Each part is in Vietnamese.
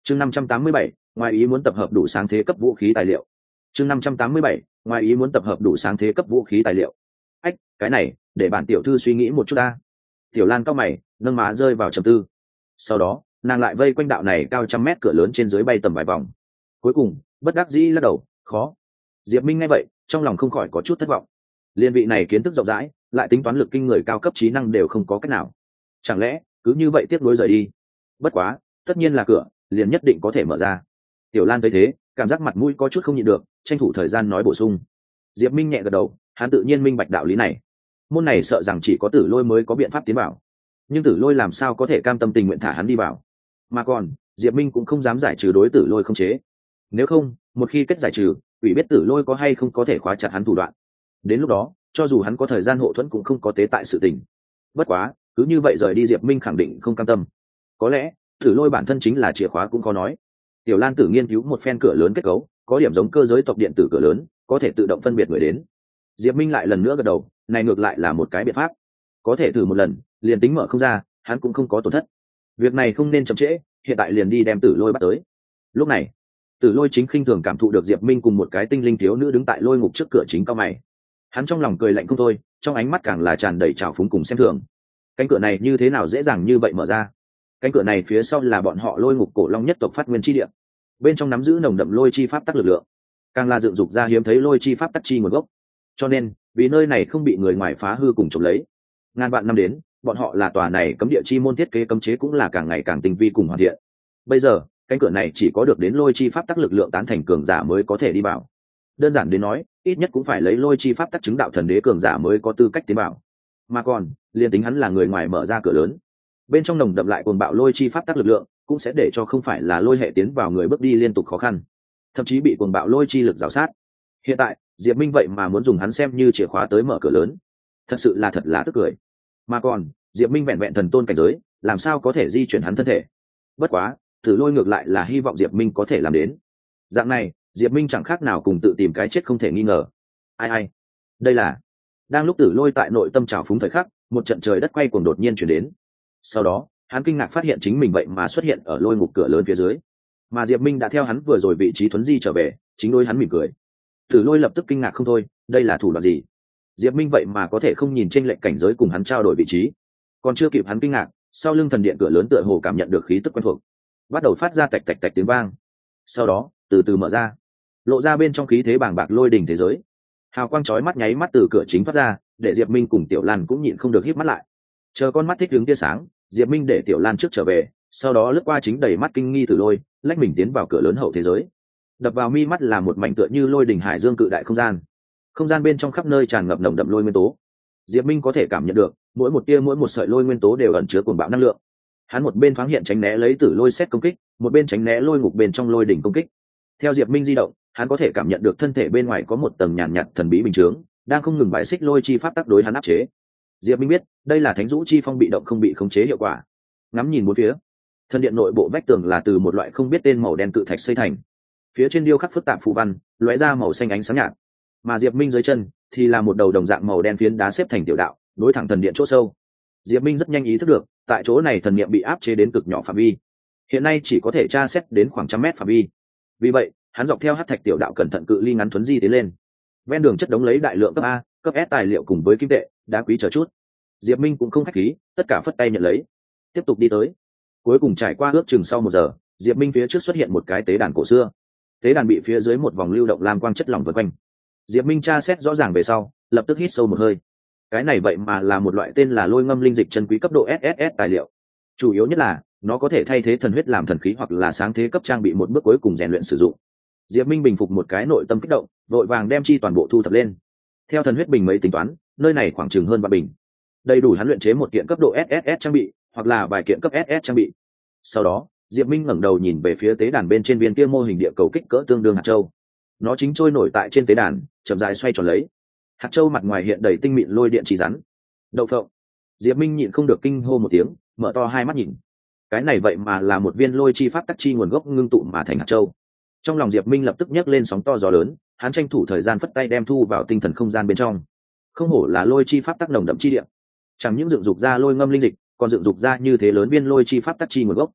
chương 587, ngoài ý muốn tập hợp đủ sáng thế cấp vũ khí tài liệu. chương 587, ngoài ý muốn tập hợp đủ sáng thế cấp vũ khí tài liệu. Ách, cái này để bản tiểu thư suy nghĩ một chút ta. Tiểu Lan cao mày, nâng má rơi vào trầm tư. Sau đó nàng lại vây quanh đạo này cao trăm mét cửa lớn trên dưới bay tầm vài vòng, cuối cùng bất đắc dĩ lắc đầu, khó. Diệp Minh nghe vậy trong lòng không khỏi có chút thất vọng. Liên vị này kiến thức rộng rãi, lại tính toán lực kinh người cao cấp trí năng đều không có cách nào, chẳng lẽ cứ như vậy tiếp nối rời đi? Bất quá tất nhiên là cửa liền nhất định có thể mở ra. Tiểu Lan thấy thế cảm giác mặt mũi có chút không nhịn được, tranh thủ thời gian nói bổ sung. Diệp Minh nhẹ gật đầu, hắn tự nhiên minh bạch đạo lý này. Môn này sợ rằng chỉ có Tử Lôi mới có biện pháp tiến vào, nhưng Tử Lôi làm sao có thể cam tâm tình nguyện thả hắn đi vào? Mà còn Diệp Minh cũng không dám giải trừ đối Tử Lôi không chế, nếu không một khi kết giải trừ, ủy biết Tử Lôi có hay không có thể khóa chặt hắn thủ đoạn. Đến lúc đó cho dù hắn có thời gian hộ thuẫn cũng không có tế tại sự tình. Bất quá cứ như vậy rời đi, Diệp Minh khẳng định không cam tâm. Có lẽ Tử Lôi bản thân chính là chìa khóa cũng khó nói. Tiểu Lan Tử nghiên cứu một phen cửa lớn kết cấu, có điểm giống cơ giới tộc điện tử cửa lớn, có thể tự động phân biệt người đến. Diệp Minh lại lần nữa gật đầu, này ngược lại là một cái biện pháp, có thể thử một lần, liền tính mở không ra hắn cũng không có tổn thất. Việc này không nên chậm trễ, hiện tại liền đi đem Tử Lôi bắt tới. Lúc này Tử Lôi chính khinh thường cảm thụ được Diệp Minh cùng một cái tinh linh thiếu nữ đứng tại lôi ngục trước cửa chính cao mày. Hắn trong lòng cười lạnh không thôi, trong ánh mắt càng là tràn đầy trào phúng cùng xem thường. Cánh cửa này như thế nào dễ dàng như vậy mở ra? Cánh cửa này phía sau là bọn họ lôi ngục cổ long nhất tộc phát nguyên chi địa, bên trong nắm giữ nồng đậm lôi chi pháp tắc lực lượng, càng là dựng dục ra hiếm thấy lôi chi pháp tắc chi nguồn gốc. Cho nên vì nơi này không bị người ngoài phá hư cùng trộm lấy, ngàn vạn năm đến bọn họ là tòa này cấm địa chi môn thiết kế cấm chế cũng là càng ngày càng tinh vi cùng hoàn thiện. Bây giờ cánh cửa này chỉ có được đến lôi chi pháp tắc lực lượng tán thành cường giả mới có thể đi vào. Đơn giản đến nói, ít nhất cũng phải lấy lôi chi pháp tắc chứng đạo thần đế cường giả mới có tư cách tiến vào. Mà còn liền tính hắn là người ngoài mở ra cửa lớn, bên trong nồng đậm lại cuồng bạo lôi chi pháp tắc lực lượng cũng sẽ để cho không phải là lôi hệ tiến vào người bước đi liên tục khó khăn, thậm chí bị cuồng bạo lôi chi lực rào sát. Hiện tại Diệp Minh vậy mà muốn dùng hắn xem như chìa khóa tới mở cửa lớn, thật sự là thật là tức cười. Mà còn Diệp Minh vẹn vẹn thần tôn cảnh giới, làm sao có thể di chuyển hắn thân thể? Bất quá Tử Lôi ngược lại là hy vọng Diệp Minh có thể làm đến. Dạng này Diệp Minh chẳng khác nào cùng tự tìm cái chết không thể nghi ngờ. Ai đây là... Đang lúc Tử Lôi tại nội tâm trào phúng thời khắc, một trận trời đất quay cuồng đột nhiên chuyển đến. Sau đó hắn kinh ngạc phát hiện chính mình vậy mà xuất hiện ở lôi ngục cửa lớn phía dưới, mà Diệp Minh đã theo hắn vừa rồi vị trí thuấn di trở về, chính đôi hắn mỉm cười. Tử Lôi lập tức kinh ngạc không thôi, đây là thủ đoạn gì? Diệp Minh vậy mà có thể không nhìn trên lệnh cảnh giới cùng hắn trao đổi vị trí. Còn chưa kịp hắn kinh ngạc, sau lưng thần điện cửa lớn tựa hồ cảm nhận được khí tức quen thuộc, bắt đầu phát ra tạch tạch tạch tiếng vang. Sau đó từ từ mở ra, lộ ra bên trong khí thế bàng bạc lôi đỉnh thế giới. Hào quang chói mắt nháy mắt từ cửa chính phát ra, để Diệp Minh cùng Tiểu Lan cũng nhịn không được híp mắt lại. Chờ con mắt thích ứng tia sáng, Diệp Minh để Tiểu Lan trước trở về, sau đó lướt qua chính đầy mắt kinh nghi Tử Lôi, lách mình tiến vào cửa lớn hậu thế giới. Đập vào mi mắt là một mảnh tựa như lôi đỉnh hải dương cự đại không gian. Không gian bên trong khắp nơi tràn ngập nồng đậm lôi nguyên tố. Diệp Minh có thể cảm nhận được, mỗi một tia mỗi một sợi lôi nguyên tố đều ẩn chứa cuồng bạo năng lượng. Hắn một bên thoáng hiện tránh né lấy Tử Lôi xét công kích, một bên tránh né lôi ngục bên trong lôi đỉnh công kích. Theo Diệp Minh di động, hắn có thể cảm nhận được thân thể bên ngoài có một tầng nhàn nhạt thần bí bình chướng, đang không ngừng bài xích lôi chi pháp tác đối hắn áp chế. Diệp Minh biết, đây là Thánh Dũ chi phong bị động không bị khống chế hiệu quả. Ngắm nhìn bốn phía, thân điện nội bộ vách tường là từ một loại không biết tên màu đen cự thạch xây thành, phía trên điêu khắc phức tạp phù văn, lóe ra màu xanh ánh sáng nhạt. Mà Diệp Minh dưới chân thì là một đầu đồng dạng màu đen phiến đá xếp thành tiểu đạo, nối thẳng thần điện chỗ sâu. Diệp Minh rất nhanh ý thức được, tại chỗ này thần niệm bị áp chế đến cực nhỏ phạm vi, hiện nay chỉ có thể tra xét đến khoảng trăm mét phạm vi. Vì vậy hắn dọc theo hắc thạch tiểu đạo cẩn thận cự ly ngắn thuấn di tiến lên. Ven đường chất đống lấy đại lượng cấp A, cấp S tài liệu cùng với kim tệ, đá quý chờ chút. Diệp Minh cũng không khách khí, tất cả phất tay nhận lấy, tiếp tục đi tới. Cuối cùng trải qua ước chừng sau 1 giờ, Diệp Minh phía trước xuất hiện một cái tế đàn cổ xưa. Tế đàn bị phía dưới một vòng lưu động lam quang chất lỏng vây quanh. Diệp Minh tra xét rõ ràng về sau, lập tức hít sâu một hơi. Cái này vậy mà là một loại tên là lôi ngâm linh dịch chân quý cấp độ SSS tài liệu. Chủ yếu nhất là nó có thể thay thế thần huyết làm thần khí hoặc là sáng thế cấp trang bị một bước cuối cùng rèn luyện sử dụng. Diệp Minh bình phục một cái nội tâm kích động, vội vàng đem chi toàn bộ thu thập lên. Theo thần huyết bình mấy tính toán, nơi này khoảng chừng hơn 3 bình, đầy đủ hắn luyện chế một kiện cấp độ SSS trang bị, hoặc là vài kiện cấp SS trang bị. Sau đó Diệp Minh ngẩng đầu nhìn về phía tế đàn bên trên viên kia mô hình địa cầu kích cỡ tương đương hạt châu. Nó chính trôi nổi tại trên tế đàn, chậm rãi xoay tròn lấy. Hạt châu mặt ngoài hiện đầy tinh mịn lôi điện chỉ rắn. Đậu phộng. Diệp Minh nhịn không được kinh hô một tiếng, mở to hai mắt nhìn. Cái này vậy mà là một viên lôi chi pháp tắc chi nguồn gốc ngưng tụ mà thành hạt châu. Trong lòng Diệp Minh lập tức nhấc lên sóng to gió lớn, hắn tranh thủ thời gian phất tay đem thu vào tinh thần không gian bên trong. Không hổ là lôi chi pháp tắc nồng đậm chi địa, chẳng những dựng dục ra lôi ngâm linh dịch, còn dựng dục ra như thế lớn viên lôi chi pháp tắc chi nguồn gốc.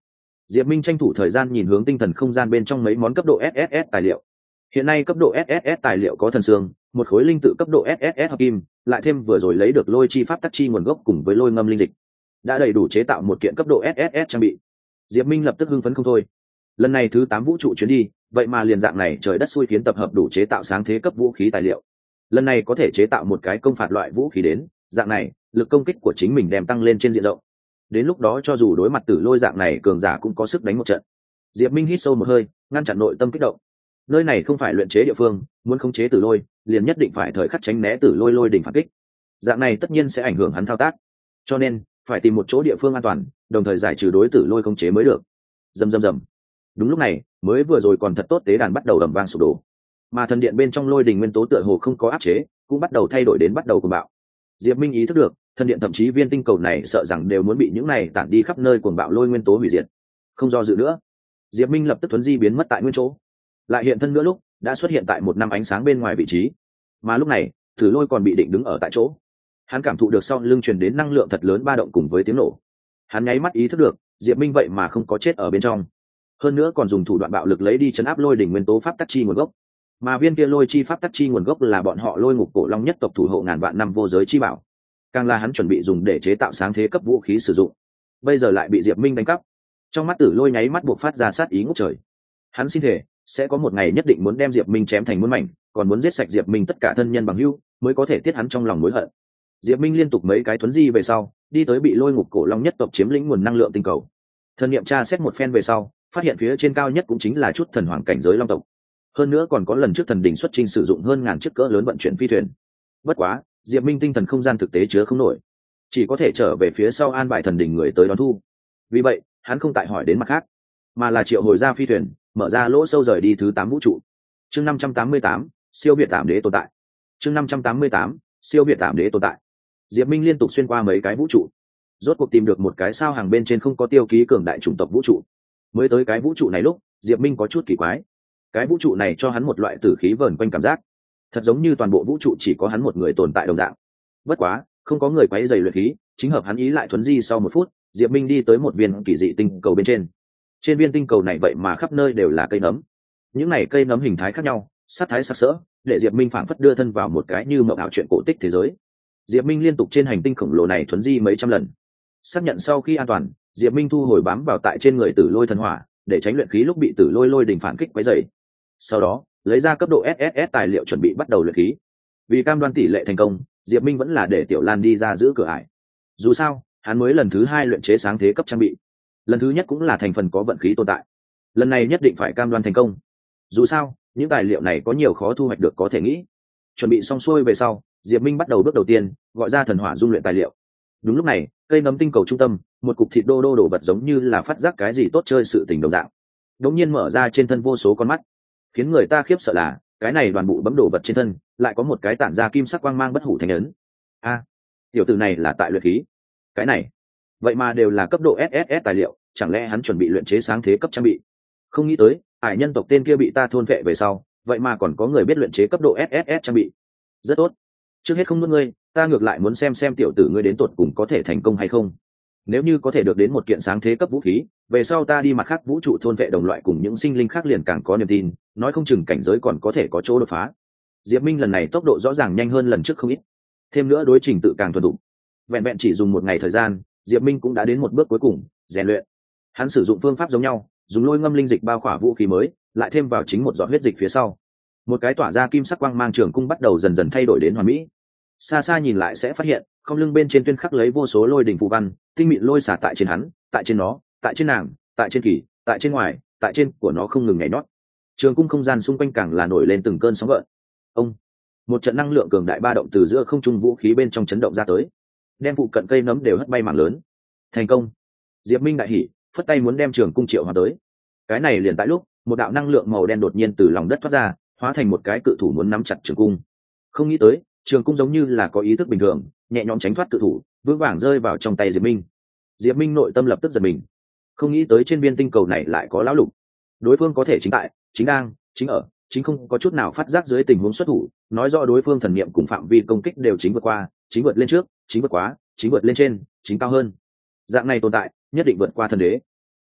Diệp Minh tranh thủ thời gian nhìn hướng tinh thần không gian bên trong mấy món cấp độ SSS tài liệu. Hiện nay cấp độ SSS tài liệu có thần xương, một khối linh tự cấp độ SSS hợp kim, lại thêm vừa rồi lấy được lôi chi pháp tắc chi nguồn gốc cùng với lôi ngâm linh dịch, đã đầy đủ chế tạo một kiện cấp độ SSS trang bị. Diệp Minh lập tức hưng phấn không thôi. Lần này thứ 8 vũ trụ chuyến đi, vậy mà liền dạng này trời đất xui khiến tập hợp đủ chế tạo sáng thế cấp vũ khí tài liệu. Lần này có thể chế tạo một cái công phạt loại vũ khí đến, dạng này, lực công kích của chính mình đem tăng lên trên diện rộng. Đến lúc đó cho dù đối mặt Tử Lôi dạng này cường giả cũng có sức đánh một trận. Diệp Minh hít sâu một hơi, ngăn chặn nội tâm kích động. Nơi này không phải luyện chế địa phương, muốn khống chế Tử Lôi, liền nhất định phải thời khắc tránh né Tử Lôi lôi đỉnh phản kích. Dạng này tất nhiên sẽ ảnh hưởng hắn thao tác. Cho nên, phải tìm một chỗ địa phương an toàn, đồng thời giải trừ đối Tử Lôi khống chế mới được. Rầm rầm rầm. Đúng lúc này, mới vừa rồi còn thật tốt tế đàn bắt đầu ầm vang sụp đổ. Mà thần điện bên trong lôi đỉnh nguyên tố tựa hồ không có áp chế, cũng bắt đầu thay đổi đến bắt đầu cuồng bạo. Diệp Minh ý thức được, thần điện thậm chí viên tinh cầu này sợ rằng đều muốn bị những này tản đi khắp nơi cuồng bạo lôi nguyên tố hủy diệt. Không do dự nữa, Diệp Minh lập tức thuấn di biến mất tại nguyên chỗ, lại hiện thân nữa lúc đã xuất hiện tại một năm ánh sáng bên ngoài vị trí. Mà lúc này, Tử Lôi còn bị định đứng ở tại chỗ. Hắn cảm thụ được sau lưng truyền đến năng lượng thật lớn ba động cùng với tiếng nổ. Hắn nháy mắt ý thức được, Diệp Minh vậy mà không có chết ở bên trong, hơn nữa còn dùng thủ đoạn bạo lực lấy đi chấn áp lôi đỉnh nguyên tố pháp tắc chi nguồn gốc. Mà viên kia lôi chi pháp tắc chi nguồn gốc là bọn họ Lôi Ngục Cổ Long nhất tộc thủ hộ ngàn vạn năm vô giới chi bảo, càng là hắn chuẩn bị dùng để chế tạo sáng thế cấp vũ khí sử dụng, bây giờ lại bị Diệp Minh đánh cắp. Trong mắt Tử Lôi nháy mắt buộc phát ra sát ý ngút trời. Hắn xin thể sẽ có một ngày nhất định muốn đem Diệp Minh chém thành muôn mảnh, còn muốn giết sạch Diệp Minh tất cả thân nhân bằng hữu, mới có thể tiết hắn trong lòng mối hận. Diệp Minh liên tục mấy cái thuấn di về sau, đi tới bị Lôi Ngục Cổ Long nhất tộc chiếm lĩnh nguồn năng lượng tinh cầu. Thần niệm tra xét một phen về sau, phát hiện phía trên cao nhất cũng chính là chút thần hoàng cảnh giới long tộc, hơn nữa còn có lần trước thần đỉnh xuất trình sử dụng hơn ngàn chiếc cỡ lớn vận chuyển phi thuyền. Bất quá, Diệp Minh tinh thần không gian thực tế chứa không nổi, chỉ có thể trở về phía sau an bài thần đỉnh người tới đón thu. Vì vậy, hắn không tại hỏi đến mặt khác, mà là triệu hồi ra phi thuyền, mở ra lỗ sâu rời đi thứ 8 vũ trụ. Chương 588, siêu việt tạm đế tồn tại. Chương 588, siêu việt tạm đế tồn tại. Diệp Minh liên tục xuyên qua mấy cái vũ trụ, rốt cuộc tìm được một cái sao hàng bên trên không có tiêu ký cường đại chủng tộc vũ trụ. Mới tới cái vũ trụ này lúc, Diệp Minh có chút kỳ quái. Cái vũ trụ này cho hắn một loại tử khí vờn quanh cảm giác, thật giống như toàn bộ vũ trụ chỉ có hắn một người tồn tại đồng dạng. Bất quá, không có người quấy rầy luyện khí, chính hợp hắn ý lại thuấn di sau 1 phút, Diệp Minh đi tới một viên kỳ dị tinh cầu bên trên. Trên viên tinh cầu này vậy mà khắp nơi đều là cây nấm. Những này cây nấm hình thái khác nhau, sắc thái sặc sỡ, để Diệp Minh phảng phất đưa thân vào một cái như mộng ảo chuyện cổ tích thế giới. Diệp Minh liên tục trên hành tinh khổng lồ này thuấn di mấy trăm lần. Xác nhận sau khi an toàn, Diệp Minh thu hồi bám vào tại trên người Tử Lôi thần hỏa, để tránh luyện khí lúc bị Tử Lôi lôi đỉnh phản kích quấy rầy. Sau đó, lấy ra cấp độ SSS tài liệu chuẩn bị bắt đầu luyện khí. Vì cam đoan tỷ lệ thành công, Diệp Minh vẫn là để Tiểu Lan đi ra giữ cửa ải. Dù sao, hắn mới lần thứ 2 luyện chế sáng thế cấp trang bị, lần thứ nhất cũng là thành phần có vận khí tồn tại. Lần này nhất định phải cam đoan thành công. Dù sao, những tài liệu này có nhiều khó thu hoạch được có thể nghĩ. Chuẩn bị xong xuôi về sau, Diệp Minh bắt đầu bước đầu tiên, gọi ra thần hỏa dung luyện tài liệu. Đúng lúc này, cây nấm tinh cầu trung tâm, một cục thịt đô đô đổ vật giống như là phát giác cái gì tốt chơi sự tình đồng dạng. Đột nhiên mở ra trên thân vô số con mắt, khiến người ta khiếp sợ là, cái này đoàn bụ bấm đồ vật trên thân, lại có một cái tản ra kim sắc quang mang bất hủ thành ấn. A, tiểu tử này là tại luyện khí. Cái này, vậy mà đều là cấp độ SSS tài liệu, chẳng lẽ hắn chuẩn bị luyện chế sáng thế cấp trang bị? Không nghĩ tới, ải nhân tộc tên kia bị ta thôn vệ về sau, vậy mà còn có người biết luyện chế cấp độ SSS trang bị. Rất tốt. Trước hết không nuốt ngươi, ta ngược lại muốn xem tiểu tử ngươi đến tột cùng có thể thành công hay không. Nếu như có thể được đến một kiện sáng thế cấp vũ khí, về sau ta đi mặt khác vũ trụ thôn vệ đồng loại cùng những sinh linh khác liền càng có niềm tin, nói không chừng cảnh giới còn có thể có chỗ đột phá. Diệp Minh lần này tốc độ rõ ràng nhanh hơn lần trước không ít, thêm nữa đối trình tự càng thuần thục. Vẹn vẹn chỉ dùng 1 ngày thời gian, Diệp Minh cũng đã đến một bước cuối cùng, rèn luyện. Hắn sử dụng phương pháp giống nhau, dùng lôi ngâm linh dịch bao khỏa vũ khí mới, lại thêm vào chính một giọt huyết dịch phía sau. Một cái tỏa ra kim sắc quang mang trường cung bắt đầu dần dần thay đổi đến hoàn mỹ. Xa xa nhìn lại sẽ phát hiện, không lưng bên trên tuyên khắc lấy vô số lôi đỉnh phù văn, tinh mịn lôi xả tại trên hắn, tại trên nó, tại trên nàng, tại trên kỳ, tại trên ngoài, tại trên của nó không ngừng nhảy nhót. Trường cung không gian xung quanh càng là nổi lên từng cơn sóng gợn. Ông, một trận năng lượng cường đại ba động từ giữa không trung vũ khí bên trong chấn động ra tới, đem phụ cận cây nấm đều hất bay mảng lớn. Thành công. Diệp Minh đại hỉ, phất tay muốn đem trường cung triệu hóa tới. Cái này liền tại lúc, một đạo năng lượng màu đen đột nhiên từ lòng đất thoát ra, hóa thành một cái cự thủ muốn nắm chặt trường cung. Không nghĩ tới, trường cung giống như là có ý thức bình thường, nhẹ nhõm tránh thoát cự thủ, vững vàng rơi vào trong tay Diệp Minh. Diệp Minh nội tâm lập tức giật mình, không nghĩ tới trên viên tinh cầu này lại có lão lục. Đối phương có thể chính tại, chính đang, chính ở, chính không có chút nào phát giác dưới tình huống xuất thủ, nói rõ đối phương thần niệm cùng phạm vi công kích đều chính vượt qua, chính vượt lên trước, chính vượt quá, chính vượt lên trên, chính cao hơn. Dạng này tồn tại, nhất định vượt qua thần đế.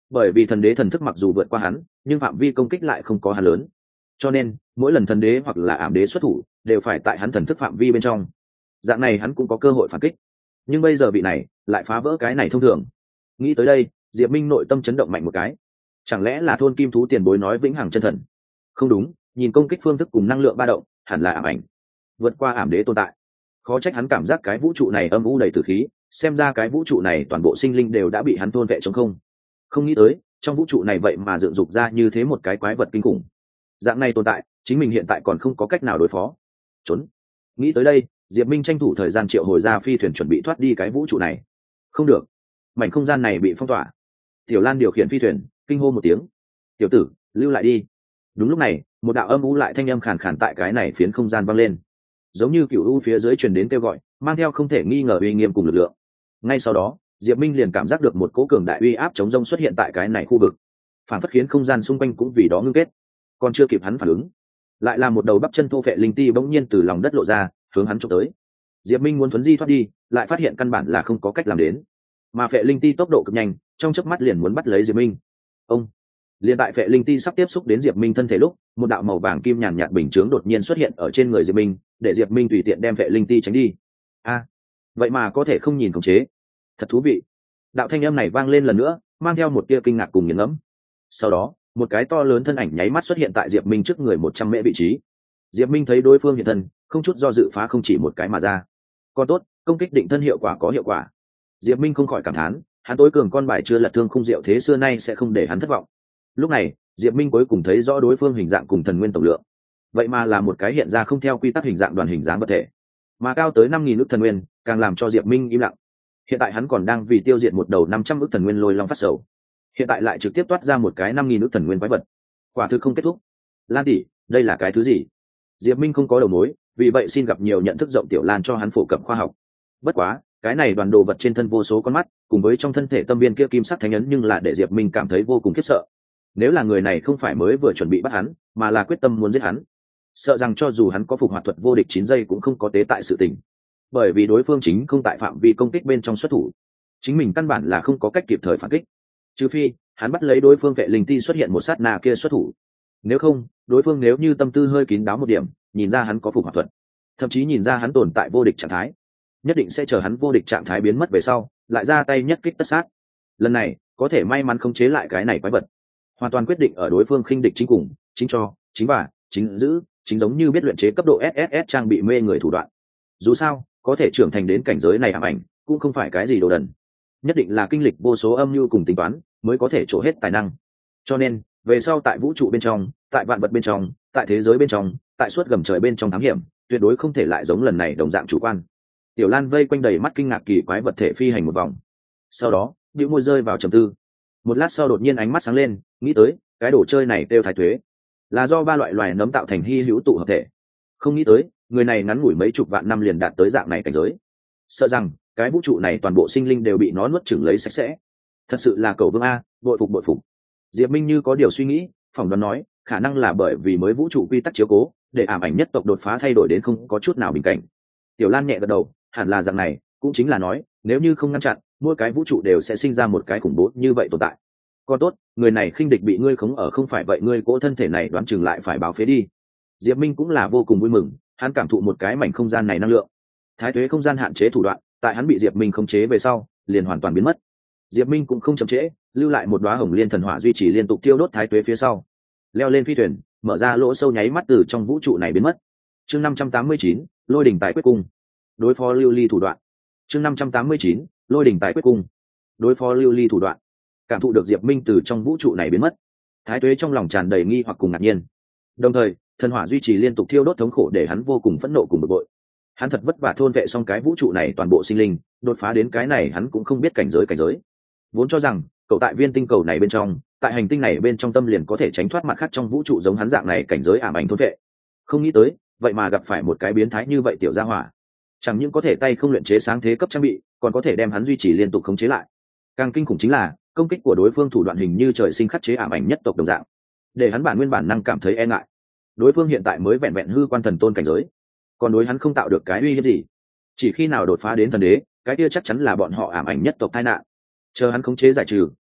bởi vì thần đế thần thức mặc dù vượt qua hắn nhưng phạm vi công kích lại không có hắn lớn, cho nên mỗi lần thần đế hoặc là ảm đế xuất thủ đều phải tại hắn thần thức phạm vi bên trong, dạng này hắn cũng có cơ hội phản kích. Nhưng bây giờ vị này lại phá vỡ cái này thông thường. Nghĩ tới đây, Diệp Minh nội tâm chấn động mạnh một cái. Chẳng lẽ là thôn kim thú tiền bối nói vĩnh hằng chân thần? Không đúng, nhìn công kích phương thức cùng năng lượng ba động hẳn là ảm ảnh, vượt qua ảm đế tồn tại. Khó trách hắn cảm giác cái vũ trụ này âm u đầy tử khí, xem ra cái vũ trụ này toàn bộ sinh linh đều đã bị hắn thôn vệ trống không. Không nghĩ tới trong vũ trụ này vậy mà dựng dục ra như thế một cái quái vật kinh khủng. Dạng này tồn tại chính mình hiện tại còn không có cách nào đối phó. Trốn. Nghĩ tới đây, Diệp Minh tranh thủ thời gian triệu hồi ra phi thuyền chuẩn bị thoát đi cái vũ trụ này. Không được, mảnh không gian này bị phong tỏa. Tiểu Lan điều khiển phi thuyền kinh hô một tiếng, tiểu tử lưu lại đi. Đúng lúc này, một đạo âm u lại thanh âm khàn khàn tại cái này phiến không gian vang lên, giống như cựu u phía dưới truyền đến kêu gọi, mang theo không thể nghi ngờ uy nghiêm cùng lực lượng. Ngay sau đó, Diệp Minh liền cảm giác được một cỗ cường đại uy áp chống rông xuất hiện tại cái này khu vực, phản phất khiến không gian xung quanh cũng vì đó ngưng kết. Còn chưa kịp hắn phản ứng, lại là một đầu bắp chân thô phệ linh ti bỗng nhiên từ lòng đất lộ ra, hướng hắn chụp tới. Diệp Minh muốn thuấn di thoát đi, lại phát hiện căn bản là không có cách làm đến, mà phệ linh ti tốc độ cực nhanh, trong chớp mắt liền muốn bắt lấy Diệp Minh. Ông liền tại phệ linh ti sắp tiếp xúc đến Diệp Minh thân thể lúc, một đạo màu vàng kim nhàn nhạt bình chướng đột nhiên xuất hiện ở trên người Diệp Minh, để Diệp Minh tùy tiện đem phệ linh ti tránh đi. Vậy mà có thể không nhìn khống chế, thật thú vị. Đạo thanh âm này vang lên lần nữa, mang theo một tia kinh ngạc cùng nghiền ngẫm. Sau đó, một cái to lớn thân ảnh nháy mắt xuất hiện tại Diệp Minh trước người 100 mễ vị trí. Diệp Minh thấy đối phương hiện thân, không chút do dự phá không chỉ một cái mà ra. Còn tốt, công kích định thân hiệu quả có hiệu quả. Diệp Minh không khỏi cảm thán, hắn tối cường con bài chưa lật thương khung diệu thế xưa nay sẽ không để hắn thất vọng. Lúc này, Diệp Minh cuối cùng thấy rõ đối phương hình dạng cùng thần nguyên tổng lượng. Vậy mà là một cái hiện ra không theo quy tắc hình dạng đoàn hình dáng vật thể, mà cao tới 5.000 ức thần nguyên, càng làm cho Diệp Minh im lặng. Hiện tại hắn còn đang vì tiêu diệt một đầu 500 ức thần nguyên lôi long phát sầu, hiện tại lại trực tiếp toát ra một cái 5.000 ức thần nguyên quái vật, quả thực không kết thúc. Lan tỷ, đây là cái thứ gì? Diệp Minh không có đầu mối, vì vậy xin gặp nhiều nhận thức rộng Tiểu Lan cho hắn phổ cập khoa học. Bất quá, cái này đoàn đồ vật trên thân vô số con mắt, cùng với trong thân thể tâm viên kia kim sắc thánh ấn, nhưng là để Diệp Minh cảm thấy vô cùng khiếp sợ. Nếu là người này không phải mới vừa chuẩn bị bắt hắn, mà là quyết tâm muốn giết hắn, sợ rằng cho dù hắn có phục hoạt thuật vô địch 9 giây cũng không có tế tại sự tình. Bởi vì đối phương chính không tại phạm vi công kích bên trong xuất thủ, chính mình căn bản là không có cách kịp thời phản kích, trừ phi hắn bắt lấy đối phương vệ linh ti xuất hiện một sát na kia xuất thủ. Nếu không, đối phương nếu như tâm tư hơi kín đáo một điểm, nhìn ra hắn có phục hoạt thuật, thậm chí nhìn ra hắn tồn tại vô địch trạng thái, nhất định sẽ chờ hắn vô địch trạng thái biến mất về sau, lại ra tay nhất kích tất sát. Lần này có thể may mắn khống chế lại cái này quái vật, hoàn toàn quyết định ở đối phương khinh địch chính cùng, chính cho, chính và, chính giữ, chính giống như biết luyện chế cấp độ SSS trang bị mê người thủ đoạn. Dù sao, có thể trưởng thành đến cảnh giới này ảm ảnh, cũng không phải cái gì đồ đần. Nhất định là kinh lịch vô số âm mưu cùng tính toán, mới có thể trổ hết tài năng. Cho nên, về sau tại vũ trụ bên trong, tại vạn vật bên trong, tại thế giới bên trong, tại suốt gầm trời bên trong thám hiểm, tuyệt đối không thể lại giống lần này đồng dạng chủ quan. Tiểu Lan vây quanh đầy mắt kinh ngạc kỳ quái vật thể phi hành một vòng. Sau đó, bĩu môi rơi vào trầm tư. Một lát sau đột nhiên ánh mắt sáng lên, nghĩ tới, cái đồ chơi này kêu thái tuế, là do 3 loại loài nấm tạo thành hy hữu tụ hợp thể. Không nghĩ tới, người này ngắn ngủi mấy chục vạn năm liền đạt tới dạng này cảnh giới. Sợ rằng cái vũ trụ này toàn bộ sinh linh đều bị nó nuốt chửng lấy sạch sẽ. Thật sự là cầu vương a, bội phục bội phục. Diệp Minh như có điều suy nghĩ, phỏng đoán nói, khả năng là bởi vì mới vũ trụ quy tắc chiếu cố, để ảm ảnh nhất tộc đột phá thay đổi đến không có chút nào bình cảnh. Tiểu Lan nhẹ gật đầu, hẳn là dạng này, cũng chính là nói, nếu như không ngăn chặn, mỗi cái vũ trụ đều sẽ sinh ra một cái khủng bố như vậy tồn tại. Còn tốt, người này khinh địch bị ngươi khống ở, không phải vậy ngươi cỗ thân thể này đoán chừng lại phải báo phế đi. Diệp Minh cũng là vô cùng vui mừng, hắn cảm thụ một cái mảnh không gian này năng lượng. Thái tuế không gian hạn chế thủ đoạn, tại hắn bị Diệp Minh khống chế về sau, liền hoàn toàn biến mất. Diệp Minh cũng không chậm trễ, lưu lại một đóa hồng liên thần hỏa duy trì liên tục tiêu đốt thái tuế phía sau. Leo lên phi thuyền, mở ra lỗ sâu nháy mắt từ trong vũ trụ này biến mất. Chương 589, Lôi đỉnh tại quyết cung. Đối phó lưu ly thủ đoạn. Chương 589, Lôi đỉnh tại quyết cung. Đối phó lưu ly thủ đoạn. Cảm thụ được Diệp Minh từ trong vũ trụ này biến mất, thái tuế trong lòng tràn đầy nghi hoặc cùng ngạc nhiên. Đồng thời, thần hỏa duy trì liên tục thiêu đốt thống khổ để hắn vô cùng phẫn nộ cùng bực bội. Hắn thật vất vả thôn vệ xong cái vũ trụ này toàn bộ sinh linh, đột phá đến cái này hắn cũng không biết cảnh giới. Vốn cho rằng, cậu tại viên tinh cầu này bên trong, tại hành tinh này bên trong tâm liền có thể tránh thoát mặt khác trong vũ trụ giống hắn dạng này cảnh giới ảm ảnh thôn vệ. Không nghĩ tới, vậy mà gặp phải một cái biến thái như vậy tiểu gia hỏa. Chẳng những có thể tay không luyện chế sáng thế cấp trang bị, còn có thể đem hắn duy trì liên tục khống chế lại. Càng kinh khủng chính là, công kích của đối phương thủ đoạn hình như trời sinh khắc chế ảm ảnh nhất tộc đồng dạng, để hắn nguyên bản năng cảm thấy e ngại. Đối phương hiện tại mới vẹn vẹn hư quan thần tôn cảnh giới, còn đối hắn không tạo được cái uy hiếp gì. Chỉ khi nào đột phá đến thần đế, cái kia chắc chắn là bọn họ ảm ảnh nhất tộc tai nạn. Chờ hắn khống chế giải trừ,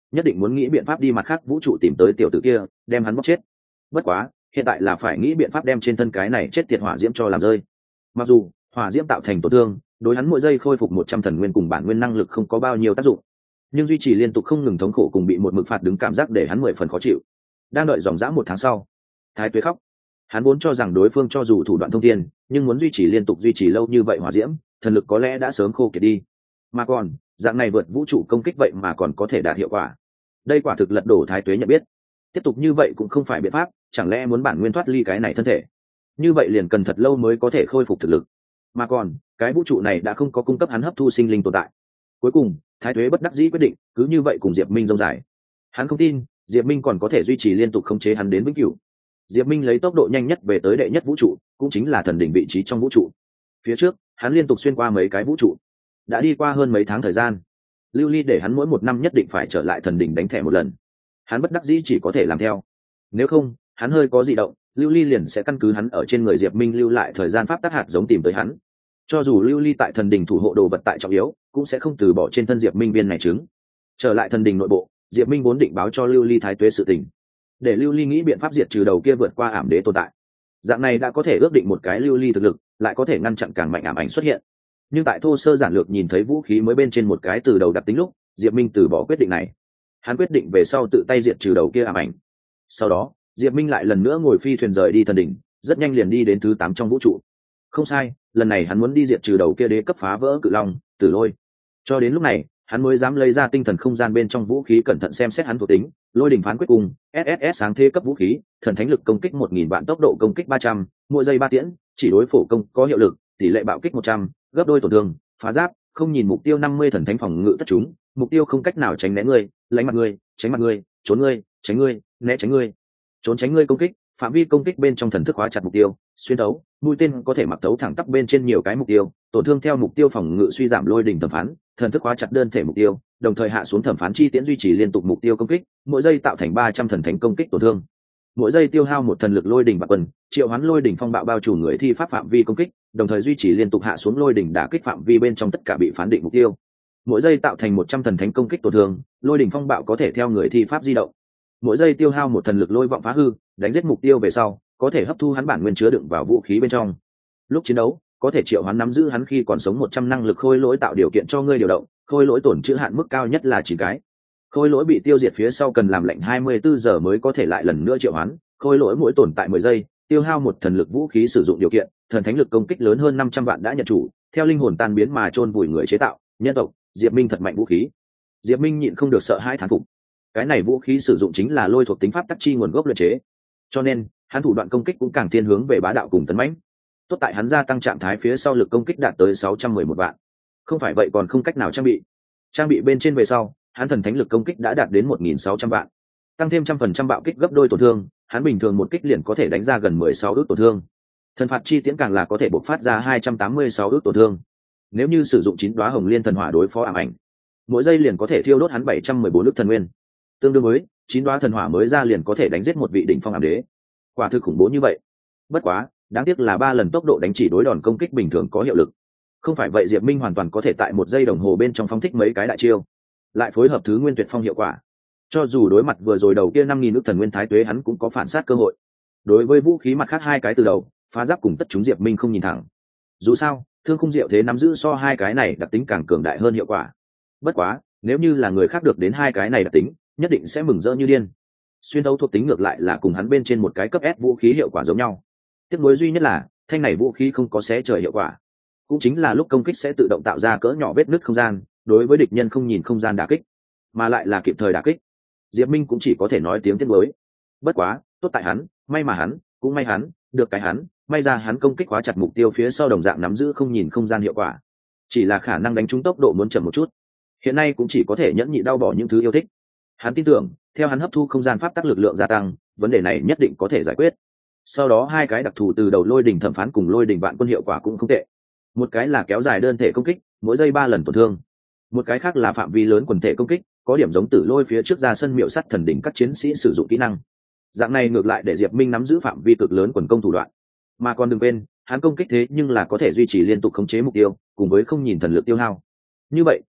nhất định muốn nghĩ biện pháp đi mặt khác vũ trụ tìm tới tiểu tử kia đem hắn bóc chết. Bất quá hiện tại là phải nghĩ biện pháp đem trên thân cái này chết tiệt hỏa diễm cho làm rơi. Mặc dù hỏa diễm tạo thành tổn thương đối hắn mỗi giây khôi phục 100 thần nguyên cùng bản nguyên năng lực không có bao nhiêu tác dụng, nhưng duy trì liên tục không ngừng thống khổ cùng bị một mực phạt đứng cảm giác để hắn 10 phần khó chịu. Đang đợi dòng dã 1 tháng sau, Thái Tuế khóc. Hắn vốn cho rằng đối phương cho dù thủ đoạn thông thiên, nhưng muốn duy trì liên tục duy trì lâu như vậy hỏa diễm, thần lực có lẽ đã sớm khô kiệt đi. Mà còn, dạng này vượt vũ trụ công kích vậy mà còn có thể đạt hiệu quả. Đây quả thực lật đổ Thái Tuế nhận biết. Tiếp tục như vậy cũng không phải biện pháp, chẳng lẽ muốn bản nguyên thoát ly cái này thân thể? Như vậy liền cần thật lâu mới có thể khôi phục thực lực. Mà còn, cái vũ trụ này đã không có cung cấp hắn hấp thu sinh linh tồn tại. Cuối cùng, Thái Tuế bất đắc dĩ quyết định, cứ như vậy cùng Diệp Minh rông dài. Hắn không tin, Diệp Minh còn có thể duy trì liên tục khống chế hắn đến vĩnh cửu. Diệp Minh lấy tốc độ nhanh nhất về tới đệ nhất vũ trụ, cũng chính là thần đỉnh vị trí trong vũ trụ. Phía trước, hắn liên tục xuyên qua mấy cái vũ trụ. Đã đi qua hơn mấy tháng thời gian. Lưu Ly để hắn mỗi 1 năm nhất định phải trở lại thần đỉnh đánh thẻ một lần. Hắn bất đắc dĩ chỉ có thể làm theo. Nếu không, hắn hơi có dị động, Lưu Ly liền sẽ căn cứ hắn ở trên người Diệp Minh lưu lại thời gian pháp tắc hạt giống tìm tới hắn. Cho dù Lưu Ly tại thần đỉnh thủ hộ đồ vật tại trọng yếu, cũng sẽ không từ bỏ trên thân Diệp Minh viên này trứng. Trở lại thần đỉnh nội bộ, Diệp Minh vốn định báo cho Lưu Ly Thái Tuế sự tình, để Lưu Ly nghĩ biện pháp diệt trừ đầu kia vượt qua ảm đế tồn tại. Dạng này đã có thể ước định một cái Lưu Ly thực lực, lại có thể ngăn chặn càng mạnh ảm ảnh xuất hiện. Nhưng tại thô sơ giản lược nhìn thấy vũ khí mới bên trên một cái từ đầu đặc tính lúc, Diệp Minh từ bỏ quyết định này. Hắn quyết định về sau tự tay diệt trừ đầu kia ảm ảnh. Sau đó, Diệp Minh lại lần nữa ngồi phi thuyền rời đi thần đỉnh, rất nhanh liền đi đến thứ 8 trong vũ trụ. Không sai, lần này hắn muốn đi diệt trừ đầu kia đế cấp phá vỡ cự long, Tử Lôi. Cho đến lúc này, hắn mới dám lấy ra tinh thần không gian bên trong vũ khí cẩn thận xem xét hắn thuộc tính. Lôi đỉnh phán quyết cùng SSS sáng thế cấp vũ khí, thần thánh lực công kích 1000 vạn, tốc độ công kích 300, mỗi giây 3 tiễn, chỉ đối phổ công có hiệu lực, tỷ lệ bạo kích 100, gấp đôi tổn thương, phá giáp, không nhìn mục tiêu 50, thần thánh phòng ngự tất chúng, mục tiêu không cách nào tránh né ngươi, lánh mặt ngươi, tránh mặt ngươi, trốn ngươi, tránh ngươi, né tránh ngươi, trốn tránh ngươi công kích, phạm vi công kích bên trong thần thức hóa chặt mục tiêu, xuyên đấu, mũi tên có thể mặc tấu thẳng tắp bên trên nhiều cái mục tiêu, tổn thương theo mục tiêu phòng ngự suy giảm. Lôi đỉnh thẩm phán, thần thức hóa chặt đơn thể mục tiêu, đồng thời hạ xuống thẩm phán chi tiễn duy trì liên tục mục tiêu công kích, mỗi giây tạo thành 300 thần thánh công kích tổn thương. Mỗi giây tiêu hao 1 thần lực lôi đỉnh bạc quần, triệu hoán lôi đỉnh phong bạo bao trùm người thi pháp phạm vi công kích, đồng thời duy trì liên tục hạ xuống lôi đỉnh đả kích phạm vi bên trong tất cả bị phán định mục tiêu. Mỗi giây tạo thành 100 thần thánh công kích tổn thương, lôi đỉnh phong bạo có thể theo người thi pháp di động. Mỗi giây tiêu hao 1 thần lực lôi vọng phá hư, đánh giết mục tiêu về sau, có thể hấp thu hắn bản nguyên chứa đựng vào vũ khí bên trong. Lúc chiến đấu, có thể triệu hoán nắm giữ hắn khi còn sống 100 năng lực khôi lỗi tạo điều kiện cho ngươi điều động, khôi lỗi tổn trữ hạn mức cao nhất là 9 cái. Khôi lỗi bị tiêu diệt phía sau cần làm lệnh 24 giờ mới có thể lại lần nữa triệu hoán, khôi lỗi mỗi tồn tại 10 giây, tiêu hao 1 thần lực vũ khí sử dụng điều kiện, thần thánh lực công kích lớn hơn 500 vạn đã nhận chủ, theo linh hồn tan biến mà chôn vùi người chế tạo, nhân tộc, Diệp Minh thật mạnh vũ khí. Diệp Minh nhịn không được sợ hãi thán phục. Cái này vũ khí sử dụng chính là lôi thuộc tính pháp tắc chi nguồn gốc luyện chế, cho nên hắn thủ đoạn công kích cũng càng thiên hướng về bá đạo cùng tấn mãnh. Tốt tại hắn gia tăng trạng thái phía sau lực công kích đạt tới 611 vạn. Không phải vậy còn không cách nào trang bị bên trên về sau, hắn thần thánh lực công kích đã đạt đến 1600 vạn, tăng thêm 100% bạo kích gấp đôi tổn thương, hắn bình thường một kích liền có thể đánh ra gần 16 ức tổn thương. Thần phạt chi tiễn càng là có thể bộc phát ra 286 ức tổn thương. Nếu như sử dụng 9 đóa hồng liên thần hỏa đối phó ảm ảnh, mỗi giây liền có thể thiêu đốt hắn 714 ức thần nguyên, tương đương với 9 đóa thần hỏa mới ra liền có thể đánh giết một vị đỉnh phong ảm đế. Quả thực khủng bố như vậy. Bất quá, đáng tiếc là 3 lần tốc độ đánh chỉ đối đòn công kích bình thường có hiệu lực. Không phải vậy Diệp Minh hoàn toàn có thể tại 1 giây đồng hồ bên trong phóng thích mấy cái đại chiêu, lại phối hợp thứ nguyên tuyệt phong hiệu quả. Cho dù đối mặt vừa rồi đầu kia 5000 ức thần nguyên Thái Tuế, hắn cũng có phản sát cơ hội. Đối với vũ khí mặt khác 2 cái từ đầu, phá giáp cùng tất chúng Diệp Minh không nhìn thẳng. Dù sao, thương khung diệu thế nắm giữ so 2 cái này đặc tính càng cường đại hơn hiệu quả. Bất quá, nếu như là người khác được đến 2 cái này đặc tính, nhất định sẽ mừng rỡ như điên. Xuyên đấu thuộc tính ngược lại là cùng hắn bên trên một cái cấp S vũ khí hiệu quả giống nhau. Tiếc nuối duy nhất là, thanh này vũ khí không có xé trời hiệu quả. Cũng chính là lúc công kích sẽ tự động tạo ra cỡ nhỏ vết nứt không gian, đối với địch nhân không nhìn không gian đả kích, mà lại là kịp thời đả kích. Diệp Minh cũng chỉ có thể nói tiếng tiếc nuối. Bất quá, tốt tại hắn, may mà hắn, cũng may hắn, được cái hắn, may ra hắn công kích khóa chặt mục tiêu phía sau đồng dạng nắm giữ không nhìn không gian hiệu quả. Chỉ là khả năng đánh trúng tốc độ muốn chậm một chút. Hiện nay cũng chỉ có thể nhẫn nhị đau bỏ những thứ yêu thích. Hắn tin tưởng, theo hắn hấp thu không gian pháp tắc lực lượng gia tăng, vấn đề này nhất định có thể giải quyết. Sau đó 2 cái đặc thù từ đầu lôi đỉnh thẩm phán cùng lôi đỉnh vạn quân hiệu quả cũng không tệ. Một cái là kéo dài đơn thể công kích, mỗi giây 3 lần tổn thương. Một cái khác là phạm vi lớn quần thể công kích, có điểm giống Tử Lôi phía trước ra sân miệu sắt thần đỉnh các chiến sĩ sử dụng kỹ năng. Dạng này ngược lại để Diệp Minh nắm giữ phạm vi cực lớn quần công thủ đoạn. Mà còn đừng quên, hắn công kích thế nhưng là có thể duy trì liên tục khống chế mục tiêu, cùng với không nhìn thần lực tiêu hao. Như vậy,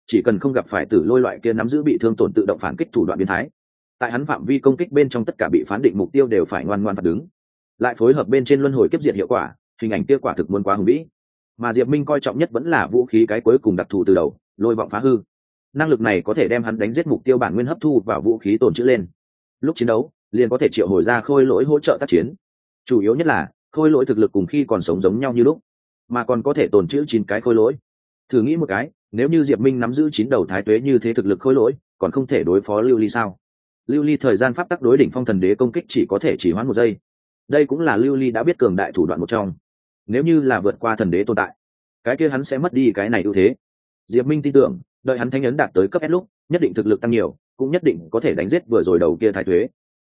chỉ cần không gặp phải tử lôi loại kia nắm giữ bị thương tổn tự động phản kích thủ đoạn biến thái, tại hắn phạm vi công kích bên trong tất cả bị phán định mục tiêu đều phải ngoan ngoan phạt đứng, lại phối hợp bên trên luân hồi kiếp diệt hiệu quả, hình ảnh kia quả thực muốn quá hùng vĩ. Mà Diệp Minh coi trọng nhất vẫn là vũ khí cái cuối cùng đặc thù từ đầu, lôi vọng phá hư. Năng lực này có thể đem hắn đánh giết mục tiêu bản nguyên hấp thu vào vũ khí tồn trữ lên, lúc chiến đấu liền có thể triệu hồi ra khôi lỗi hỗ trợ tác chiến. Chủ yếu nhất là khôi lỗi thực lực cùng khi còn sống giống nhau như lúc, mà còn có thể tồn trữ 9 cái khôi lỗi. Thử nghĩ một cái, nếu như Diệp Minh nắm giữ 9 đầu thái tuế như thế thực lực khôi lỗi, còn không thể đối phó Lưu Ly sao? Lưu Ly thời gian pháp tắc đối đỉnh phong thần đế công kích chỉ có thể chỉ hoãn 1 giây. Đây cũng là Lưu Ly đã biết cường đại thủ đoạn một trong. Nếu như là vượt qua thần đế tồn tại, cái kia hắn sẽ mất đi cái này ưu thế. Diệp Minh tin tưởng, đợi hắn thánh ấn đạt tới cấp S lúc, nhất định thực lực tăng nhiều, cũng nhất định có thể đánh giết vừa rồi đầu kia thái tuế.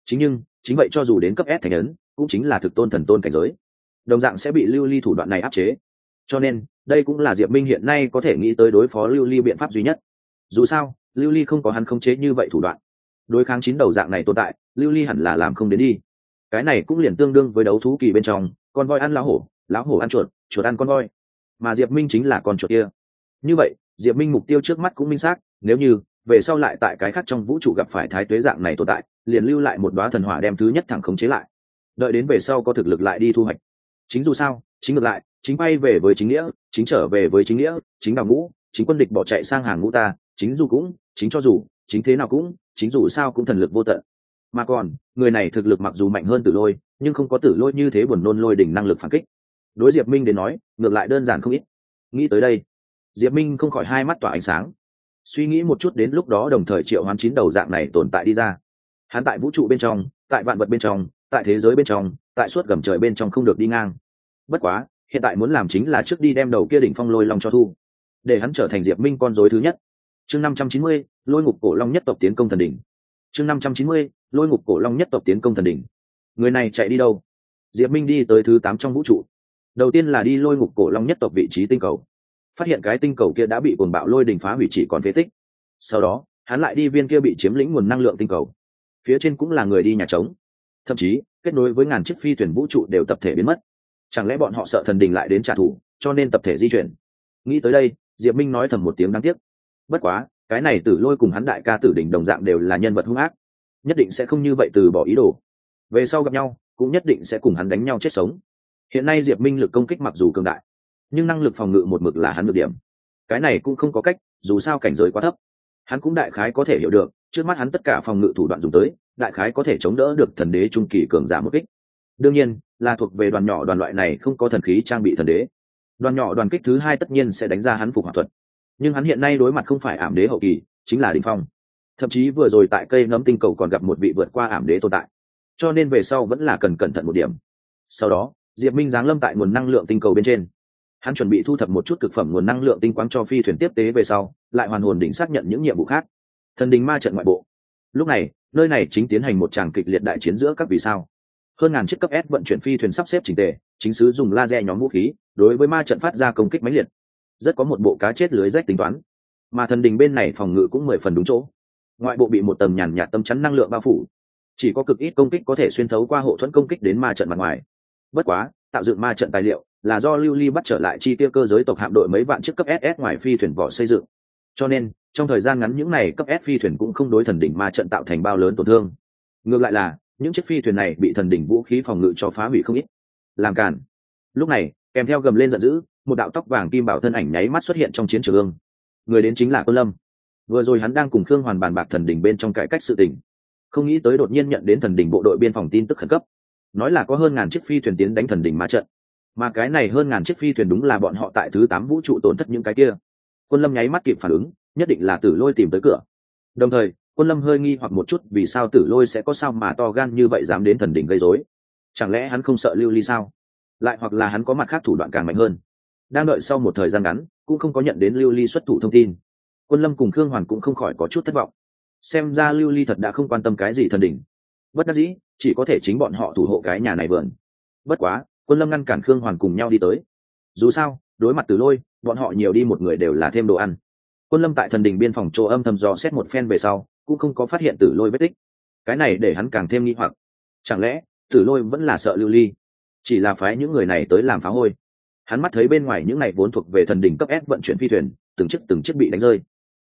Chính vậy cho dù đến cấp S thánh ấn, cũng chính là thực tôn thần tôn cảnh giới, đồng dạng sẽ bị Lưu Ly thủ đoạn này áp chế. Cho nên, đây cũng là Diệp Minh hiện nay có thể nghĩ tới đối phó Lưu Ly biện pháp duy nhất. Dù sao, Lưu Ly không có hắn khống chế như vậy thủ đoạn. Đối kháng 9 đầu dạng này tồn tại, Lưu Ly hẳn là làm không đến đi. Cái này cũng liền tương đương với đấu thú kỳ bên trong, con voi ăn lão hổ ăn chuột, chuột ăn con voi. Mà Diệp Minh chính là con chuột kia. Như vậy, Diệp Minh mục tiêu trước mắt cũng minh xác, nếu như về sau lại tại cái khác trong vũ trụ gặp phải thái tuế dạng này tồn tại, liền lưu lại một đóa thần hỏa đem thứ nhất thẳng khống chế lại. Đợi đến về sau có thực lực lại đi thu hoạch. Chính dù sao, chính ngược lại, chính bay về với chính nghĩa, chính trở về với chính nghĩa, chính đào ngũ, chính quân địch bỏ chạy sang hàng ngũ ta, chính dù cũng, chính cho dù, chính thế nào cũng, chính dù sao cũng thần lực vô tận. Mà còn, người này thực lực mặc dù mạnh hơn Tử Lôi, nhưng không có Tử Lôi như thế buồn nôn lôi đỉnh năng lực phản kích. Đối Diệp Minh đến nói, ngược lại đơn giản không ít. Nghĩ tới đây, Diệp Minh không khỏi hai mắt tỏa ánh sáng. Suy nghĩ một chút đến lúc đó đồng thời triệu hoán 9 đầu dạng này tồn tại đi ra. Hắn tại vũ trụ bên trong, tại vạn vật bên trong, tại thế giới bên trong, tại suốt gầm trời bên trong không được đi ngang. Bất quá, hiện tại muốn làm chính là trước đi đem đầu kia đỉnh phong lôi long cho thu, để hắn trở thành Diệp Minh con rối thứ nhất. Chương 590, Lôi ngục cổ long nhất tộc tiến công thần đỉnh. Chương 590, Lôi ngục cổ long nhất tộc tiến công thần đỉnh. Người này chạy đi đâu? Diệp Minh đi tới thứ 8 trong vũ trụ. Đầu tiên là đi Lôi ngục cổ long nhất tộc vị trí tinh cầu, phát hiện cái tinh cầu kia đã bị cuồng bạo lôi đỉnh phá hủy chỉ còn phế tích. Sau đó, hắn lại đi viên kia bị chiếm lĩnh nguồn năng lượng tinh cầu. Phía trên cũng là người đi nhà trống, thậm chí kết nối với ngàn chiếc phi thuyền vũ trụ đều tập thể biến mất. Chẳng lẽ bọn họ sợ thần đình lại đến trả thù, cho nên tập thể di chuyển? Nghĩ tới đây, Diệp Minh nói thầm một tiếng đáng tiếc. Bất quá, cái này Tử Lôi cùng hắn đại ca Tử Đình đồng dạng đều là nhân vật hung ác, nhất định sẽ không như vậy từ bỏ ý đồ. Về sau gặp nhau, cũng nhất định sẽ cùng hắn đánh nhau chết sống. Hiện nay Diệp Minh lực công kích mặc dù cường đại, nhưng năng lực phòng ngự một mực là hắn nhược điểm. Cái này cũng không có cách, dù sao cảnh giới quá thấp. Hắn cũng đại khái có thể hiểu được, trước mắt hắn tất cả phòng ngự thủ đoạn dùng tới, đại khái có thể chống đỡ được thần đế trung kỳ cường giả một kích. Đương nhiên, là thuộc về đoàn nhỏ đoàn loại này không có thần khí trang bị thần đế. Đoàn nhỏ đoàn kích thứ 2 tất nhiên sẽ đánh ra hắn phục hỏa thuật. Nhưng hắn hiện nay đối mặt không phải ảm đế hậu kỳ, chính là đỉnh phong. Thậm chí vừa rồi tại cây nấm tinh cầu còn gặp một vị vượt qua ảm đế tồn tại. Cho nên về sau vẫn là cần cẩn thận một điểm. Sau đó, Diệp Minh giáng lâm tại nguồn năng lượng tinh cầu bên trên. Hắn chuẩn bị thu thập một chút cực phẩm nguồn năng lượng tinh quáng cho phi thuyền tiếp tế về sau, lại hoàn hồn đỉnh xác nhận những nhiệm vụ khác. Thần đình ma trận ngoại bộ. Lúc này, nơi này chính tiến hành một tràng kịch liệt đại chiến giữa các vì sao. Hơn ngàn chiếc cấp S vận chuyển phi thuyền sắp xếp chỉnh tề, chính sứ dùng laser nhóm vũ khí, đối với ma trận phát ra công kích mãnh liệt. Rất có một bộ cá chết lưới rách tính toán. Mà thần đình bên này phòng ngự cũng 10 phần đúng chỗ. Ngoại bộ bị một tầng nhàn nhạt tấm chắn năng lượng bao phủ, chỉ có cực ít công kích có thể xuyên thấu qua hộ thuẫn công kích đến ma trận mặt ngoài. Bất quá, tạo dựng ma trận tài liệu là do Lưu Ly bắt trở lại chi tiêu cơ giới tộc hạm đội mấy vạn chiếc cấp SS ngoài phi thuyền vỏ xây dựng. Cho nên, trong thời gian ngắn những này cấp S phi thuyền cũng không đối thần đỉnh ma trận tạo thành bao lớn tổn thương. Ngược lại là, những chiếc phi thuyền này bị thần đỉnh vũ khí phòng ngự cho phá hủy không ít. Làm cản. Lúc này, kèm theo gầm lên giận dữ, một đạo tóc vàng kim bảo thân ảnh nháy mắt xuất hiện trong chiến trường. Người đến chính là Quân Lâm. Vừa rồi hắn đang cùng Khương Hoàn bàn bạc thần đỉnh bên trong cải cách sự tình, không nghĩ tới đột nhiên nhận đến thần đỉnh bộ đội biên phòng tin tức khẩn cấp, nói là có hơn ngàn chiếc phi thuyền tiến đánh thần đỉnh ma trận. Mà cái này hơn ngàn chiếc phi thuyền đúng là bọn họ tại thứ 8 vũ trụ tổn thất những cái kia. Quân Lâm nháy mắt kịp phản ứng, nhất định là Tử Lôi tìm tới cửa. Đồng thời, Quân Lâm hơi nghi hoặc một chút, vì sao Tử Lôi sẽ có sao mà to gan như vậy dám đến thần đỉnh gây rối? Chẳng lẽ hắn không sợ Lưu Ly sao? Lại hoặc là hắn có mặt khác thủ đoạn càng mạnh hơn? Đang đợi sau một thời gian ngắn, cũng không có nhận đến Lưu Ly xuất thủ thông tin. Quân Lâm cùng Khương Hoàn cũng không khỏi có chút thất vọng. Xem ra Lưu Ly thật đã không quan tâm cái gì thần đỉnh. Bất đắc dĩ, chỉ có thể chính bọn họ thủ hộ cái nhà này vườn. Bất quá, Quân Lâm ngăn cản Khương Hoàn cùng nhau đi tới. Dù sao, đối mặt Tử Lôi, bọn họ nhiều đi một người đều là thêm đồ ăn. Quân Lâm tại thần đình biên phòng chỗ âm thầm dò xét một phen về sau, cũng không có phát hiện Tử Lôi vết tích. Cái này để hắn càng thêm nghi hoặc. Chẳng lẽ Tử Lôi vẫn là sợ Lưu Ly, chỉ là phái những người này tới làm phá hôi? Hắn mắt thấy bên ngoài những này vốn thuộc về thần đình cấp S vận chuyển phi thuyền, từng chiếc bị đánh rơi.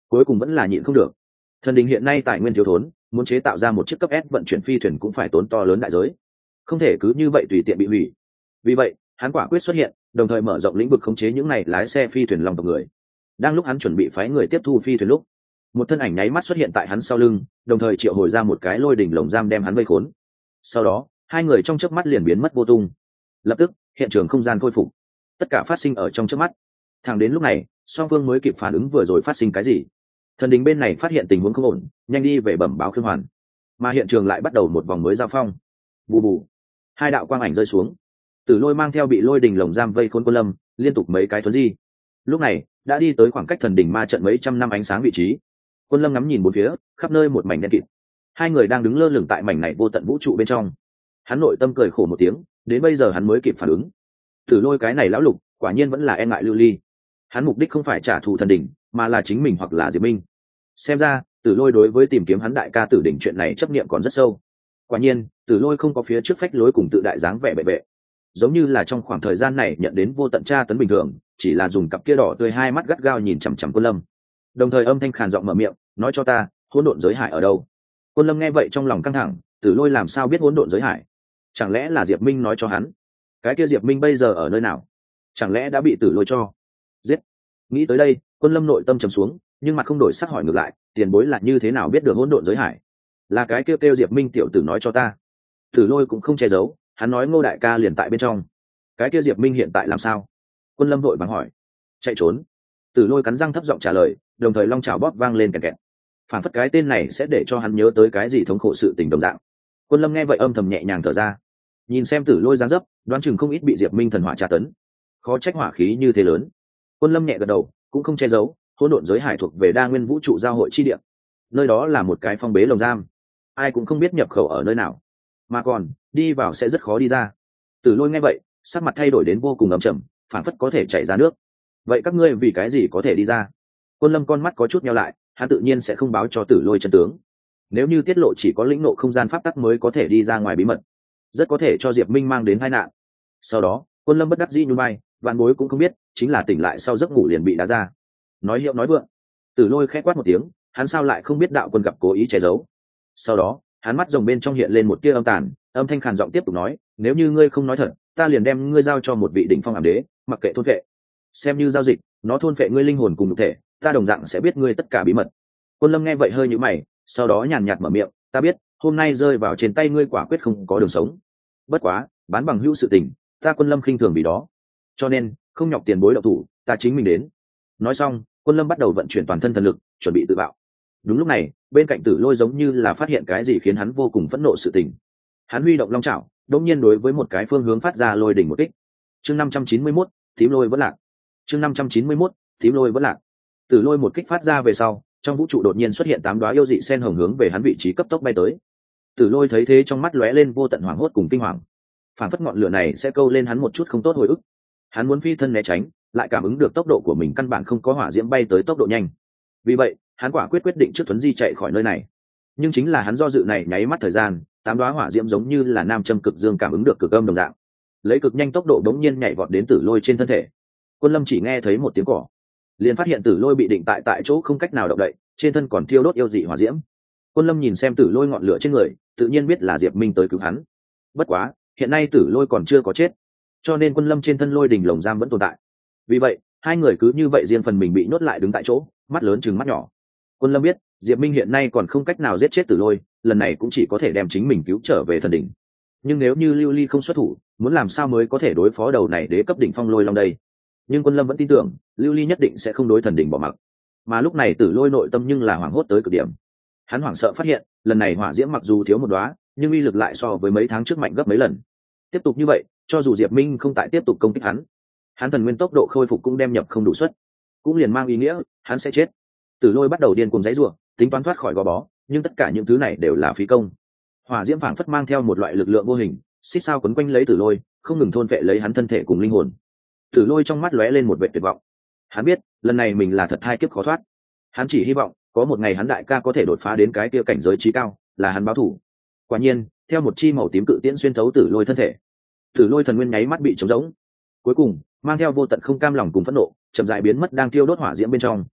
cuối cùng vẫn là nhịn không được. Thần đình hiện nay tài nguyên thiếu thốn, muốn chế tạo ra một chiếc cấp S vận chuyển phi thuyền cũng phải tốn to lớn đại giới, không thể cứ như vậy tùy tiện bị hủy. Vì vậy hắn quả quyết xuất hiện, đồng thời mở rộng lĩnh vực khống chế những này lái xe phi thuyền long tộc người. Đang lúc hắn chuẩn bị phái người tiếp thu phi thuyền lúc, một thân ảnh nháy mắt xuất hiện tại hắn sau lưng, đồng thời triệu hồi ra một cái lôi đỉnh lồng giam đem hắn vây khốn. Sau đó hai người trong chớp mắt liền biến mất vô tung. Lập tức hiện trường không gian khôi phục, tất cả phát sinh ở trong chớp mắt. Thẳng đến lúc này song phương mới kịp phản ứng vừa rồi phát sinh cái gì. Thần đình bên này phát hiện tình huống không ổn, nhanh đi về bẩm báo Khương Hoàn, mà hiện trường lại bắt đầu một vòng mới giao phong. Bù bù, hai đạo quang ảnh rơi xuống. Tử Lôi mang theo bị lôi đình lồng giam vây khốn Quân Lâm, liên tục mấy cái thuấn di. Lúc này đã đi tới khoảng cách thần đỉnh ma trận mấy trăm năm ánh sáng vị trí. Quân Lâm ngắm nhìn bốn phía, khắp nơi một mảnh đen kịt. Hai người đang đứng lơ lửng tại mảnh này vô tận vũ trụ bên trong. Hắn nội tâm cười khổ một tiếng, đến bây giờ hắn mới kịp phản ứng. Tử Lôi cái này lão lục, quả nhiên vẫn là e ngại lưu ly. Hắn mục đích không phải trả thù thần đỉnh, mà là chính mình hoặc là Diệp Minh. Xem ra Tử Lôi đối với tìm kiếm hắn đại ca Tử đỉnh chuyện này chấp niệm còn rất sâu. Quả nhiên Tử Lôi không có phía trước phách lối cùng tự đại dáng vẻ bệ bệ, giống như là trong khoảng thời gian này nhận đến vô tận tra tấn bình thường, chỉ là dùng cặp kia đỏ tươi hai mắt gắt gao nhìn chằm chằm Quân Lâm, đồng thời âm thanh khàn giọng mở miệng nói cho ta hỗn độn giới hải ở đâu. Quân Lâm nghe vậy trong lòng căng thẳng, Tử Lôi làm sao biết hỗn độn giới hải? Chẳng lẽ là Diệp Minh nói cho hắn? Cái kia Diệp Minh bây giờ ở nơi nào? Chẳng lẽ đã bị Tử Lôi cho giết? Nghĩ tới đây Quân Lâm nội tâm trầm xuống, nhưng mặt không đổi sắc hỏi ngược lại, tiền bối là như thế nào biết được hỗn độn giới hải? Là cái kêu Diệp Minh tiểu tử nói cho ta. Tử Lôi cũng không che giấu, hắn nói Ngô đại ca liền tại bên trong. Cái kia Diệp Minh hiện tại làm sao? Quân Lâm vội vàng hỏi. Chạy trốn. Tử Lôi cắn răng thấp giọng trả lời, đồng thời long chảo bóp vang lên kẹt kẹt. Phản phất cái tên này sẽ để cho hắn nhớ tới cái gì thống khổ sự tình đồng dạng. Quân Lâm nghe vậy âm thầm nhẹ nhàng thở ra. Nhìn xem Tử Lôi dáng dấp, đoán chừng không ít bị Diệp Minh thần hỏa tra tấn. Khó trách hỏa khí như thế lớn. Quân Lâm nhẹ gật đầu, cũng không che giấu, hỗn độn giới hải thuộc về đa nguyên vũ trụ giao hội chi địa. Nơi đó là một cái phong bế lồng giam, ai cũng không biết nhập khẩu ở nơi nào, mà còn đi vào sẽ rất khó đi ra. Tử Lôi nghe vậy sắc mặt thay đổi đến vô cùng ấm trầm, phản phất có thể chảy ra nước. Vậy các ngươi vì cái gì có thể đi ra? Quân Lâm con mắt có chút nheo lại, hắn tự nhiên sẽ không báo cho Tử Lôi chân tướng. Nếu như tiết lộ chỉ có lĩnh ngộ không gian pháp tắc mới có thể đi ra ngoài bí mật, rất có thể cho Diệp Minh mang đến tai nạn. Sau đó Quân Lâm bất đắc dĩ nhún vai, vạn bối cũng không biết, chính là tỉnh lại sau giấc ngủ liền bị đá ra. Nói hiệu nói vượng. Tử Lôi khẽ quát một tiếng, hắn sao lại không biết đạo quân gặp cố ý che giấu. Sau đó hắn mắt rồng bên trong hiện lên một tia âm tàn, âm thanh khàn giọng tiếp tục nói, nếu như ngươi không nói thật, ta liền đem ngươi giao cho một vị đỉnh phong ảm đế, mặc kệ thôn vệ, xem như giao dịch, nó thôn vệ ngươi linh hồn cùng nhục thể, ta đồng dạng sẽ biết ngươi tất cả bí mật. Quân Lâm nghe vậy hơi nhíu mày, sau đó nhàn nhạt mở miệng, ta biết hôm nay rơi vào trên tay ngươi quả quyết không có đường sống, bất quá bán bằng hữu sự tình, ta Quân Lâm khinh thường vì đó, cho nên không nhọc tiền bối động thủ, ta chính mình đến. Nói xong Quân Lâm bắt đầu vận chuyển toàn thân thần lực, chuẩn bị tự bạo. Đúng lúc này bên cạnh Tử Lôi giống như là phát hiện cái gì khiến hắn vô cùng phẫn nộ sự tình, hắn huy động long chảo, đột nhiên đối với một cái phương hướng phát ra lôi đỉnh một kích. Chương 591, tím lôi vẫn lạc. Chương 591, tím lôi vẫn lạc. Tử Lôi một kích phát ra về sau, trong vũ trụ đột nhiên xuất hiện 8 đóa yêu dị sen hồng hướng về hắn vị trí cấp tốc bay tới. Tử Lôi thấy thế trong mắt lóe lên vô tận hoảng hốt cùng kinh hoàng, phản phất ngọn lửa này sẽ câu lên hắn một chút không tốt hồi ức. Hắn muốn phi thân né tránh, lại cảm ứng được tốc độ của mình căn bản không có hỏa diễm bay tới tốc độ nhanh. Vì vậy hắn quả quyết định trước thuấn di chạy khỏi nơi này. Nhưng chính là hắn do dự này nháy mắt thời gian, 8 đóa hỏa diễm giống như là nam châm cực dương cảm ứng được cực âm đồng dạng, lấy cực nhanh tốc độ đống nhiên nhảy vọt đến Tử Lôi trên thân thể. Quân Lâm chỉ nghe thấy một tiếng cỏ, liền phát hiện Tử Lôi bị định tại chỗ không cách nào động đậy, trên thân còn thiêu đốt yêu dị hỏa diễm. Quân Lâm nhìn xem Tử Lôi ngọn lửa trên người, tự nhiên biết là Diệp Minh tới cứu hắn. Bất quá hiện nay Tử Lôi còn chưa có chết, cho nên Quân Lâm trên thân lôi đỉnh lồng giam vẫn tồn tại. Vì vậy hai người cứ như vậy riêng phần mình bị nhốt lại đứng tại chỗ, mắt lớn chừng mắt nhỏ. Quân Lâm biết Diệp Minh hiện nay còn không cách nào giết chết Tử Lôi, lần này cũng chỉ có thể đem chính mình cứu trở về thần đỉnh. Nhưng nếu như Lưu Ly không xuất thủ, muốn làm sao mới có thể đối phó đầu này đế cấp đỉnh phong lôi long đây? Nhưng Quân Lâm vẫn tin tưởng Lưu Ly nhất định sẽ không đối thần đỉnh bỏ mặc. Mà lúc này Tử Lôi nội tâm nhưng là hoảng hốt tới cực điểm. Hắn hoảng sợ phát hiện lần này hỏa diễm mặc dù thiếu một đóa, nhưng uy lực lại so với mấy tháng trước mạnh gấp mấy lần. Tiếp tục như vậy, cho dù Diệp Minh không tại tiếp tục công kích hắn thần nguyên tốc độ khôi phục cũng đem nhập không đủ suất, cũng liền mang ý nghĩa hắn sẽ chết. Tử Lôi bắt đầu điên cuồng giãy giụa, tính toán thoát khỏi gò bó, nhưng tất cả những thứ này đều là phí công. Hỏa diễm phảng phất mang theo một loại lực lượng vô hình, xích sao quấn quanh lấy Tử Lôi, không ngừng thôn vệ lấy hắn thân thể cùng linh hồn. Tử Lôi trong mắt lóe lên một vẻ tuyệt vọng. Hắn biết lần này mình là thật hai kiếp khó thoát. Hắn chỉ hy vọng có một ngày hắn đại ca có thể đột phá đến cái kia cảnh giới chí cao, là hắn báo thủ. Quả nhiên theo một chi màu tím cự tiễn xuyên thấu Tử Lôi thân thể, Tử Lôi thần nguyên nháy mắt bị trống rỗng, cuối cùng mang theo vô tận không cam lòng cùng phẫn nộ chậm rãi biến mất đang tiêu đốt hỏa diễm bên trong.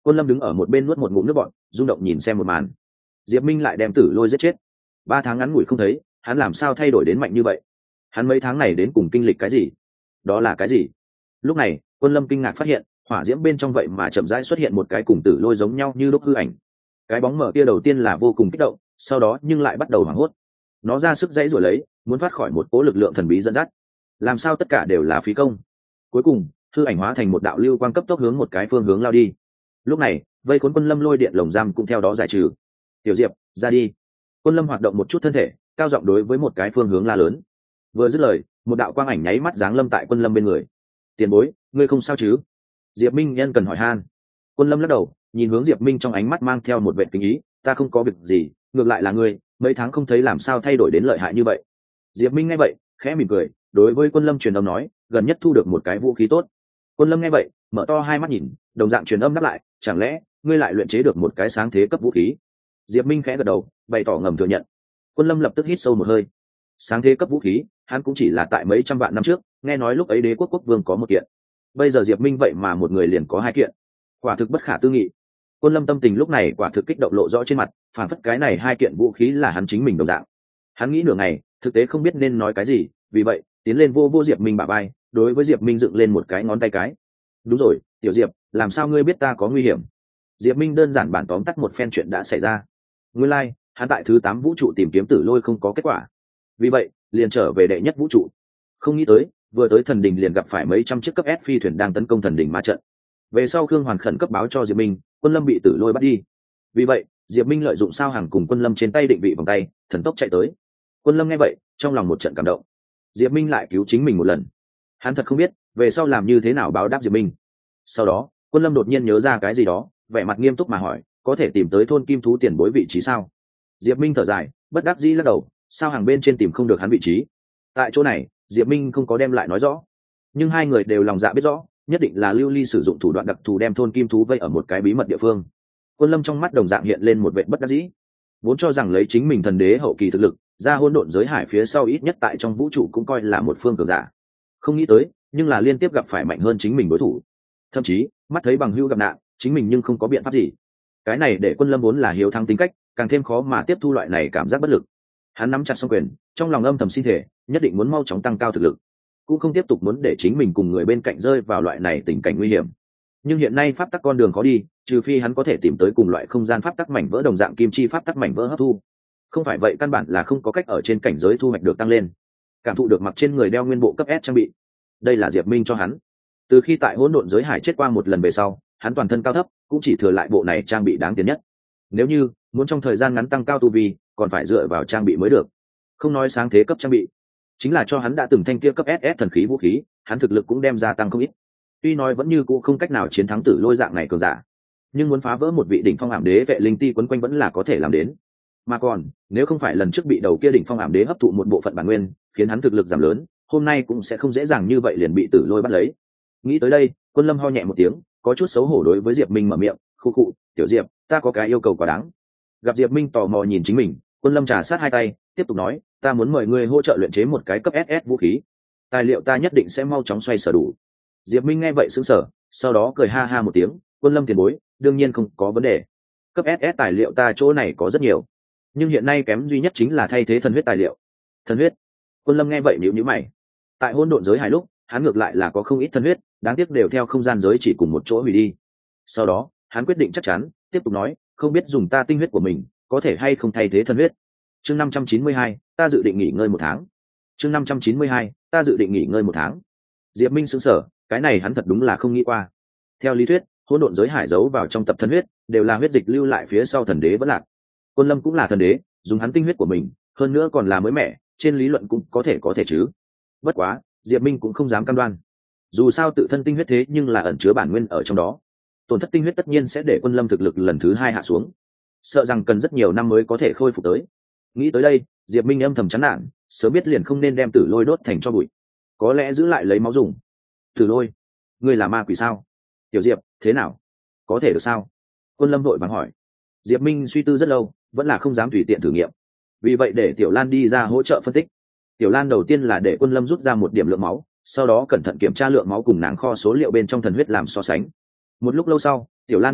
Quân Lâm đứng ở một bên nuốt một ngụm nước bọt, rung động nhìn xem một màn. Diệp Minh lại đem Tử Lôi giết chết. 3 tháng ngắn ngủi không thấy, hắn làm sao thay đổi đến mạnh như vậy? Hắn mấy tháng này đến cùng kinh lịch cái gì? Đó là cái gì? Lúc này, Quân Lâm kinh ngạc phát hiện, hỏa diễm bên trong vậy mà chậm rãi xuất hiện một cái cùng Tử Lôi giống nhau như lúc hư ảnh. Cái bóng mờ kia đầu tiên là vô cùng kích động, sau đó nhưng lại bắt đầu hoảng hốt. Nó ra sức dãy rủa lấy, muốn thoát khỏi một cỗ lực lượng thần bí dẫn dắt. Làm sao tất cả đều là phí công? Cuối cùng, hư ảnh hóa thành một đạo lưu quang cấp tốc hướng một cái phương hướng lao đi. Lúc này, vây cuốn Quân Lâm lôi điện lồng giam cũng theo đó giải trừ. Tiểu Diệp, ra đi. Quân Lâm hoạt động một chút thân thể, cao giọng đối với một cái phương hướng la lớn. Vừa dứt lời, một đạo quang ảnh nháy mắt giáng lâm tại Quân Lâm bên người. Tiền bối, ngươi không sao chứ? Diệp Minh nhân cần hỏi han. Quân Lâm lắc đầu, nhìn hướng Diệp Minh trong ánh mắt mang theo một vẻ kính ý, ta không có việc gì, ngược lại là ngươi, mấy tháng không thấy làm sao thay đổi đến lợi hại như vậy. Diệp Minh nghe vậy, khẽ mỉm cười, đối với Quân Lâm truyền âm nói, gần nhất thu được một cái vũ khí tốt. Quân Lâm nghe vậy, mở to hai mắt nhìn, đồng dạng truyền âm đáp lại, chẳng lẽ ngươi lại luyện chế được một cái sáng thế cấp vũ khí? Diệp Minh khẽ gật đầu, bày tỏ ngầm thừa nhận. Quân Lâm lập tức hít sâu một hơi. Sáng thế cấp vũ khí, hắn cũng chỉ là tại mấy trăm vạn năm trước, nghe nói lúc ấy Đế quốc quốc vương có một kiện. Bây giờ Diệp Minh vậy mà một người liền có 2 kiện. Quả thực bất khả tư nghị. Quân Lâm tâm tình lúc này quả thực kích động lộ rõ trên mặt, phản phất cái này 2 kiện vũ khí là hắn chính mình đồng dạng. Hắn nghĩ nửa ngày, thực tế không biết nên nói cái gì, vì vậy, tiến lên vô Diệp Minh bả vai, đối với Diệp Minh dựng lên một cái ngón tay cái. Đúng rồi, Tiểu Diệp, làm sao ngươi biết ta có nguy hiểm? Diệp Minh đơn giản bản tóm tắt một phen chuyện đã xảy ra. Nguyên lai, like, hắn tại thứ 8 vũ trụ tìm kiếm Tử Lôi không có kết quả. Vì vậy, liền trở về đệ nhất vũ trụ. Không nghĩ tới, vừa tới thần đình liền gặp phải mấy trăm chiếc cấp S phi thuyền đang tấn công thần đình ma trận. Về sau Khương Hoàn khẩn cấp báo cho Diệp Minh, Quân Lâm bị Tử Lôi bắt đi. Vì vậy, Diệp Minh lợi dụng sao hàng cùng Quân Lâm trên tay định vị vòng tay, thần tốc chạy tới. Quân Lâm nghe vậy, trong lòng một trận cảm động. Diệp Minh lại cứu chính mình một lần. Hắn thật không biết, về sau làm như thế nào báo đáp Diệp Minh. Sau đó, Quân Lâm đột nhiên nhớ ra cái gì đó, vẻ mặt nghiêm túc mà hỏi, có thể tìm tới thôn kim thú tiền bối vị trí sao? Diệp Minh thở dài, bất đắc dĩ lắc đầu, sao hàng bên trên tìm không được hắn vị trí. Tại chỗ này, Diệp Minh không có đem lại nói rõ, nhưng hai người đều lòng dạ biết rõ, nhất định là Lưu Ly sử dụng thủ đoạn đặc thù đem thôn kim thú vây ở một cái bí mật địa phương. Quân Lâm trong mắt đồng dạng hiện lên một vẻ bất đắc dĩ, vốn cho rằng lấy chính mình thần đế hậu kỳ thực lực, ra hỗn độn giới hải phía sau ít nhất tại trong vũ trụ cũng coi là một phương cường giả. Không nghĩ tới, nhưng là liên tiếp gặp phải mạnh hơn chính mình đối thủ. Thậm chí, mắt thấy bằng hữu gặp nạn, chính mình nhưng không có biện pháp gì. Cái này để Quân Lâm vốn là hiếu thắng tính cách, càng thêm khó mà tiếp thu loại này cảm giác bất lực. Hắn nắm chặt song quyền, trong lòng âm thầm xin thể, nhất định muốn mau chóng tăng cao thực lực, cũng không tiếp tục muốn để chính mình cùng người bên cạnh rơi vào loại này tình cảnh nguy hiểm. Nhưng hiện nay pháp tắc con đường khó đi, trừ phi hắn có thể tìm tới cùng loại không gian pháp tắc mảnh vỡ đồng dạng kim chi pháp tắc mảnh vỡ hấp thu. Không phải vậy căn bản là không có cách ở trên cảnh giới thu hoạch được tăng lên. Cảm thụ được mặc trên người đeo nguyên bộ cấp S trang bị. Đây là Diệp Minh cho hắn. Từ khi tại hỗn độn giới hải chết qua một lần về sau, hắn toàn thân cao thấp, cũng chỉ thừa lại bộ này trang bị đáng tiền nhất. Nếu như muốn trong thời gian ngắn tăng cao tu vi, còn phải dựa vào trang bị mới được. Không nói sáng thế cấp trang bị, chính là cho hắn đã từng thanh kia cấp SS thần khí vũ khí, hắn thực lực cũng đem gia tăng không ít. Tuy nói vẫn như cũ không cách nào chiến thắng Tử Lôi dạng này cường giả, nhưng muốn phá vỡ một vị đỉnh phong ảm đế vệ linh ti quấn quanh vẫn là có thể làm đến. Mà còn, nếu không phải lần trước bị đầu kia đỉnh phong ảm đế hấp thụ một bộ phận bản nguyên, khiến hắn thực lực giảm lớn, hôm nay cũng sẽ không dễ dàng như vậy liền bị Tử Lôi bắt lấy. Nghĩ tới đây, Quân Lâm ho nhẹ một tiếng, có chút xấu hổ đối với Diệp Minh mở miệng, "Khu khụ, Tiểu Diệp, ta có cái yêu cầu quá đáng." Gặp Diệp Minh tò mò nhìn chính mình, Quân Lâm trà sát hai tay, tiếp tục nói, "Ta muốn mời ngươi hỗ trợ luyện chế một cái cấp SS vũ khí. Tài liệu ta nhất định sẽ mau chóng xoay sở đủ." Diệp Minh nghe vậy sững sờ, sau đó cười ha ha một tiếng, "Quân Lâm tiền bối, đương nhiên không có vấn đề. Cấp SS tài liệu ta chỗ này có rất nhiều, nhưng hiện nay kém duy nhất chính là thay thế thần huyết tài liệu." Thần huyết? Quân Lâm nghe vậy nhíu nhíu mày. Tại hỗn độn giới hải lúc, hắn ngược lại là có không ít thần huyết, đáng tiếc đều theo không gian giới chỉ cùng một chỗ hủy đi. Sau đó, hắn quyết định chắc chắn, tiếp tục nói, "Không biết dùng ta tinh huyết của mình, có thể hay không thay thế thần huyết?" Chương 592, ta dự định nghỉ ngơi 1 tháng. Chương 592, ta dự định nghỉ ngơi 1 tháng. Diệp Minh sững sờ, cái này hắn thật đúng là không nghĩ qua. Theo lý thuyết, hỗn độn giới hải giấu vào trong tập thần huyết, đều là huyết dịch lưu lại phía sau thần đế vẫn lạc. Quân Lâm cũng là thần đế, dùng hắn tinh huyết của mình, hơn nữa còn là mới mẻ, trên lý luận cũng có thể chứ. Bất quá, Diệp Minh cũng không dám cam đoan. Dù sao tự thân tinh huyết thế nhưng là ẩn chứa bản nguyên ở trong đó. Tổn thất tinh huyết tất nhiên sẽ để Quân Lâm thực lực lần thứ 2 hạ xuống. Sợ rằng cần rất nhiều năm mới có thể khôi phục tới. Nghĩ tới đây, Diệp Minh âm thầm chán nản, sớm biết liền không nên đem Tử Lôi đốt thành tro bụi. Có lẽ giữ lại lấy máu dùng. Tử Lôi, ngươi là ma quỷ sao? Tiểu Diệp, thế nào? Có thể được sao? Quân Lâm vội vàng hỏi. Diệp Minh suy tư rất lâu, vẫn là không dám tùy tiện thử nghiệm. Vì vậy để Tiểu Lan đi ra hỗ trợ phân tích. Tiểu Lan đầu tiên là để Quân Lâm rút ra một điểm lượng máu, sau đó cẩn thận kiểm tra lượng máu cùng nàng kho số liệu bên trong thần huyết làm so sánh. Một lúc lâu sau, Tiểu Lan biết miệng,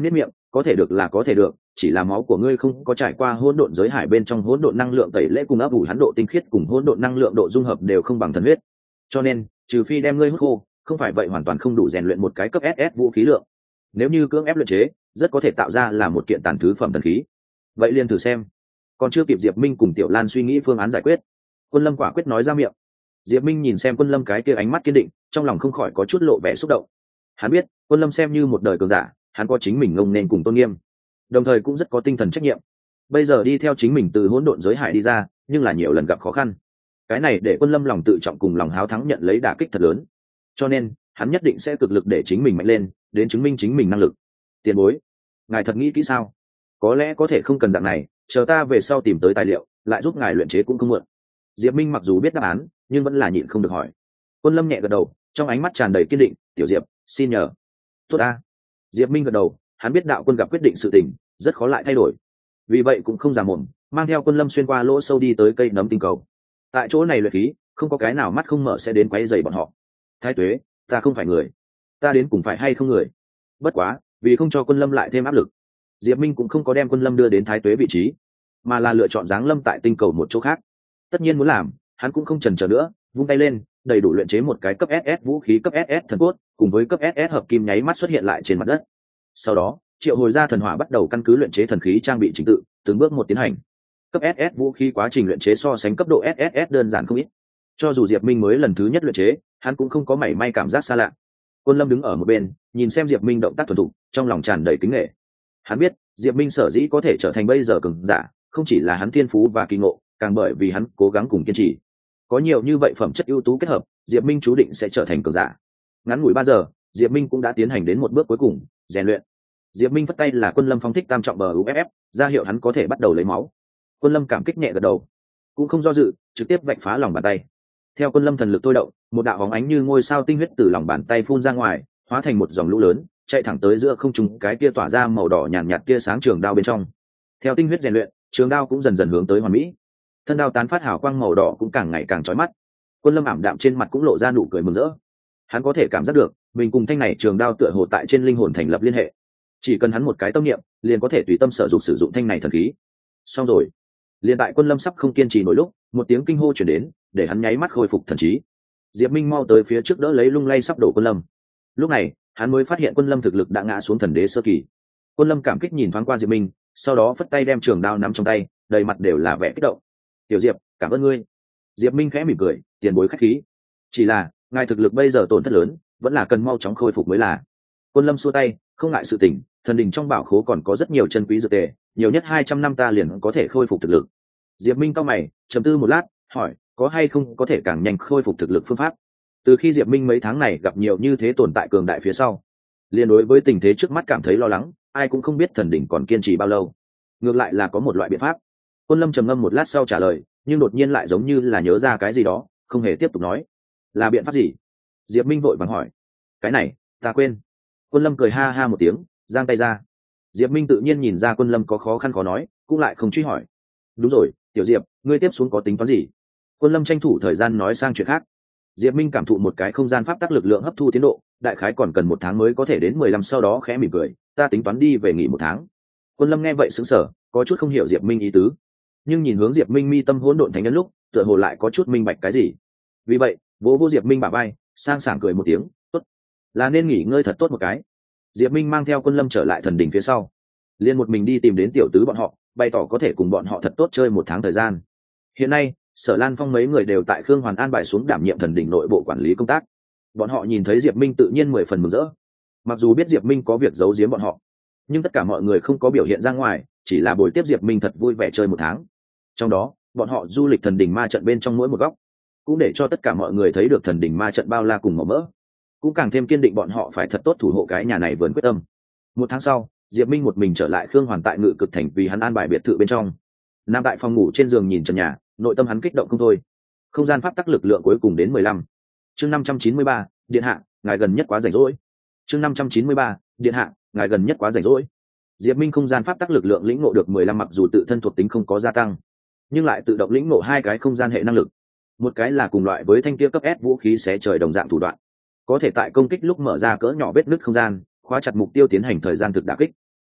có thể được là có thể được, chỉ là máu của ngươi không có trải qua hỗn độn giới hải bên trong hỗn độn năng lượng tẩy lễ cùng ấp ủ hắn độ tinh khiết cùng hỗn độn năng lượng độ dung hợp đều không bằng thần huyết, cho nên trừ phi đem ngươi hút khô, không phải vậy hoàn toàn không đủ rèn luyện một cái cấp SS vũ khí lượng. Nếu như cưỡng ép luyện chế, rất có thể tạo ra là một kiện tàn thứ phẩm thần khí. Vậy liền thử xem. Còn chưa kịp Diệp Minh cùng Tiểu Lan suy nghĩ phương án giải quyết, Quân Lâm quả quyết nói ra miệng. Diệp Minh nhìn xem Quân Lâm cái kia ánh mắt kiên định, trong lòng không khỏi có chút lộ vẻ xúc động. Hắn biết, Quân Lâm xem như một đời cường giả, hắn có chính mình ngông nên cùng tôn nghiêm, đồng thời cũng rất có tinh thần trách nhiệm. Bây giờ đi theo chính mình từ hỗn độn giới hải đi ra, nhưng là nhiều lần gặp khó khăn. Cái này để Quân Lâm lòng tự trọng cùng lòng háo thắng nhận lấy đả kích thật lớn. Cho nên, hắn nhất định sẽ cực lực để chính mình mạnh lên, đến chứng minh chính mình năng lực. Tiền bối, ngài thật nghĩ kỹ sao? Có lẽ có thể không cần dạng này, chờ ta về sau tìm tới tài liệu, lại giúp ngài luyện chế cũng không muộn. Diệp Minh mặc dù biết đáp án, nhưng vẫn là nhịn không được hỏi. Quân Lâm nhẹ gật đầu, trong ánh mắt tràn đầy kiên định. Tiểu Diệp, xin nhờ. Tốt a. Diệp Minh gật đầu, hắn biết đạo quân gặp quyết định sự tình, rất khó lại thay đổi. Vì vậy cũng không giả mồm, mang theo Quân Lâm xuyên qua lỗ sâu đi tới cây nấm tinh cầu. Tại chỗ này luyện khí, không có cái nào mắt không mở sẽ đến quấy rầy bọn họ. Thái Tuế, ta không phải người, ta đến cùng phải hay không người? Bất quá, vì không cho Quân Lâm lại thêm áp lực, Diệp Minh cũng không có đem Quân Lâm đưa đến Thái Tuế vị trí, mà là lựa chọn giáng lâm tại tinh cầu một chỗ khác. Tất nhiên muốn làm, hắn cũng không chần chờ nữa, vung tay lên, đầy đủ luyện chế một cái cấp SS vũ khí cấp SS thần cốt, cùng với cấp SS hợp kim nháy mắt xuất hiện lại trên mặt đất. Sau đó, triệu hồi ra thần hỏa bắt đầu căn cứ luyện chế thần khí trang bị trình tự, từng bước một tiến hành. Cấp SS vũ khí quá trình luyện chế so sánh cấp độ SSS đơn giản không ít. Cho dù Diệp Minh mới lần thứ nhất luyện chế, hắn cũng không có mảy may cảm giác xa lạ. Quân Lâm đứng ở một bên, nhìn xem Diệp Minh động tác thuần thục, trong lòng tràn đầy kính nể. Hắn biết, Diệp Minh sở dĩ có thể trở thành bây giờ cường giả, không chỉ là hắn thiên phú và kỳ ngộ, càng bởi vì hắn cố gắng cùng kiên trì. Có nhiều như vậy phẩm chất ưu tú kết hợp, Diệp Minh chú định sẽ trở thành cường giả. Ngắn ngủi 3 giờ, Diệp Minh cũng đã tiến hành đến một bước cuối cùng, rèn luyện. Diệp Minh vất tay là Quân Lâm phong thích tam trọng bờ UFF, ra hiệu hắn có thể bắt đầu lấy máu. Quân Lâm cảm kích nhẹ gật đầu, cũng không do dự, trực tiếp vạch phá lòng bàn tay. Theo Quân Lâm thần lực tôi động, một đạo bóng ánh như ngôi sao tinh huyết từ lòng bàn tay phun ra ngoài, hóa thành một dòng lũ lớn, chạy thẳng tới giữa không trung cái kia tỏa ra màu đỏ nhàn nhạt kia sáng trường đao bên trong. Theo tinh huyết rèn luyện, trường đao cũng dần dần hướng tới hoàn mỹ. Thân đao tán phát hào quang màu đỏ cũng càng ngày càng chói mắt. Quân Lâm ảm đạm trên mặt cũng lộ ra nụ cười mừng rỡ. Hắn có thể cảm giác được, mình cùng thanh này trường đao tựa hồ tại trên linh hồn thành lập liên hệ. Chỉ cần hắn một cái tâm niệm, liền có thể tùy tâm sở dụng sử dụng thanh này thần khí. Xong rồi. Liền tại Quân Lâm sắp không kiên trì nổi lúc, một tiếng kinh hô truyền đến, để hắn nháy mắt khôi phục thần trí. Diệp Minh mau tới phía trước đỡ lấy lung lay sắp đổ Quân Lâm. Lúc này, hắn mới phát hiện Quân Lâm thực lực đã ngã xuống thần đế sơ kỳ. Quân Lâm cảm kích nhìn thoáng qua Diệp Minh, sau đó phất tay đem trường đao nắm trong tay, đầy mặt đều là vẻ kích động. "Tiểu Diệp, cảm ơn ngươi." Diệp Minh khẽ mỉm cười, "Tiền bối khách khí. Chỉ là, ngài thực lực bây giờ tổn thất lớn, vẫn là cần mau chóng khôi phục mới là." Quân Lâm xua tay, "Không ngại sự tình, thần đình trong bảo khố còn có rất nhiều chân quý dược tề, nhiều nhất 200 năm ta liền có thể khôi phục thực lực." Diệp Minh cau mày, trầm tư một lát, hỏi, "Có hay không có thể càng nhanh khôi phục thực lực phương pháp?" Từ khi Diệp Minh mấy tháng này gặp nhiều như thế tồn tại cường đại phía sau, liền đối với tình thế trước mắt cảm thấy lo lắng, ai cũng không biết thần đỉnh còn kiên trì bao lâu. Ngược lại là có một loại biện pháp. Quân Lâm trầm ngâm một lát sau trả lời, nhưng đột nhiên lại giống như là nhớ ra cái gì đó, không hề tiếp tục nói. "Là biện pháp gì?" Diệp Minh vội vàng hỏi. "Cái này, ta quên." Quân Lâm cười ha ha một tiếng, giang tay ra. Diệp Minh tự nhiên nhìn ra Quân Lâm có khó khăn khó nói, cũng lại không truy hỏi. "Đúng rồi, Tiểu Diệp, ngươi tiếp xuống có tính toán gì?" Quân Lâm tranh thủ thời gian nói sang chuyện khác. Diệp Minh cảm thụ một cái không gian pháp tắc lực lượng hấp thu tiến độ, đại khái còn cần 1 tháng mới có thể đến 15, sau đó khẽ mỉm cười, "Ta tính toán đi về nghỉ 1 tháng." Quân Lâm nghe vậy sững sờ, có chút không hiểu Diệp Minh ý tứ, nhưng nhìn hướng Diệp Minh mi tâm hỗn độn thánh nhân lúc, tựa hồ lại có chút minh bạch cái gì. Vì vậy, vỗ Diệp Minh bả vai, sang sảng cười một tiếng, "Tốt, là nên nghỉ ngơi thật tốt một cái." Diệp Minh mang theo Quân Lâm trở lại thần đỉnh phía sau, liền một mình đi tìm đến tiểu tứ bọn họ, bày tỏ có thể cùng bọn họ thật tốt chơi 1 tháng thời gian. Hiện nay, Sở Lan Phong mấy người đều tại Khương Hoàn an bài xuống đảm nhiệm thần đỉnh nội bộ quản lý công tác. Bọn họ nhìn thấy Diệp Minh tự nhiên 10 phần mừng rỡ. Mặc dù biết Diệp Minh có việc giấu giếm bọn họ, nhưng tất cả mọi người không có biểu hiện ra ngoài, chỉ là bồi tiếp Diệp Minh thật vui vẻ chơi 1 tháng. Trong đó, bọn họ du lịch thần đỉnh ma trận bên trong mỗi một góc, cũng để cho tất cả mọi người thấy được thần đỉnh ma trận bao la cùng màu mỡ, cũng càng thêm kiên định bọn họ phải thật tốt thủ hộ cái nhà này vườn quyết tâm. 1 tháng sau, Diệp Minh một mình trở lại Khương Hoàn tại Ngự Cực Thành vì hắn an bài biệt thự bên trong. Nằm tại phòng ngủ trên giường nhìn trần nhà, nội tâm hắn kích động không thôi. Không gian pháp tắc lực lượng cuối cùng đến 15. Chương 593, điện hạ, ngài gần nhất quá rảnh rỗi. Chương 593, điện hạ, ngài gần nhất quá rảnh rỗi. Diệp Minh không gian pháp tắc lực lượng lĩnh ngộ được 15, mặc dù tự thân thuộc tính không có gia tăng, nhưng lại tự động lĩnh ngộ 2 cái không gian hệ năng lực. Một cái là cùng loại với thanh kia cấp S vũ khí xé trời đồng dạng thủ đoạn, có thể tại công kích lúc mở ra cỡ nhỏ vết nứt không gian, khóa chặt mục tiêu tiến hành thời gian thực đả kích.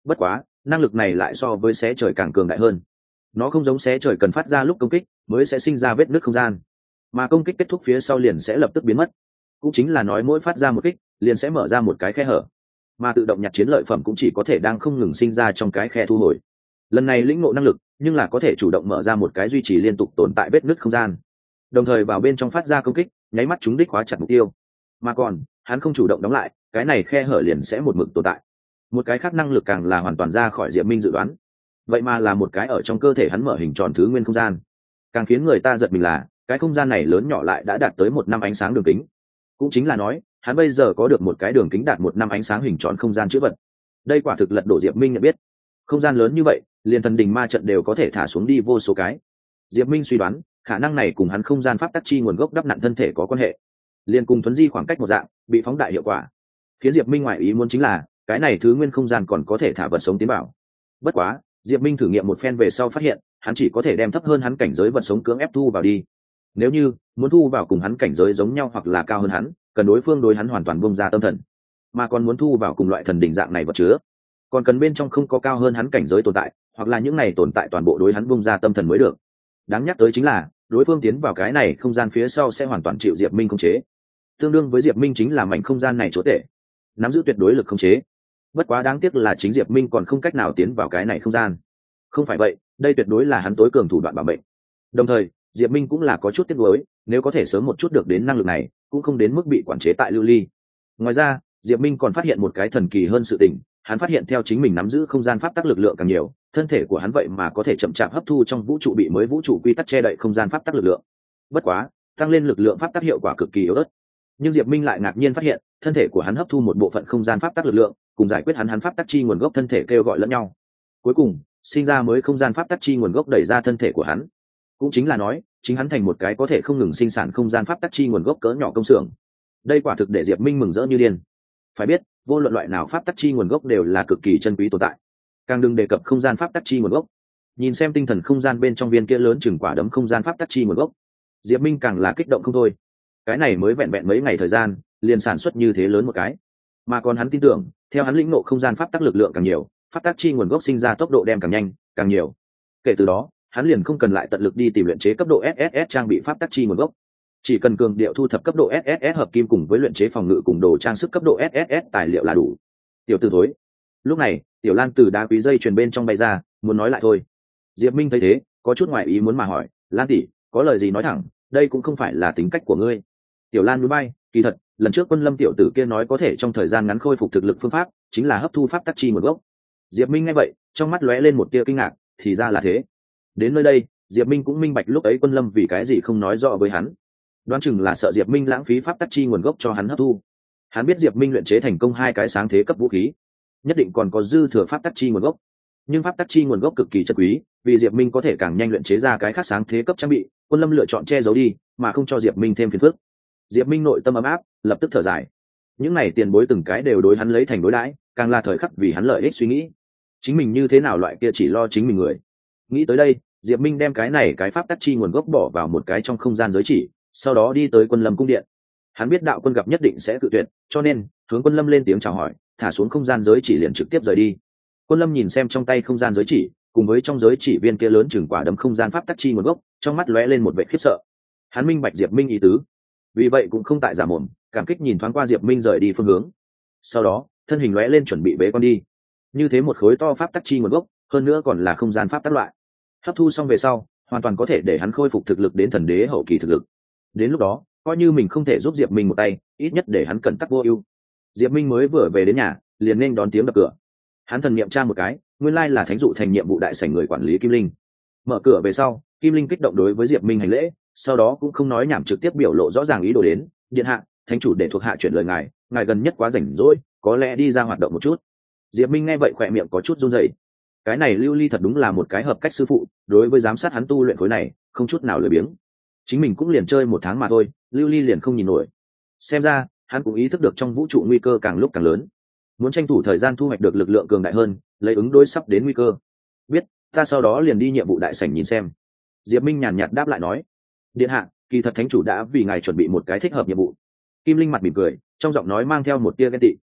Bất quá năng lực này lại so với xé trời càng cường đại hơn. Nó không giống xé trời cần phát ra lúc công kích mới sẽ sinh ra vết nứt không gian, mà công kích kết thúc phía sau liền sẽ lập tức biến mất. Cũng chính là nói mỗi phát ra một kích liền sẽ mở ra một cái khe hở, mà tự động nhặt chiến lợi phẩm cũng chỉ có thể đang không ngừng sinh ra trong cái khe thu hồi. Lần này lĩnh ngộ năng lực nhưng là có thể chủ động mở ra một cái duy trì liên tục tồn tại vết nứt không gian, đồng thời vào bên trong phát ra công kích nháy mắt trúng đích khóa chặt mục tiêu. Mà còn hắn không chủ động đóng lại, cái này khe hở liền sẽ một mực tồn tại. Một cái khác năng lực càng là hoàn toàn ra khỏi Diệp Minh dự đoán, vậy mà là một cái ở trong cơ thể hắn mở hình tròn thứ nguyên không gian. Càng khiến người ta giật mình là cái không gian này lớn nhỏ lại đã đạt tới 1 năm ánh sáng đường kính. Cũng chính là nói hắn bây giờ có được một cái đường kính đạt 1 năm ánh sáng hình tròn không gian chữ vật. Đây quả thực lật đổ Diệp Minh nhận biết. Không gian lớn như vậy liền thần đình ma trận đều có thể thả xuống đi vô số cái. Diệp Minh suy đoán khả năng này cùng hắn không gian pháp tắc chi nguồn gốc đắp nặn thân thể có quan hệ, liền cùng thuấn di khoảng cách một dạng bị phóng đại hiệu quả. Khiến Diệp Minh ngoại ý muốn chính là cái này thứ nguyên không gian còn có thể thả vật sống tiến vào. Bất quá Diệp Minh thử nghiệm một phen về sau phát hiện hắn chỉ có thể đem thấp hơn hắn cảnh giới vật sống cưỡng ép thu vào đi. Nếu như muốn thu vào cùng hắn cảnh giới giống nhau hoặc là cao hơn hắn, cần đối phương đối hắn hoàn toàn bung ra tâm thần, mà còn muốn thu vào cùng loại thần đỉnh dạng này vật chứa, còn cần bên trong không có cao hơn hắn cảnh giới tồn tại, hoặc là những này tồn tại toàn bộ đối hắn bung ra tâm thần mới được. Đáng nhắc tới chính là đối phương tiến vào cái này không gian phía sau sẽ hoàn toàn chịu Diệp Minh khống chế, tương đương với Diệp Minh chính là mảnh không gian này chúa tể, nắm giữ tuyệt đối lực khống chế. Bất quá đáng tiếc là chính Diệp Minh còn không cách nào tiến vào cái này không gian. Không phải vậy, đây tuyệt đối là hắn tối cường thủ đoạn bảo mệnh. Đồng thời Diệp Minh cũng là có chút tiếc nuối, nếu có thể sớm một chút được đến năng lực này cũng không đến mức bị quản chế tại lưu ly. Ngoài ra Diệp Minh còn phát hiện một cái thần kỳ hơn sự tình, hắn phát hiện theo chính mình nắm giữ không gian pháp tắc lực lượng càng nhiều, thân thể của hắn vậy mà có thể chậm chạp hấp thu trong vũ trụ bị mới vũ trụ quy tắc che đậy không gian pháp tắc lực lượng. Bất quá tăng lên lực lượng pháp tắc hiệu quả cực kỳ yếu ớt. Nhưng Diệp Minh lại ngạc nhiên phát hiện thân thể của hắn hấp thu một bộ phận không gian pháp tắc lực lượng cùng giải quyết hắn pháp tắc chi nguồn gốc thân thể kêu gọi lẫn nhau, cuối cùng sinh ra mới không gian pháp tắc chi nguồn gốc đẩy ra thân thể của hắn. Cũng chính là nói chính hắn thành một cái có thể không ngừng sinh sản không gian pháp tắc chi nguồn gốc cỡ nhỏ công xưởng. Đây quả thực để Diệp Minh mừng rỡ như điên. Phải biết vô luận loại nào pháp tắc chi nguồn gốc đều là cực kỳ chân quý tồn tại, càng đừng đề cập không gian pháp tắc chi nguồn gốc. Nhìn xem tinh thần không gian bên trong viên kia lớn chừng quả đấm không gian pháp tắc chi nguồn gốc, Diệp Minh càng là kích động không thôi. Cái này mới vẹn vẹn mấy ngày thời gian liền sản xuất như thế lớn một cái, mà còn hắn tin tưởng theo hắn lĩnh ngộ không gian pháp tắc lực lượng càng nhiều, pháp tắc chi nguồn gốc sinh ra tốc độ đem càng nhanh càng nhiều. Kể từ đó hắn liền không cần lại tận lực đi tìm luyện chế cấp độ SSS trang bị pháp tắc chi nguồn gốc, chỉ cần cường điệu thu thập cấp độ SSS hợp kim cùng với luyện chế phòng ngự cùng đồ trang sức cấp độ SSS tài liệu là đủ. Tiểu tử thối. Lúc này Tiểu Lan từ đá quý dây chuyền bên trong bay ra, muốn nói lại thôi. Diệp Minh thấy thế có chút ngoài ý muốn mà hỏi, Lan tỷ, có lời gì nói thẳng, đây cũng không phải là tính cách của ngươi. Tiểu Lan núi bay, kỳ thật lần trước Quân Lâm tiểu tử kia nói có thể trong thời gian ngắn khôi phục thực lực phương pháp chính là hấp thu pháp tắc chi nguồn gốc. Diệp Minh nghe vậy trong mắt lóe lên một tia kinh ngạc, thì ra là thế. Đến nơi đây Diệp Minh cũng minh bạch lúc ấy Quân Lâm vì cái gì không nói rõ với hắn, đoán chừng là sợ Diệp Minh lãng phí pháp tắc chi nguồn gốc cho hắn hấp thu. Hắn biết Diệp Minh luyện chế thành công 2 cái sáng thế cấp vũ khí, nhất định còn có dư thừa pháp tắc chi nguồn gốc, nhưng pháp tắc chi nguồn gốc cực kỳ chất quý, vì Diệp Minh có thể càng nhanh luyện chế ra cái khác sáng thế cấp trang bị, Quân Lâm lựa chọn che giấu đi mà không cho Diệp Minh thêm phiền phức. Diệp Minh nội tâm ấm áp, lập tức thở dài. Những này tiền bối từng cái đều đối hắn lấy thành đối đãi, càng là thời khắc vì hắn lợi ích suy nghĩ. Chính mình như thế nào loại kia chỉ lo chính mình người. Nghĩ tới đây, Diệp Minh đem cái này cái pháp tắc chi nguồn gốc bỏ vào một cái trong không gian giới chỉ, sau đó đi tới Quân Lâm cung điện. Hắn biết Đạo Quân gặp nhất định sẽ cự tuyệt, cho nên hướng Quân Lâm lên tiếng chào hỏi, thả xuống không gian giới chỉ liền trực tiếp rời đi. Quân Lâm nhìn xem trong tay không gian giới chỉ, cùng với trong giới chỉ viên kia lớn chừng quả đấm không gian pháp tắc chi nguồn gốc, trong mắt lóe lên một vẻ khiếp sợ. Hắn minh bạch Diệp Minh ý tứ, vì vậy cũng không tại giả mồm, cảm kích nhìn thoáng qua Diệp Minh rời đi phương hướng. Sau đó thân hình lóe lên chuẩn bị bế con đi. Như thế một khối to pháp tắc chi nguồn gốc, hơn nữa còn là không gian pháp tắc loại, hấp thu xong về sau hoàn toàn có thể để hắn khôi phục thực lực đến thần đế hậu kỳ thực lực. Đến lúc đó coi như mình không thể giúp Diệp Minh một tay, ít nhất để hắn cẩn tắc vô ưu. Diệp Minh mới vừa về đến nhà liền nên đón tiếng đập cửa. Hắn thần niệm tra một cái, nguyên lai là thánh dụ thành nhiệm vụ đại sảnh người quản lý Kim Linh. Mở cửa về sau, Kim Linh kích động đối với Diệp Minh hành lễ, sau đó cũng không nói nhảm trực tiếp biểu lộ rõ ràng ý đồ đến, điện hạ, thánh chủ để thuộc hạ chuyển lời ngài gần nhất quá rảnh rỗi, có lẽ đi ra hoạt động một chút. Diệp Minh nghe vậy khỏe miệng có chút run rẩy. Cái này Lưu Ly thật đúng là một cái hợp cách sư phụ, đối với giám sát hắn tu luyện khối này không chút nào lười biếng. Chính mình cũng liền chơi 1 tháng mà thôi, Lưu Ly liền không nhìn nổi. Xem ra hắn cũng ý thức được trong vũ trụ nguy cơ càng lúc càng lớn, muốn tranh thủ thời gian thu hoạch được lực lượng cường đại hơn, lấy ứng đối sắp đến nguy cơ. Biết, ta sau đó liền đi nhiệm vụ đại sảnh nhìn xem. Diệp Minh nhàn nhạt đáp lại nói, điện hạ, kỳ thật thánh chủ đã vì ngài chuẩn bị một cái thích hợp nhiệm vụ. Kim Linh mặt mỉm cười, trong giọng nói mang theo một tia ghen tị.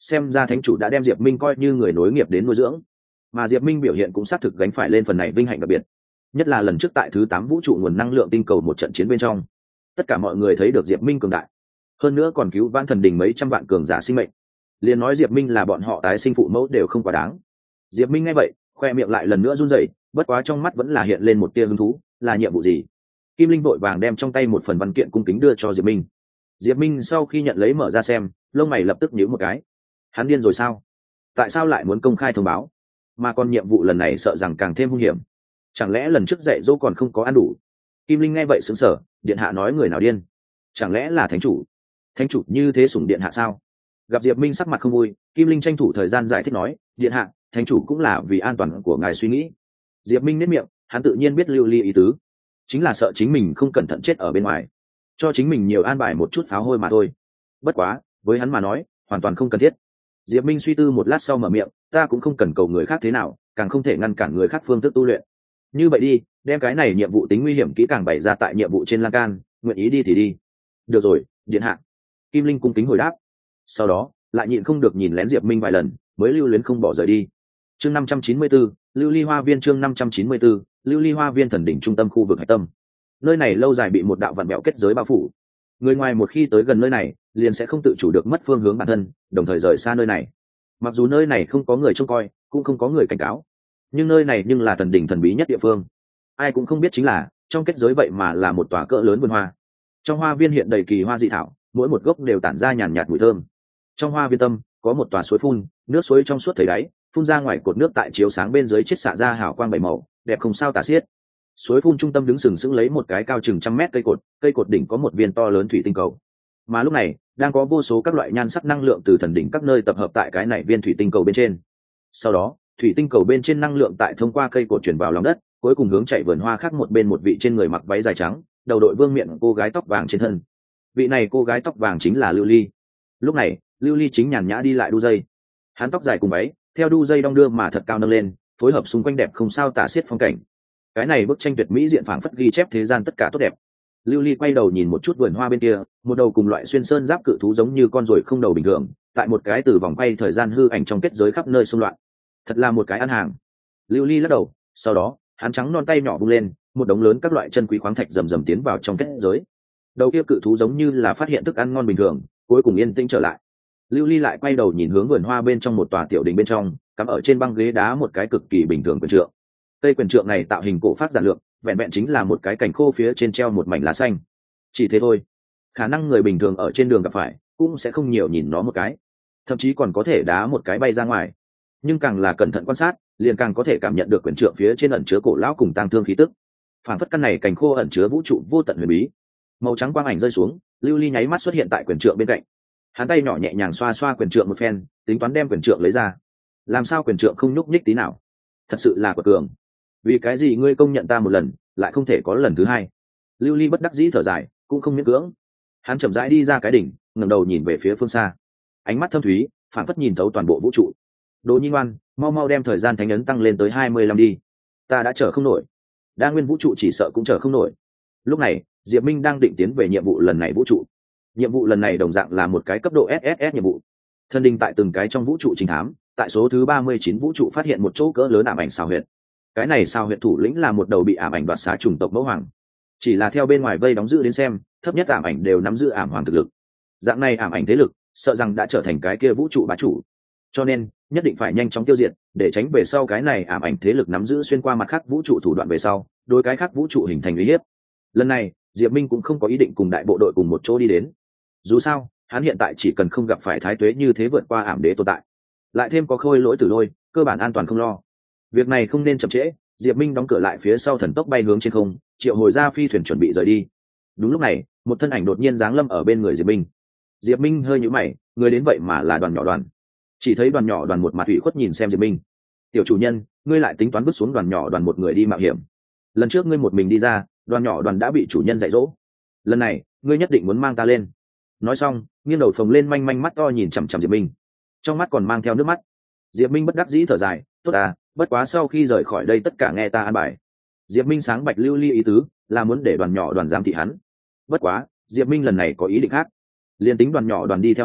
xem ra thánh chủ đã đem diệp minh coi như người nối nghiệp đến nuôi dưỡng, mà diệp minh biểu hiện cũng xác thực gánh phải lên phần này vinh hạnh đặc biệt, nhất là lần trước tại thứ 8 vũ trụ nguồn năng lượng tinh cầu một trận chiến bên trong, tất cả mọi người thấy được diệp minh cường đại, hơn nữa còn cứu vãn thần đình mấy trăm vạn cường giả sinh mệnh, liền nói diệp minh là bọn họ tái sinh phụ mẫu đều không quá đáng. Diệp minh nghe vậy khoe miệng lại lần nữa run rẩy, bất quá trong mắt vẫn là hiện lên một tia hứng thú. Là nhiệm vụ gì? Kim linh vội vàng đem trong tay một phần văn kiện cung kính đưa cho diệp minh. Diệp minh sau khi nhận lấy mở ra xem, lông mày lập tức nhíu một cái. Hắn điên rồi sao? Tại sao lại muốn công khai thông báo, mà còn nhiệm vụ lần này sợ rằng càng thêm hung hiểm? Chẳng lẽ lần trước dạy dỗ còn không có ăn đủ? Kim linh nghe vậy sững sờ, điện hạ nói người nào điên? Chẳng lẽ là thánh chủ? Thánh chủ như thế sủng điện hạ sao? Gặp diệp minh sắc mặt không vui, Kim linh tranh thủ thời gian giải thích nói, điện hạ, thánh chủ cũng là vì an toàn của ngài suy nghĩ. Diệp minh nếp miệng, hắn tự nhiên biết lưu ly ý tứ, chính là sợ chính mình không cẩn thận chết ở bên ngoài, cho chính mình nhiều an bài một chút pháo hôi mà thôi. Bất quá với hắn mà nói hoàn toàn không cần thiết. Diệp minh suy tư một lát sau mở miệng, ta cũng không cần cầu người khác thế nào, càng không thể ngăn cản người khác phương thức tu luyện. Như vậy đi, đem cái này nhiệm vụ tính nguy hiểm kỹ càng bày ra tại nhiệm vụ trên lan can, nguyện ý đi thì đi. Được rồi, điện hạ. Kim linh cung kính hồi đáp, sau đó lại nhịn không được nhìn lén diệp minh vài lần mới lưu luyến không bỏ rời đi. Chương 594, lưu ly hoa viên. Chương 594, lưu ly hoa viên thần đỉnh trung tâm khu vực hải tâm. Nơi này lâu dài bị một đạo vạn bẹo kết giới bao phủ, người ngoài một khi tới gần nơi này liền sẽ không tự chủ được mất phương hướng bản thân, đồng thời rời xa nơi này. Mặc dù nơi này không có người trông coi, cũng không có người cảnh cáo, nhưng nơi này nhưng là thần đỉnh thần bí nhất địa phương. Ai cũng không biết chính là trong kết giới vậy mà là một tòa cỡ lớn vườn hoa. Trong hoa viên hiện đầy kỳ hoa dị thảo, mỗi một gốc đều tản ra nhàn nhạt mùi thơm. Trong hoa viên tâm có một tòa suối phun, nước suối trong suốt thấy đáy, phun ra ngoài cột nước tại chiếu sáng bên dưới chiết xạ ra hào quang bảy màu, đẹp không sao tả xiết. Suối phun trung tâm đứng sừng sững lấy một cái cao chừng 100 mét cây cột đỉnh có một viên to lớn thủy tinh cầu. Mà lúc này đang có vô số các loại nhan sắc năng lượng từ thần đỉnh các nơi tập hợp tại cái này viên thủy tinh cầu bên trên. Sau đó thủy tinh cầu bên trên năng lượng tại thông qua cây cột chuyển vào lòng đất, cuối cùng hướng chạy vườn hoa khác một bên một vị trên người mặc váy dài trắng, đầu đội vương miện cô gái tóc vàng trên thân. Vị này cô gái tóc vàng chính là lưu ly. Lúc này lưu ly chính nhàn nhã đi lại đu dây, hắn tóc dài cùng váy theo đu dây đong đưa mà thật cao nâng lên, phối hợp xung quanh đẹp không sao tả xiết phong cảnh. Cái này bức tranh tuyệt mỹ diện phảng phất ghi chép thế gian tất cả tốt đẹp. Lưu ly quay đầu nhìn một chút vườn hoa bên kia, một đầu cùng loại xuyên sơn giáp cự thú giống như con ruồi không đầu bình thường, tại một cái từ vòng quay thời gian hư ảnh trong kết giới khắp nơi xung loạn. Thật là một cái ăn hàng. Lưu ly lắc đầu, sau đó hắn trắng non tay nhỏ vung lên, một đống lớn các loại chân quý khoáng thạch rầm rầm tiến vào trong kết giới. Đầu kia cự thú giống như là phát hiện thức ăn ngon bình thường, cuối cùng yên tĩnh trở lại. Lưu ly lại quay đầu nhìn hướng vườn hoa bên trong một tòa tiểu đình bên trong, cắm ở trên băng ghế đá một cái cực kỳ bình thường quyền trượng. Cây quyền trượng này tạo hình cổ phát giản lược, vẹn vẹn chính là một cái cành khô phía trên treo một mảnh lá xanh, chỉ thế thôi. Khả năng người bình thường ở trên đường gặp phải cũng sẽ không nhiều nhìn nó một cái, thậm chí còn có thể đá một cái bay ra ngoài. Nhưng càng là cẩn thận quan sát, liền càng có thể cảm nhận được quyền trượng phía trên ẩn chứa cổ lão cùng tang thương khí tức. Phản phất căn này cành khô ẩn chứa vũ trụ vô tận huyền bí. Màu trắng quang ảnh rơi xuống, lưu ly nháy mắt xuất hiện tại quyền trượng bên cạnh. Hắn tay nhỏ nhẹ nhàng xoa xoa quyền trượng một phen, tính toán đem quyền trượng lấy ra. Làm sao quyền trượng không nhúc nhích tí nào? Thật sự là quật cường. Vì cái gì ngươi công nhận ta một lần lại không thể có lần thứ hai? Lưu ly bất đắc dĩ thở dài, cũng không miễn cưỡng. Hắn chậm rãi đi ra cái đỉnh, ngẩng đầu nhìn về phía phương xa, ánh mắt thâm thúy, phản phất nhìn thấu toàn bộ vũ trụ. Đỗ Nhi ngoan, mau mau đem thời gian thánh ấn tăng lên tới 25 đi, ta đã chờ không nổi. Đa nguyên vũ trụ chỉ sợ cũng chờ không nổi. Lúc này Diệp Minh đang định tiến về nhiệm vụ lần này vũ trụ. Nhiệm vụ lần này đồng dạng là một cái cấp độ SSS nhiệm vụ. Thần đình tại từng cái trong vũ trụ trình thám, tại số thứ 39 vũ trụ phát hiện một chỗ cỡ lớn ảm ảnh sao huyệt. Cái này sao huyệt thủ lĩnh là một đầu bị ảm ảnh đoạt xá chủng tộc mẫu hoàng. Chỉ là theo bên ngoài vây đóng giữ đến xem, thấp nhất ảm ảnh đều nắm giữ ảm hoàng thực lực. Dạng này ảm ảnh thế lực, sợ rằng đã trở thành cái kia vũ trụ bá chủ. Cho nên nhất định phải nhanh chóng tiêu diệt, để tránh về sau cái này ảm ảnh thế lực nắm giữ xuyên qua mặt khác vũ trụ thủ đoạn về sau, đối cái khác vũ trụ hình thành uy hiếp. Lần này Diệp Minh cũng không có ý định cùng đại bộ đội cùng một chỗ đi đến. Dù sao hắn hiện tại chỉ cần không gặp phải thái tuế như thế vượt qua ảm đế tồn tại, lại thêm có khôi lỗi tử lôi, cơ bản an toàn không lo. Việc này không nên chậm trễ. Diệp Minh đóng cửa lại phía sau, thần tốc bay hướng trên không, triệu hồi ra phi thuyền chuẩn bị rời đi. Đúng lúc này một thân ảnh đột nhiên giáng lâm ở bên người Diệp Minh. Diệp Minh hơi nhíu mày, người đến vậy mà là Đoàn Nhỏ Đoàn. Chỉ thấy Đoàn Nhỏ Đoàn một mặt ủy khuất nhìn xem Diệp Minh. Tiểu chủ nhân, ngươi lại tính toán bước xuống Đoàn Nhỏ Đoàn một người đi mạo hiểm. Lần trước ngươi một mình đi ra, Đoàn Nhỏ Đoàn đã bị chủ nhân dạy dỗ, lần này ngươi nhất định muốn mang ta lên. Nói xong nghiêng đầu phồng lên manh manh mắt to nhìn chằm chằm Diệp Minh, trong mắt còn mang theo nước mắt. Diệp Minh bất đắc dĩ thở dài, tốt à, bất quá sau khi rời khỏi đây tất cả nghe ta an bài. Diệp Minh sáng bạch lưu ly ý tứ là muốn để Đoàn Nhỏ Đoàn giám thị hắn. Bất quá Diệp Minh lần này có ý định khác. Liên tính Đoàn Nhỏ Đoàn đi theo hắn,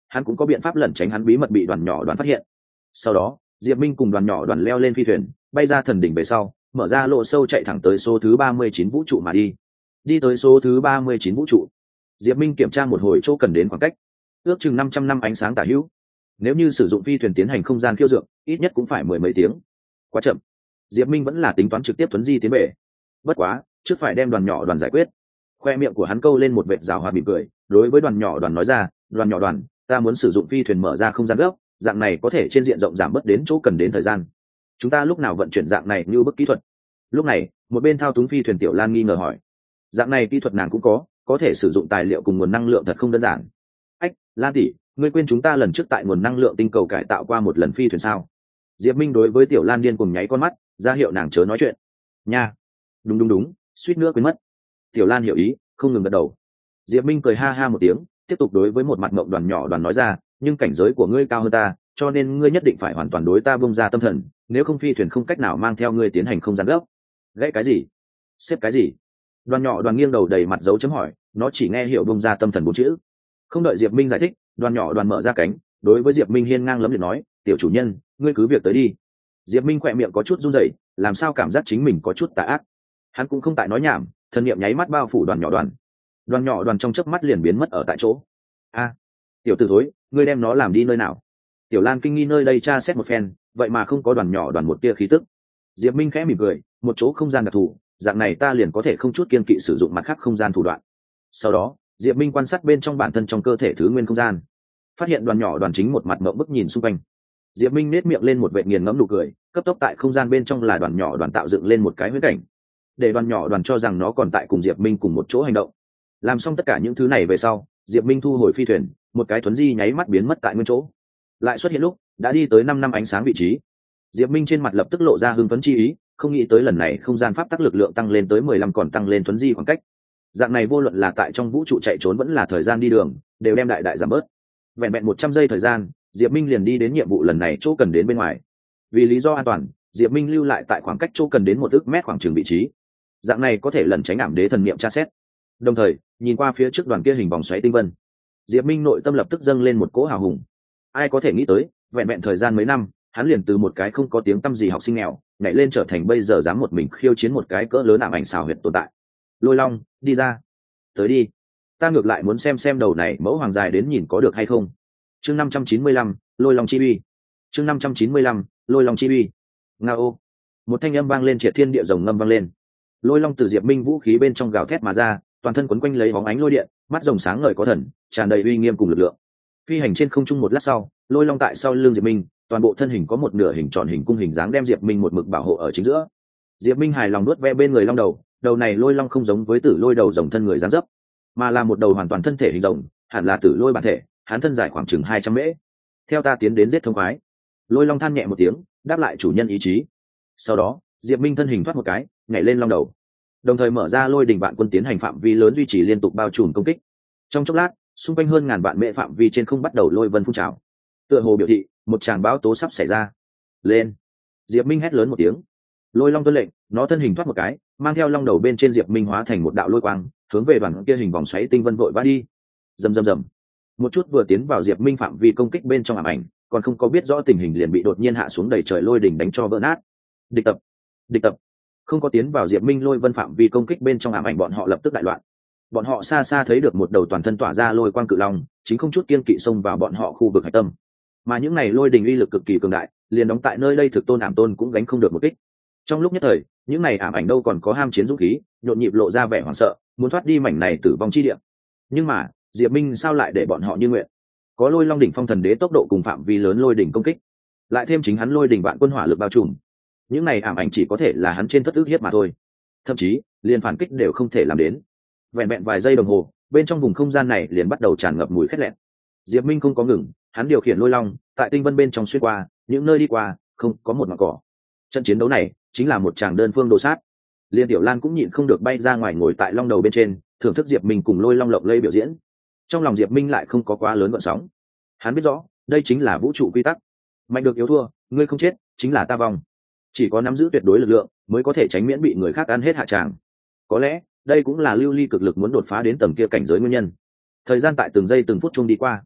hắn cũng có biện pháp lẩn tránh hắn bí mật bị đoàn nhỏ đoàn phát hiện. Sau đó Diệp Minh cùng đoàn nhỏ đoàn leo lên phi thuyền bay ra thần đỉnh về sau, mở ra lộ sâu chạy thẳng tới số thứ 39 vũ trụ mà đi tới số thứ 39 vũ trụ. Diệp Minh kiểm tra một hồi chỗ cần đến khoảng cách, ước chừng 500 năm ánh sáng tả hữu. Nếu như sử dụng phi thuyền tiến hành không gian khiêu dược, ít nhất cũng phải mười mấy tiếng, quá chậm. Diệp Minh vẫn là tính toán trực tiếp tuấn di tiến bể, bất quá trước phải đem đoàn nhỏ đoàn giải quyết. Khoe miệng của hắn câu lên một vệt giảo hoạt mỉm cười, đối với đoàn nhỏ đoàn nói ra, đoàn nhỏ đoàn, ta muốn sử dụng phi thuyền mở ra không gian gốc, dạng này có thể trên diện rộng giảm bớt đến chỗ cần đến thời gian. Chúng ta lúc nào vận chuyển dạng này như bức kỹ thuật? Lúc này một bên thao túng phi thuyền Tiểu Lan nghi ngờ hỏi. Dạng này kỹ thuật nàng cũng có thể sử dụng tài liệu cùng nguồn năng lượng thật không đơn giản. Ách, Lan tỷ, ngươi quên chúng ta lần trước tại nguồn năng lượng tinh cầu cải tạo qua một lần phi thuyền sao? Diệp Minh đối với Tiểu Lan điên cùng nháy con mắt, ra hiệu nàng chớ nói chuyện. Nha, đúng, suýt nữa quên mất. Tiểu Lan hiểu ý, không ngừng gật đầu. Diệp Minh cười ha ha một tiếng, tiếp tục đối với một mặt mộng đoàn nhỏ đoàn nói ra, nhưng cảnh giới của ngươi cao hơn ta, cho nên ngươi nhất định phải hoàn toàn đối ta bung ra tâm thần, nếu không phi thuyền không cách nào mang theo ngươi tiến hành không gian gấp. Gãy cái gì? Xếp cái gì? Đoàn nhỏ đoàn nghiêng đầu đầy mặt dấu chấm hỏi, nó chỉ nghe hiểu bung ra tâm thần bốn chữ. Không đợi Diệp Minh giải thích, đoàn nhỏ đoàn mở ra cánh, đối với Diệp Minh hiên ngang lấm liệt nói, tiểu chủ nhân, ngươi cứ việc tới đi. Diệp Minh khỏe miệng có chút run rẩy, làm sao cảm giác chính mình có chút tà ác. Hắn cũng không tại nói nhảm, thần niệm nháy mắt bao phủ đoàn nhỏ đoàn. Đoàn nhỏ đoàn trong chớp mắt liền biến mất ở tại chỗ. A, tiểu tử thối, ngươi đem nó làm đi nơi nào? Tiểu Lan kinh nghi nơi đây tra xét một phen, vậy mà không có đoàn nhỏ đoàn một tia khí tức. Diệp Minh khẽ mỉm cười, một chỗ không gian đặc thù, dạng này ta liền có thể không chút kiên kỵ sử dụng mặt khác không gian thủ đoạn. Sau đó Diệp Minh quan sát bên trong bản thân trong cơ thể thứ nguyên không gian, phát hiện đoàn nhỏ đoàn chính một mặt mộng bức nhìn xung quanh. Diệp Minh nét miệng lên một vệt nghiền ngẫm nụ cười, cấp tốc tại không gian bên trong là đoàn nhỏ đoàn tạo dựng lên một cái huyễn cảnh, để đoàn nhỏ đoàn cho rằng nó còn tại cùng Diệp Minh cùng một chỗ hành động. Làm xong tất cả những thứ này về sau, Diệp Minh thu hồi phi thuyền, một cái thuấn di nháy mắt biến mất tại nguyên chỗ, lại xuất hiện lúc đã đi tới 5 năm ánh sáng vị trí. Diệp Minh trên mặt lập tức lộ ra hưng phấn chi ý, không nghĩ tới lần này không gian pháp tắc lực lượng tăng lên tới 15 còn tăng lên thuấn di khoảng cách. Dạng này vô luận là tại trong vũ trụ chạy trốn vẫn là thời gian đi đường, đều đem đại giảm bớt. Vẹn 100 giây thời gian, Diệp Minh liền đi đến nhiệm vụ lần này chỗ cần đến bên ngoài. Vì lý do an toàn, Diệp Minh lưu lại tại khoảng cách chỗ cần đến 1 ức mét khoảng chừng vị trí. Dạng này có thể lẩn tránh ảm đế thần niệm tra xét. Đồng thời, nhìn qua phía trước đoàn kia hình vòng xoáy tinh vân, Diệp Minh nội tâm lập tức dâng lên một cỗ hào hùng. Ai có thể nghĩ tới, vẹn thời gian mấy năm, hắn liền từ một cái không có tiếng tăm gì học sinh nghèo, nhảy lên trở thành bây giờ dám một mình khiêu chiến một cái cỡ lớn ảm ảnh xào huyệt tồn tại. Lôi Long, đi ra. Tới đi. Ta ngược lại muốn xem đầu này mẫu hoàng dài đến nhìn có được hay không. Chương 595, Lôi Long chi uy. Chương 595, Lôi Long chi uy. Ngao. Một thanh âm vang lên triệt thiên địa rồng ngâm vang lên. Lôi Long từ Diệp Minh vũ khí bên trong gào thét mà ra, toàn thân quấn quanh lấy bóng ánh lôi điện, mắt rồng sáng ngời có thần, tràn đầy uy nghiêm cùng lực lượng. Phi hành trên không trung một lát sau, Lôi Long tại sau lưng Diệp Minh, toàn bộ thân hình có một nửa hình tròn hình cung hình dáng đem Diệp Minh một mực bảo hộ ở chính giữa. Diệp Minh hài lòng nuốt ve bên người long đầu, đầu này Lôi Long không giống với Tử Lôi đầu rồng thân người dáng dấp, mà là một đầu hoàn toàn thân thể hình rồng, hẳn là Tử Lôi bản thể, hắn thân dài khoảng chừng 200 mễ. Theo ta tiến đến giết thông khoái. Lôi Long than nhẹ một tiếng, đáp lại chủ nhân ý chí. Sau đó, Diệp Minh thân hình thoát một cái, nhảy lên long đầu, đồng thời mở ra lôi đình vạn quân tiến hành phạm vi lớn duy trì liên tục bao trùm công kích. Trong chốc lát, xung quanh hơn ngàn vạn mễ phạm vi trên không bắt đầu lôi vân phun trào, tựa hồ biểu thị một tràng bão tố sắp xảy ra. Lên! Diệp Minh hét lớn một tiếng. Lôi Long tuân lệnh, nó thân hình thoát một cái, mang theo long đầu bên trên Diệp Minh hóa thành một đạo lôi quang, hướng về đoàn kia hình vòng xoáy tinh vân vội vã đi. Rầm rầm rầm. Một chút vừa tiến vào Diệp Minh phạm vi công kích bên trong ảm ảnh, còn không có biết rõ tình hình liền bị đột nhiên hạ xuống đầy trời lôi đỉnh đánh cho vỡ nát. Địch tập. Không có tiến vào Diệp Minh lôi vân phạm vi công kích bên trong ảm ảnh, bọn họ lập tức đại loạn. Bọn họ xa xa thấy được một đầu toàn thân tỏa ra lôi quang cự long, chính không chút kiên kỵ xông vào bọn họ khu vực hải tâm. Mà những này lôi đình uy lực cực kỳ cường đại, liền đóng tại nơi đây thực tôn ảm tôn cũng gánh không được một kích. Trong lúc nhất thời, những này ảm ảnh đâu còn có ham chiến dũng khí, nhộn nhịp lộ ra vẻ hoảng sợ, muốn thoát đi mảnh này tử vong chi địa. Nhưng mà Diệp Minh sao lại để bọn họ như nguyện? Có Lôi Long đỉnh phong thần đế tốc độ cùng phạm vi lớn lôi đỉnh công kích, lại thêm chính hắn lôi đỉnh vạn quân hỏa lực bao trùm, những này ảm ảnh chỉ có thể là hắn trên thất ức hiếp mà thôi, thậm chí liền phản kích đều không thể làm đến. Vẹn vài giây đồng hồ, bên trong vùng không gian này liền bắt đầu tràn ngập mùi khét lẹn. Diệp Minh không có ngừng, hắn điều khiển Lôi Long tại tinh vân bên trong xuyên qua, những nơi đi qua không có một mảng cỏ. Trận chiến đấu này chính là một tràng đơn phương đồ sát. Liên Tiểu Lan cũng nhịn không được bay ra ngoài ngồi tại long đầu bên trên, thưởng thức Diệp Minh cùng Lôi Long lộng lây biểu diễn. Trong lòng Diệp Minh lại không có quá lớn gợn sóng. Hắn biết rõ, đây chính là vũ trụ quy tắc. Mạnh được yếu thua, ngươi không chết, chính là ta vong. Chỉ có nắm giữ tuyệt đối lực lượng, mới có thể tránh miễn bị người khác ăn hết hạ tràng. Có lẽ, đây cũng là lưu ly cực lực muốn đột phá đến tầng kia cảnh giới nguyên nhân. Thời gian tại từng giây từng phút chung đi qua.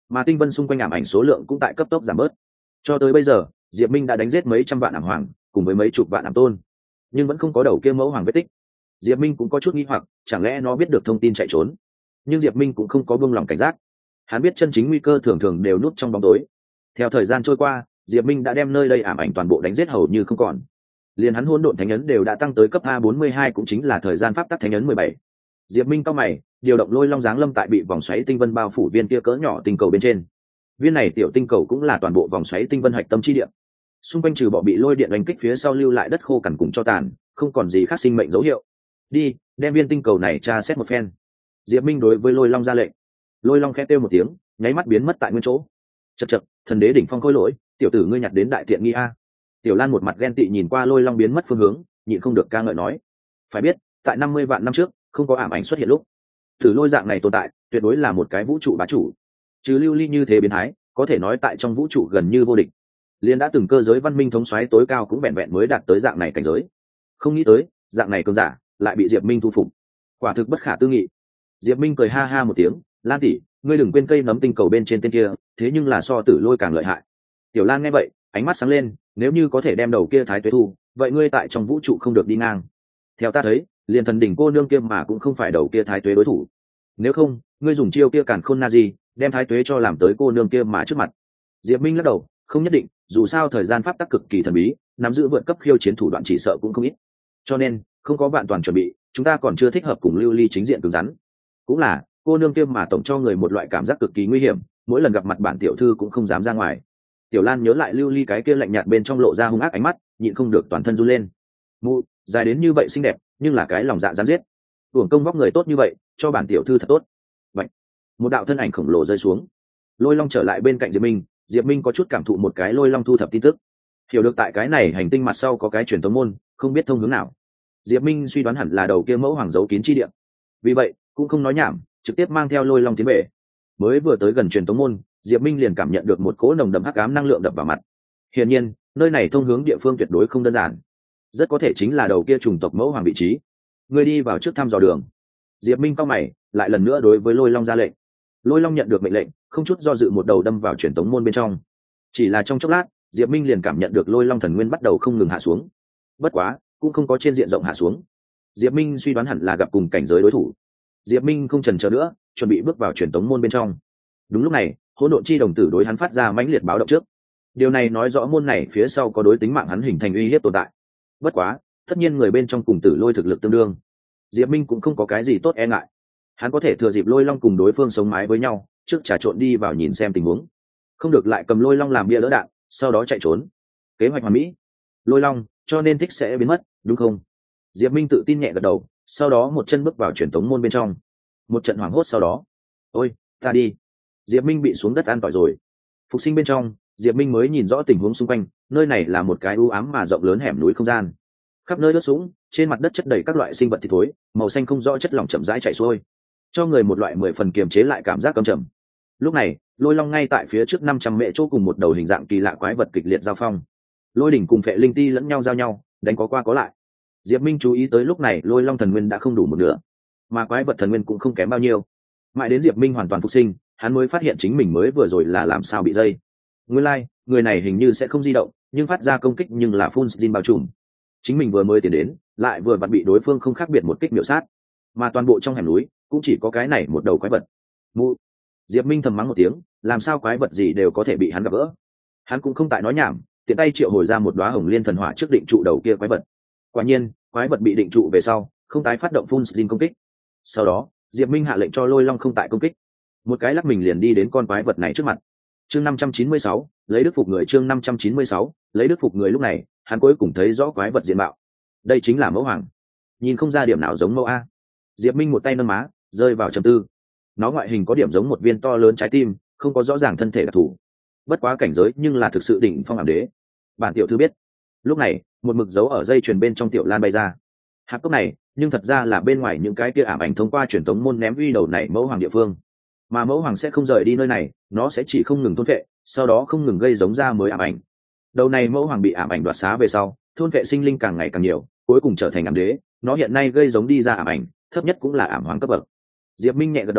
mà tinh vân xung quanh ảm ảnh số lượng cũng tại cấp tốc giảm bớt. Cho tới bây giờ Diệp Minh đã đánh giết mấy trăm vạn ảm hoàng cùng với mấy chục vạn ảm tôn, nhưng vẫn không có đầu kia mẫu hoàng vết tích. Diệp Minh cũng có chút nghi hoặc, chẳng lẽ nó biết được thông tin chạy trốn? Nhưng Diệp Minh cũng không có buông lòng cảnh giác. Hắn biết chân chính nguy cơ thường thường đều núp trong bóng tối. Theo thời gian trôi qua, Diệp Minh đã đem nơi đây ảm ảnh toàn bộ đánh giết hầu như không còn. Liền hắn hỗn độn thánh ấn đều đã tăng tới cấp A42, cũng chính là thời gian pháp tắc thánh ấn 17. Diệp Minh cao mày, điều động lôi long giáng lâm tại bị vòng xoáy tinh vân bao phủ viên kia cỡ nhỏ tinh cầu bên trên. Viên này tiểu tinh cầu cũng là toàn bộ vòng xoáy tinh vân hạch tâm chi địa. Xung quanh trừ bỏ bị lôi điện đánh kích phía sau lưu lại đất khô cằn cùng cho tàn, không còn gì khác sinh mệnh dấu hiệu. Đi, đem viên tinh cầu này tra xét một phen. Diệp Minh đối với lôi long ra lệnh. Lôi long khẽ kêu một tiếng, nháy mắt biến mất tại nguyên chỗ. Chậc chậc, thần đế đỉnh phong khôi lỗi, tiểu tử ngươi nhặt đến đại tiện nghi a. Tiểu Lan một mặt ghen tị nhìn qua lôi long biến mất phương hướng, nhịn không được ca ngợi nói: phải biết, tại 50 vạn năm trước, không có ảm ảnh xuất hiện lúc, thử lôi dạng này tồn tại, tuyệt đối là một cái vũ trụ bá chủ. Chứ lưu ly như thế biến thái, có thể nói tại trong vũ trụ gần như vô địch. Liên đã từng cơ giới văn minh thống soái tối cao cũng vẹn vẹn mới đạt tới dạng này cảnh giới. Không nghĩ tới, dạng này cường giả lại bị Diệp Minh thu phục. Quả thực bất khả tư nghị. Diệp Minh cười ha ha một tiếng, Lan tỷ, ngươi đừng quên cây nấm tinh cầu bên trên tên kia, thế nhưng là so tử lôi càng lợi hại. Tiểu Lan nghe vậy, ánh mắt sáng lên, nếu như có thể đem đầu kia thái tuế thu, vậy ngươi tại trong vũ trụ không được đi ngang. Theo ta thấy, liền thần đỉnh cô nương kia mà cũng không phải đầu kia thái tuế đối thủ. Nếu không, ngươi dùng chiêu kia càn khôn na gì, đem thái tuế cho làm tới cô nương kia mà trước mặt. Diệp Minh lắc đầu, không nhất định, dù sao thời gian pháp tắc cực kỳ thần bí, nắm giữ vượt cấp khiêu chiến thủ đoạn chỉ sợ cũng không ít. Cho nên, không có vạn toàn chuẩn bị, chúng ta còn chưa thích hợp cùng lưu ly chính diện cứng rắn. Cũng là, cô nương kia mà tổng cho người một loại cảm giác cực kỳ nguy hiểm, mỗi lần gặp mặt bản tiểu thư cũng không dám ra ngoài. Tiểu Lan nhớ lại lưu ly cái kia lạnh nhạt bên trong lộ ra hung ác ánh mắt, nhịn không được toàn thân run lên. Mụ, dài đến như vậy xinh đẹp, nhưng là cái lòng dạ dám giết. Uổng công vóc người tốt như vậy, cho bản tiểu thư thật tốt. Vậy, một đạo thân ảnh khổng lồ rơi xuống. Lôi long trở lại bên cạnh Diệp Minh, Diệp Minh có chút cảm thụ một cái lôi long thu thập tin tức, hiểu được tại cái này hành tinh mặt sau có cái truyền tống môn, không biết thông hướng nào. Diệp Minh suy đoán hẳn là đầu kia mẫu hoàng giấu kín chi địa, vì vậy cũng không nói nhảm, trực tiếp mang theo lôi long tiến về. Mới vừa tới gần truyền tống môn, Diệp Minh liền cảm nhận được một cỗ nồng đậm hắc ám năng lượng đập vào mặt. Hiển nhiên, nơi này thông hướng địa phương tuyệt đối không đơn giản, rất có thể chính là đầu kia chủng tộc mẫu hoàng vị trí. Ngươi đi vào trước thăm dò đường. Diệp Minh cau mày, lại lần nữa đối với lôi long ra lệnh. Lôi long nhận được mệnh lệnh, không chút do dự một đầu đâm vào truyền tống môn bên trong. Chỉ là trong chốc lát, Diệp Minh liền cảm nhận được lôi long thần nguyên bắt đầu không ngừng hạ xuống. Bất quá, cũng không có trên diện rộng hạ xuống. Diệp Minh suy đoán hẳn là gặp cùng cảnh giới đối thủ. Diệp Minh không chần chờ nữa, chuẩn bị bước vào truyền tống môn bên trong. Đúng lúc này, hỗn độn chi đồng tử đối hắn phát ra mãnh liệt báo động trước. Điều này nói rõ môn này phía sau có đối tính mạng hắn hình thành uy hiếp tồn tại. Bất quá, tất nhiên người bên trong cùng tử lôi thực lực tương đương, Diệp Minh cũng không có cái gì tốt e ngại. Hắn có thể thừa dịp lôi long cùng đối phương sống mái với nhau, trước trà trộn đi vào nhìn xem tình huống, không được lại cầm lôi long làm bia đỡ đạn, sau đó chạy trốn. Kế hoạch hoàn mỹ. Lôi long cho nên thích sẽ biến mất, đúng không? Diệp Minh tự tin nhẹ gật đầu, sau đó một chân bước vào truyền tống môn bên trong. Một trận hoảng hốt sau đó, ôi, ta đi. Diệp Minh bị xuống đất an tỏi rồi. Phục sinh bên trong, Diệp Minh mới nhìn rõ tình huống xung quanh, nơi này là một cái u ám mà rộng lớn hẻm núi không gian. Khắp nơi đất sũng, trên mặt đất chất đầy các loại sinh vật thịt thối, màu xanh không rõ chất lỏng chậm rãi chảy xuôi, cho người một loại 10 phần kiềm chế lại cảm giác căm trầm. Lúc này, lôi long ngay tại phía trước 500 mệ chỗ cùng một đầu hình dạng kỳ lạ quái vật kịch liệt giao phong. Lôi đỉnh cùng phệ linh ti lẫn nhau giao nhau, đánh có qua có lại. Diệp Minh chú ý tới lúc này lôi long thần nguyên đã không đủ một nửa, mà quái vật thần nguyên cũng không kém bao nhiêu. Mãi đến Diệp Minh hoàn toàn phục sinh, hắn mới phát hiện chính mình mới vừa rồi là làm sao bị dây. Nguyên lai, người này hình như sẽ không di động, nhưng phát ra công kích nhưng là full skin bao trùm. Chính mình vừa mới tiến đến, lại vừa vặn bị đối phương không khác biệt một kích miểu sát, mà toàn bộ trong hẻm núi cũng chỉ có cái này một đầu quái vật. Mụ. Diệp Minh thầm mắng một tiếng, làm sao quái vật gì đều có thể bị hắn gặp gỡ. Hắn cũng không tại nói nhảm, tiện tay triệu hồi ra một đóa hồng liên thần hỏa trước định trụ đầu kia quái vật. Quả nhiên, quái vật bị định trụ về sau, không tái phát động full skin công kích. Sau đó, Diệp Minh hạ lệnh cho lôi long không tại công kích, một cái lắc mình liền đi đến con quái vật này trước mặt. Chương 596, lấy đức phục người. Chương 596, lấy đức phục người. Lúc này, hắn cuối cùng thấy rõ quái vật diện mạo. Đây chính là mẫu hoàng. Nhìn không ra điểm nào giống mẫu a. Diệp Minh một tay nâng má, rơi vào trầm tư. Nó ngoại hình có điểm giống một viên to lớn trái tim, không có rõ ràng thân thể đặc thù. Bất quá cảnh giới nhưng là thực sự đỉnh phong ảm đế. Bản tiểu thư biết. Lúc này, một mực dấu ở dây chuyền bên trong tiểu lan bay ra. Hạp cốc này, nhưng thật ra là bên ngoài những cái kia ảm ảnh thông qua truyền tống môn ném uy đầu này mẫu hoàng địa phương. Mà mẫu hoàng sẽ không rời đi nơi này, nó sẽ chỉ không ngừng thôn phệ, sau đó không ngừng gây giống ra mới ảm ảnh. Đầu này mẫu hoàng bị ảm ảnh đoạt xá về sau, thôn phệ sinh linh càng ngày càng nhiều, cuối cùng trở thành ảm đế. Nó hiện nay gây giống đi ra ảm ảnh, thấp nhất cũng là ảm hoàng cấp bậc. Diệp Minh nhẹ gật đầu,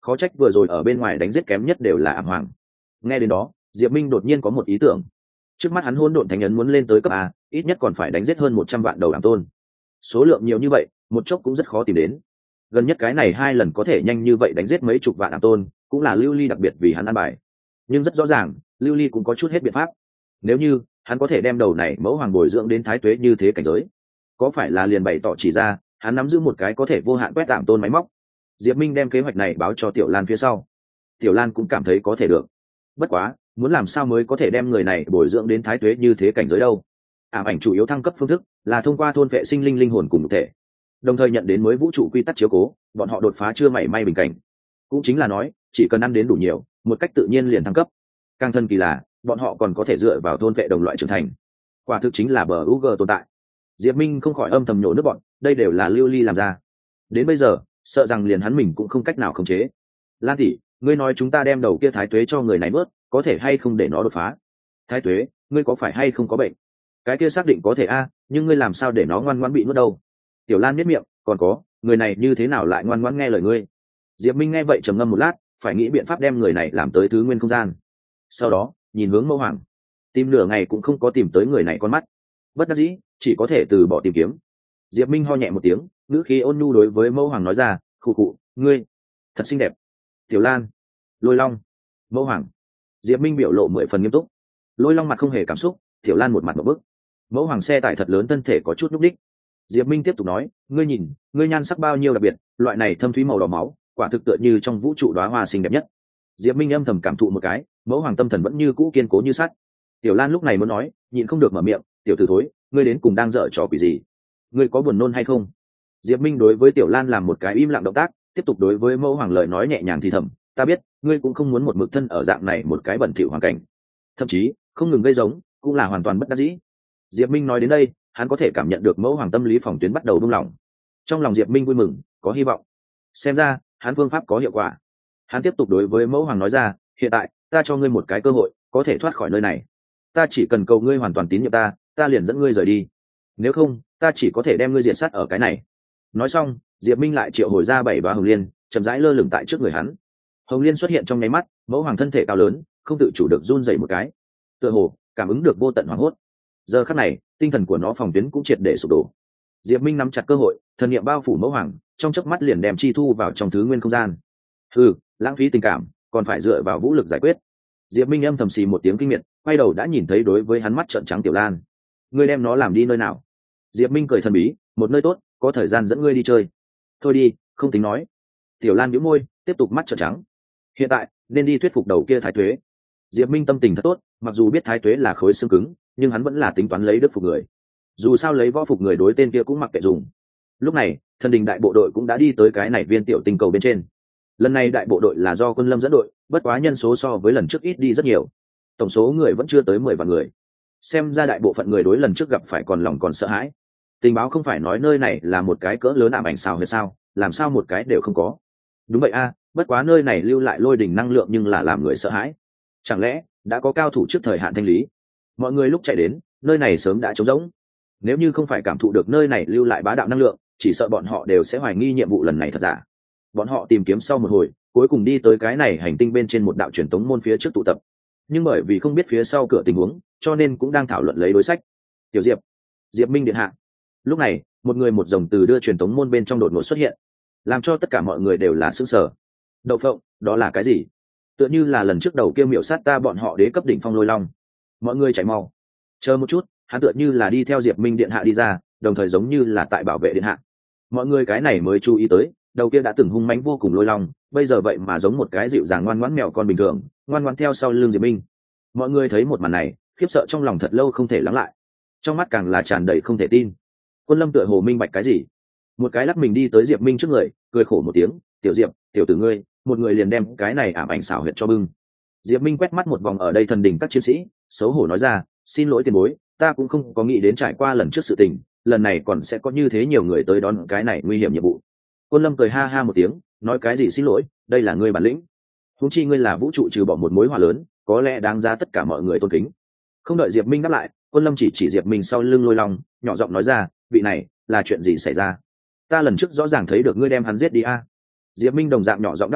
khó trách vừa rồi ở bên ngoài đánh giết kém nhất đều là ảm hoàng. Nghe đến đó, Diệp Minh đột nhiên có một ý tưởng. Trước mắt hắn hỗn độn thánh ấn muốn lên tới cấp A, ít nhất còn phải đánh giết hơn 100 vạn đầu ảm tôn. Số lượng nhiều như vậy, một chốc cũng rất khó tìm đến. Gần nhất cái này 2 lần có thể nhanh như vậy đánh giết mấy chục vạn ảm tôn, cũng là Lưu Ly đặc biệt vì hắn ăn bài. Nhưng rất rõ ràng, Lưu Ly cũng có chút hết biện pháp. Nếu như hắn có thể đem đầu này mẫu hoàng bồi dưỡng đến thái tuế như thế cảnh giới, có phải là liền bày tỏ chỉ ra hắn nắm giữ một cái có thể vô hạn quét ảm tôn máy móc. Diệp Minh đem kế hoạch này báo cho Tiểu Lan phía sau. Tiểu Lan cũng cảm thấy có thể được. Bất quá, muốn làm sao mới có thể đem người này bồi dưỡng đến thái tuế như thế cảnh giới đâu? Ảm ảnh chủ yếu thăng cấp phương thức là thông qua thôn vệ sinh linh linh hồn cùng một thể, đồng thời nhận đến mới vũ trụ quy tắc chiếu cố, bọn họ đột phá chưa mảy may bình cảnh. Cũng chính là nói, chỉ cần ăn đến đủ nhiều, một cách tự nhiên liền thăng cấp. Càng thân kỳ là, bọn họ còn có thể dựa vào thôn vệ đồng loại trưởng thành. Quả thực chính là bờ UG tồn tại. Diệp Minh không khỏi âm thầm nhổ nước bọn, đây đều là Lưu Ly làm ra. Đến bây giờ, sợ rằng liền hắn mình cũng không cách nào khống chế. Lan tỷ, ngươi nói chúng ta đem đầu kia thái tuế cho người này bớt, có thể hay không để nó đột phá? Thái tuế, ngươi có phải hay không có bệnh? Cái kia xác định có thể a, nhưng ngươi làm sao để nó ngoan ngoãn bị nuốt đâu? Tiểu Lan nhếch miệng, còn có, người này như thế nào lại ngoan ngoãn nghe lời ngươi? Diệp Minh nghe vậy trầm ngâm một lát, phải nghĩ biện pháp đem người này làm tới thứ nguyên không gian. Sau đó, nhìn hướng Mẫu Hoàng, tìm nửa ngày cũng không có tìm tới người này con mắt. Bất đắc dĩ, chỉ có thể từ bỏ tìm kiếm. Diệp Minh ho nhẹ một tiếng, ngữ khí ôn nhu đối với Mẫu Hoàng nói ra, "Khụ khụ, ngươi thật xinh đẹp." Tiểu Lan, Lôi Long, Mẫu Hoàng. Diệp Minh biểu lộ 10 phần nghiêm túc. Lôi Long mặt không hề cảm xúc, Tiểu Lan một mặt ngộp bức. Mẫu Hoàng xe tải thật lớn thân thể có chút nhúc nhích. Diệp Minh tiếp tục nói, "Ngươi nhìn, ngươi nhan sắc bao nhiêu đặc biệt, loại này thâm thúy màu đỏ máu, quả thực tựa như trong vũ trụ đóa hoa xinh đẹp nhất." Diệp Minh âm thầm cảm thụ một cái, Mẫu Hoàng tâm thần vẫn như cũ kiên cố như sắt. Tiểu Lan lúc này muốn nói, nhịn không được mở miệng, "Tiểu tử thối, ngươi đến cùng đang dở trò quỷ gì? Ngươi có buồn nôn hay không?" Diệp Minh đối với Tiểu Lan làm một cái im lặng động tác, tiếp tục đối với Mẫu Hoàng lời nói nhẹ nhàng thì thầm, "Ta biết, ngươi cũng không muốn một mực thân ở dạng này một cái bẩn thỉu hoàn cảnh, thậm chí không ngừng gây giống, cũng là hoàn toàn bất đắc dĩ." Diệp Minh nói đến đây, hắn có thể cảm nhận được Mẫu Hoàng tâm lý phòng tuyến bắt đầu buông lỏng. Trong lòng Diệp Minh vui mừng, có hy vọng. Xem ra, hắn phương pháp có hiệu quả. Hắn tiếp tục đối với Mẫu Hoàng nói ra, "Hiện tại, ta cho ngươi một cái cơ hội, có thể thoát khỏi nơi này. Ta chỉ cần cầu ngươi hoàn toàn tín nhiệm ta, ta liền dẫn ngươi rời đi. Nếu không, ta chỉ có thể đem ngươi diệt sát ở cái này." Nói xong, Diệp Minh lại triệu hồi ra 7 đóa hồng liên, chậm rãi lơ lửng tại trước người hắn. Hồng liên xuất hiện trong nháy mắt, Mẫu Hoàng thân thể cao lớn, không tự chủ được run rẩy một cái. Tựa hồ cảm ứng được vô tận hoảng hốt. Giờ khắc này, tinh thần của nó phòng tuyến cũng triệt để sụp đổ. Diệp Minh nắm chặt cơ hội, thần niệm bao phủ Mẫu Hoàng, trong chớp mắt liền đem chi thu vào trong thứ nguyên không gian. Lãng phí tình cảm, còn phải dựa vào vũ lực giải quyết. Diệp Minh âm thầm xì một tiếng kinh miệt, quay đầu đã nhìn thấy đối với hắn mắt trợn trắng Tiểu Lan. "Ngươi đem nó làm đi nơi nào?" Diệp Minh cười thần bí, "Một nơi tốt, có thời gian dẫn ngươi đi chơi." "Thôi đi, không tính nói." Tiểu Lan nhíu môi, tiếp tục mắt trợn trắng. "Hiện tại nên đi thuyết phục đầu kia thái tuế." Diệp Minh tâm tình thật tốt, mặc dù biết thái tuế là khối xương cứng, nhưng hắn vẫn là tính toán lấy đức phục người. Dù sao lấy võ phục người đối tên kia cũng mặc kệ dùng. Lúc này, thần đình đại bộ đội cũng đã đi tới cái này viên tiểu tinh cầu bên trên. Lần này đại bộ đội là do Quân Lâm dẫn đội, bất quá nhân số so với lần trước ít đi rất nhiều. Tổng số người vẫn chưa tới 10 vạn người. Xem ra đại bộ phận người đối lần trước gặp phải còn lòng còn sợ hãi. Tình báo không phải nói nơi này là một cái cỡ lớn ảm ảnh sao huyệt sao, làm sao một cái đều không có. Đúng vậy a, bất quá nơi này lưu lại lôi đỉnh năng lượng nhưng là làm người sợ hãi. Chẳng lẽ đã có cao thủ trước thời hạn thanh lý? Mọi người lúc chạy đến, nơi này sớm đã trống rỗng. Nếu như không phải cảm thụ được nơi này lưu lại bá đạo năng lượng, chỉ sợ bọn họ đều sẽ hoài nghi nhiệm vụ lần này thật giả. Bọn họ tìm kiếm sau một hồi, cuối cùng đi tới cái này hành tinh bên trên một đạo truyền tống môn phía trước tụ tập. Nhưng bởi vì không biết phía sau cửa tình huống, cho nên cũng đang thảo luận lấy đối sách. "Tiểu Diệp, Diệp Minh điện hạ." Lúc này, một người một dòng từ đưa truyền tống môn bên trong đột ngột xuất hiện, làm cho tất cả mọi người đều là sửng sở. "Đậu phộng, đó là cái gì?" Tựa như là lần trước đầu kia miểu sát ta bọn họ đế cấp đỉnh phong Lôi Long. Mọi người chạy mau. Chờ một chút, hắn tựa như là đi theo Diệp Minh điện hạ đi ra, đồng thời giống như là tại bảo vệ điện hạ. Mọi người cái này mới chú ý tới, đầu kia đã từng hung mãnh vô cùng Lôi Long, bây giờ vậy mà giống một cái dịu dàng ngoan ngoãn mèo con bình thường, ngoan ngoãn theo sau lưng Diệp Minh. Mọi người thấy một màn này, khiếp sợ trong lòng thật lâu không thể lắng lại, trong mắt càng là tràn đầy không thể tin. Quân Lâm tựa hồ minh bạch cái gì, một cái lắc mình đi tới Diệp Minh trước người, cười khổ một tiếng, "Tiểu Diệp, tiểu tử ngươi, một người liền đem cái này ảm ảnh xảo huyệt cho bưng." Diệp Minh quét mắt một vòng ở đây thần đình các chiến sĩ, xấu hổ nói ra, "Xin lỗi tiền bối, ta cũng không có nghĩ đến trải qua lần trước sự tình, lần này còn sẽ có như thế nhiều người tới đón cái này nguy hiểm nhiệm vụ." Quân Lâm cười ha ha một tiếng, nói, "Cái gì xin lỗi, đây là ngươi bản lĩnh. Huống chi ngươi là vũ trụ trừ bỏ một mối hỏa lớn, có lẽ đáng giá tất cả mọi người tôn kính." Không đợi Diệp Minh đáp lại, Quân Lâm chỉ Diệp Minh sau lưng Lôi Long, nhỏ giọng nói ra, "Vị này, là chuyện gì xảy ra? Ta lần trước rõ ràng thấy được ngươi đem hắn giết đi a." Diệp Minh đồng dạng nhỏ giọng đáp lại,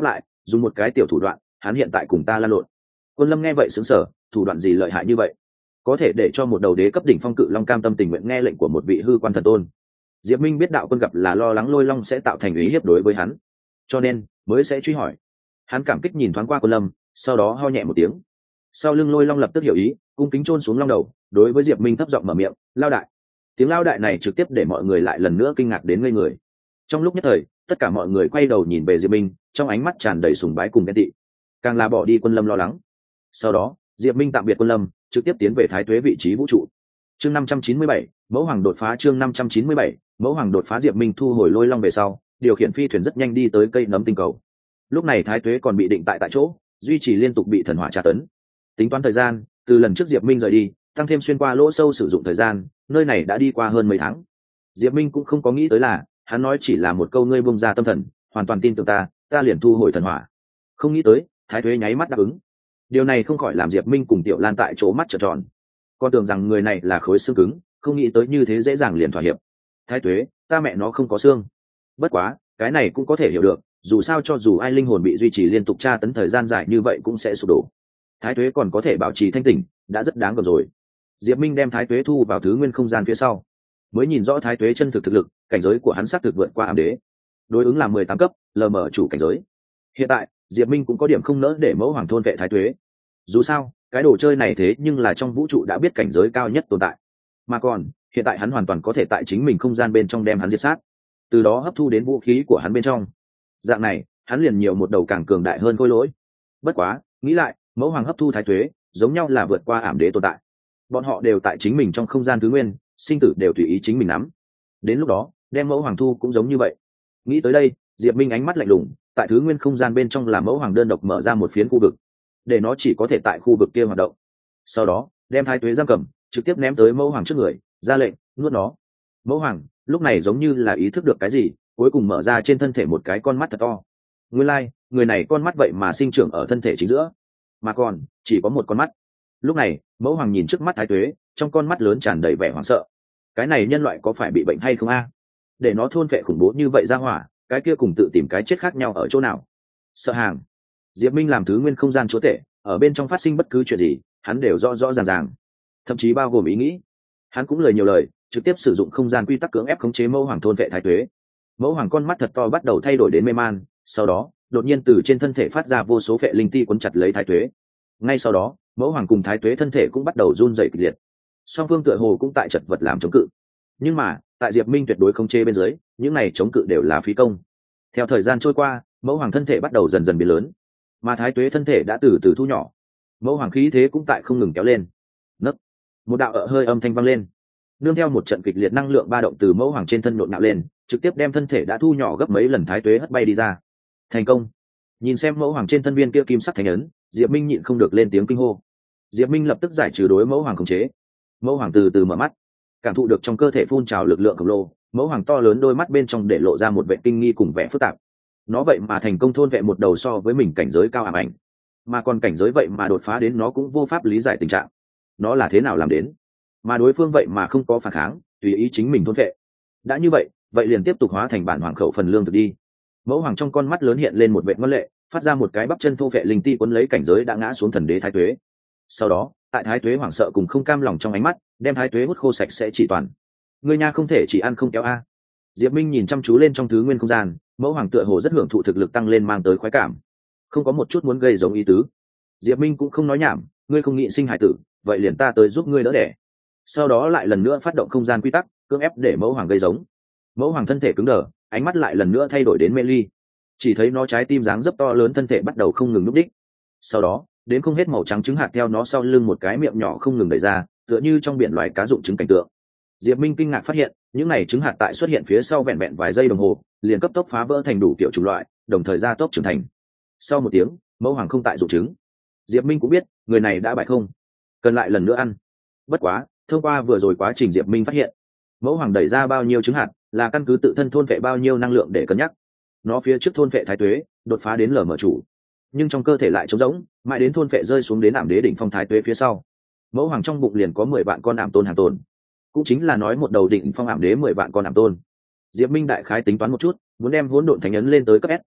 dùng một cái tiểu thủ đoạn, hắn hiện tại cùng ta lan lộn. Quân Lâm nghe vậy sững sờ, thủ đoạn gì lợi hại như vậy, có thể để cho một đầu đế cấp đỉnh phong cự long cam tâm tình nguyện nghe lệnh của một vị hư quan thần tôn? Diệp Minh biết đạo quân gặp là lo lắng Lôi Long sẽ tạo thành uy hiếp đối với hắn, cho nên mới sẽ truy hỏi. Hắn cảm kích nhìn thoáng qua Quân Lâm, sau đó ho nhẹ một tiếng. Sau lưng Lôi Long lập tức hiểu ý, cung kính chôn xuống long đầu, đối với Diệp Minh thấp giọng mở miệng, "Lao đại." Tiếng lao đại này trực tiếp để mọi người lại lần nữa kinh ngạc đến ngây người. Trong lúc nhất thời, tất cả mọi người quay đầu nhìn về Diệp Minh, trong ánh mắt tràn đầy sùng bái cùng ghen tị, càng là bỏ đi Quân Lâm lo lắng. Sau đó, Diệp Minh tạm biệt Quân Lâm, trực tiếp tiến về Thái Tuế vị trí vũ trụ. Chương 597, Mẫu Hoàng đột phá. Chương 597, Mẫu Hoàng đột phá. Diệp Minh thu hồi Lôi Long về sau, điều khiển phi thuyền rất nhanh đi tới cây nấm tinh cầu. Lúc này Thái Tuế còn bị định tại chỗ, duy trì liên tục bị thần hỏa tra tấn. Tính toán thời gian, từ lần trước Diệp Minh rời đi, tăng thêm xuyên qua lỗ sâu sử dụng thời gian, nơi này đã đi qua hơn mấy tháng. Diệp Minh cũng không có nghĩ tới là, hắn nói chỉ là một câu ngươi buông ra tâm thần, hoàn toàn tin tưởng ta liền thu hồi thần hỏa. Không nghĩ tới, Thái Tuế nháy mắt đáp ứng. Điều này không khỏi làm Diệp Minh cùng Tiểu Lan tại chỗ mắt trợn tròn. Con tưởng rằng người này là khối xương cứng, không nghĩ tới như thế dễ dàng liền thỏa hiệp. Thái Tuế, ta mẹ nó không có xương. Bất quá, cái này cũng có thể hiểu được, dù sao cho dù ai linh hồn bị duy trì liên tục tra tấn thời gian dài như vậy cũng sẽ sụp đổ. Thái Tuế còn có thể bảo trì thanh tỉnh, đã rất đáng gờm rồi. Diệp Minh đem Thái Tuế thu vào thứ nguyên không gian phía sau, mới nhìn rõ Thái Tuế chân thực thực lực, cảnh giới của hắn xác thực vượt qua ám đế, đối ứng là 18 cấp, lờ mờ chủ cảnh giới. Hiện tại, Diệp Minh cũng có điểm không nỡ để Mẫu Hoàng thôn vệ Thái Tuế. Dù sao, cái đồ chơi này thế nhưng là trong vũ trụ đã biết cảnh giới cao nhất tồn tại, mà còn hiện tại hắn hoàn toàn có thể tại chính mình không gian bên trong đem hắn diệt sát, từ đó hấp thu đến vũ khí của hắn bên trong. Dạng này, hắn liền nhiều một đầu càng cường đại hơn khôi lỗi. Bất quá, nghĩ lại, Mẫu Hoàng hấp thu Thái Tuế, giống nhau là vượt qua ảm đế tồn tại. Bọn họ đều tại chính mình trong không gian thứ nguyên, sinh tử đều tùy ý chính mình nắm. Đến lúc đó, đem Mẫu Hoàng thu cũng giống như vậy. Nghĩ tới đây, Diệp Minh ánh mắt lạnh lùng, tại thứ nguyên không gian bên trong là Mẫu Hoàng đơn độc mở ra một phiến khu vực, để nó chỉ có thể tại khu vực kia hoạt động. Sau đó, đem Thái Tuế giam cầm, trực tiếp ném tới Mẫu Hoàng trước người, ra lệnh nuốt nó. Mẫu Hoàng lúc này giống như là ý thức được cái gì, cuối cùng mở ra trên thân thể một cái con mắt thật to. Nguyên lai, người này con mắt vậy mà sinh trưởng ở thân thể chính giữa, mà còn chỉ có một con mắt. Lúc này, Mẫu Hoàng nhìn trước mắt Thái Tuế, trong con mắt lớn tràn đầy vẻ hoảng sợ. Cái này nhân loại có phải bị bệnh hay không a? Để nó thôn phệ khủng bố như vậy ra hỏa, cái kia cùng tự tìm cái chết khác nhau ở chỗ nào? Sợ hàng. Diệp Minh làm thứ nguyên không gian chúa tể, ở bên trong phát sinh bất cứ chuyện gì, hắn đều rõ rõ ràng ràng, thậm chí bao gồm ý nghĩ. Hắn cũng lời nhiều lời, trực tiếp sử dụng không gian quy tắc cưỡng ép khống chế Mẫu Hoàng thôn vệ Thái Tuế. Mẫu Hoàng con mắt thật to bắt đầu thay đổi đến mê man, sau đó, đột nhiên từ trên thân thể phát ra vô số phệ linh ti quấn chặt lấy Thái Tuế. Ngay sau đó, Mẫu Hoàng cùng Thái Tuế thân thể cũng bắt đầu run rẩy kịch liệt. Song phương tựa hồ cũng tại chật vật làm chống cự. Nhưng mà, tại Diệp Minh tuyệt đối không chê bên dưới, những này chống cự đều là phí công. Theo thời gian trôi qua, Mẫu Hoàng thân thể bắt đầu dần dần biến lớn, mà Thái Tuế thân thể đã từ từ thu nhỏ. Mẫu Hoàng khí thế cũng tại không ngừng kéo lên. Nấc, một đạo hơi âm thanh vang lên, nương theo một trận kịch liệt năng lượng ba động từ Mẫu Hoàng trên thân nhộn nhạo lên, trực tiếp đem thân thể đã thu nhỏ gấp mấy lần Thái Tuế hất bay đi ra. Thành công. Nhìn xem Mẫu Hoàng trên thân viên kia kim sắc thánh ấn, Diệp Minh nhịn không được lên tiếng kinh hô. Diệp Minh lập tức giải trừ đối Mẫu Hoàng khống chế. Mẫu Hoàng từ từ mở mắt, cảm thụ được trong cơ thể phun trào lực lượng khổng lồ. Mẫu Hoàng to lớn đôi mắt bên trong để lộ ra một vẻ kinh nghi cùng vẻ phức tạp. Nó vậy mà thành công thôn vệ một đầu so với mình cảnh giới cao ảm ảnh, mà còn cảnh giới vậy mà đột phá đến nó cũng vô pháp lý giải tình trạng. Nó là thế nào làm đến? Mà đối phương vậy mà không có phản kháng, tùy ý chính mình thôn vệ. Đã như vậy, vậy liền tiếp tục hóa thành bản hoàng khẩu phần lương thực đi. Mẫu Hoàng trong con mắt lớn hiện lên một vẻ ngoan lệ, phát ra một cái bắp chân thô vệ linh ti cuốn lấy cảnh giới đã ngã xuống thần đế Thái Tuế. Sau đó, tại Thái Tuế hoảng sợ cùng không cam lòng trong ánh mắt, đem Thái Tuế hút khô sạch sẽ chỉ toàn. Người nha không thể chỉ ăn không kéo a. Diệp Minh nhìn chăm chú lên trong thứ nguyên không gian, Mẫu Hoàng tựa hồ rất hưởng thụ thực lực tăng lên mang tới khoái cảm, không có một chút muốn gây giống ý tứ. Diệp Minh cũng không nói nhảm, ngươi không nghĩ sinh hải tử, vậy liền ta tới giúp ngươi đỡ đẻ. Sau đó lại lần nữa phát động không gian quy tắc, cưỡng ép để Mẫu Hoàng gây giống. Mẫu Hoàng thân thể cứng đờ, ánh mắt lại lần nữa thay đổi đến mê ly, chỉ thấy nó trái tim dáng dấp to lớn thân thể bắt đầu không ngừng núp đích. Sau đó, đến không hết màu trắng trứng hạt theo nó sau lưng một cái miệng nhỏ không ngừng đẩy ra, tựa như trong biển loài cá dụng trứng cảnh tượng. Diệp Minh kinh ngạc phát hiện, những này trứng hạt tại xuất hiện phía sau vẹn vẹn vài giây đồng hồ, liền cấp tốc phá vỡ thành đủ kiểu chủng loại, đồng thời gia tốc trưởng thành. Sau một tiếng, Mẫu Hoàng không tại dụng trứng. Diệp Minh cũng biết, người này đã bại không, cần lại lần nữa ăn. Bất quá, thông qua vừa rồi quá trình Diệp Minh phát hiện, Mẫu Hoàng đẩy ra bao nhiêu trứng hạt, là căn cứ tự thân thôn vệ bao nhiêu năng lượng để cân nhắc. Nó phía trước thôn vệ Thái Tuế, đột phá đến lở mở chủ, nhưng trong cơ thể lại trống rỗng, mãi đến thôn vệ rơi xuống đến ảm đế đỉnh phong Thái Tuế phía sau. Mẫu Hoàng trong bụng liền có 10 vạn con ảm tôn hàng tồn, cũng chính là nói một đầu đỉnh phong ảm đế 10 vạn con ảm tôn. Diệp Minh đại khái tính toán một chút, muốn đem hỗn độn thánh ấn lên tới cấp S,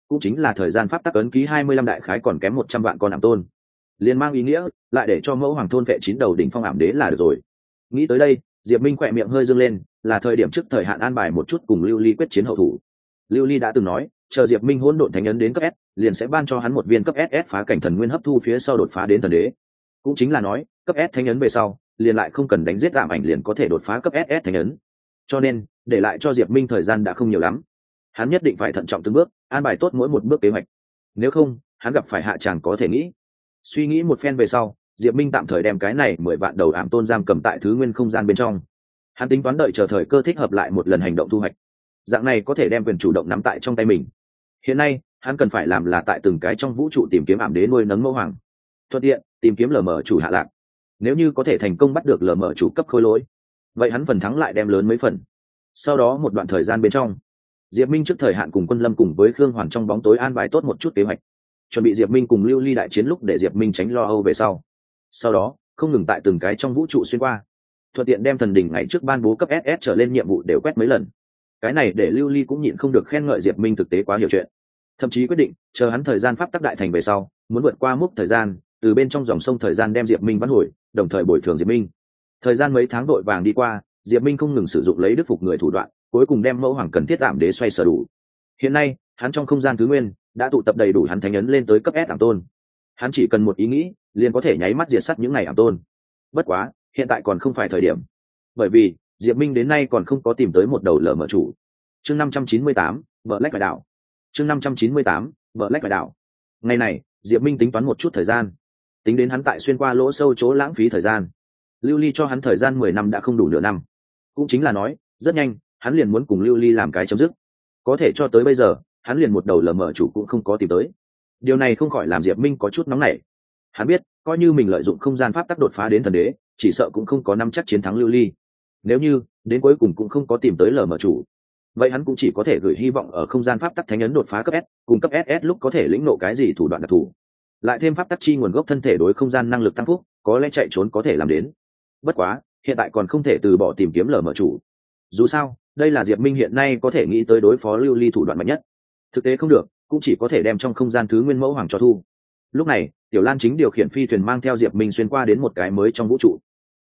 cũng chính là thời gian pháp tắc ấn ký 25 đại khái còn kém 100 vạn con ảm tôn, liền mang ý nghĩa lại để cho mẫu hoàng thôn vệ 9 đầu đỉnh phong ảm đế là được rồi. Nghĩ tới đây, Diệp Minh khỏe miệng hơi dương lên, là thời điểm trước thời hạn an bài một chút cùng Lưu Ly quyết chiến hậu thủ. Lưu Ly đã từng nói, chờ Diệp Minh hỗn độn thánh ấn đến cấp S, liền sẽ ban cho hắn một viên cấp SS phá cảnh thần nguyên hấp thu phía sau đột phá đến thần đế. Cũng chính là nói, cấp S thánh ấn về sau, liền lại không cần đánh giết ảm ảnh liền có thể đột phá cấp SS thánh ấn. Cho nên, để lại cho Diệp Minh thời gian đã không nhiều lắm. Hắn nhất định phải thận trọng từng bước, an bài tốt mỗi một bước kế hoạch. Nếu không, hắn gặp phải hạ tràng có thể nghĩ. Suy nghĩ một phen về sau, Diệp Minh tạm thời đem cái này 10 vạn đầu ảm tôn giam cầm tại thứ nguyên không gian bên trong. Hắn tính toán đợi chờ thời cơ thích hợp lại một lần hành động thu hoạch. Dạng này có thể đem quyền chủ động nắm tại trong tay mình. Hiện nay, hắn cần phải làm là tại từng cái trong vũ trụ tìm kiếm ảm đế nuôi nấng mẫu hoàng, thuận tiện tìm kiếm lờ mờ chủ hạ lạc. Nếu như có thể thành công bắt được lờ mờ chủ cấp khôi lỗi, vậy hắn phần thắng lại đem lớn mấy phần. Sau đó một đoạn thời gian bên trong, Diệp Minh trước thời hạn cùng Quân Lâm cùng với Khương Hoàn trong bóng tối an bài tốt một chút kế hoạch, chuẩn bị Diệp Minh cùng Lưu Ly đại chiến lúc để Diệp Minh tránh lo âu về sau. Sau đó, không ngừng tại từng cái trong vũ trụ xuyên qua, thuận tiện đem thần đỉnh ngày trước ban bố cấp SS trở lên nhiệm vụ đều quét mấy lần. Cái này để Lưu Ly cũng nhịn không được khen ngợi Diệp Minh thực tế quá hiểu chuyện, thậm chí quyết định chờ hắn thời gian pháp tắc đại thành về sau, muốn vượt qua mức thời gian, từ bên trong dòng sông thời gian đem Diệp Minh vãn hồi, đồng thời bồi thường Diệp Minh. Thời gian mấy tháng vội vàng đi qua, Diệp Minh không ngừng sử dụng lấy đức phục người thủ đoạn, cuối cùng đem mẫu hoàng cần thiết ảm đế xoay sở đủ. Hiện nay, hắn trong không gian thứ nguyên đã tụ tập đầy đủ hắn thánh ấn lên tới cấp S ảm tôn. Hắn chỉ cần một ý nghĩ, liền có thể nháy mắt diệt sát những này ảm tôn. Bất quá, hiện tại còn không phải thời điểm, bởi vì Diệp Minh đến nay còn không có tìm tới một đầu lở mở chủ. Chương 598, vợ lách phải đảo. Chương 598, vợ lách phải đảo. Ngày này, Diệp Minh tính toán một chút thời gian, tính đến hắn tại xuyên qua lỗ sâu chỗ lãng phí thời gian. Lưu Ly cho hắn thời gian 10 năm đã không đủ nửa năm, cũng chính là nói, rất nhanh, hắn liền muốn cùng Lưu Ly làm cái chấm dứt. Có thể cho tới bây giờ, hắn liền một đầu lờ mở chủ cũng không có tìm tới. Điều này không khỏi làm Diệp Minh có chút nóng nảy. Hắn biết, coi như mình lợi dụng không gian pháp tắc đột phá đến thần đế, chỉ sợ cũng không có nắm chắc chiến thắng Lưu Ly. Nếu như đến cuối cùng cũng không có tìm tới lờ mở chủ, vậy hắn cũng chỉ có thể gửi hy vọng ở không gian pháp tắc thánh ấn đột phá cấp S, cùng cấp SS lúc có thể lĩnh ngộ cái gì thủ đoạn đặc thù. Lại thêm pháp tắc chi nguồn gốc thân thể đối không gian năng lực tăng phúc, có lẽ chạy trốn có thể làm đến. Bất quá, hiện tại còn không thể từ bỏ tìm kiếm lờ mở chủ. Dù sao, đây là Diệp Minh hiện nay có thể nghĩ tới đối phó Lưu Ly thủ đoạn mạnh nhất. Thực tế không được, cũng chỉ có thể đem trong không gian thứ nguyên mẫu hoàng cho thu. Lúc này, Tiểu Lan chính điều khiển phi thuyền mang theo Diệp Minh xuyên qua đến một cái mới trong vũ trụ.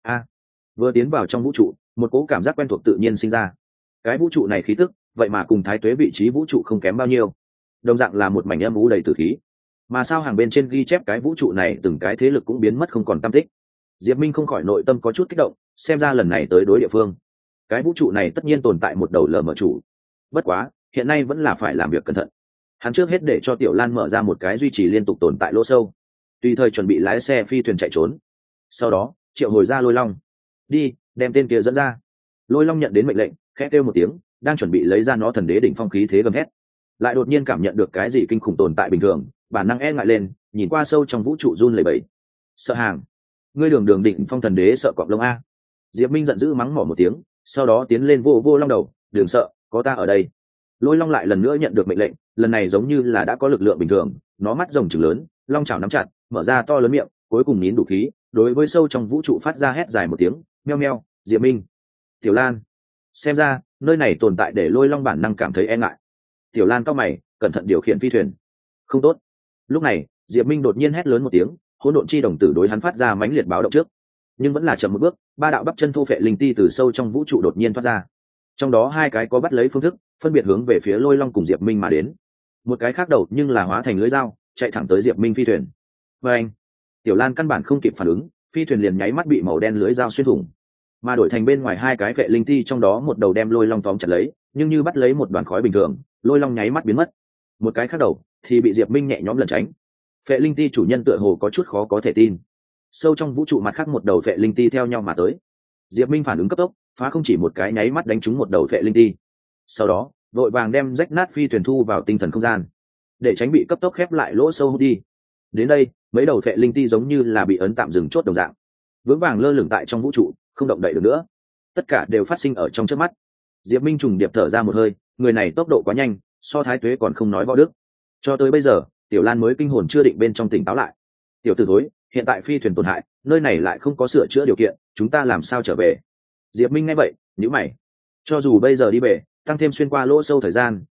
Vừa tiến vào trong vũ trụ, một cỗ cảm giác quen thuộc tự nhiên sinh ra. Cái vũ trụ này khí tức, vậy mà cùng Thái Tuế vị trí vũ trụ không kém bao nhiêu. Đồng dạng là một mảnh âm u đầy tử khí. Mà sao hàng bên trên ghi chép cái vũ trụ này từng cái thế lực cũng biến mất không còn tăm tích. Diệp Minh không khỏi nội tâm có chút kích động, xem ra lần này tới đối địa phương, cái vũ trụ này tất nhiên tồn tại một đầu lờ mở chủ. Bất quá, hiện nay vẫn là phải làm việc cẩn thận. Hắn trước hết để cho Tiểu Lan mở ra một cái duy trì liên tục tồn tại lỗ sâu, tùy thời chuẩn bị lái xe phi thuyền chạy trốn. Sau đó, triệu hồi ra Lôi Long, đi đem tên kia dẫn ra. Lôi Long nhận đến mệnh lệnh, khẽ kêu một tiếng, đang chuẩn bị lấy ra nó thần đế đỉnh phong khí thế gầm hét, lại đột nhiên cảm nhận được cái gì kinh khủng tồn tại bình thường, bản năng e ngại lên, nhìn qua sâu trong vũ trụ run lẩy bẩy. Sợ hàng, ngươi đường đường đỉnh phong thần đế sợ cọp lông a. Diệp Minh giận dữ mắng mỏ một tiếng, sau đó tiến lên vô vô long đầu, đừng sợ, có ta ở đây. Lôi Long lại lần nữa nhận được mệnh lệnh, lần này giống như là đã có lực lượng bình thường, nó mắt rồng trừng lớn, long chảo nắm chặt, mở ra to lớn miệng, cuối cùng nín đủ khí, đối với sâu trong vũ trụ phát ra hét dài một tiếng, meo meo. Diệp Minh, Tiểu Lan, xem ra nơi này tồn tại để Lôi Long bản năng cảm thấy e ngại. Tiểu Lan cau mày, cẩn thận điều khiển phi thuyền. Không tốt. Lúc này, Diệp Minh đột nhiên hét lớn một tiếng, hỗn độn chi đồng tử đối hắn phát ra mãnh liệt báo động trước, nhưng vẫn là chậm một bước, ba đạo bắp chân thô phệ linh ti từ sâu trong vũ trụ đột nhiên thoát ra. Trong đó hai cái có bắt lấy phương thức, phân biệt hướng về phía Lôi Long cùng Diệp Minh mà đến. Một cái khác đầu nhưng là hóa thành lưỡi dao, chạy thẳng tới Diệp Minh phi thuyền. Và anh, Tiểu Lan căn bản không kịp phản ứng, phi thuyền liền nháy mắt bị màu đen lưỡi dao xuyên thủng. Mà đổi thành bên ngoài hai cái phệ linh ti, trong đó một đầu đem Lôi Long tóm chặt lấy, nhưng như bắt lấy một đoàn khói bình thường, Lôi Long nháy mắt biến mất. Một cái khác đầu thì bị Diệp Minh nhẹ nhõm lẩn tránh. Phệ linh ti chủ nhân tựa hồ có chút khó có thể tin. Sâu trong vũ trụ mặt khác một đầu phệ linh ti theo nhau mà tới. Diệp Minh phản ứng cấp tốc, phá không chỉ một cái nháy mắt đánh trúng một đầu phệ linh ti. Sau đó, vội vàng đem rách nát phi thuyền thu vào tinh thần không gian, để tránh bị cấp tốc khép lại lỗ sâu hút đi. Đến đây, mấy đầu phệ linh ti giống như là bị ấn tạm dừng chốt đồng dạng, vững vàng lơ lửng tại trong vũ trụ, không động đậy được nữa. Tất cả đều phát sinh ở trong chớp mắt. Diệp Minh trùng điệp thở ra một hơi, người này tốc độ quá nhanh, so Thái Tuế còn không nói võ đức. Cho tới bây giờ, Tiểu Lan mới kinh hồn chưa định bên trong tỉnh táo lại. Tiểu tử thối, hiện tại phi thuyền tổn hại, nơi này lại không có sửa chữa điều kiện, chúng ta làm sao trở về? Diệp Minh nghe vậy, nhíu mày. Cho dù bây giờ đi về, tăng thêm xuyên qua lỗ sâu thời gian,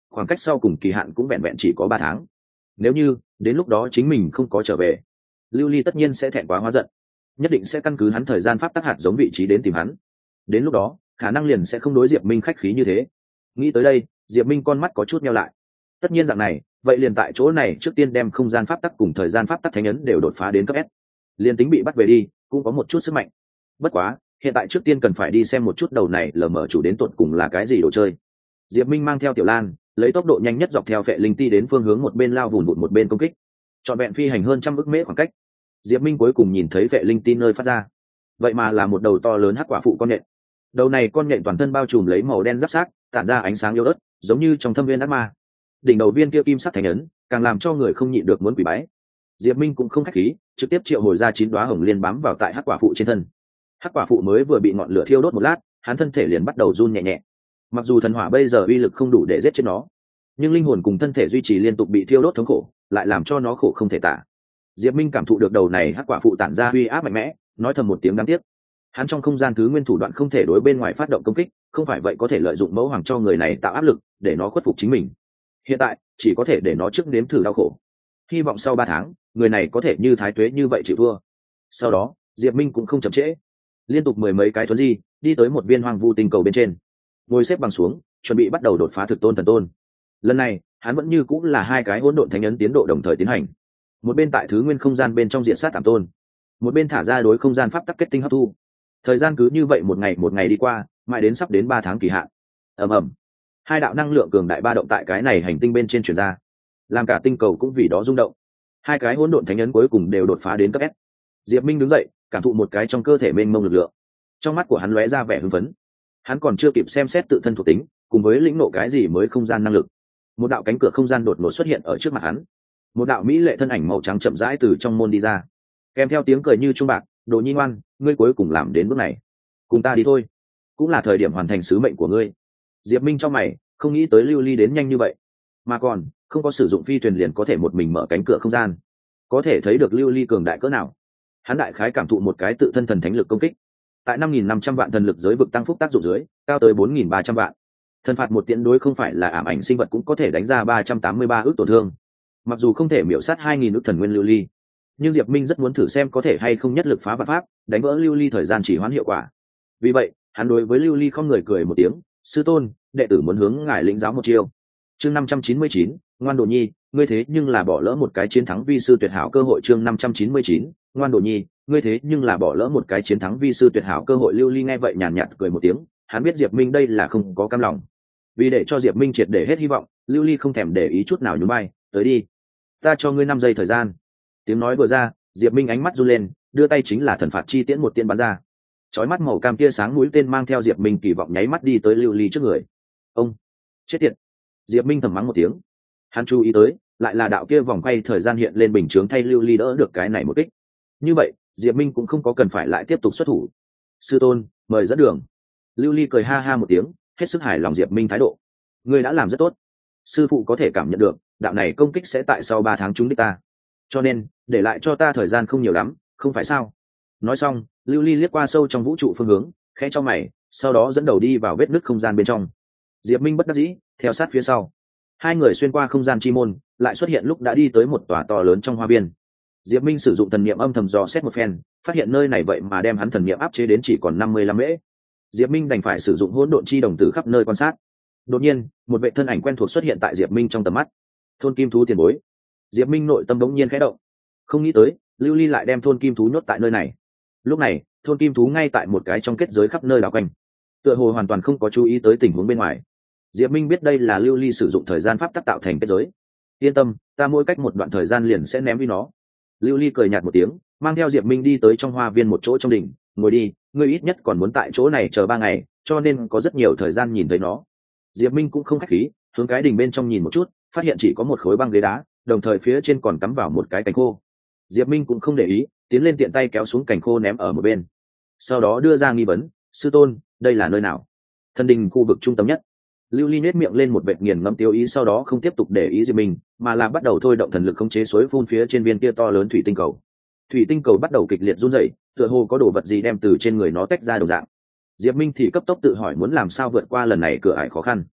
khoảng cách sau cùng kỳ hạn cũng vẹn vẹn chỉ có 3 tháng. Nếu như đến lúc đó chính mình không có trở về, Lưu Ly tất nhiên sẽ thẹn quá hóa giận, nhất định sẽ căn cứ hắn thời gian pháp tắc hạt giống vị trí đến tìm hắn. Đến lúc đó khả năng liền sẽ không đối Diệp Minh khách khí như thế. Nghĩ tới đây, Diệp Minh con mắt có chút nheo lại. Tất nhiên dạng này, vậy liền tại chỗ này trước tiên đem không gian pháp tắc cùng thời gian pháp tắc thánh ấn đều đột phá đến cấp S. Liên tính bị bắt về đi cũng có một chút sức mạnh. Bất quá hiện tại trước tiên cần phải đi xem một chút đầu này lờ mờ chủ đến tột cùng là cái gì đồ chơi. Diệp Minh mang theo Tiểu Lan lấy tốc độ nhanh nhất dọc theo phệ linh ti đến phương hướng một bên lao vùn vụn một bên công kích, trọn vẹn phi hành hơn trăm ức mễ khoảng cách. Diệp Minh cuối cùng nhìn thấy phệ linh ti nơi phát ra, vậy mà là một đầu to lớn hắc quả phụ con nhện. Đầu này con nhện toàn thân bao trùm lấy màu đen giáp xác, tản ra ánh sáng yếu ớt giống như trong thâm viên ác ma. Đỉnh đầu viên kia kim sắc thành ấn càng làm cho người không nhịn được muốn quỳ bái. Diệp Minh cũng không khách khí, trực tiếp triệu hồi ra 9 đóa hồng liên bám vào tại hắc quả phụ trên thân. Hắc quả phụ mới vừa bị ngọn lửa thiêu đốt một lát, hắn thân thể liền bắt đầu run nhẹ nhẹ. Mặc dù thần hỏa bây giờ uy lực không đủ để giết chết nó, nhưng linh hồn cùng thân thể duy trì liên tục bị thiêu đốt thống khổ, lại làm cho nó khổ không thể tả. Diệp Minh cảm thụ được đầu này hắc quả phụ tản ra uy áp mạnh mẽ, nói thầm một tiếng đáng tiếc. Hắn trong không gian thứ nguyên thủ đoạn không thể đối bên ngoài phát động công kích, không phải vậy có thể lợi dụng mẫu hoàng cho người này tạo áp lực để nó khuất phục chính mình. Hiện tại chỉ có thể để nó trước nếm thử đau khổ, hy vọng sau 3 tháng người này có thể như Thái Tuế như vậy chịu thua. Sau đó Diệp Minh cũng không chậm trễ, liên tục 10 mấy cái thuấn di đi tới một viên hoang vu tinh cầu bên trên, ngồi xếp bằng xuống chuẩn bị bắt đầu đột phá thực tôn thần tôn. Lần này hắn vẫn như cũng là 2 cái hỗn độn thánh ấn tiến độ đồng thời tiến hành, một bên tại thứ nguyên không gian bên trong diện sát tạm tôn, một bên thả ra đối không gian pháp tắc kết tinh hấp thu. Thời gian cứ như vậy một ngày đi qua, mãi đến sắp đến 3 tháng kỳ hạn. Ầm ầm, 2 đạo năng lượng cường đại ba động tại cái này hành tinh bên trên truyền ra, làm cả tinh cầu cũng vì đó rung động. 2 cái hỗn độn thánh ấn cuối cùng đều đột phá đến cấp S. Diệp Minh đứng dậy, cảm thụ một cái trong cơ thể mênh mông lực lượng. Trong mắt của hắn lóe ra vẻ hưng phấn. Hắn còn chưa kịp xem xét tự thân thuộc tính, cùng với lĩnh ngộ cái gì mới không gian năng lực. Một đạo cánh cửa không gian đột ngột xuất hiện ở trước mặt hắn. Một đạo mỹ lệ thân ảnh màu trắng chậm rãi từ trong môn đi ra, kèm theo tiếng cười như chuông bạc, "Đồ Nhi ngoan, ngươi cuối cùng làm đến bước này, cùng ta đi thôi, cũng là thời điểm hoàn thành sứ mệnh của ngươi." Diệp Minh trong mày, không nghĩ tới Lưu Ly đến nhanh như vậy, mà còn không có sử dụng phi thuyền liền có thể một mình mở cánh cửa không gian, có thể thấy được Lưu Ly cường đại cỡ nào. Hắn đại khái cảm thụ một cái tự thân thần thánh lực công kích, tại 5.500 vạn thần lực giới vực tăng phúc tác dụng dưới, cao tới 4.300 vạn. Thần phạt một tiễn đối không phải là ảm ảnh sinh vật cũng có thể đánh ra 383 ức tổn thương. Mặc dù không thể miểu sát 2.000 ức thần nguyên Lưu Ly, nhưng Diệp Minh rất muốn thử xem có thể hay không nhất lực phá vạn pháp, đánh vỡ Lưu Ly thời gian chỉ hoãn hiệu quả. Vì vậy, hắn đối với Lưu Ly không người cười một tiếng, "Sư tôn, đệ tử muốn hướng ngài lĩnh giáo một chiêu." Chương 599, "Ngoan Đồ Nhi, ngươi thế nhưng là bỏ lỡ một cái chiến thắng vi sư tuyệt hảo cơ hội." Chương 599, "Ngoan Đồ Nhi, ngươi thế nhưng là bỏ lỡ một cái chiến thắng vi sư tuyệt hảo cơ hội." Lưu Ly nghe vậy nhàn nhạt cười một tiếng, hắn biết Diệp Minh đây là không có cam lòng. Vì để cho Diệp Minh triệt để hết hy vọng, Lưu Ly không thèm để ý chút nào nhún vai, "Tới đi, ta cho ngươi 5 giây thời gian." Tiếng nói vừa ra, Diệp Minh ánh mắt run lên, đưa tay chính là thần phạt chi tiễn một tiễn bắn ra. Chói mắt màu cam tia sáng mũi tên mang theo Diệp Minh kỳ vọng nháy mắt đi tới Lưu Ly trước người. "Ông, chết tiệt!" Diệp Minh thầm mắng một tiếng. Hắn chú ý tới, lại là đạo kia vòng quay thời gian hiện lên bình chướng thay Lưu Ly đỡ được cái này một kích. Như vậy, Diệp Minh cũng không có cần phải lại tiếp tục xuất thủ. "Sư tôn, mời dẫn đường." Lưu Ly cười ha ha một tiếng, hết sức hài lòng Diệp Minh thái độ. "Ngươi đã làm rất tốt. Sư phụ có thể cảm nhận được, đạo này công kích sẽ tại sau 3 tháng trúng đích ta. Cho nên, để lại cho ta thời gian không nhiều lắm, không phải sao?" Nói xong, Lưu Ly liếc qua sâu trong vũ trụ phương hướng, khẽ cho mày, sau đó dẫn đầu đi vào vết nứt không gian bên trong. Diệp Minh bất đắc dĩ, theo sát phía sau. 2 người xuyên qua không gian chi môn, lại xuất hiện lúc đã đi tới một tòa to lớn trong hoa viên. Diệp Minh sử dụng thần niệm âm thầm dò xét một phen, phát hiện nơi này vậy mà đem hắn thần niệm áp chế đến chỉ còn 55 mễ. Diệp Minh đành phải sử dụng hỗn độn chi đồng tử khắp nơi quan sát. Đột nhiên, một vệ thân ảnh quen thuộc xuất hiện tại Diệp Minh trong tầm mắt. Thôn kim thú tiền bối. Diệp Minh nội tâm bỗng nhiên khẽ động. Không nghĩ tới, Lưu Ly lại đem thôn kim thú nhốt tại nơi này. Lúc này, thôn kim thú ngay tại một cái trong kết giới khắp nơi đảo quanh, tựa hồ hoàn toàn không có chú ý tới tình huống bên ngoài. Diệp Minh biết đây là Lưu Ly sử dụng thời gian pháp tắc tạo thành kết giới. "Yên tâm, ta mỗi cách một đoạn thời gian liền sẽ ném đi nó." Lưu Ly cười nhạt một tiếng, mang theo Diệp Minh đi tới trong hoa viên một chỗ trong đỉnh. "Ngồi đi, ngươi ít nhất còn muốn tại chỗ này chờ 3 ngày, cho nên có rất nhiều thời gian nhìn thấy nó." Diệp Minh cũng không khách khí, hướng cái đỉnh bên trong nhìn một chút, phát hiện chỉ có một khối băng ghế đá, đồng thời phía trên còn cắm vào một cái cành khô. Diệp Minh cũng không để ý, tiến lên tiện tay kéo xuống cành khô ném ở một bên. Sau đó đưa ra nghi vấn, "Sư tôn, đây là nơi nào?" "Thần đình khu vực trung tâm nhất." Lưu Ly nhếch miệng lên một vệt nghiền ngẫm tiêu ý, sau đó không tiếp tục để ý Diệp Minh, mà là bắt đầu thôi động thần lực khống chế suối phun phía trên viên kia to lớn thủy tinh cầu. Thủy tinh cầu bắt đầu kịch liệt run rẩy, tựa hồ có đồ vật gì đem từ trên người nó tách ra đồng dạng. Diệp Minh thì cấp tốc tự hỏi muốn làm sao vượt qua lần này cửa ải khó khăn.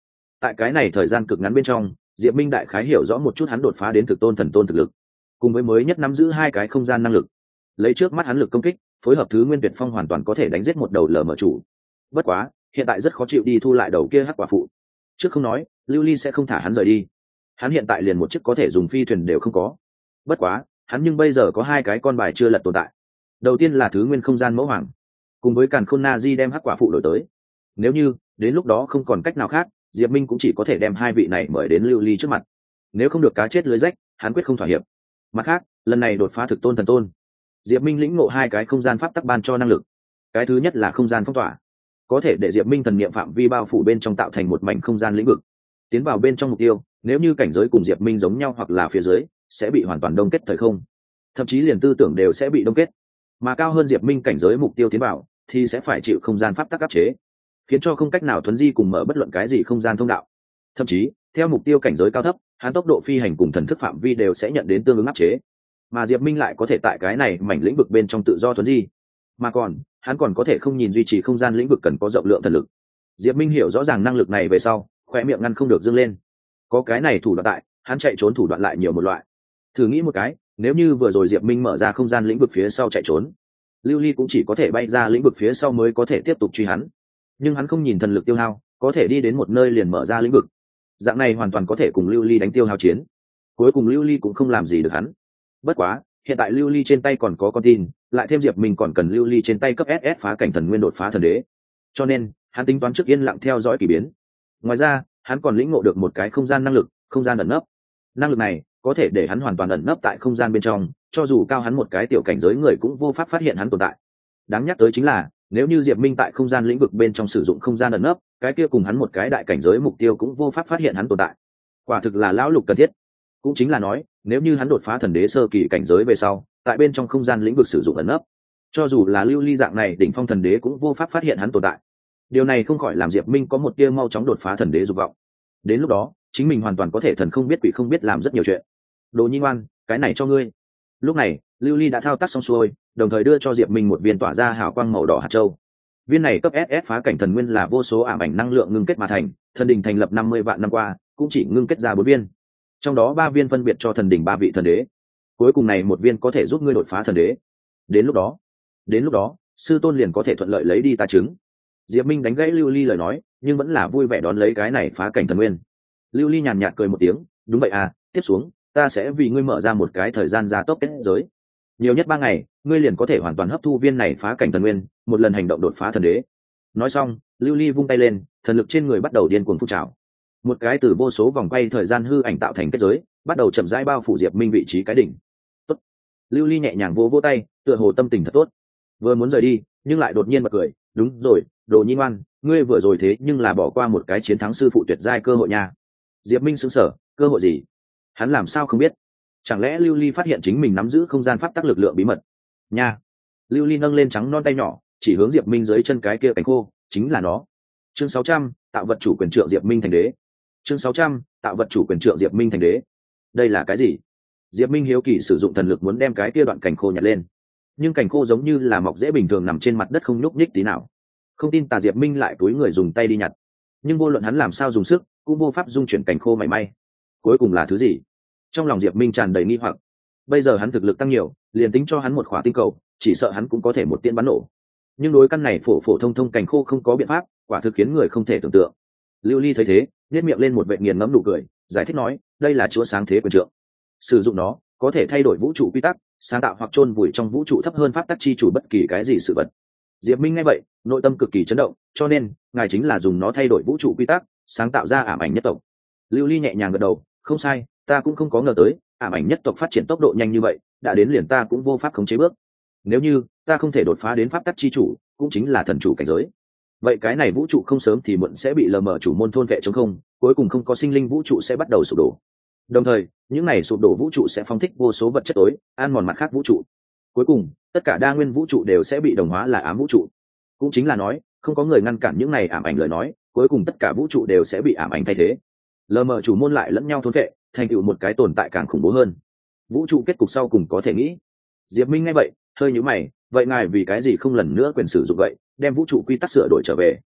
Tại cái này thời gian cực ngắn bên trong, diệp minh đại khái hiểu rõ một chút hắn đột phá đến thực tôn thần tôn thực lực, cùng với mới nhất nắm giữ hai cái không gian năng lực. Lấy trước mắt hắn lực công kích, phối hợp thứ nguyên tuyệt phong hoàn toàn có thể đánh giết một đầu lờ mở chủ. Bất quá hiện tại rất khó chịu đi thu lại đầu kia hắc quả phụ. Trước không nói lưu ly sẽ không thả hắn rời đi, hắn hiện tại liền một chiếc có thể dùng phi thuyền đều không có. Bất quá hắn nhưng bây giờ có hai cái con bài chưa lật tồn tại. Đầu tiên là thứ nguyên không gian mẫu hoàng, cùng với càn khôn na di đem hắc quả phụ đổi tới. Nếu như đến lúc đó không còn cách nào khác, diệp minh cũng chỉ có thể đem hai vị này mời đến lưu ly trước mặt. Nếu không được cá chết lưới rách, hắn quyết không thỏa hiệp. Mặt khác lần này đột phá thực tôn thần tôn, diệp minh lĩnh ngộ hai cái không gian pháp tắc ban cho năng lực. Cái thứ nhất là không gian phong tỏa, có thể để diệp minh thần niệm phạm vi bao phủ bên trong tạo thành một mảnh không gian lĩnh vực, tiến vào bên trong mục tiêu. Nếu như cảnh giới cùng diệp minh giống nhau hoặc là phía dưới, sẽ bị hoàn toàn đông kết thời không, thậm chí liền tư tưởng đều sẽ bị đông kết. Mà cao hơn diệp minh cảnh giới mục tiêu tiến vào thì sẽ phải chịu không gian pháp tắc áp chế, khiến cho không cách nào thuấn di cùng mở bất luận cái gì không gian thông đạo. Thậm chí theo mục tiêu cảnh giới cao thấp, hắn tốc độ phi hành cùng thần thức phạm vi đều sẽ nhận đến tương ứng áp chế. Mà diệp minh lại có thể tại cái này mảnh lĩnh vực bên trong tự do thuấn di, mà còn hắn còn có thể không nhìn duy trì không gian lĩnh vực cần có rộng lượng thần lực. Diệp minh hiểu rõ ràng năng lực này về sau, khoe miệng ngăn không được dâng lên. Có cái này thủ đoạn tại, hắn chạy trốn thủ đoạn lại nhiều một loại. Thử nghĩ một cái, nếu như vừa rồi diệp minh mở ra không gian lĩnh vực phía sau chạy trốn, lưu ly cũng chỉ có thể bay ra lĩnh vực phía sau mới có thể tiếp tục truy hắn. Nhưng hắn không nhìn thần lực tiêu hao, có thể đi đến một nơi liền mở ra lĩnh vực. Dạng này hoàn toàn có thể cùng lưu ly đánh tiêu hao chiến. Cuối cùng lưu ly cũng không làm gì được hắn. Bất quá hiện tại lưu ly trên tay còn có con tin, lại thêm diệp minh còn cần lưu ly trên tay cấp ss phá cảnh thần nguyên đột phá thần đế, cho nên hắn tính toán trước yên lặng theo dõi kỳ biến. Ngoài ra hắn còn lĩnh ngộ được một cái không gian năng lực, không gian ẩn nấp. Năng lực này có thể để hắn hoàn toàn ẩn nấp tại không gian bên trong, cho dù cao hắn một cái tiểu cảnh giới người cũng vô pháp phát hiện hắn tồn tại. Đáng nhắc tới chính là, nếu như diệp minh tại không gian lĩnh vực bên trong sử dụng không gian ẩn nấp, cái kia cùng hắn một cái đại cảnh giới mục tiêu cũng vô pháp phát hiện hắn tồn tại. Quả thực là lão lục cần thiết. Cũng chính là nói, nếu như hắn đột phá thần đế sơ kỳ cảnh giới về sau, tại bên trong không gian lĩnh vực sử dụng ẩn nấp, cho dù là lưu ly dạng này đỉnh phong thần đế cũng vô pháp phát hiện hắn tồn tại. Điều này không khỏi làm diệp minh có một tia mau chóng đột phá thần đế dục vọng. Đến lúc đó chính mình hoàn toàn có thể thần không biết quỷ không biết làm rất nhiều chuyện. Đồ nhi ngoan, cái này cho ngươi. Lúc này lưu ly đã thao tác xong xuôi, đồng thời đưa cho diệp minh một viên tỏa ra hào quang màu đỏ hạt châu. Viên này cấp ss phá cảnh thần nguyên là vô số ảm ảnh năng lượng ngưng kết mà thành, thần đình thành lập 50 vạn năm qua cũng chỉ ngưng kết ra 4 viên, trong đó 3 viên phân biệt cho thần đình 3 vị thần đế, cuối cùng này một viên có thể giúp ngươi đột phá thần đế. Đến lúc đó sư tôn liền có thể thuận lợi lấy đi ta chứng. Diệp minh đánh gãy lưu ly lời nói, nhưng vẫn là vui vẻ đón lấy cái này phá cảnh thần nguyên. Lưu ly nhàn nhạt cười một tiếng, đúng vậy à, tiếp xuống ta sẽ vì ngươi mở ra một cái thời gian gia tốc kết giới, nhiều nhất 3 ngày ngươi liền có thể hoàn toàn hấp thu viên này phá cảnh thần nguyên, một lần hành động đột phá thần đế. Nói xong lưu ly vung tay lên, thần lực trên người bắt đầu điên cuồng phun trào. Một cái từ vô số vòng quay thời gian hư ảnh tạo thành kết giới bắt đầu chậm rãi bao phủ diệp minh vị trí cái đỉnh. Tốt. Lưu ly nhẹ nhàng vỗ tay, tựa hồ tâm tình thật tốt. Vừa muốn rời đi nhưng lại đột nhiên bật cười, đúng rồi, đồ nhi ngoan, ngươi vừa rồi thế nhưng là bỏ qua một cái chiến thắng sư phụ tuyệt giai cơ hội nha. Diệp minh sững sờ, cơ hội gì? Hắn làm sao không biết? Chẳng lẽ lưu ly phát hiện chính mình nắm giữ không gian pháp tắc lực lượng bí mật nha? Lưu ly nâng lên trắng non tay nhỏ chỉ hướng diệp minh dưới chân cái kia cánh khô, chính là nó. Chương 600, tạo vật chủ quyền trượng diệp minh thành đế. Chương 600, tạo vật chủ quyền trượng diệp minh thành đế. Đây là cái gì? Diệp minh hiếu kỳ sử dụng thần lực muốn đem cái kia đoạn cành khô nhặt lên, nhưng cành khô giống như là mọc rễ bình thường nằm trên mặt đất không nhúc nhích tí nào. Không tin tà diệp minh lại túi người dùng tay đi nhặt, nhưng vô luận hắn làm sao dùng sức cũng vô pháp dung chuyển cành khô mảy may. Cuối cùng là thứ gì? Trong lòng diệp minh tràn đầy nghi hoặc. Bây giờ hắn thực lực tăng nhiều, liền tính cho hắn một khỏa tinh cầu, chỉ sợ hắn cũng có thể một tiễn bắn nổ. Nhưng đối căn này phổ phổ thông thông cành khô không có biện pháp, quả thực khiến người không thể tưởng tượng. Lưu ly thấy thế nhếch miệng lên một vệ nghiền ngẫm nụ cười, giải thích nói, đây là chúa sáng thế quyền trượng, sử dụng nó có thể thay đổi vũ trụ quy tắc, sáng tạo hoặc chôn vùi trong vũ trụ thấp hơn pháp tắc chi chủ bất kỳ cái gì sự vật. Diệp minh nghe vậy nội tâm cực kỳ chấn động, cho nên ngài chính là dùng nó thay đổi vũ trụ quy tắc, sáng tạo ra ảm ảnh nhất tộc. Lưu ly nhẹ nhàng gật đầu, không sai, ta cũng không có ngờ tới ảm ảnh nhất tộc phát triển tốc độ nhanh như vậy, đã đến liền ta cũng vô pháp khống chế bước. Nếu như ta không thể đột phá đến pháp tắc chi chủ, cũng chính là thần chủ cảnh giới, vậy cái này vũ trụ không sớm thì muộn sẽ bị lờ mờ chủ môn thôn vệ chống không, cuối cùng không có sinh linh vũ trụ sẽ bắt đầu sụp đổ. Đồng thời những này sụp đổ vũ trụ sẽ phóng thích vô số vật chất tối, ăn mòn mặt khác vũ trụ, cuối cùng tất cả đa nguyên vũ trụ đều sẽ bị đồng hóa là ám vũ trụ. Cũng chính là nói, không có người ngăn cản những này ảm ảnh lời nói, cuối cùng tất cả vũ trụ đều sẽ bị ảm ảnh thay thế, lờ mờ chủ môn lại lẫn nhau thôn vệ, thành tựu một cái tồn tại càng khủng bố hơn. Vũ trụ kết cục sau cùng có thể nghĩ. Diệp minh nghe vậy hơi nhíu mày, vậy ngài vì cái gì không lần nữa quyền sử dụng vậy, đem vũ trụ quy tắc sửa đổi trở về?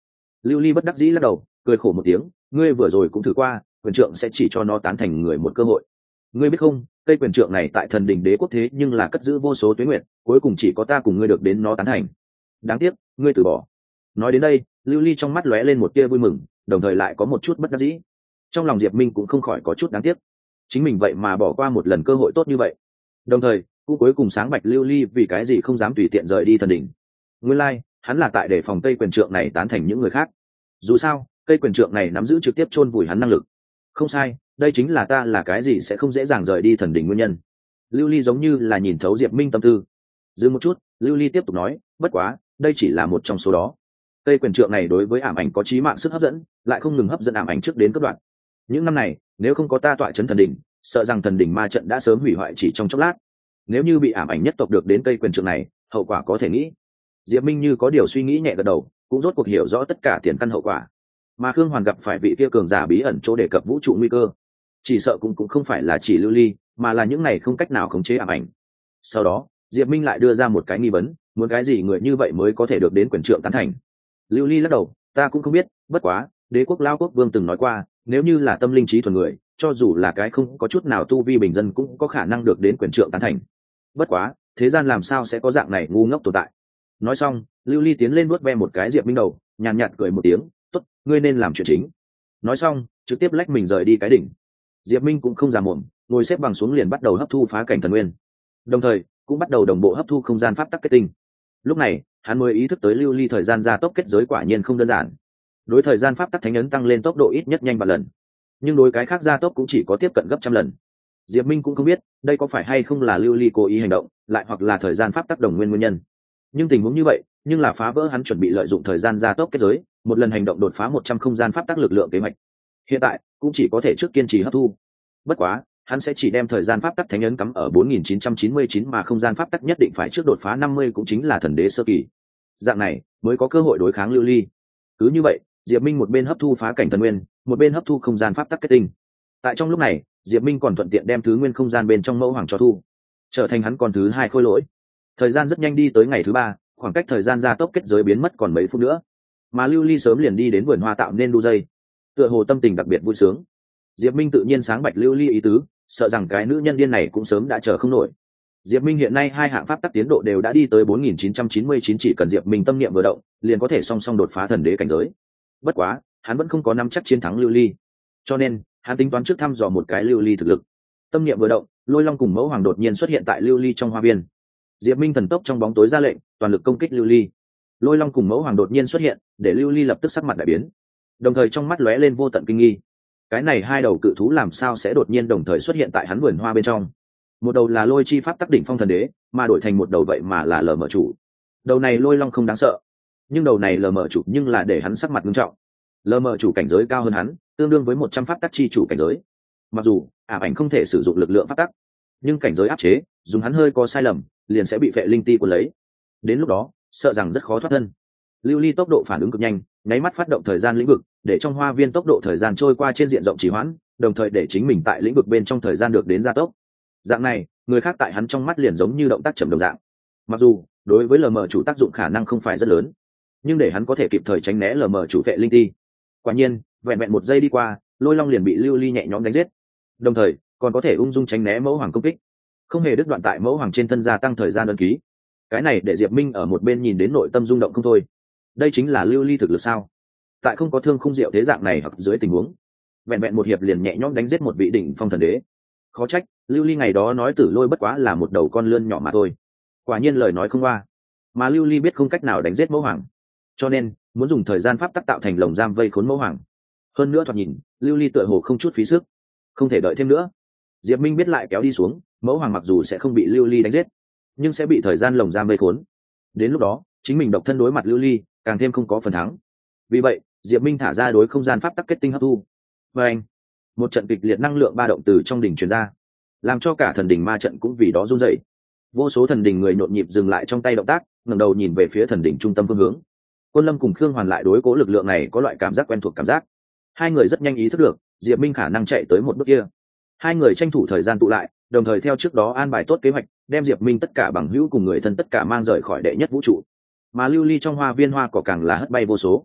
Lưu Ly bất đắc dĩ lắc đầu, cười khổ một tiếng, ngươi vừa rồi cũng thử qua, quyền trượng sẽ chỉ cho nó tán thành người một cơ hội. Ngươi biết không, cây quyền trượng này tại thần đình đế quốc thế nhưng là cất giữ vô số tuế nguyệt, cuối cùng chỉ có ta cùng ngươi được đến nó tán thành. Đáng tiếc, ngươi từ bỏ. Nói đến đây, Lưu Ly trong mắt lóe lên một tia vui mừng, đồng thời lại có một chút bất đắc dĩ. Trong lòng Diệp Minh cũng không khỏi có chút đáng tiếc, chính mình vậy mà bỏ qua một lần cơ hội tốt như vậy. Đồng thời, cũng cuối cùng sáng bạch Lưu Ly vì cái gì không dám tùy tiện rời đi thần đỉnh. Nguyên lai, hắn là tại để phòng cây quyền trượng này tán thành những người khác. Dù sao, cây quyền trượng này nắm giữ trực tiếp chôn vùi hắn năng lực. Không sai, đây chính là ta là cái gì sẽ không dễ dàng rời đi thần đỉnh nguyên nhân. Lưu Ly giống như là nhìn thấu Diệp Minh tâm tư. Dừng một chút, Lưu Ly tiếp tục nói, bất quá, đây chỉ là một trong số đó. Cây quyền trượng này đối với ảm ảnh có chí mạng sức hấp dẫn, lại không ngừng hấp dẫn ảm ảnh trước đến cấp đoạn. Những năm này, nếu không có ta tọa trấn thần đỉnh, sợ rằng thần đỉnh ma trận đã sớm hủy hoại chỉ trong chốc lát. Nếu như bị ảm ảnh nhất tộc được đến cây quyền trượng này, hậu quả có thể nghĩ. Diệp Minh như có điều suy nghĩ nhẹ gật đầu, cũng rốt cuộc hiểu rõ tất cả tiền căn hậu quả. Mà Khương Hoàn gặp phải vị kia cường giả bí ẩn chỗ đề cập vũ trụ nguy cơ, chỉ sợ cũng không phải là chỉ Lưu Ly, mà là những này không cách nào khống chế ảm ảnh. Sau đó, Diệp Minh lại đưa ra một cái nghi vấn, muốn cái gì người như vậy mới có thể được đến quyền trượng tán thành. Lưu Ly lắc đầu, ta cũng không biết, bất quá, Đế quốc Lao Quốc Vương từng nói qua, nếu như là tâm linh trí thuần người, cho dù là cái không có chút nào tu vi bình dân cũng có khả năng được đến quyền trượng tán thành. Bất quá, thế gian làm sao sẽ có dạng này ngu ngốc tồn tại. Nói xong, Lưu Ly tiến lên vuốt ve một cái Diệp Minh đầu, nhàn nhạt cười một tiếng, tốt, ngươi nên làm chuyện chính. Nói xong, trực tiếp lách mình rời đi cái đỉnh. Diệp Minh cũng không già mồm, ngồi xếp bằng xuống liền bắt đầu hấp thu phá cảnh thần nguyên, đồng thời cũng bắt đầu đồng bộ hấp thu không gian pháp tắc kết tinh. Lúc này, hắn mới ý thức tới Lưu Ly thời gian gia tốc kết giới quả nhiên không đơn giản. Đối thời gian pháp tắc thánh ấn tăng lên tốc độ ít nhất nhanh vạn lần, nhưng đối cái khác gia tốc cũng chỉ có tiếp cận gấp trăm lần. Diệp Minh cũng không biết đây có phải hay không là Lưu Ly cố ý hành động, lại hoặc là thời gian pháp tắc đồng nguyên nhân. Nhưng tình huống như vậy, nhưng là phá vỡ hắn chuẩn bị lợi dụng thời gian gia tốc kết giới, một lần hành động đột phá 100 không gian pháp tắc lực lượng kế hoạch. Hiện tại, cũng chỉ có thể trước kiên trì hấp thu. Bất quá, hắn sẽ chỉ đem thời gian pháp tắc thánh ấn cắm ở 4999 mà không gian pháp tắc nhất định phải trước đột phá 50 cũng chính là thần đế sơ kỳ. Dạng này mới có cơ hội đối kháng Lưu Ly. Cứ như vậy, Diệp Minh một bên hấp thu phá cảnh thần nguyên, một bên hấp thu không gian pháp tắc kết tinh. Tại trong lúc này, Diệp Minh còn thuận tiện đem thứ nguyên không gian bên trong mẫu hoàng cho thu, trở thành hắn còn thứ hai khôi lỗi. Thời gian rất nhanh đi tới ngày thứ ba, khoảng cách thời gian gia tốc kết giới biến mất còn mấy phút nữa, mà Lưu Ly sớm liền đi đến vườn hoa tạo nên đu dây, tựa hồ tâm tình đặc biệt vui sướng. Diệp Minh tự nhiên sáng bạch Lưu Ly ý tứ, sợ rằng cái nữ nhân điên này cũng sớm đã chờ không nổi. Diệp Minh hiện nay hai hạng pháp tắc tiến độ đều đã đi tới 4999, chỉ cần Diệp Minh tâm niệm vừa động, liền có thể song song đột phá thần đế cảnh giới. Bất quá, hắn vẫn không có nắm chắc chiến thắng Lưu Ly, cho nên hắn tính toán trước thăm dò một cái Lưu Ly thực lực. Tâm niệm vừa động, Lôi Long cùng Mẫu Hoàng đột nhiên xuất hiện tại Lưu Ly trong hoa viên. Diệp Minh thần tốc trong bóng tối ra lệnh, toàn lực công kích Lưu Ly. Lôi Long cùng Mẫu Hoàng đột nhiên xuất hiện, để Lưu Ly lập tức sắc mặt đại biến, đồng thời trong mắt lóe lên vô tận kinh nghi. Cái này hai đầu cự thú làm sao sẽ đột nhiên đồng thời xuất hiện tại hắn vườn hoa bên trong? Một đầu là Lôi chi pháp tắc đỉnh phong thần đế, mà đổi thành một đầu vậy mà là lờ mờ chủ. Đầu này Lôi Long không đáng sợ, nhưng đầu này lờ mờ chủ nhưng là để hắn sắc mặt nghiêm trọng. Lờ mờ chủ cảnh giới cao hơn hắn, tương đương với 100 pháp tắc chi chủ cảnh giới. Mặc dù ảm ảnh không thể sử dụng lực lượng pháp tắc, nhưng cảnh giới áp chế, dùng hắn hơi có sai lầm, liền sẽ bị phệ linh ti cuốn lấy. Đến lúc đó, sợ rằng rất khó thoát thân. Lưu Ly tốc độ phản ứng cực nhanh, nháy mắt phát động thời gian lĩnh vực, để trong hoa viên tốc độ thời gian trôi qua trên diện rộng trì hoãn, đồng thời để chính mình tại lĩnh vực bên trong thời gian được đến gia tốc. Dạng này, người khác tại hắn trong mắt liền giống như động tác chậm đồng dạng. Mặc dù đối với LM chủ tác dụng khả năng không phải rất lớn, nhưng để hắn có thể kịp thời tránh né LM chủ phệ linh ti. Quả nhiên, vẹn vẹn một giây đi qua, Lôi Long liền bị Lưu Ly nhẹ nhõm đánh giết, đồng thời còn có thể ung dung tránh né Mẫu Hoàng công kích, không hề đứt đoạn tại Mẫu Hoàng trên thân gia tăng thời gian ấn ký. Cái này để Diệp Minh ở một bên nhìn đến nội tâm rung động không thôi. Đây chính là Lưu Ly thực lực sao? Tại không có thương khung diệu thế dạng này hoặc dưới tình huống, vẹn vẹn một hiệp liền nhẹ nhõm đánh giết một vị đỉnh phong thần đế. Khó trách Lưu Ly ngày đó nói Tử Lôi bất quá là một đầu con lươn nhỏ mà thôi. Quả nhiên lời nói không qua. Mà Lưu Ly biết không cách nào đánh giết Mẫu Hoàng, cho nên muốn dùng thời gian pháp tắc tạo thành lồng giam vây khốn Mẫu Hoàng. Hơn nữa thoạt nhìn, Lưu Ly tựa hồ không chút phí sức, không thể đợi thêm nữa. Diệp Minh biết lại kéo đi xuống, Mẫu Hoàng mặc dù sẽ không bị Lưu Ly đánh giết, nhưng sẽ bị thời gian lồng giam vây khốn. Đến lúc đó, chính mình độc thân đối mặt Lưu Ly, càng thêm không có phần thắng. Vì vậy, Diệp Minh thả ra đối không gian pháp tắc kết tinh hấp thu. Và anh, một trận kịch liệt năng lượng ba động từ trong đỉnh truyền ra, làm cho cả thần đỉnh ma trận cũng vì đó run rẩy. Vô số thần đỉnh người nhộn nhịp dừng lại trong tay động tác, ngẩng đầu nhìn về phía thần đỉnh trung tâm phương hướng. Quân Lâm cùng Khương Hoàn lại đối cố lực lượng này có loại cảm giác quen thuộc cảm giác. Hai người rất nhanh ý thức được, Diệp Minh khả năng chạy tới một bước kia. Hai người tranh thủ thời gian tụ lại, đồng thời theo trước đó an bài tốt kế hoạch, đem Diệp Minh tất cả bằng hữu cùng người thân tất cả mang rời khỏi đệ nhất vũ trụ. Mà Lưu Ly trong hoa viên hoa cỏ càng là hất bay vô số.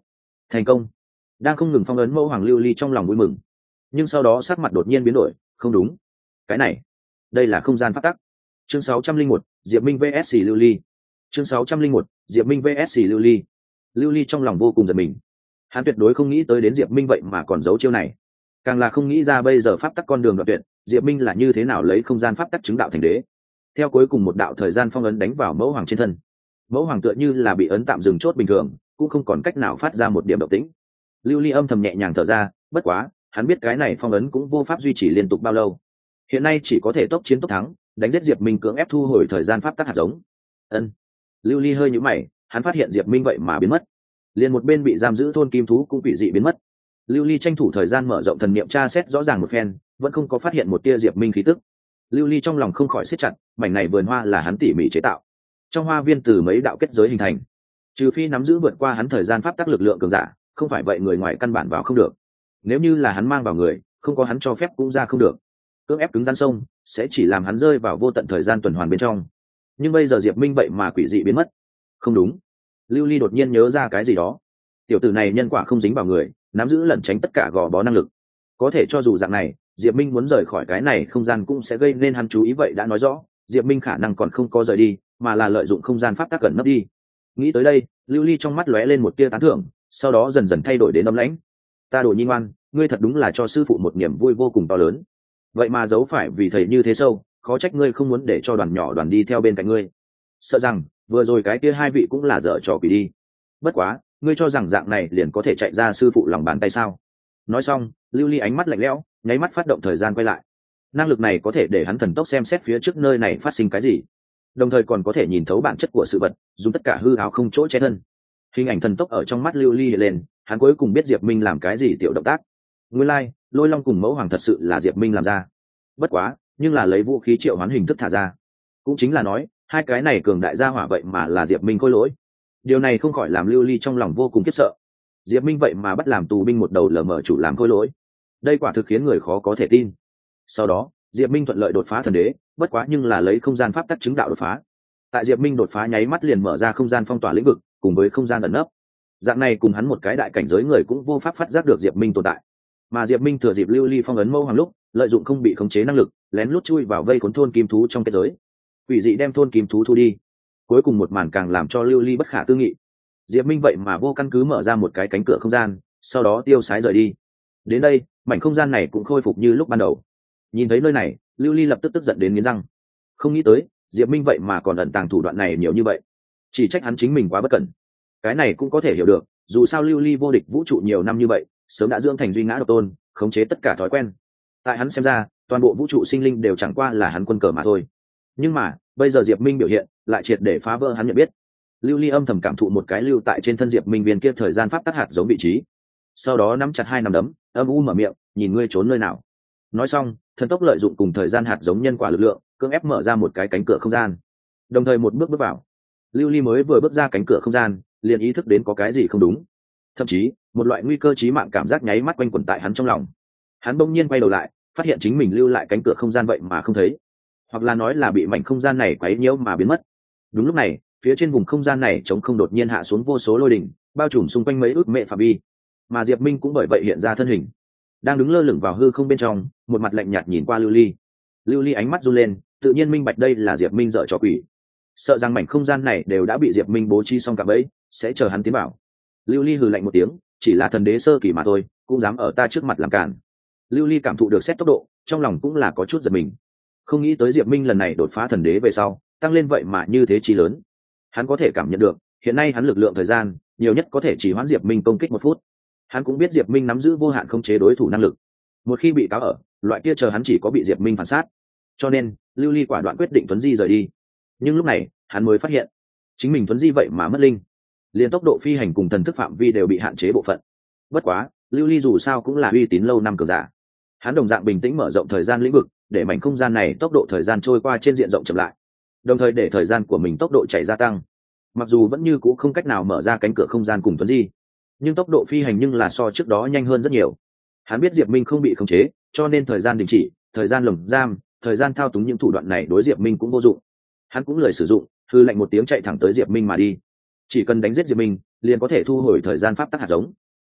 Thành công. Đang không ngừng phong ấn mẫu hoàng lưu ly trong lòng vui mừng, nhưng sau đó sắc mặt đột nhiên biến đổi. Không đúng, cái này, đây là không gian pháp tắc. Chương 601, Diệp Minh vs Lưu Ly. Chương 601, Diệp Minh vs Lưu Ly. Lưu Ly trong lòng vô cùng giật mình. Hắn tuyệt đối không nghĩ tới đến Diệp Minh vậy mà còn giấu chiêu này, càng là không nghĩ ra bây giờ pháp tắc con đường đoạn tuyệt, Diệp Minh là như thế nào lấy không gian pháp tắc chứng đạo thành đế. Theo cuối cùng một đạo thời gian phong ấn đánh vào mẫu hoàng trên thân, mẫu hoàng tựa như là bị ấn tạm dừng chốt bình thường, cũng không còn cách nào phát ra một điểm động tĩnh. Lưu Ly âm thầm nhẹ nhàng thở ra, bất quá hắn biết cái này phong ấn cũng vô pháp duy trì liên tục bao lâu, hiện nay chỉ có thể tốc chiến tốc thắng, đánh giết Diệp Minh, cưỡng ép thu hồi thời gian pháp tắc hạt giống. Lưu Ly hơi nhíu mày, hắn phát hiện Diệp Minh vậy mà biến mất, liền một bên bị giam giữ thôn kim thú cũng quỷ dị biến mất. Lưu Ly tranh thủ thời gian mở rộng thần niệm tra xét rõ ràng một phen, vẫn không có phát hiện một tia Diệp Minh khí tức. Lưu Ly trong lòng không khỏi siết chặt, mảnh này vườn hoa là hắn tỉ mỉ chế tạo, trong hoa viên từ mấy đạo kết giới hình thành, trừ phi nắm giữ vượt qua hắn thời gian pháp tắc lực lượng cường giả, không phải vậy người ngoài căn bản vào không được. Nếu như là hắn mang vào người, không có hắn cho phép cũng ra không được. Cưỡng ép cứng rắn sông sẽ chỉ làm hắn rơi vào vô tận thời gian tuần hoàn bên trong. Nhưng bây giờ Diệp Minh vậy mà quỷ dị biến mất. Không đúng. Lưu Ly đột nhiên nhớ ra cái gì đó. Tiểu tử này nhân quả không dính vào người, nắm giữ lẩn tránh tất cả gò bó năng lực. Có thể cho dù dạng này, Diệp Minh muốn rời khỏi cái này không gian cũng sẽ gây nên hắn chú ý, vậy đã nói rõ, Diệp Minh khả năng còn không có rời đi, mà là lợi dụng không gian pháp tắc gần nấp đi. Nghĩ tới đây, Lưu Ly trong mắt lóe lên một tia tán thưởng, sau đó dần dần thay đổi đến âm lãnh. Ta Đồ Nhi ngoan, ngươi thật đúng là cho sư phụ một niềm vui vô cùng to lớn. Vậy mà giấu phải vì thầy như thế sâu, khó trách ngươi không muốn để cho đoàn nhỏ đoàn đi theo bên cạnh ngươi. Sợ rằng vừa rồi cái kia hai vị cũng là dở trò quỷ đi. Bất quá, ngươi cho rằng dạng này liền có thể chạy ra sư phụ lòng bàn tay sao? Nói xong, Lưu Ly ánh mắt lạnh lẽo, nháy mắt phát động thời gian quay lại. Năng lực này có thể để hắn thần tốc xem xét phía trước nơi này phát sinh cái gì, đồng thời còn có thể nhìn thấu bản chất của sự vật, dùng tất cả hư ảo không chỗ che thân. Hình ảnh thần tốc ở trong mắt Lưu Ly hiện lên, hắn cuối cùng biết Diệp Minh làm cái gì tiểu động tác. Nguyên lai, Lôi Long cùng Mẫu Hoàng thật sự là Diệp Minh làm ra. Bất quá, nhưng là lấy vũ khí triệu hoán hình thức thả ra. Cũng chính là nói, hai cái này cường đại gia hỏa vậy mà là Diệp Minh khôi lỗi. Điều này không khỏi làm Lưu Ly trong lòng vô cùng khiếp sợ. Diệp Minh vậy mà bắt làm tù binh một đầu lờ mờ chủ làm khôi lỗi. Đây quả thực khiến người khó có thể tin. Sau đó, Diệp Minh thuận lợi đột phá thần đế, bất quá nhưng là lấy không gian pháp tắc chứng đạo đột phá. Tại Diệp Minh đột phá nháy mắt liền mở ra không gian phong tỏa lĩnh vực, cùng với không gian ẩn nấp. Dạng này cùng hắn một cái đại cảnh giới người cũng vô pháp phát giác được Diệp Minh tồn tại. Mà Diệp Minh thừa dịp Lưu Ly phong ấn Mẫu Hoàng lúc, lợi dụng không bị khống chế năng lực, lén lút chui vào vây khốn thôn kim thú trong kết giới. Quỷ dị đem thôn kim thú thu đi. Cuối cùng một màn càng làm cho Lưu Ly bất khả tư nghị. Diệp Minh vậy mà vô căn cứ mở ra một cái cánh cửa không gian, sau đó tiêu sái rời đi. Đến đây, mảnh không gian này cũng khôi phục như lúc ban đầu. Nhìn thấy nơi này, Lưu Ly lập tức tức giận đến nghiến răng. Không nghĩ tới, Diệp Minh vậy mà còn ẩn tàng thủ đoạn này nhiều như vậy. Chỉ trách hắn chính mình quá bất cẩn. Cái này cũng có thể hiểu được, dù sao Lưu Ly vô địch vũ trụ nhiều năm như vậy, sớm đã dưỡng thành duy ngã độc tôn, khống chế tất cả thói quen. Tại hắn xem ra, toàn bộ vũ trụ sinh linh đều chẳng qua là hắn quân cờ mà thôi. Nhưng mà, bây giờ Diệp Minh biểu hiện, lại triệt để phá vỡ hắn nhận biết. Lưu Ly âm thầm cảm thụ một cái lưu tại trên thân Diệp Minh viên kia thời gian pháp tắc hạt giống vị trí. Sau đó nắm chặt hai nắm đấm, âm u mở miệng, nhìn ngươi trốn nơi nào. Nói xong, thần tốc lợi dụng cùng thời gian hạt giống nhân quả lực lượng, cưỡng ép mở ra một cái cánh cửa không gian. Đồng thời một bước bước vào. Lưu Ly mới vừa bước ra cánh cửa không gian, liền ý thức đến có cái gì không đúng. Thậm chí, một loại nguy cơ chí mạng cảm giác nháy mắt quanh quẩn tại hắn trong lòng. Hắn bỗng nhiên quay đầu lại, phát hiện chính mình lưu lại cánh cửa không gian vậy mà không thấy, hoặc là nói là bị mảnh không gian này quấy nhiễu mà biến mất. Đúng lúc này, phía trên vùng không gian này trống không đột nhiên hạ xuống vô số lôi đỉnh, bao trùm xung quanh mấy ước mệ phạm vi. Mà Diệp Minh cũng bởi vậy hiện ra thân hình, đang đứng lơ lửng vào hư không bên trong, một mặt lạnh nhạt nhìn qua Lưu Ly. Lưu Ly ánh mắt run lên, tự nhiên minh bạch đây là Diệp Minh dở trò quỷ. Sợ rằng mảnh không gian này đều đã bị Diệp Minh bố trí xong cả bẫy, sẽ chờ hắn tiến vào. Lưu Ly hừ lạnh một tiếng, chỉ là thần đế sơ kỳ mà thôi, cũng dám ở ta trước mặt làm cản. Lưu Ly cảm thụ được xét tốc độ, trong lòng cũng là có chút giật mình. Không nghĩ tới Diệp Minh lần này đột phá thần đế về sau, tăng lên vậy mà như thế chí lớn. Hắn có thể cảm nhận được, hiện nay hắn lực lượng thời gian, nhiều nhất có thể chỉ hoãn Diệp Minh công kích 1 phút. Hắn cũng biết Diệp Minh nắm giữ vô hạn khống chế đối thủ năng lực. Một khi bị cáo ở, loại kia chờ hắn chỉ có bị Diệp Minh phản sát. Cho nên, Lưu Ly quả đoạn quyết định tuấn di rời đi. Nhưng lúc này, hắn mới phát hiện, chính mình tuấn di vậy mà mất linh. Liên tốc độ phi hành cùng thần thức phạm vi đều bị hạn chế bộ phận. Bất quá, Lưu Ly dù sao cũng là uy tín lâu năm cường giả. Hắn đồng dạng bình tĩnh mở rộng thời gian lĩnh vực, để mảnh không gian này tốc độ thời gian trôi qua trên diện rộng chậm lại, đồng thời để thời gian của mình tốc độ chạy gia tăng. Mặc dù vẫn như cũ không cách nào mở ra cánh cửa không gian cùng tuấn di, nhưng tốc độ phi hành nhưng là so trước đó nhanh hơn rất nhiều. Hắn biết Diệp Minh không bị khống chế, cho nên thời gian đình chỉ, thời gian lồng giam, thời gian thao túng những thủ đoạn này đối Diệp Minh cũng vô dụng. Hắn cũng lười sử dụng, hư lệnh một tiếng chạy thẳng tới Diệp Minh mà đi. Chỉ cần đánh giết Diệp Minh, liền có thể thu hồi thời gian pháp tắc hạt giống.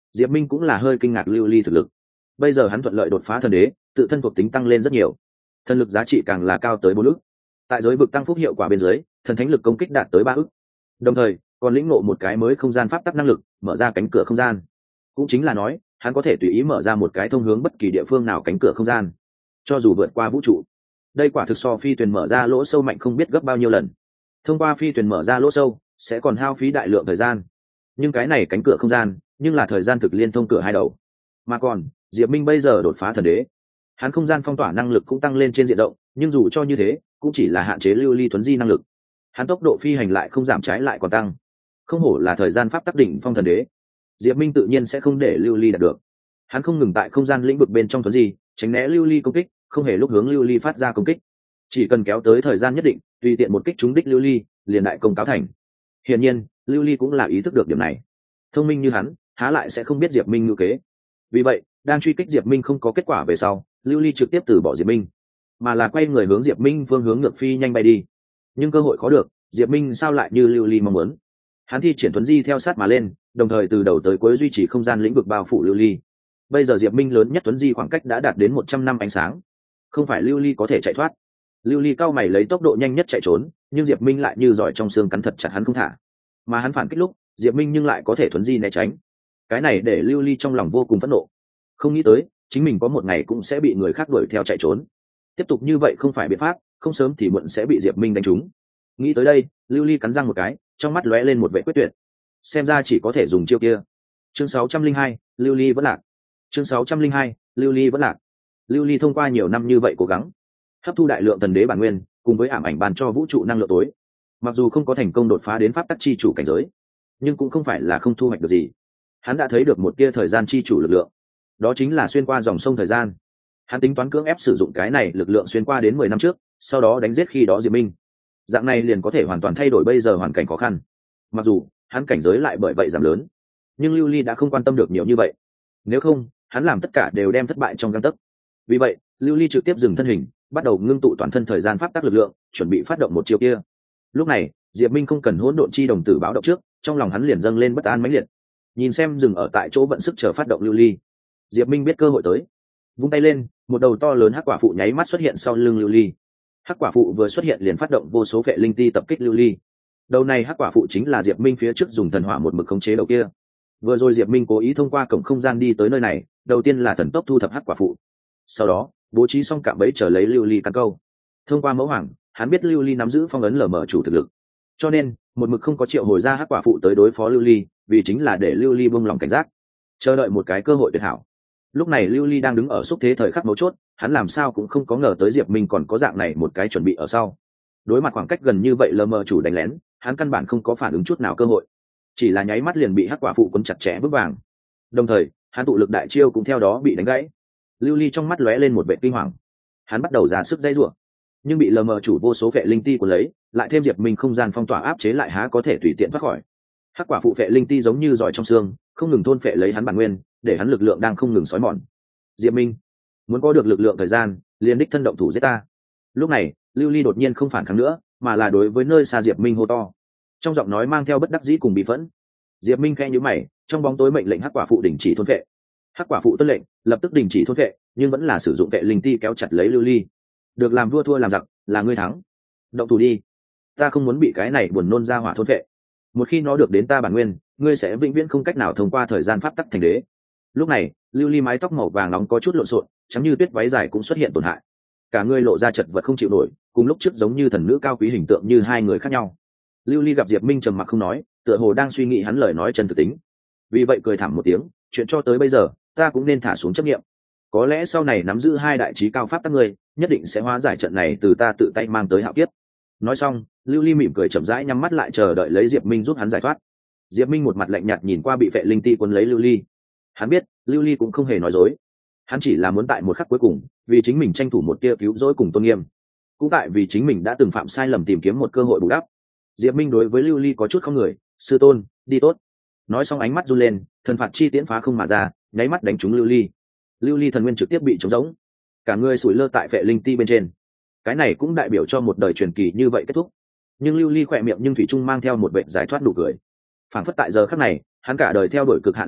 Diệp Minh cũng là hơi kinh ngạc lưu ly thực lực. Bây giờ hắn thuận lợi đột phá thần đế, tự thân thuộc tính tăng lên rất nhiều, thần lực giá trị càng là cao tới 4 ức. Tại giới vực tăng phúc hiệu quả bên dưới, thần thánh lực công kích đạt tới 3 ức. Đồng thời, còn lĩnh ngộ một cái mới không gian pháp tắc năng lực, mở ra cánh cửa không gian. Cũng chính là nói, hắn có thể tùy ý mở ra một cái thông hướng bất kỳ địa phương nào cánh cửa không gian, cho dù vượt qua vũ trụ. Đây quả thực so phi thuyền mở ra lỗ sâu mạnh không biết gấp bao nhiêu lần. Thông qua phi thuyền mở ra lỗ sâu, sẽ còn hao phí đại lượng thời gian. Nhưng cái này cánh cửa không gian, nhưng là thời gian thực liên thông cửa hai đầu. Mà còn, Diệp Minh bây giờ đột phá thần đế, hắn không gian phong tỏa năng lực cũng tăng lên trên diện rộng, nhưng dù cho như thế, cũng chỉ là hạn chế lưu ly thuấn di năng lực. Hắn tốc độ phi hành lại không giảm, trái lại còn tăng. Không hổ là thời gian pháp tắc đỉnh phong thần đế. Diệp Minh tự nhiên sẽ không để lưu ly đạt được. Hắn không ngừng tại không gian lĩnh vực bên trong thuấn di, tránh né lưu ly công kích, không hề lúc hướng lưu ly phát ra công kích. Chỉ cần kéo tới thời gian nhất định, tùy tiện một kích trúng đích lưu ly, liền đại công cáo thành. Hiển nhiên, lưu ly cũng là ý thức được điểm này. Thông minh như hắn, há lại sẽ không biết Diệp Minh ngữ kế. Vì vậy, đang truy kích Diệp Minh không có kết quả về sau, lưu ly trực tiếp từ bỏ Diệp Minh, mà là quay người hướng Diệp Minh phương hướng ngược phi nhanh bay đi. Nhưng cơ hội khó được, Diệp Minh sao lại như lưu ly mong muốn. Hắn thi triển thuấn di theo sát mà lên, đồng thời từ đầu tới cuối duy trì không gian lĩnh vực bao phủ lưu ly. Bây giờ Diệp Minh lớn nhất thuấn di khoảng cách đã đạt đến 100 năm ánh sáng, không phải lưu ly có thể chạy thoát. Lưu ly cao mày lấy tốc độ nhanh nhất chạy trốn, nhưng Diệp Minh lại như giỏi trong xương cắn thật chặt hắn không thả. Mà hắn phản kích lúc, Diệp Minh nhưng lại có thể thuấn di né tránh. Cái này để lưu ly trong lòng vô cùng phẫn nộ. Không nghĩ tới, chính mình có một ngày cũng sẽ bị người khác đuổi theo chạy trốn. Tiếp tục như vậy không phải biện pháp, không sớm thì muộn sẽ bị Diệp Minh đánh trúng. Nghĩ tới đây, lưu ly cắn răng một cái, trong mắt lóe lên một vẻ quyết tuyệt. Xem ra chỉ có thể dùng chiêu kia. Chương 602, lưu ly vẫn lạc. Chương 602, lưu ly vẫn lạc. Lưu ly thông qua nhiều năm như vậy cố gắng, hấp thu đại lượng thần đế bản nguyên, cùng với ảm ảnh bàn cho vũ trụ năng lượng tối. Mặc dù không có thành công đột phá đến pháp tắc chi chủ cảnh giới, nhưng cũng không phải là không thu hoạch được gì. Hắn đã thấy được một tia thời gian chi chủ lực lượng, đó chính là xuyên qua dòng sông thời gian. Hắn tính toán cưỡng ép sử dụng cái này lực lượng xuyên qua đến 10 năm trước, sau đó đánh giết khi đó Diệp Minh. Dạng này liền có thể hoàn toàn thay đổi bây giờ hoàn cảnh khó khăn. Mặc dù hắn cảnh giới lại bởi vậy giảm lớn, nhưng lưu ly đã không quan tâm được nhiều như vậy. Nếu không, hắn làm tất cả đều đem thất bại trong gang tấc. Vì vậy, lưu ly trực tiếp dừng thân hình, bắt đầu ngưng tụ toàn thân thời gian pháp tắc lực lượng, chuẩn bị phát động một chiêu kia. Lúc này, Diệp Minh không cần hỗn độn chi đồng tử báo động trước, trong lòng hắn liền dâng lên bất an mãnh liệt. Nhìn xem dừng ở tại chỗ vận sức chờ phát động lưu ly, Diệp Minh biết cơ hội tới, vung tay lên, một đầu to lớn hắc quả phụ nháy mắt xuất hiện sau lưng lưu ly. Hắc quả phụ vừa xuất hiện liền phát động vô số phệ linh ti tập kích lưu ly. Đầu này hắc quả phụ chính là Diệp Minh phía trước dùng thần hỏa một mực khống chế đầu kia. Vừa rồi Diệp Minh cố ý thông qua cổng không gian đi tới nơi này, đầu tiên là thần tốc thu thập hắc quả phụ, sau đó bố trí xong cạm bẫy chờ lấy lưu ly căn câu. Thông qua mẫu hoàng, hắn biết lưu ly nắm giữ phong ấn lở mở chủ thực lực, cho nên một mực không có triệu hồi ra hắc quả phụ tới đối phó lưu ly, vì chính là để lưu ly buông lòng cảnh giác, chờ đợi một cái cơ hội tuyệt hảo. Lúc này lưu ly đang đứng ở xúc thế thời khắc mấu chốt, hắn làm sao cũng không có ngờ tới Diệp Minh còn có dạng này một cái chuẩn bị ở sau. Đối mặt khoảng cách gần như vậy lờ mờ chủ đánh lén, hắn căn bản không có phản ứng chút nào cơ hội, chỉ là nháy mắt liền bị hắc quả phụ cuốn chặt chẽ vững vàng. Đồng thời, hắn tụ lực đại chiêu cũng theo đó bị đánh gãy. Lưu ly trong mắt lóe lên một vẻ kinh hoàng, hắn bắt đầu ra sức dây rủa, nhưng bị lờ mờ chủ vô số phệ linh ti của lấy, lại thêm Diệp Minh không gian phong tỏa áp chế, lại há có thể tùy tiện thoát khỏi. Hắc quả phụ phệ linh ti giống như giỏi trong xương, không ngừng thôn phệ lấy hắn bản nguyên, để hắn lực lượng đang không ngừng xói mòn. Diệp Minh muốn có được lực lượng thời gian, liền đích thân động thủ giết ta. Lúc này, lưu ly đột nhiên không phản kháng nữa, mà là đối với nơi xa Diệp Minh hô to, trong giọng nói mang theo bất đắc dĩ cùng bị phẫn. Diệp Minh khẽ nhíu mày, trong bóng tối mệnh lệnh hắc quả phụ đình chỉ thôn phệ. Hắc quả phụ tuân lệnh, lập tức đình chỉ thôn phệ, nhưng vẫn là sử dụng phệ linh ti kéo chặt lấy lưu ly. Được làm vua thua làm giặc, là ngươi thắng. Động thủ đi, ta không muốn bị cái này buồn nôn ra hỏa thôn phệ. Một khi nó được đến ta bản nguyên, ngươi sẽ vĩnh viễn không cách nào thông qua thời gian pháp tắc thành đế. Lúc này, lưu ly mái tóc màu vàng nóng có chút lộn xộn, trắng như tuyết váy dài cũng xuất hiện tổn hại, cả người lộ ra chật vật không chịu nổi, cùng lúc trước giống như thần nữ cao quý hình tượng như hai người khác nhau. Lưu ly gặp Diệp Minh trầm mặc không nói, tựa hồ đang suy nghĩ hắn lời nói chân thực tính, vì vậy cười thảm một tiếng, chuyện cho tới bây giờ ta cũng nên thả xuống chấp niệm. Có lẽ sau này nắm giữ hai đại trí cao pháp tắc ngươi, nhất định sẽ hóa giải trận này từ ta tự tay mang tới hạo kiếp. Nói xong, lưu ly mỉm cười chậm rãi nhắm mắt lại, chờ đợi lấy Diệp Minh giúp hắn giải thoát. Diệp Minh một mặt lạnh nhạt nhìn qua bị vệ linh ti cuốn lấy lưu ly. Hắn biết lưu ly cũng không hề nói dối, hắn chỉ là muốn tại một khắc cuối cùng vì chính mình tranh thủ một tia cứu rỗi cùng tôn nghiêm, cũng tại vì chính mình đã từng phạm sai lầm tìm kiếm một cơ hội bù đắp. Diệp Minh đối với lưu ly có chút không người, sư tôn, đi tốt. Nói xong ánh mắt run lên, thần phạt chi tiễn phá không mà ra, nháy mắt đánh trúng lưu ly. Lưu ly thần nguyên trực tiếp bị trống rỗng, cả người sủi lơ tại vệ linh ti bên trên. Cái này cũng đại biểu cho một đời truyền kỳ như vậy kết thúc. Nhưng lưu ly khỏe miệng nhưng thủy trung mang theo một vẻ giải thoát nụ cười, phảng phất tại giờ khắc này hắn cả đời theo đuổi cực hạn lực lượng,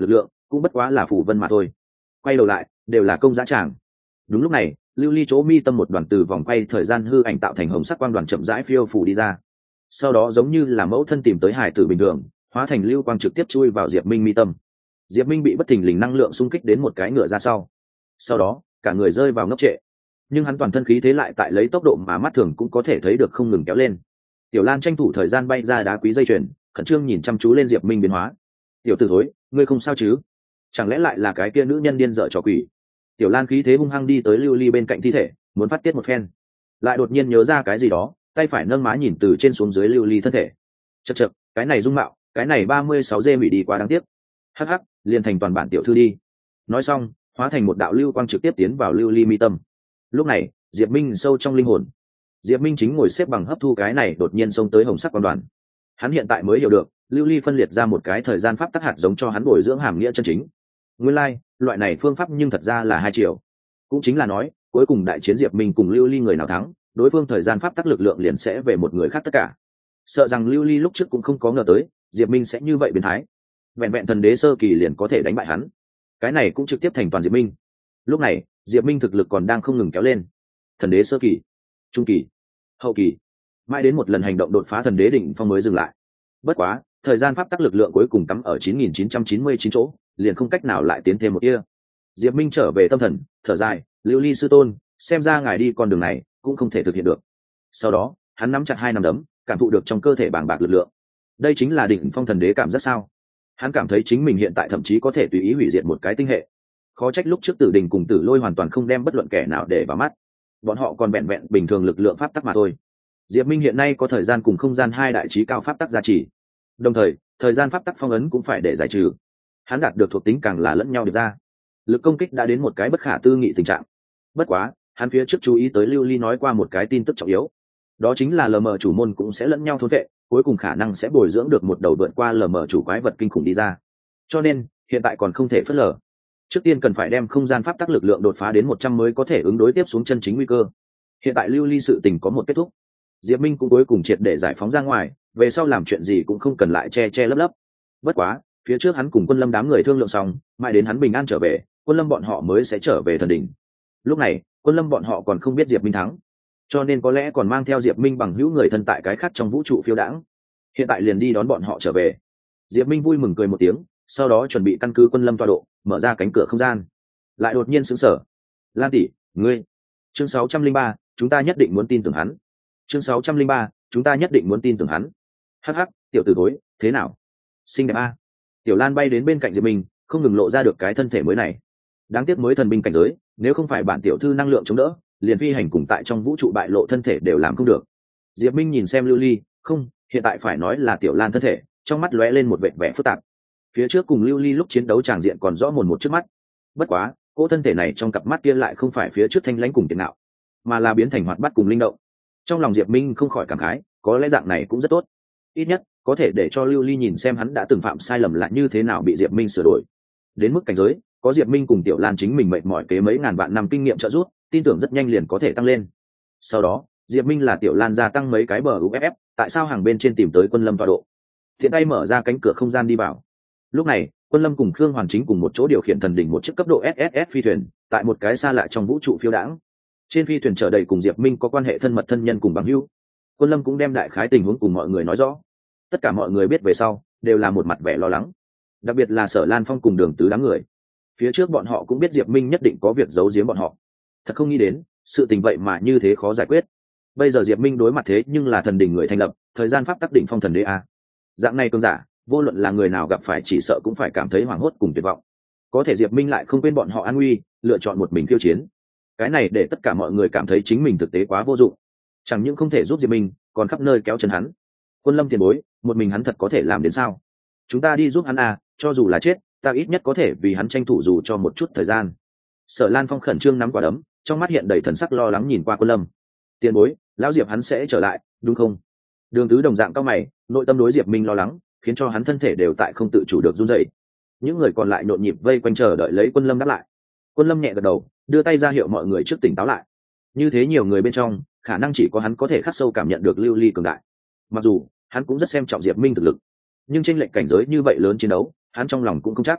cũng bất quá là phù vân mà thôi. Quay đầu lại đều là công giá tràng. Đúng lúc này lưu ly chỗ mi tâm một đoàn từ vòng quay thời gian hư ảnh tạo thành hồng sắc quang đoàn chậm rãi phiêu phủ đi ra, sau đó giống như là mẫu thân tìm tới hải tử bình thường hóa thành lưu quang trực tiếp chui vào diệp minh mi tâm. Diệp minh bị bất thình lình năng lượng xung kích đến một cái ngựa ra sau đó cả người rơi vào ngốc trệ, nhưng hắn toàn thân khí thế lại tại lấy tốc độ mà mắt thường cũng có thể thấy được không ngừng kéo lên. Tiểu Lan tranh thủ thời gian bay ra đá quý dây chuyền, khẩn trương nhìn chăm chú lên Diệp Minh biến hóa. Tiểu tử thối, ngươi không sao chứ? Chẳng lẽ lại là cái kia nữ nhân điên dở trò quỷ? Tiểu Lan khí thế hung hăng đi tới lưu ly bên cạnh thi thể, muốn phát tiết một phen, lại đột nhiên nhớ ra cái gì đó, tay phải nâng má nhìn từ trên xuống dưới lưu ly thân thể. Chậc chậc, cái này dung mạo, cái này 36 dê hủy đi quá đáng tiếc. Hắc hắc, liền thành toàn bản tiểu thư đi. Nói xong, hóa thành một đạo lưu quang trực tiếp tiến vào lưu ly mi tâm. Lúc này Diệp Minh sâu trong linh hồn, Diệp Minh chính ngồi xếp bằng hấp thu cái này đột nhiên xông tới hồng sắc quan đoàn. Hắn hiện tại mới hiểu được lưu ly phân liệt ra một cái thời gian pháp tắc hạt giống cho hắn bồi dưỡng hàm nghĩa chân chính. Nguyên lai loại này phương pháp nhưng thật ra là hai chiều, cũng chính là nói cuối cùng đại chiến Diệp Minh cùng lưu ly người nào thắng, đối phương thời gian pháp tắc lực lượng liền sẽ về một người khác tất cả. Sợ rằng lưu ly lúc trước cũng không có ngờ tới Diệp Minh sẽ như vậy biến thái, vẹn vẹn thần đế sơ kỳ liền có thể đánh bại hắn, cái này cũng trực tiếp thành toàn Diệp Minh. Lúc này Diệp Minh thực lực còn đang không ngừng kéo lên, thần đế sơ kỳ, trung kỳ, hậu kỳ, mãi đến một lần hành động đột phá thần đế đỉnh phong mới dừng lại. Bất quá thời gian pháp tắc lực lượng cuối cùng cắm ở 9999 chỗ, liền không cách nào lại tiến thêm một tia. Diệp Minh trở về tâm thần, thở dài, lưu ly sư tôn, xem ra ngài đi con đường này cũng không thể thực hiện được. Sau đó hắn nắm chặt hai nắm đấm, cảm thụ được trong cơ thể bàng bạc lực lượng. Đây chính là đỉnh phong thần đế cảm giác sao? Hắn cảm thấy chính mình hiện tại thậm chí có thể tùy ý hủy diệt một cái tinh hệ. Khó trách lúc trước Tử Đình cùng Tử Lôi hoàn toàn không đem bất luận kẻ nào để vào mắt, bọn họ còn vẹn vẹn bình thường lực lượng pháp tắc mà thôi. Diệp Minh hiện nay có thời gian cùng không gian hai đại chí cao pháp tắc gia trì, đồng thời thời gian pháp tắc phong ấn cũng phải để giải trừ. Hắn đạt được thuộc tính càng là lẫn nhau được ra, lực công kích đã đến một cái bất khả tư nghị tình trạng. Bất quá hắn phía trước chú ý tới lưu ly nói qua một cái tin tức trọng yếu, đó chính là lờ mờ chủ môn cũng sẽ lẫn nhau thôn vệ, cuối cùng khả năng sẽ bồi dưỡng được một đầu vượt qua lờ mờ chủ quái vật kinh khủng đi ra. Cho nên hiện tại còn không thể phớt lờ, trước tiên cần phải đem không gian pháp tắc lực lượng đột phá đến 100 mới có thể ứng đối tiếp xuống chân chính nguy cơ. Hiện tại lưu ly sự tình có một kết thúc, Diệp Minh cũng cuối cùng triệt để giải phóng ra ngoài, về sau làm chuyện gì cũng không cần lại che che lấp lấp. Bất quá phía trước hắn cùng Quân Lâm đám người thương lượng xong, mãi đến hắn bình an trở về, Quân Lâm bọn họ mới sẽ trở về thần đỉnh. Lúc này Quân Lâm bọn họ còn không biết Diệp Minh thắng, cho nên có lẽ còn mang theo Diệp Minh bằng hữu người thân tại cái khác trong vũ trụ phiêu đãng. Hiện tại liền đi đón bọn họ trở về. Diệp Minh vui mừng cười một tiếng, sau đó chuẩn bị căn cứ Quân Lâm tọa độ, mở ra cánh cửa không gian. Lại đột nhiên sững sờ. Lan tỷ, ngươi. Chương 603, chúng ta nhất định muốn tin tưởng hắn. Chương 603, chúng ta nhất định muốn tin tưởng hắn. Hắc hắc, tiểu tử thối, thế nào? Xinh đẹp a. Tiểu Lan bay đến bên cạnh Diệp Minh, không ngừng lộ ra được cái thân thể mới này. Đáng tiếc mới thần binh cảnh giới, nếu không phải bản tiểu thư năng lượng chống đỡ, liền phi hành cùng tại trong vũ trụ bại lộ thân thể đều làm không được. Diệp Minh nhìn xem lưu ly, không, hiện tại phải nói là Tiểu Lan thân thể, trong mắt lóe lên một vẻ vẻ phức tạp. Phía trước cùng lưu ly lúc chiến đấu tràng diện còn rõ mồn một trước mắt, bất quá cỗ thân thể này trong cặp mắt kia lại không phải phía trước thanh lãnh cùng tiền nạo, mà là biến thành hoạt bát cùng linh động. Trong lòng Diệp Minh không khỏi cảm khái, có lẽ dạng này cũng rất tốt, ít nhất có thể để cho lưu ly nhìn xem hắn đã từng phạm sai lầm lại như thế nào bị Diệp Minh sửa đổi. Đến mức cảnh giới, có Diệp Minh cùng Tiểu Lan chính mình mệt mỏi kế mấy ngàn vạn năm kinh nghiệm trợ giúp, tin tưởng rất nhanh liền có thể tăng lên. Sau đó Diệp Minh là Tiểu Lan gia tăng mấy cái bờ UFF, tại sao hàng bên trên tìm tới Quân Lâm tọa độ, thiện tay mở ra cánh cửa không gian đi vào. Lúc này Quân Lâm cùng Khương Hoàn chính cùng một chỗ điều khiển thần đỉnh một chiếc cấp độ SSS phi thuyền, tại một cái xa lạ trong vũ trụ phiêu đãng. Trên phi thuyền chở đầy cùng Diệp Minh có quan hệ thân mật thân nhân cùng bằng hữu. Quân Lâm cũng đem đại khái tình huống cùng mọi người nói rõ. Tất cả mọi người biết về sau đều là một mặt vẻ lo lắng, đặc biệt là Sở Lan Phong cùng Đường Tứ đám người. Phía trước bọn họ cũng biết Diệp Minh nhất định có việc giấu giếm bọn họ, thật không nghĩ đến sự tình vậy mà như thế khó giải quyết. Bây giờ Diệp Minh đối mặt thế nhưng là thần đỉnh người thành lập, thời gian pháp tắc đỉnh phong thần đế a. Dạng này cường giả, vô luận là người nào gặp phải chỉ sợ cũng phải cảm thấy hoảng hốt cùng tuyệt vọng. Có thể Diệp Minh lại không quên bọn họ an nguy, lựa chọn một mình khiêu chiến. Cái này để tất cả mọi người cảm thấy chính mình thực tế quá vô dụng, chẳng những không thể giúp Diệp Minh, còn khắp nơi kéo chân hắn. Quân Lâm tiền bối, một mình hắn thật có thể làm đến sao? Chúng ta đi giúp hắn à, cho dù là chết, ta ít nhất có thể vì hắn tranh thủ dù cho một chút thời gian. Sở Lan Phong khẩn trương nắm quả đấm, trong mắt hiện đầy thần sắc lo lắng nhìn qua Quân Lâm. Tiền bối, lão Diệp hắn sẽ trở lại, đúng không? Đường Tứ đồng dạng cao mày, nội tâm đối Diệp Minh lo lắng, khiến cho hắn thân thể đều tại không tự chủ được run rẩy. Những người còn lại nhộn nhịp vây quanh chờ đợi lấy Quân Lâm đáp lại. Quân Lâm nhẹ gật đầu, đưa tay ra hiệu mọi người trước tỉnh táo lại. Như thế nhiều người bên trong, khả năng chỉ có hắn có thể khắc sâu cảm nhận được lưu ly cường đại. Mặc dù hắn cũng rất xem trọng Diệp Minh thực lực, nhưng chênh lệch cảnh giới như vậy lớn chiến đấu, hắn trong lòng cũng không chắc.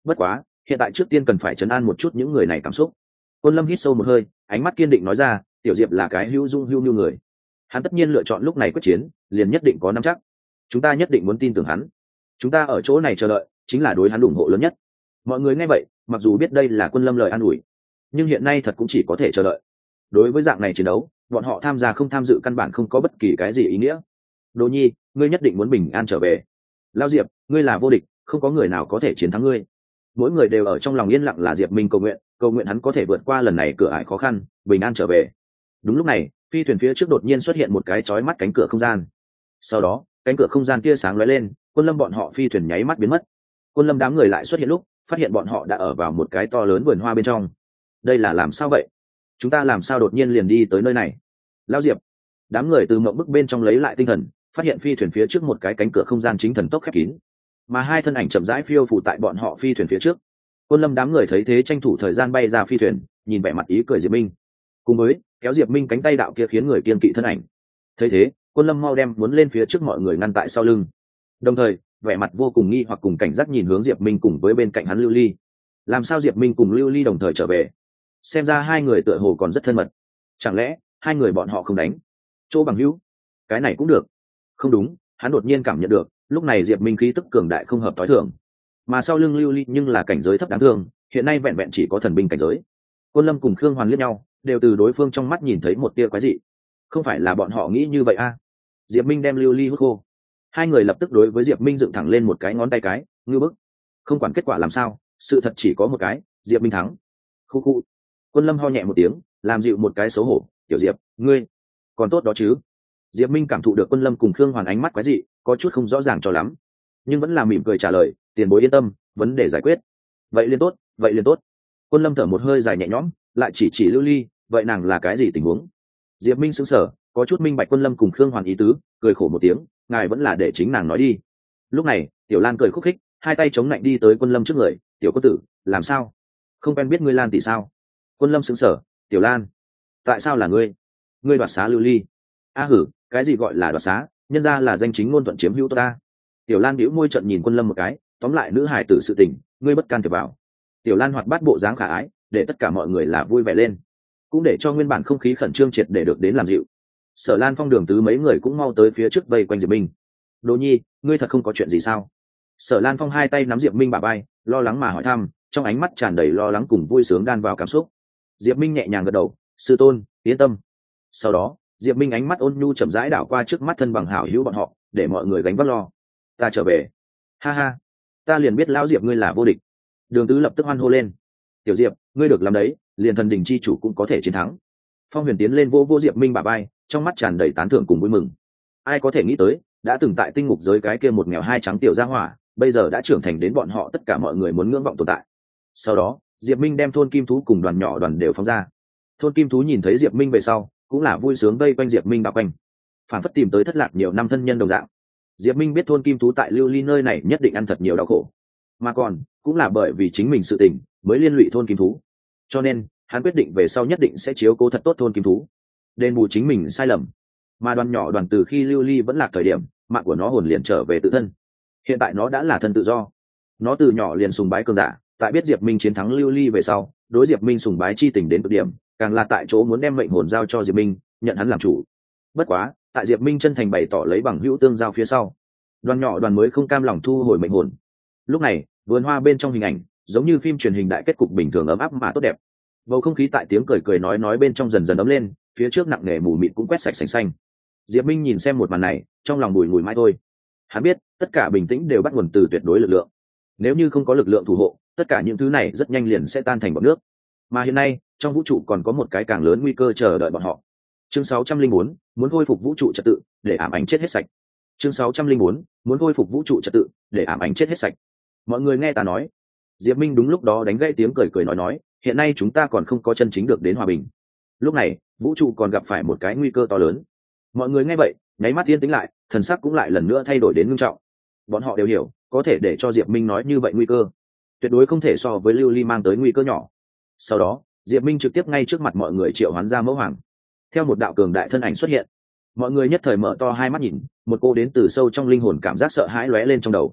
Bất quá hiện tại trước tiên cần phải trấn an một chút những người này cảm xúc. Quân Lâm hít sâu một hơi, ánh mắt kiên định nói ra, tiểu Diệp là cái hữu dung hữu nhu người, hắn tất nhiên lựa chọn lúc này quyết chiến, liền nhất định có nắm chắc. Chúng ta nhất định muốn tin tưởng hắn. Chúng ta ở chỗ này chờ đợi chính là đối hắn ủng hộ lớn nhất. Mọi người nghe vậy, mặc dù biết đây là Quân Lâm lời an ủi, nhưng hiện nay thật cũng chỉ có thể chờ đợi. Đối với dạng này chiến đấu, bọn họ tham gia không tham dự căn bản không có bất kỳ cái gì ý nghĩa. Đỗ Nhi, ngươi nhất định muốn bình an trở về. Lao Diệp, ngươi là vô địch, không có người nào có thể chiến thắng ngươi. Mỗi người đều ở trong lòng yên lặng là Diệp Minh cầu nguyện hắn có thể vượt qua lần này cửa ải khó khăn, bình an trở về. Đúng lúc này, phi thuyền phía trước đột nhiên xuất hiện một cái chói mắt cánh cửa không gian. Sau đó, cánh cửa không gian tia sáng lóe lên, Quân Lâm bọn họ phi thuyền nháy mắt biến mất. Quân Lâm đám người lại xuất hiện lúc, phát hiện bọn họ đã ở vào một cái to lớn vườn hoa bên trong. Đây là làm sao vậy? Chúng ta làm sao đột nhiên liền đi tới nơi này? Lao Diệp, đám người từ mộng bức bên trong lấy lại tinh thần, phát hiện phi thuyền phía trước một cái cánh cửa không gian chính thần tốc khép kín, mà hai thân ảnh chậm rãi phiêu phù tại bọn họ phi thuyền phía trước. Quân Lâm đám người thấy thế tranh thủ thời gian bay ra phi thuyền, nhìn vẻ mặt ý cười Diệp Minh, cùng với kéo Diệp Minh cánh tay đạo kia khiến người kiên kỵ thân ảnh. Thấy thế, Quân Lâm mau đem muốn lên phía trước mọi người ngăn tại sau lưng, đồng thời vẻ mặt vô cùng nghi hoặc cùng cảnh giác nhìn hướng Diệp Minh cùng với bên cạnh hắn Lưu Ly. Làm sao Diệp Minh cùng Lưu Ly đồng thời trở về? Xem ra hai người tựa hồ còn rất thân mật. Chẳng lẽ hai người bọn họ không đánh? Chỗ bằng hữu, cái này cũng được. Không đúng, hắn đột nhiên cảm nhận được, lúc này Diệp Minh khí tức cường đại không hợp tối thường, mà sau lưng Lưu Ly nhưng là cảnh giới thấp đáng thương, hiện nay vẹn vẹn chỉ có thần binh cảnh giới. Quân Lâm cùng Khương Hoàn liếc nhau, đều từ đối phương trong mắt nhìn thấy một tia quái dị. Không phải là bọn họ nghĩ như vậy a? Diệp Minh đem Lưu Ly hút khô. Hai người lập tức đối với Diệp Minh dựng thẳng lên một cái ngón tay cái, ngư bức. Không quản kết quả làm sao, sự thật chỉ có một cái, Diệp Minh thắng. Khu khu. Quân Lâm ho nhẹ một tiếng, làm dịu một cái xấu hổ, "Tiểu Diệp, ngươi còn tốt đó chứ?" Diệp Minh cảm thụ được Quân Lâm cùng Khương Hoàn ánh mắt quái dị, có chút không rõ ràng cho lắm, nhưng vẫn là mỉm cười trả lời, "Tiền bối yên tâm, vấn đề giải quyết." "Vậy liền tốt, vậy liền tốt." Quân Lâm thở một hơi dài nhẹ nhõm, lại chỉ Lưu Ly, "Vậy nàng là cái gì tình huống?" Diệp Minh sững sờ, có chút minh bạch Quân Lâm cùng Khương Hoàn ý tứ, cười khổ một tiếng, "Ngài vẫn là để chính nàng nói đi." Lúc này, Tiểu Lan cười khúc khích, hai tay chống lạnh đi tới Quân Lâm trước người, "Tiểu công tử, làm sao? Không quen biết ngươi Lan tỷ sao?" Quân Lâm sững sờ, "Tiểu Lan, tại sao là ngươi? Ngươi đoạt xá Lưu Ly?" "A hử, cái gì gọi là đoạt xá, nhân ra là danh chính ngôn thuận chiếm hữu ta." Tiểu Lan bĩu môi trợn nhìn Quân Lâm một cái, tóm lại nữ hài tử sự tình, ngươi bất can thiệp vào. Tiểu Lan hoạt bát bộ dáng khả ái, để tất cả mọi người là vui vẻ lên, cũng để cho nguyên bản không khí khẩn trương triệt để được đến làm dịu. Sở Lan Phong Đường Tứ mấy người cũng mau tới phía trước vây quanh Diệp Minh. "Đỗ Nhi, ngươi thật không có chuyện gì sao?" Sở Lan Phong hai tay nắm Diệp Minh bả vai, lo lắng mà hỏi thăm, trong ánh mắt tràn đầy lo lắng cùng vui sướng đan vào cảm xúc. Diệp Minh nhẹ nhàng gật đầu, "Sư tôn, yên tâm." Sau đó, Diệp Minh ánh mắt ôn nhu chậm rãi đảo qua trước mắt thân bằng hảo hữu bọn họ, để mọi người gánh vác lo. "Ta trở về." "Ha ha, ta liền biết lão Diệp ngươi là vô địch." Đường Tứ lập tức hoan hô lên, "Tiểu Diệp, ngươi được làm đấy, liền thần đình chi chủ cũng có thể chiến thắng." Phong Huyền tiến lên vô Diệp Minh bả vai, trong mắt tràn đầy tán thưởng cùng vui mừng. Ai có thể nghĩ tới, đã từng tại tinh ngục giới cái kia một nghèo hai trắng tiểu gia hỏa, bây giờ đã trưởng thành đến bọn họ tất cả mọi người muốn ngưỡng vọng tồn tại. Sau đó, Diệp Minh đem thôn kim thú cùng đoàn nhỏ đoàn đều phóng ra. Thôn kim thú nhìn thấy Diệp Minh về sau, cũng là vui sướng vây quanh Diệp Minh bao quanh, phản phất tìm tới thất lạc nhiều năm thân nhân đồng dạng. Diệp Minh biết thôn kim thú tại Lưu Ly nơi này nhất định ăn thật nhiều đau khổ, mà còn cũng là bởi vì chính mình sự tình mới liên lụy thôn kim thú, cho nên hắn quyết định về sau nhất định sẽ chiếu cố thật tốt thôn kim thú, đền bù chính mình sai lầm. Mà đoàn nhỏ đoàn từ khi Lưu Ly vẫn lạc thời điểm, mạng của nó hồn liền trở về tự thân. Hiện tại nó đã là thân tự do, nó từ nhỏ liền sùng bái cường giả, tại biết Diệp Minh chiến thắng Lưu Ly về sau, đối Diệp Minh sùng bái chi tình đến cực điểm, càng là tại chỗ muốn đem mệnh hồn giao cho Diệp Minh, nhận hắn làm chủ. Bất quá, tại Diệp Minh chân thành bày tỏ lấy bằng hữu tương giao phía sau, đoàn nhỏ đoàn mới không cam lòng thu hồi mệnh hồn. Lúc này, vườn hoa bên trong hình ảnh giống như phim truyền hình đại kết cục bình thường ấm áp mà tốt đẹp. Bầu không khí tại tiếng cười nói bên trong dần dần ấm lên, phía trước nặng nề mù mịt cũng quét sạch sành xanh. Diệp Minh nhìn xem một màn này, trong lòng bùi ngùi mãi thôi. Hắn biết, tất cả bình tĩnh đều bắt nguồn từ tuyệt đối lực lượng. Nếu như không có lực lượng thủ hộ, tất cả những thứ này rất nhanh liền sẽ tan thành bọt nước. Mà hiện nay, trong vũ trụ còn có một cái càng lớn nguy cơ chờ đợi bọn họ. Chương 604, muốn khôi phục vũ trụ trật tự, để ảm ảnh chết hết sạch. Chương 604, muốn khôi phục vũ trụ trật tự, để ảm ảnh chết hết sạch. Mọi người nghe ta nói. Diệp Minh đúng lúc đó đánh gãy tiếng cười nói, hiện nay chúng ta còn không có chân chính được đến hòa bình. Lúc này, vũ trụ còn gặp phải một cái nguy cơ to lớn. Mọi người nghe vậy, nháy mắt yên tĩnh lại, thần sắc cũng lại lần nữa thay đổi đến nghiêm trọng. Bọn họ đều hiểu, có thể để cho Diệp Minh nói như vậy nguy cơ, tuyệt đối không thể so với Lưu Ly mang tới nguy cơ nhỏ. Sau đó, Diệp Minh trực tiếp ngay trước mặt mọi người triệu hoán ra mẫu hoàng. Theo một đạo cường đại thân ảnh xuất hiện, mọi người nhất thời mở to hai mắt nhìn, một cô đến từ sâu trong linh hồn cảm giác sợ hãi lóe lên trong đầu.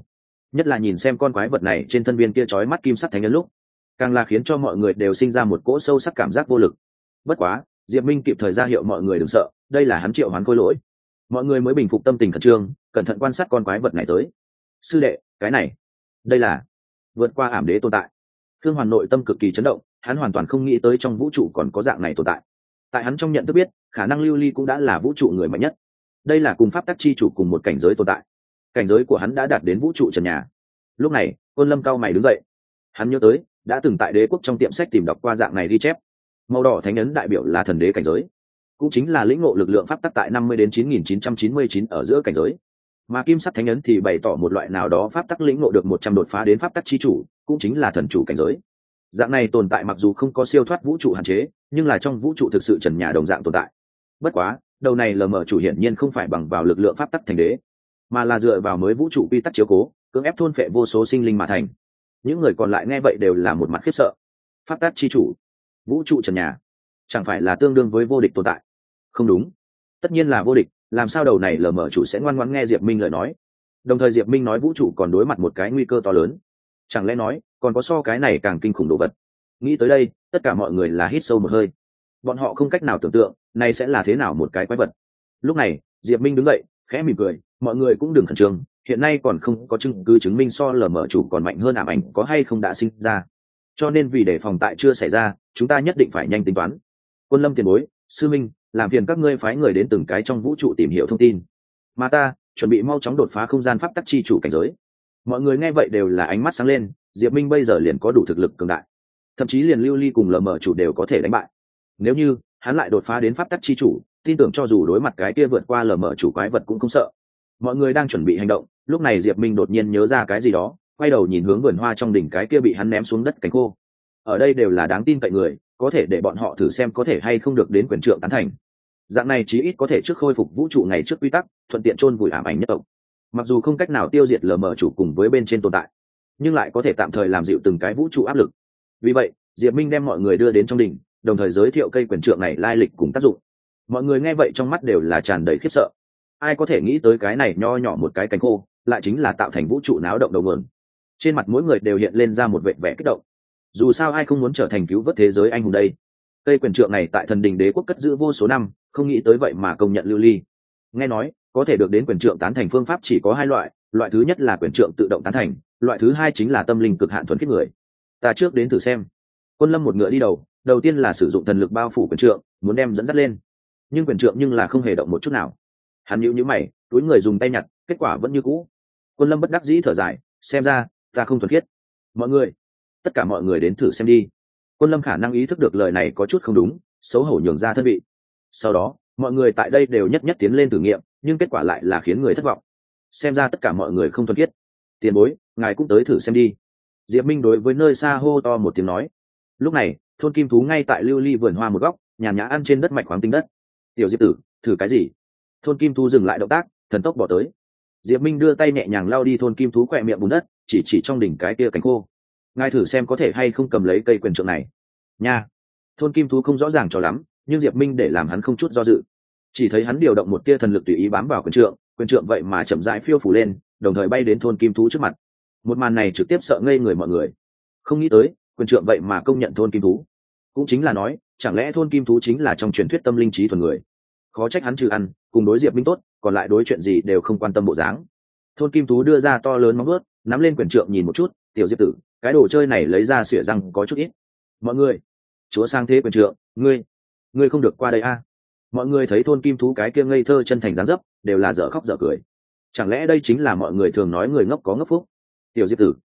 nhất là nhìn xem con quái vật này trên thân viên kia chói mắt kim sắc thánh ấn lúc, càng là khiến cho mọi người đều sinh ra một cỗ sâu sắc cảm giác vô lực. Bất quá Diệp Minh kịp thời ra hiệu mọi người đừng sợ, đây là hắn triệu hoán khôi lỗi. Mọi người mới bình phục tâm tình khẩn trương, cẩn thận quan sát con quái vật này tới. Sư đệ, cái này, đây là vượt qua ảm đế tồn tại. Thương Hoàn nội tâm cực kỳ chấn động, hắn hoàn toàn không nghĩ tới trong vũ trụ còn có dạng này tồn tại. Tại hắn trong nhận thức biết, khả năng Lưu Ly cũng đã là vũ trụ người mạnh nhất. Đây là cùng pháp tắc chi chủ cùng một cảnh giới tồn tại. Cảnh giới của hắn đã đạt đến vũ trụ trần nhà. Lúc này, Quân Lâm cao mày đứng dậy. Hắn nhớ tới, đã từng tại đế quốc trong tiệm sách tìm đọc qua dạng này ghi chép. Màu đỏ thánh ấn đại biểu là thần đế cảnh giới, cũng chính là lĩnh ngộ lực lượng pháp tắc tại 50 đến 9999 ở giữa cảnh giới. Mà kim sắc thánh ấn thì bày tỏ một loại nào đó pháp tắc lĩnh ngộ được 100 đột phá đến pháp tắc chi chủ, cũng chính là thần chủ cảnh giới. Dạng này tồn tại mặc dù không có siêu thoát vũ trụ hạn chế, nhưng là trong vũ trụ thực sự trần nhà đồng dạng tồn tại. Bất quá, đầu này lờ mờ chủ hiển nhiên không phải bằng vào lực lượng pháp tắc thành đế, mà là dựa vào mới vũ trụ quy tắc chiếu cố, cưỡng ép thôn phệ vô số sinh linh mà thành. Những người còn lại nghe vậy đều là một mặt khiếp sợ. Pháp tắc chi chủ, vũ trụ trần nhà, chẳng phải là tương đương với vô địch tồn tại? Không đúng, tất nhiên là vô địch, làm sao đầu này lờ mờ chủ sẽ ngoan ngoãn nghe Diệp Minh lời nói? Đồng thời Diệp Minh nói vũ trụ còn đối mặt một cái nguy cơ to lớn, chẳng lẽ nói còn có so cái này càng kinh khủng đồ vật? Nghĩ tới đây, tất cả mọi người là hít sâu một hơi. Bọn họ không cách nào tưởng tượng này sẽ là thế nào một cái quái vật. Lúc này Diệp Minh đứng dậy, khẽ mỉm cười, mọi người cũng đừng khẩn trương, hiện nay còn không có chứng cứ chứng minh so lờ mờ chủ còn mạnh hơn ảm ảnh có hay không đã sinh ra, cho nên vì để phòng tại chưa xảy ra, chúng ta nhất định phải nhanh tính toán. Quân Lâm tiền bối, sư minh, làm phiền các ngươi phái người đến từng cái trong vũ trụ tìm hiểu thông tin, mà ta chuẩn bị mau chóng đột phá không gian pháp tắc chi chủ cảnh giới. Mọi người nghe vậy đều là ánh mắt sáng lên. Diệp Minh bây giờ liền có đủ thực lực cường đại, thậm chí liền Lưu Ly cùng lờ mờ chủ đều có thể đánh bại. Nếu như hắn lại đột phá đến pháp tắc chi chủ, tin tưởng cho dù đối mặt cái kia vượt qua lờ mờ chủ quái vật cũng không sợ. Mọi người đang chuẩn bị hành động, lúc này Diệp Minh đột nhiên nhớ ra cái gì đó, quay đầu nhìn hướng vườn hoa trong đỉnh cái kia bị hắn ném xuống đất cánh khô. Ở đây đều là đáng tin cậy người, có thể để bọn họ thử xem có thể hay không được đến quyền trượng tán thành. Dạng này chí ít có thể trước khôi phục vũ trụ ngày trước quy tắc, thuận tiện chôn vùi ảm ảnh nhất tộc. Mặc dù không cách nào tiêu diệt lờ mờ chủ cùng với bên trên tồn tại, nhưng lại có thể tạm thời làm dịu từng cái vũ trụ áp lực. Vì vậy Diệp Minh đem mọi người đưa đến trong đỉnh, đồng thời giới thiệu cây quyền trượng này lai lịch cùng tác dụng. Mọi người nghe vậy trong mắt đều là tràn đầy khiếp sợ. Ai có thể nghĩ tới cái này nho nhỏ một cái cánh khô lại chính là tạo thành vũ trụ náo động đầu nguồn. Trên mặt mỗi người đều hiện lên ra một vẻ vẻ kích động. Dù sao ai không muốn trở thành cứu vớt thế giới anh hùng đây. Cây quyền trượng này tại thần đình đế quốc cất giữ vô số năm, không nghĩ tới vậy mà công nhận lưu ly. Nghe nói có thể được đến quyền trượng tán thành phương pháp chỉ có hai loại, loại thứ nhất là quyền trượng tự động tán thành, loại thứ hai chính là tâm linh cực hạn thuần khiết người. Ta trước đến thử xem. Quân Lâm một ngựa đi đầu, đầu tiên là sử dụng thần lực bao phủ quyền trượng, muốn đem dẫn dắt lên, nhưng quyền trượng nhưng là không hề động một chút nào. Hắn nhíu nhíu mày, túi người dùng tay nhặt, kết quả vẫn như cũ. Quân Lâm bất đắc dĩ thở dài, xem ra ta không thuần khiết. Mọi người, tất cả mọi người đến thử xem đi. Quân Lâm khả năng ý thức được lời này có chút không đúng, xấu hổ nhường ra thân vị. Sau đó mọi người tại đây đều nhất nhất tiến lên thử nghiệm, nhưng kết quả lại là khiến người thất vọng. Xem ra tất cả mọi người không thuần khiết. Tiền bối, ngài cũng tới thử xem đi. Diệp Minh đối với nơi xa hô to một tiếng nói. Lúc này thôn kim thú ngay tại lưu ly vườn hoa một góc, nhàn nhã ăn trên đất mạch khoáng tinh đất. Tiểu Diệp tử, thử cái gì? Thôn kim thú dừng lại động tác, thần tốc bỏ tới. Diệp Minh đưa tay nhẹ nhàng lau đi thôn kim thú quẹ miệng bùn đất, chỉ trong đỉnh cái kia cánh khô. Ngài thử xem có thể hay không cầm lấy cây quyền trượng này. Nha. Thôn kim thú không rõ ràng cho lắm, nhưng Diệp Minh để làm hắn không chút do dự. Chỉ thấy hắn điều động một tia thần lực tùy ý bám vào quyền trượng vậy mà chậm rãi phiêu phủ lên, đồng thời bay đến thôn kim thú trước mặt. Một màn này trực tiếp sợ ngây người mọi người. Không nghĩ tới quyền trượng vậy mà công nhận thôn kim thú. Cũng chính là nói, chẳng lẽ thôn kim thú chính là trong truyền thuyết tâm linh trí thuần người? Khó trách hắn trừ ăn cùng đối Diệp Minh tốt, còn lại đối chuyện gì đều không quan tâm bộ dáng. Thôn kim thú đưa ra to lớn móng vuốt, nắm lên quyền trượng nhìn một chút. Tiểu Diệp tử, cái đồ chơi này lấy ra xỉa răng có chút ít. Mọi người, chúa sang thế quyền trượng, ngươi không được qua đây a. Mọi người thấy thôn kim thú cái kia ngây thơ chân thành dáng dấp, đều là dở khóc dở cười. Chẳng lẽ đây chính là mọi người thường nói người ngốc có ngốc phúc? Tiểu Diệp tử,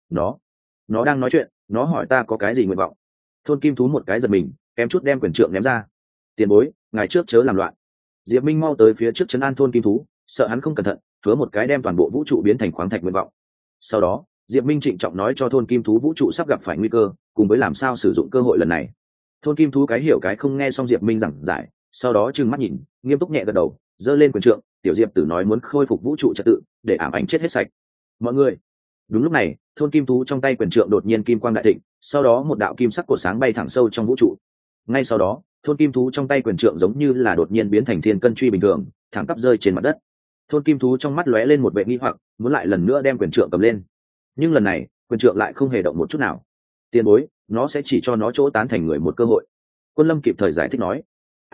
nó đang nói chuyện, nó hỏi ta có cái gì nguyện vọng. Thôn kim thú một cái giật mình, kém chút đem quyền trượng ném ra. Tiền bối, ngài trước chớ làm loạn. Diệp Minh mau tới phía trước trấn an thôn kim thú, sợ hắn không cẩn thận hứa một cái đem toàn bộ vũ trụ biến thành khoáng thạch nguyện vọng. Sau đó Diệp Minh trịnh trọng nói cho thôn kim thú vũ trụ sắp gặp phải nguy cơ, cùng với làm sao sử dụng cơ hội lần này. Thôn kim thú cái hiểu cái không nghe xong Diệp Minh giảng giải, sau đó trừng mắt nhìn, nghiêm túc nhẹ gật đầu, giơ lên quyền trượng. Tiểu Diệp tử nói muốn khôi phục vũ trụ trật tự, để ảm ảnh chết hết sạch. Mọi người. Đúng lúc này thôn kim thú trong tay quyền trượng đột nhiên kim quang đại thịnh, sau đó một đạo kim sắc của sáng bay thẳng sâu trong vũ trụ. Ngay sau đó thôn kim thú trong tay quyền trượng giống như là đột nhiên biến thành thiên cân truy bình thường, thẳng tắp rơi trên mặt đất. Thôn kim thú trong mắt lóe lên một vẻ nghi hoặc, muốn lại lần nữa đem quyền trượng cầm lên. nhưng lần này quyền trượng lại không hề động một chút nào. Tiền bối, nó sẽ chỉ cho nó chỗ tán thành người một cơ hội. Quân Lâm kịp thời giải thích nói.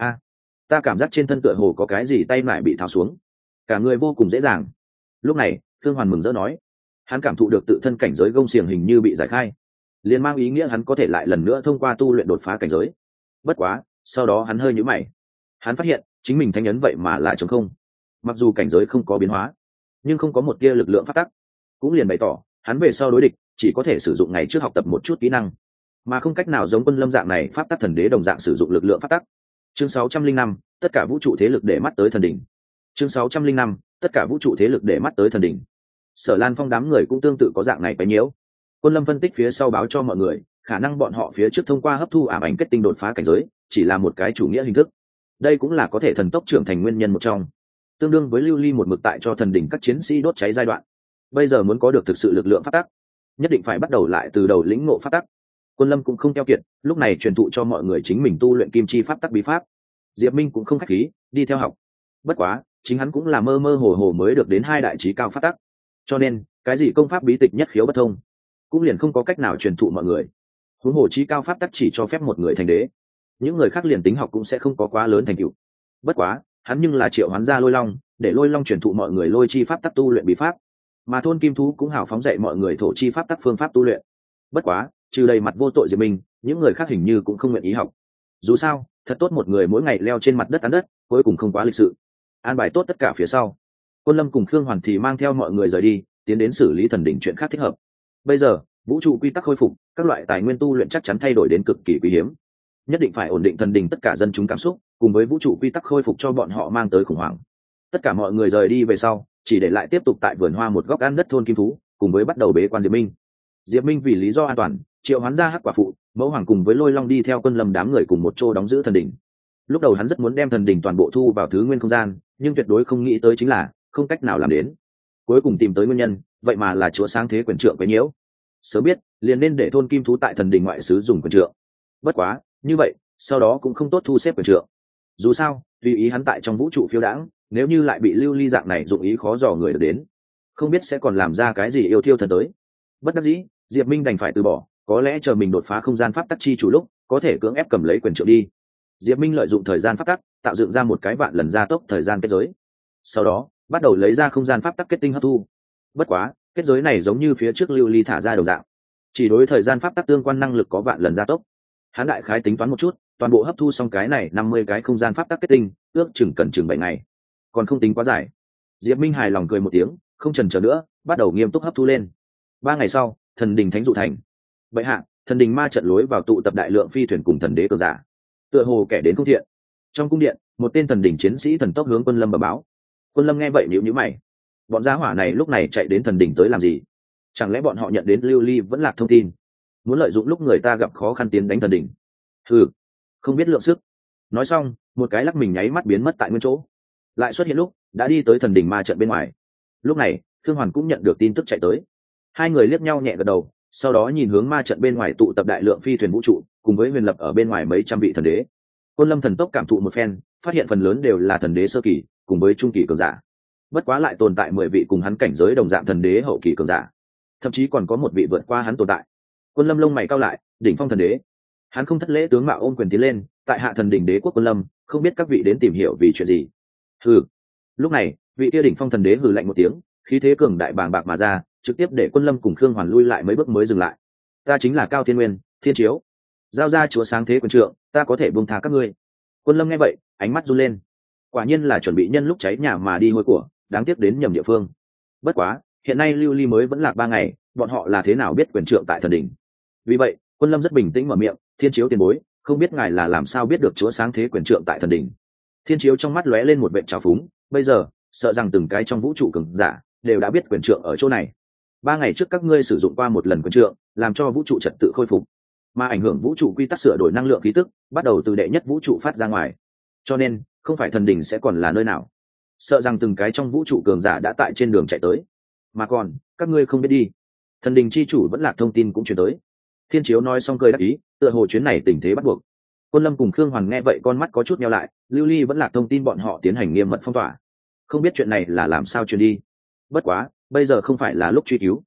Ta cảm giác trên thân tựa hồ có cái gì tay mải bị tháo xuống, cả người vô cùng dễ dàng. Lúc này Thương Hoàn mừng rỡ nói, hắn cảm thụ được tự thân cảnh giới gông xiềng hình như bị giải khai, liền mang ý nghĩa hắn có thể lại lần nữa thông qua tu luyện đột phá cảnh giới. Bất quá sau đó hắn hơi nhíu mày, hắn phát hiện chính mình thanh ấn vậy mà lại trống không. Mặc dù cảnh giới không có biến hóa, nhưng không có một tia lực lượng phát tắc, cũng liền bày tỏ hắn về sau đối địch chỉ có thể sử dụng ngày trước học tập một chút kỹ năng, mà không cách nào giống Quân Lâm dạng này pháp tắc thần đế đồng dạng sử dụng lực lượng pháp tắc. Chương 605, tất cả vũ trụ thế lực để mắt tới thần đỉnh. Chương 605, tất cả vũ trụ thế lực để mắt tới thần đỉnh. Sở Lan Phong đám người cũng tương tự có dạng này quấy nhiễu. Quân Lâm phân tích phía sau báo cho mọi người, khả năng bọn họ phía trước thông qua hấp thu ảm ảnh kết tinh đột phá cảnh giới, chỉ là một cái chủ nghĩa hình thức. Đây cũng là có thể thần tốc trưởng thành nguyên nhân một trong, tương đương với lưu ly một mực tại cho thần đỉnh các chiến sĩ đốt cháy giai đoạn. Bây giờ muốn có được thực sự lực lượng phát tắc, nhất định phải bắt đầu lại từ đầu lĩnh ngộ phát tắc. Quân Lâm cũng không keo kiệt, lúc này truyền thụ cho mọi người chính mình tu luyện kim chi pháp tắc bí pháp. Diệp Minh cũng không khách khí, đi theo học. Bất quá chính hắn cũng là mơ mơ hồ hồ mới được đến hai đại chí cao pháp tắc, cho nên cái gì công pháp bí tịch nhất khiếu bất thông cũng liền không có cách nào truyền thụ mọi người. Huống hồ chí cao pháp tắc chỉ cho phép một người thành đế, những người khác liền tính học cũng sẽ không có quá lớn thành tựu. Bất quá hắn nhưng là triệu hoán ra lôi long, để lôi long truyền thụ mọi người lôi chi pháp tắc tu luyện bí pháp, mà thôn kim thú cũng hào phóng dạy mọi người thổ chi pháp tắc phương pháp tu luyện. Bất quá trừ đầy mặt vô tội Diệp Minh, những người khác hình như cũng không nguyện ý học. Dù sao thật tốt một người mỗi ngày leo trên mặt đất ăn đất, cuối cùng không quá lịch sự. An bài tốt tất cả phía sau, Quân Lâm cùng Khương Hoàn thì mang theo mọi người rời đi, tiến đến xử lý thần đỉnh chuyện khác thích hợp. Bây giờ vũ trụ quy tắc khôi phục, các loại tài nguyên tu luyện chắc chắn thay đổi đến cực kỳ quý hiếm, nhất định phải ổn định thần đỉnh tất cả dân chúng cảm xúc, cùng với vũ trụ quy tắc khôi phục cho bọn họ mang tới khủng hoảng. Tất cả mọi người rời đi về sau, chỉ để lại tiếp tục tại vườn hoa một góc ăn đất thôn kim thú, cùng với bắt đầu bế quan Diệp Minh. Diệp Minh vì lý do an toàn, triệu hoán ra hắc quả phụ, mẫu hoàng cùng với lôi long đi theo Quân Lâm đám người cùng một chỗ đóng giữ thần đỉnh. Lúc đầu hắn rất muốn đem thần đỉnh toàn bộ thu vào thứ nguyên không gian, nhưng tuyệt đối không nghĩ tới chính là không cách nào làm đến. Cuối cùng tìm tới nguyên nhân, vậy mà là chúa sáng thế quyền trượng quấy nhiễu. Sớm biết liền nên để thôn kim thú tại thần đỉnh ngoại xứ dùng quyền trượng. Bất quá như vậy sau đó cũng không tốt thu xếp quyền trượng. Dù sao tùy ý hắn tại trong vũ trụ phiêu đãng, nếu như lại bị lưu ly dạng này dụng ý khó dò người được đến, không biết sẽ còn làm ra cái gì yêu thiêu thần tới. Bất đắc dĩ Diệp Minh đành phải từ bỏ, có lẽ chờ mình đột phá không gian pháp tắc chi chủ lúc, có thể cưỡng ép cầm lấy quyền trượng đi. Diệp Minh lợi dụng thời gian pháp tắc, tạo dựng ra một cái vạn lần gia tốc thời gian kết giới. Sau đó bắt đầu lấy ra không gian pháp tắc kết tinh hấp thu. Bất quá kết giới này giống như phía trước lưu ly thả ra đồng dạng, chỉ đối thời gian pháp tắc tương quan năng lực có vạn lần gia tốc. Hắn đại khái tính toán một chút, toàn bộ hấp thu xong cái này 50 cái không gian pháp tắc kết tinh, ước chừng cần chừng 7 ngày, còn không tính quá dài. Diệp Minh hài lòng cười một tiếng, không chần chờ nữa, bắt đầu nghiêm túc hấp thu lên. 3 ngày sau, thần đình thánh dụ thành. Bệ hạ, thần đình ma trận lối vào tụ tập đại lượng phi thuyền cùng thần đế cường giả, tựa hồ kẻ đến không thiện. Trong cung điện, một tên thần đình chiến sĩ thần tốc hướng Quân Lâm bẩm báo. Quân Lâm nghe vậy nhíu nhíu mày, bọn gia hỏa này lúc này chạy đến thần đình tới làm gì? Chẳng lẽ bọn họ nhận đến lưu ly vẫn lạc thông tin, muốn lợi dụng lúc người ta gặp khó khăn tiến đánh thần đình? Hừ, không biết lượng sức. Nói xong một cái lắc mình nháy mắt biến mất tại nguyên chỗ, lại xuất hiện lúc đã đi tới thần đình ma trận bên ngoài. Lúc này Thương Hoàn cũng nhận được tin tức chạy tới, hai người liếc nhau nhẹ gật đầu, sau đó nhìn hướng ma trận bên ngoài tụ tập đại lượng phi thuyền vũ trụ, cùng với huyền lập ở bên ngoài mấy trăm vị thần đế. Quân Lâm thần tốc cảm thụ một phen, phát hiện phần lớn đều là thần đế sơ kỳ cùng với trung kỳ cường giả, bất quá lại tồn tại 10 vị cùng hắn cảnh giới đồng dạng thần đế hậu kỳ cường giả, thậm chí còn có một vị vượt qua hắn tồn tại. Quân Lâm lông mày cau lại, đỉnh phong thần đế. Hắn không thất lễ tướng mạo ôm quyền tiến lên, tại hạ thần đỉnh đế quốc Quân Lâm, không biết các vị đến tìm hiểu vì chuyện gì. Hừ. Lúc này vị kia đỉnh phong thần đế hừ lạnh một tiếng, khí thế cường đại bàng bạc mà ra, trực tiếp để Quân Lâm cùng Khương Hoàn lui lại mấy bước mới dừng lại. Ta chính là Cao Thiên Nguyên, Thiên Chiếu, giao ra chúa sáng thế quyền trượng, ta có thể buông tha các ngươi. Quân Lâm nghe vậy ánh mắt run lên, quả nhiên là chuẩn bị nhân lúc cháy nhà mà đi hôi của, đáng tiếc đến nhầm địa phương. Bất quá hiện nay lưu ly mới vẫn lạc 3 ngày, bọn họ là thế nào biết quyền trượng tại thần đỉnh? Vì vậy Quân Lâm rất bình tĩnh mở miệng, Thiên Chiếu tiền bối, không biết ngài là làm sao biết được chúa sáng thế quyền trượng tại thần đỉnh? Thiên Chiếu trong mắt lóe lên một vẻ trào phúng, bây giờ sợ rằng từng cái trong vũ trụ cường giả đều đã biết quyền trượng ở chỗ này. 3 ngày trước các ngươi sử dụng qua một lần quyền trượng, làm cho vũ trụ trật tự khôi phục, mà ảnh hưởng vũ trụ quy tắc sửa đổi năng lượng khí tức bắt đầu từ đệ nhất vũ trụ phát ra ngoài, cho nên không phải thần đỉnh sẽ còn là nơi nào. Sợ rằng từng cái trong vũ trụ cường giả đã tại trên đường chạy tới, mà còn các ngươi không biết đi, thần đình chi chủ vẫn lạc thông tin cũng truyền tới. Thiên Chiếu nói xong cười đáp ý, tựa hồ chuyến này tình thế bắt buộc. Quân Lâm cùng Khương Hoàn nghe vậy con mắt có chút nheo lại, lưu ly vẫn lạc thông tin bọn họ tiến hành nghiêm mật phong tỏa, không biết chuyện này là làm sao truyền đi. Bất quá bây giờ không phải là lúc truy cứu,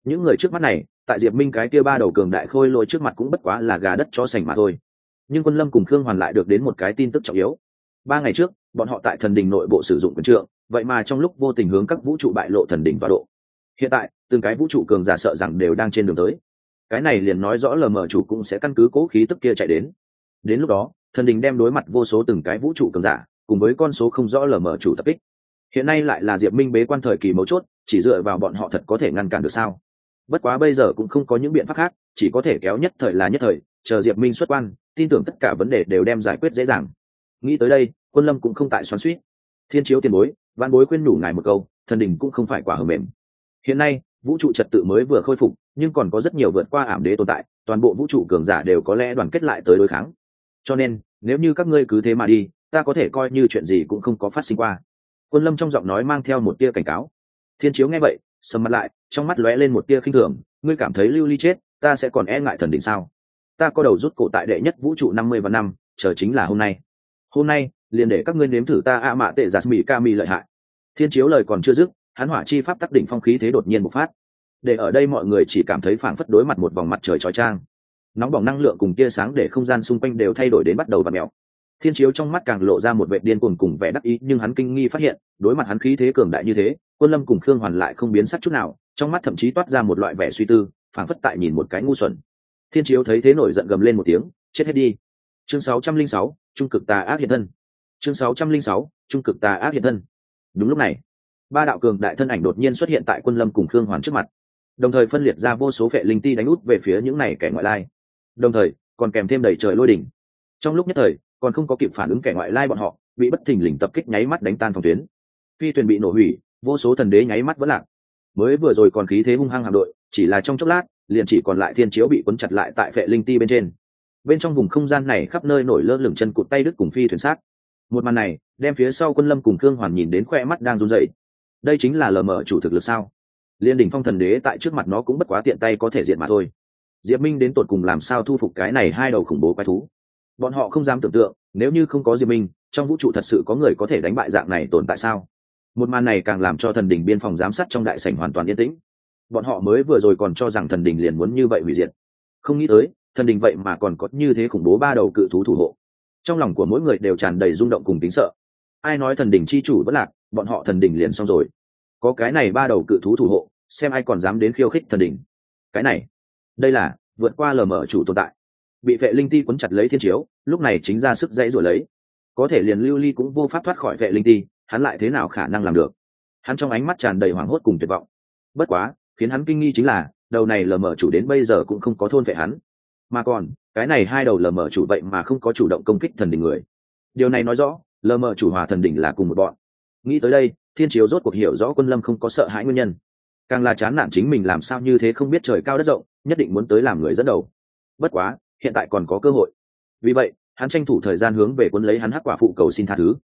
những người trước mắt này tại diệp minh cái kia ba đầu cường đại khôi lỗi trước mặt cũng bất quá là gà đất chó sành mà thôi. Nhưng Quân Lâm cùng Khương Hoàn lại được đến một cái tin tức trọng yếu. 3 ngày trước bọn họ tại thần đình nội bộ sử dụng quyền trượng, vậy mà trong lúc vô tình hướng các vũ trụ bại lộ thần đình tọa độ. Hiện tại từng cái vũ trụ cường giả sợ rằng đều đang trên đường tới. Cái này liền nói rõ lờ mờ chủ cũng sẽ căn cứ cố khí tức kia chạy đến lúc đó thần đình đem đối mặt vô số từng cái vũ trụ cường giả cùng với con số không rõ lờ mờ chủ tập kích. Hiện nay lại là diệp minh bế quan thời kỳ mấu chốt, chỉ dựa vào bọn họ thật có thể ngăn cản được sao? Bất quá bây giờ cũng không có những biện pháp khác, chỉ có thể kéo nhất thời là nhất thời, chờ diệp minh xuất quan, tin tưởng tất cả vấn đề đều đem giải quyết dễ dàng. Nghĩ tới đây, Quân Lâm cũng không tại xoắn xuýt. Thiên chiếu tiền bối, vạn bối khuyên nhủ ngài một câu, thần đình cũng không phải quả hờ mềm. Hiện nay vũ trụ trật tự mới vừa khôi phục, nhưng còn có rất nhiều vượt qua ảm đế tồn tại, toàn bộ vũ trụ cường giả đều có lẽ đoàn kết lại tới đối kháng. Cho nên nếu như các ngươi cứ thế mà đi, ta có thể coi như chuyện gì cũng không có phát sinh qua. Quân Lâm trong giọng nói mang theo một tia cảnh cáo. Thiên chiếu nghe vậy sầm mặt lại, trong mắt lóe lên một tia khinh thường. Ngươi cảm thấy lưu ly chết, ta sẽ còn e ngại thần đình sao? Ta có đầu rút cổ tại đệ nhất vũ trụ 50 và năm, chờ chính là hôm nay liền để các ngươi nếm thử ta mạ tệ giả mì ca mì lợi hại. Thiên chiếu lời còn chưa dứt, hắn hỏa chi pháp tắc đỉnh phong khí thế đột nhiên bộc phát, để ở đây mọi người chỉ cảm thấy phảng phất đối mặt một vòng mặt trời chói chang, nóng bỏng năng lượng cùng tia sáng để không gian xung quanh đều thay đổi đến bắt đầu vặn mèo. Thiên chiếu trong mắt càng lộ ra một vẻ điên cuồng cùng vẻ đắc ý, nhưng hắn kinh nghi phát hiện đối mặt hắn khí thế cường đại như thế, Quân Lâm cùng Khương Hoàn lại không biến sắc chút nào, trong mắt thậm chí toát ra một loại vẻ suy tư, phảng phất tại nhìn một cái ngu xuẩn. Thiên chiếu thấy thế nổi giận gầm lên một tiếng, chết hết đi. Chương 606, trung cực tà ác hiện thân. Chương 606, trung cực tà ác hiện thân. Đúng lúc này, ba đạo cường đại thân ảnh đột nhiên xuất hiện tại Quân Lâm cùng Khương Hoàn trước mặt, đồng thời phân liệt ra vô số phệ linh ti đánh út về phía những này kẻ ngoại lai, đồng thời còn kèm thêm đầy trời lôi đỉnh. Trong lúc nhất thời còn không có kịp phản ứng, kẻ ngoại lai bọn họ bị bất thình lình tập kích nháy mắt đánh tan phòng tuyến, phi thuyền bị nổ hủy, vô số thần đế nháy mắt vỡ lạc. Mới vừa rồi còn khí thế hung hăng hạm đội, chỉ là trong chốc lát liền chỉ còn lại thiên chiếu bị cuốn chặt lại tại phệ linh ti bên trên. Bên trong vùng không gian này khắp nơi nổi lơ lửng chân cụt tay đứt cùng phi thuyền xác. Một màn này đem phía sau Quân Lâm cùng Khương Hoàn nhìn đến khoe mắt đang run rẩy. Đây chính là lờ mờ chủ thực lực sao? Liên đỉnh phong thần đế tại trước mặt nó cũng bất quá tiện tay có thể diện mà thôi. Diệp Minh đến tột cùng làm sao thu phục cái này hai đầu khủng bố quái thú? Bọn họ không dám tưởng tượng, nếu như không có Diệp Minh, trong vũ trụ thật sự có người có thể đánh bại dạng này tồn tại sao? Một màn này càng làm cho thần đình biên phòng giám sát trong đại sảnh hoàn toàn yên tĩnh. Bọn họ mới vừa rồi còn cho rằng thần đình liền muốn như vậy hủy diệt, không nghĩ tới thần đình vậy mà còn có như thế khủng bố ba đầu cự thú thủ hộ. Trong lòng của mỗi người đều tràn đầy rung động cùng tính sợ. Ai nói thần đình chi chủ vẫn lạc, bọn họ thần đình liền xong rồi. Có cái này ba đầu cự thú thủ hộ, xem ai còn dám đến khiêu khích thần đình. Cái này, đây là vượt qua lờ mờ chủ tồn tại. Bị vệ linh ti quấn chặt lấy thiên chiếu, lúc này chính ra sức dãy rồi lấy. Có thể liền lưu ly cũng vô pháp thoát khỏi vệ linh ti, hắn lại thế nào khả năng làm được? Hắn trong ánh mắt tràn đầy hoảng hốt cùng tuyệt vọng. Bất quá khiến hắn kinh nghi chính là đầu này lờ mờ chủ đến bây giờ cũng không có thôn vệ hắn, mà còn cái này hai đầu lờ mờ chủ vậy mà không có chủ động công kích thần đình người. Điều này nói rõ lờ mờ chủ hòa thần đình là cùng một bọn. Nghĩ tới đây, thiên chiếu rốt cuộc hiểu rõ Quân Lâm không có sợ hãi nguyên nhân, càng là chán nản chính mình làm sao như thế không biết trời cao đất rộng, nhất định muốn tới làm người dẫn đầu. Bất quá hiện tại còn có cơ hội, vì vậy hắn tranh thủ thời gian hướng về cuốn lấy hắn hắc quả phụ cầu xin tha thứ.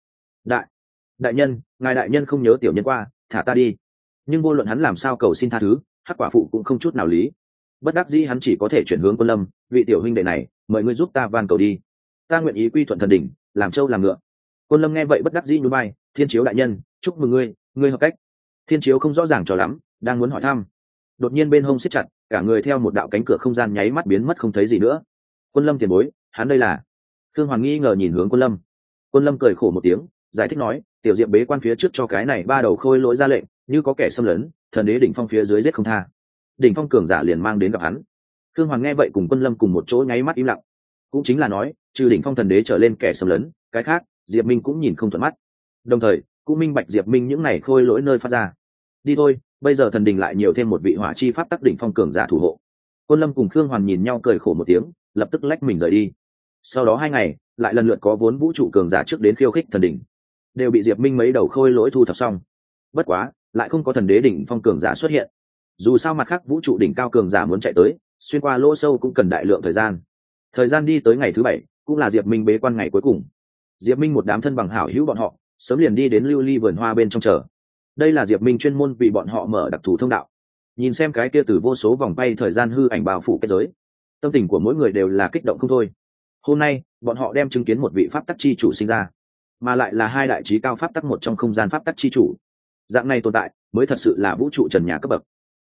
Đại nhân, ngài đại nhân không nhớ tiểu nhân qua, thả ta đi. Nhưng vô luận hắn làm sao cầu xin tha thứ, hắc quả phụ cũng không chút nào lý. Bất đắc dĩ hắn chỉ có thể chuyển hướng Quân Lâm, vị tiểu huynh đệ này, mời ngươi giúp ta van cầu đi, ta nguyện ý quy thuận thần đỉnh, làm trâu làm ngựa. Quân Lâm nghe vậy bất đắc dĩ nhún vai, thiên chiếu đại nhân, chúc mừng ngươi hợp cách. Thiên chiếu không rõ ràng cho lắm, đang muốn hỏi thăm, đột nhiên bên hông siết chặt, cả người theo một đạo cánh cửa không gian nháy mắt biến mất không thấy gì nữa. Quân Lâm tiền bối, hắn đây là? Khương Hoàng nghi ngờ nhìn hướng Quân Lâm. Quân Lâm cười khổ một tiếng, giải thích nói, tiểu diệp bế quan phía trước cho cái này ba đầu khôi lỗi ra lệnh, như có kẻ xâm lấn, thần đế đỉnh phong phía dưới giết không tha. Đỉnh phong cường giả liền mang đến gặp hắn. Khương Hoàng nghe vậy cùng Quân Lâm cùng một chỗ nháy mắt im lặng. Cũng chính là nói, trừ đỉnh phong thần đế trở lên kẻ xâm lấn, cái khác Diệp Minh cũng nhìn không thuận mắt. Đồng thời cũng minh bạch Diệp Minh những này khôi lỗi nơi phát ra. Đi thôi, bây giờ thần đình lại nhiều thêm một vị hỏa chi pháp tắc đỉnh phong cường giả thủ hộ. Quân Lâm cùng Khương Hoàn nhìn nhau cười khổ một tiếng, lập tức lách mình rời đi. Sau đó 2 ngày lại lần lượt có vốn vũ trụ cường giả trước đến khiêu khích thần đình, đều bị Diệp Minh mấy đầu khôi lỗi thu thập xong. Bất quá lại không có thần đế đỉnh phong cường giả xuất hiện. Dù sao mặt khác vũ trụ đỉnh cao cường giả muốn chạy tới, xuyên qua lỗ sâu cũng cần đại lượng thời gian đi tới ngày thứ 7, cũng là Diệp Minh bế quan ngày cuối cùng. Diệp Minh một đám thân bằng hảo hữu bọn họ sớm liền đi đến lưu ly vườn hoa bên trong chờ. Đây là Diệp Minh chuyên môn vì bọn họ mở đặc thù thông đạo. Nhìn xem cái kia từ vô số vòng bay thời gian hư ảnh bao phủ kết giới, tâm tình của mỗi người đều là kích động không thôi. Hôm nay bọn họ đem chứng kiến một vị pháp tắc chi chủ sinh ra, mà lại là 2 đại trí cao pháp tắc một trong không gian pháp tắc chi chủ. Dạng này tồn tại mới thật sự là vũ trụ trần nhà cấp bậc.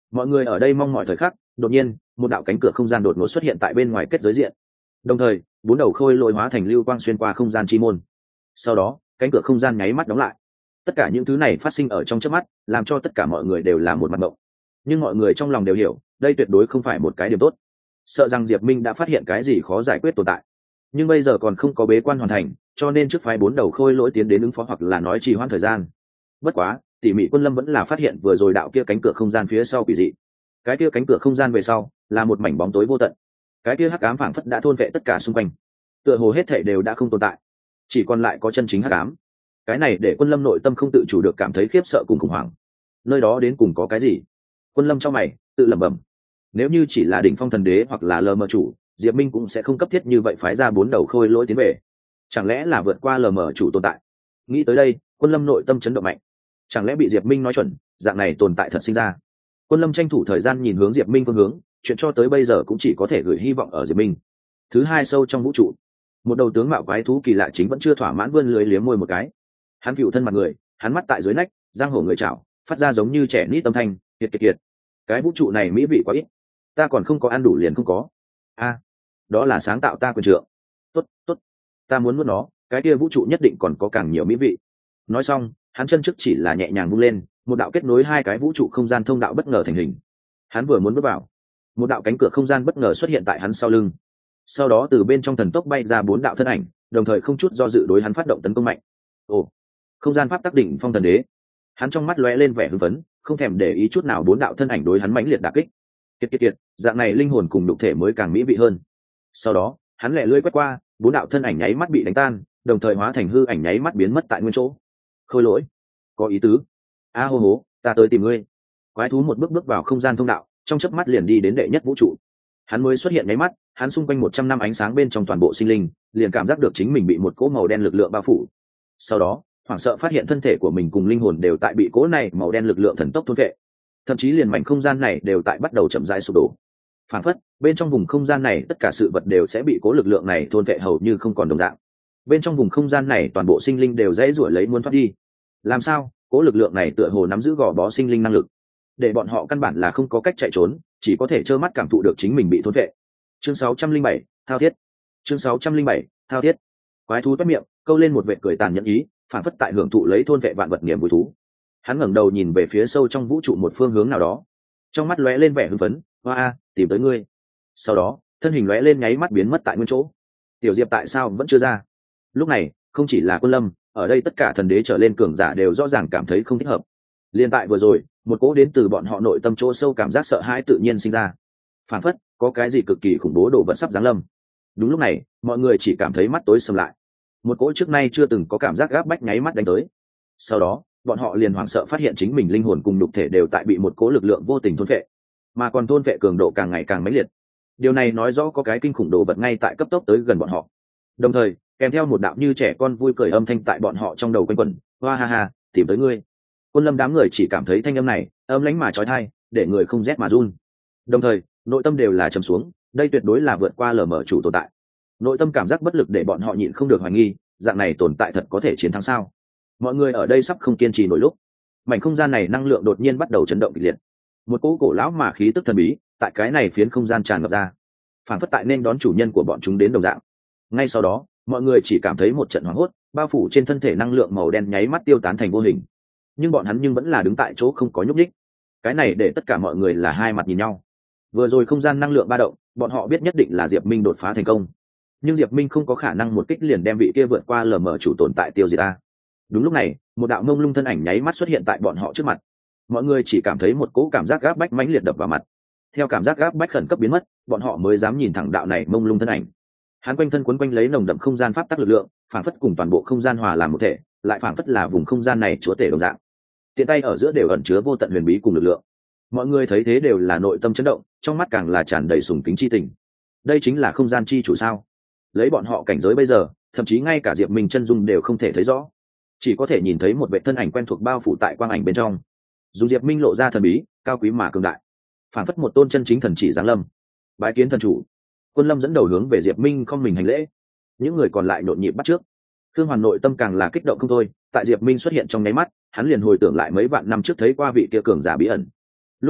Mọi người ở đây mong mọi thời khắc, đột nhiên một đạo cánh cửa không gian đột ngột xuất hiện tại bên ngoài kết giới diện, đồng thời bốn đầu khôi lỗi hóa thành lưu quang xuyên qua không gian chi môn. Sau đó cánh cửa không gian nháy mắt đóng lại. Tất cả những thứ này phát sinh ở trong chớp mắt, làm cho tất cả mọi người đều là một mặt mộng. Nhưng mọi người trong lòng đều hiểu, đây tuyệt đối không phải một cái điểm tốt. Sợ rằng Diệp Minh đã phát hiện cái gì khó giải quyết tồn tại, nhưng bây giờ còn không có bế quan hoàn thành, cho nên trước phái bốn đầu khôi lỗi tiến đến ứng phó hoặc là nói trì hoãn thời gian. Bất quá tỉ mỉ Quân Lâm vẫn là phát hiện vừa rồi đạo kia cánh cửa không gian phía sau quỷ dị. Cái kia cánh cửa không gian về sau là một mảnh bóng tối vô tận, cái kia hắc ám phảng phất đã thôn vệ tất cả xung quanh, tựa hồ hết thảy đều đã không tồn tại, chỉ còn lại có chân chính hắc ám. Cái này để Quân Lâm nội tâm không tự chủ được cảm thấy khiếp sợ cùng khủng hoảng. Nơi đó đến cùng có cái gì? Quân Lâm trong mày tự lẩm bẩm. Nếu như chỉ là đỉnh phong thần đế hoặc là lờ mờ chủ, Diệp Minh cũng sẽ không cấp thiết như vậy phái ra bốn đầu khôi lỗi tiến về. Chẳng lẽ là vượt qua lờ mờ chủ tồn tại? Nghĩ tới đây, Quân Lâm nội tâm chấn động mạnh. Chẳng lẽ bị Diệp Minh nói chuẩn, dạng này tồn tại thật sinh ra? Quân Lâm tranh thủ thời gian nhìn hướng Diệp Minh phương hướng, chuyện cho tới bây giờ cũng chỉ có thể gửi hy vọng ở Diệp Minh. Thứ hai, sâu trong vũ trụ, một đầu tướng mạo quái thú kỳ lạ chính vẫn chưa thỏa mãn vươn lưới liếm môi một cái. Hắn cựu thân mặt người, hắn mắt tại dưới nách, giang hổ người chảo, phát ra giống như trẻ nít âm thanh, kiệt kiệt kiệt. Cái vũ trụ này mỹ vị quá ít, ta còn không có ăn đủ liền không có. A, đó là sáng tạo ta quyền trượng. Tốt, tốt, ta muốn nuốt nó, cái kia vũ trụ nhất định còn có càng nhiều mỹ vị. Nói xong, hắn chân trước chỉ là nhẹ nhàng vung lên, một đạo kết nối hai cái vũ trụ không gian thông đạo bất ngờ thành hình. Hắn vừa muốn bước vào, một đạo cánh cửa không gian bất ngờ xuất hiện tại hắn sau lưng. Sau đó từ bên trong thần tốc bay ra bốn đạo thân ảnh, đồng thời không chút do dự đối hắn phát động tấn công mạnh. Ồ, không gian pháp tác đỉnh phong thần đế. Hắn trong mắt lóe lên vẻ hưng phấn, không thèm để ý chút nào bốn đạo thân ảnh đối hắn mãnh liệt đả kích. Kiệt kiệt kiệt, dạng này linh hồn cùng nhục thể mới càng mỹ vị hơn. Sau đó, hắn lẻ lưỡi quét qua, bốn đạo thân ảnh nháy mắt bị đánh tan, đồng thời hóa thành hư ảnh nháy mắt biến mất tại nguyên chỗ. Khôi lỗi, có ý tứ. A hô hố, ta tới tìm ngươi. Quái thú một bước bước vào không gian thông đạo, trong chớp mắt liền đi đến đệ nhất vũ trụ. Hắn mới xuất hiện nháy mắt, hắn xung quanh 100 năm ánh sáng bên trong toàn bộ sinh linh, liền cảm giác được chính mình bị một cỗ màu đen lực lượng bao phủ. Sau đó, hoảng sợ phát hiện thân thể của mình cùng linh hồn đều tại bị cỗ này màu đen lực lượng thần tốc thôn vệ. Thậm chí liền mảnh không gian này đều tại bắt đầu chậm rãi sụp đổ. Phản phất, bên trong vùng không gian này tất cả sự vật đều sẽ bị cỗ lực lượng này thôn vệ hầu như không còn đồng dạng. Bên trong vùng không gian này toàn bộ sinh linh đều dãy rủa lấy muốn thoát đi. Làm sao? Cỗ lực lượng này tựa hồ nắm giữ gò bó sinh linh năng lực, để bọn họ căn bản là không có cách chạy trốn, chỉ có thể trơ mắt cảm thụ được chính mình bị thôn vệ. Chương 607, thao thiết. Chương 607, thao thiết. Quái thú toét miệng, câu lên một vệt cười tàn nhẫn ý, phản phất tại hưởng thụ lấy thôn vệ vạn vật niềm vui thú. Hắn ngẩng đầu nhìn về phía sâu trong vũ trụ một phương hướng nào đó, trong mắt lóe lên vẻ hưng phấn, hoa, tìm tới ngươi. Sau đó, thân hình lóe lên nháy mắt biến mất tại nguyên chỗ. Tiểu Diệp tại sao vẫn chưa ra? Lúc này, không chỉ là Quân Lâm, ở đây tất cả thần đế trở lên cường giả đều rõ ràng cảm thấy không thích hợp. Liên tại vừa rồi, một cỗ đến từ bọn họ nội tâm chỗ sâu cảm giác sợ hãi tự nhiên sinh ra. Phản phất, có cái gì cực kỳ khủng bố đổ vật sắp giáng lâm. Đúng lúc này, mọi người chỉ cảm thấy mắt tối sầm lại. Một cỗ trước nay chưa từng có cảm giác gáp bách nháy mắt đánh tới. Sau đó, bọn họ liền hoảng sợ phát hiện chính mình linh hồn cùng nhục thể đều tại bị một cỗ lực lượng vô tình thôn phệ, mà còn thôn phệ cường độ càng ngày càng mãnh liệt. Điều này nói rõ có cái kinh khủng đồ vật ngay tại cấp tốc tới gần bọn họ. Đồng thời, kèm theo một đạo như trẻ con vui cười âm thanh tại bọn họ trong đầu quanh quẩn, hoa ha ha, tìm tới ngươi. Quân Lâm đám người chỉ cảm thấy thanh âm này ấm lãnh mà trói thai, để người không rét mà run. Đồng thời, nội tâm đều là trầm xuống, đây tuyệt đối là vượt qua lờ mờ chủ tồn tại. Nội tâm cảm giác bất lực để bọn họ nhịn không được hoài nghi, dạng này tồn tại thật có thể chiến thắng sao? Mọi người ở đây sắp không kiên trì nổi lúc, mảnh không gian này năng lượng đột nhiên bắt đầu chấn động kịch liệt. Một cỗ cổ lão mà khí tức thần bí tại cái này phiến không gian tràn ngập ra, phản phất tại nên đón chủ nhân của bọn chúng đến đồng dạng. Ngay sau đó, mọi người chỉ cảm thấy một trận hoảng hốt, bao phủ trên thân thể năng lượng màu đen nháy mắt tiêu tán thành vô hình. Nhưng bọn hắn nhưng vẫn là đứng tại chỗ không có nhúc nhích. Cái này để tất cả mọi người là hai mặt nhìn nhau. Vừa rồi không gian năng lượng ba động, bọn họ biết nhất định là Diệp Minh đột phá thành công. Nhưng Diệp Minh không có khả năng một kích liền đem vị kia vượt qua lờ mờ chủ tồn tại tiêu diệt ta. Đúng lúc này, một đạo mông lung thân ảnh nháy mắt xuất hiện tại bọn họ trước mặt. Mọi người chỉ cảm thấy một cỗ cảm giác gáp bách mãnh liệt đập vào mặt. Theo cảm giác gáp bách khẩn cấp biến mất, bọn họ mới dám nhìn thẳng đạo này mông lung thân ảnh. Hắn quanh thân quấn quanh lấy nồng đậm không gian pháp tắc lực lượng, phảng phất cùng toàn bộ không gian hòa làm một thể, lại phảng phất là vùng không gian này chúa tể đồng dạng. Tiện tay ở giữa đều ẩn chứa vô tận huyền bí cùng lực lượng. Mọi người thấy thế đều là nội tâm chấn động, trong mắt càng là tràn đầy sùng kính chi tình. Đây chính là không gian chi chủ sao? Lấy bọn họ cảnh giới bây giờ, thậm chí ngay cả Diệp Minh chân dung đều không thể thấy rõ, chỉ có thể nhìn thấy một vệ thân ảnh quen thuộc bao phủ tại quang ảnh bên trong. Dù Diệp Minh lộ ra thần bí, cao quý mà cường đại, phản phất một tôn chân chính thần chỉ giáng lâm. Bái kiến thần chủ. Quân Lâm dẫn đầu hướng về Diệp Minh không mình hành lễ. Những người còn lại nhộn nhịp bắt trước. Thương Hoàn nội tâm càng là kích động không thôi, tại Diệp Minh xuất hiện trong nháy mắt, hắn liền hồi tưởng lại mấy vạn năm trước thấy qua vị kia cường giả bí ẩn. Lúc này,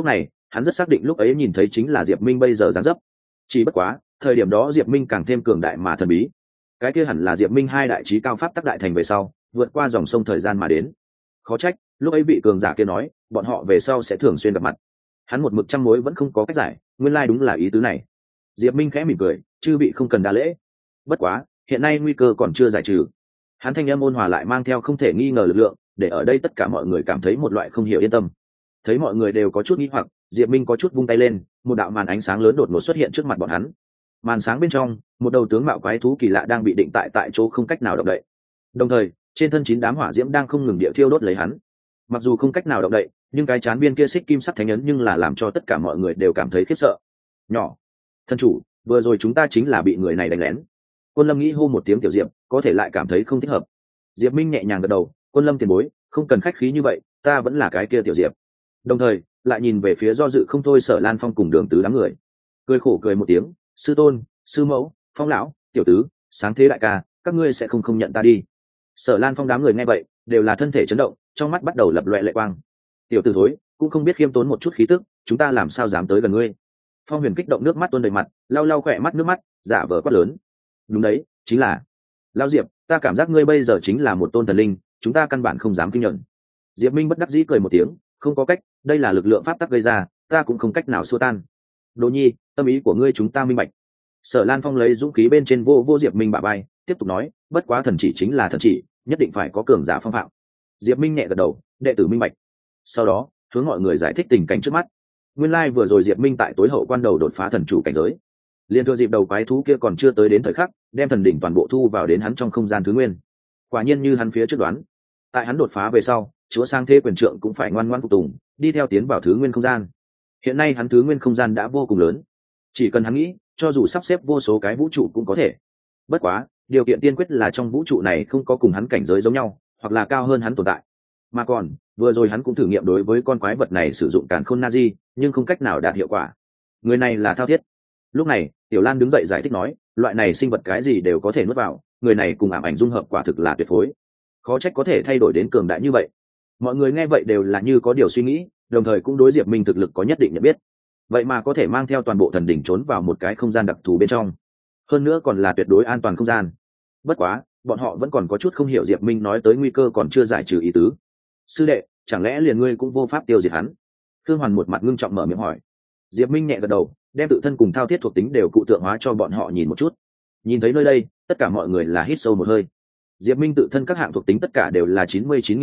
hắn rất xác định lúc ấy nhìn thấy chính là Diệp Minh bây giờ dáng dấp. Chỉ bất quá thời điểm đó Diệp Minh càng thêm cường đại mà thần bí, cái kia hẳn là Diệp Minh hai đại chí cao pháp tắc đại thành về sau vượt qua dòng sông thời gian mà đến. Khó trách lúc ấy vị cường giả kia nói bọn họ về sau sẽ thường xuyên gặp mặt, hắn một mực trăm mối vẫn không có cách giải, nguyên lai đúng là ý tứ này. Diệp Minh khẽ mỉm cười, chư vị không cần đa lễ. Bất quá hiện nay nguy cơ còn chưa giải trừ. Hắn thanh âm ôn hòa lại mang theo không thể nghi ngờ lực lượng, để ở đây tất cả mọi người cảm thấy một loại không hiểu yên tâm. Thấy mọi người đều có chút nghi hoặc, Diệp Minh có chút vung tay lên, một đạo màn ánh sáng lớn đột ngột xuất hiện trước mặt bọn hắn. Màn sáng bên trong, một đầu tướng mạo quái thú kỳ lạ đang bị định tại chỗ không cách nào động đậy. Đồng thời, trên thân 9 đám hỏa diễm đang không ngừng địa thiêu đốt lấy hắn. Mặc dù không cách nào động đậy, nhưng cái chán biên kia xích kim sắc thánh ấn nhưng là làm cho tất cả mọi người đều cảm thấy khiếp sợ. Nhỏ, thân chủ, vừa rồi chúng ta chính là bị người này đánh lén. Quân Lâm nghĩ hô một tiếng tiểu Diệp, có thể lại cảm thấy không thích hợp. Diệp Minh nhẹ nhàng gật đầu, Quân Lâm tiền bối, không cần khách khí như vậy, ta vẫn là cái kia tiểu Diệp. Đồng thời, lại nhìn về phía do dự không thôi Sở Lan Phong cùng Đường Tứ đám người, cười khổ cười một tiếng, sư tôn, sư mẫu, Phong lão, tiểu tứ, sáng thế đại ca, các ngươi sẽ không nhận ta đi. Sở Lan Phong đám người nghe vậy đều là thân thể chấn động, trong mắt bắt đầu lập loè lệ quang. Tiểu tử thối, cũng không biết khiêm tốn một chút khí tức, chúng ta làm sao dám tới gần ngươi. Phong Huyền kích động nước mắt tuôn đầy mặt, lau lau khỏe mắt nước mắt, giả vờ quát lớn. Đúng đấy, chính là Lão Diệp, ta cảm giác ngươi bây giờ chính là một tôn thần linh, chúng ta căn bản không dám kinh nhận. Diệp Minh bất đắc dĩ cười một tiếng, không có cách, đây là lực lượng pháp tắc gây ra, ta cũng không cách nào xua tan. Đỗ Nhi, tâm ý của ngươi chúng ta minh bạch. Sở Lan Phong lấy dũng khí bên trên vô Diệp Minh bả vai, tiếp tục nói, bất quá thần chỉ chính là thần chỉ, nhất định phải có cường giả phong phạm. Diệp Minh nhẹ gật đầu, đệ tử minh bạch. Sau đó hướng mọi người giải thích tình cảnh trước mắt. Nguyên lai vừa rồi Diệp Minh tại tối hậu quan đầu đột phá thần chủ cảnh giới, liên thừa dịp đầu quái thú kia còn chưa tới đến thời khắc, đem thần đỉnh toàn bộ thu vào đến hắn trong không gian thứ nguyên. Quả nhiên như hắn phía trước đoán, tại hắn đột phá về sau, chúa sang thế quyền trượng cũng phải ngoan ngoãn phục tùng, đi theo tiến vào thứ nguyên không gian. Hiện nay hắn thứ nguyên không gian đã vô cùng lớn, chỉ cần hắn nghĩ, cho dù sắp xếp vô số cái vũ trụ cũng có thể. Bất quá điều kiện tiên quyết là trong vũ trụ này không có cùng hắn cảnh giới giống nhau, hoặc là cao hơn hắn tồn tại. Mà còn vừa rồi hắn cũng thử nghiệm đối với con quái vật này sử dụng càn khôn Nazi, nhưng không cách nào đạt hiệu quả. Người này là Thao Thiết. Lúc này Tiểu Lan đứng dậy giải thích nói, loại này sinh vật cái gì đều có thể nuốt vào, người này cùng ảm ảnh dung hợp quả thực là tuyệt phối, khó trách có thể thay đổi đến cường đại như vậy. Mọi người nghe vậy đều là như có điều suy nghĩ, đồng thời cũng đối Diệp Minh thực lực có nhất định nhận biết. Vậy mà có thể mang theo toàn bộ thần đỉnh trốn vào một cái không gian đặc thù bên trong, hơn nữa còn là tuyệt đối an toàn không gian. Bất quá bọn họ vẫn còn có chút không hiểu Diệp Minh nói tới nguy cơ còn chưa giải trừ ý tứ. Sư đệ, chẳng lẽ liền ngươi cũng vô pháp tiêu diệt hắn? Thương Hoàn một mặt ngưng trọng mở miệng hỏi. Diệp Minh nhẹ gật đầu, đem tự thân cùng thao thiết thuộc tính đều cụ tượng hóa cho bọn họ nhìn một chút. Nhìn thấy nơi đây, tất cả mọi người là hít sâu một hơi. Diệp Minh tự thân các hạng thuộc tính tất cả đều là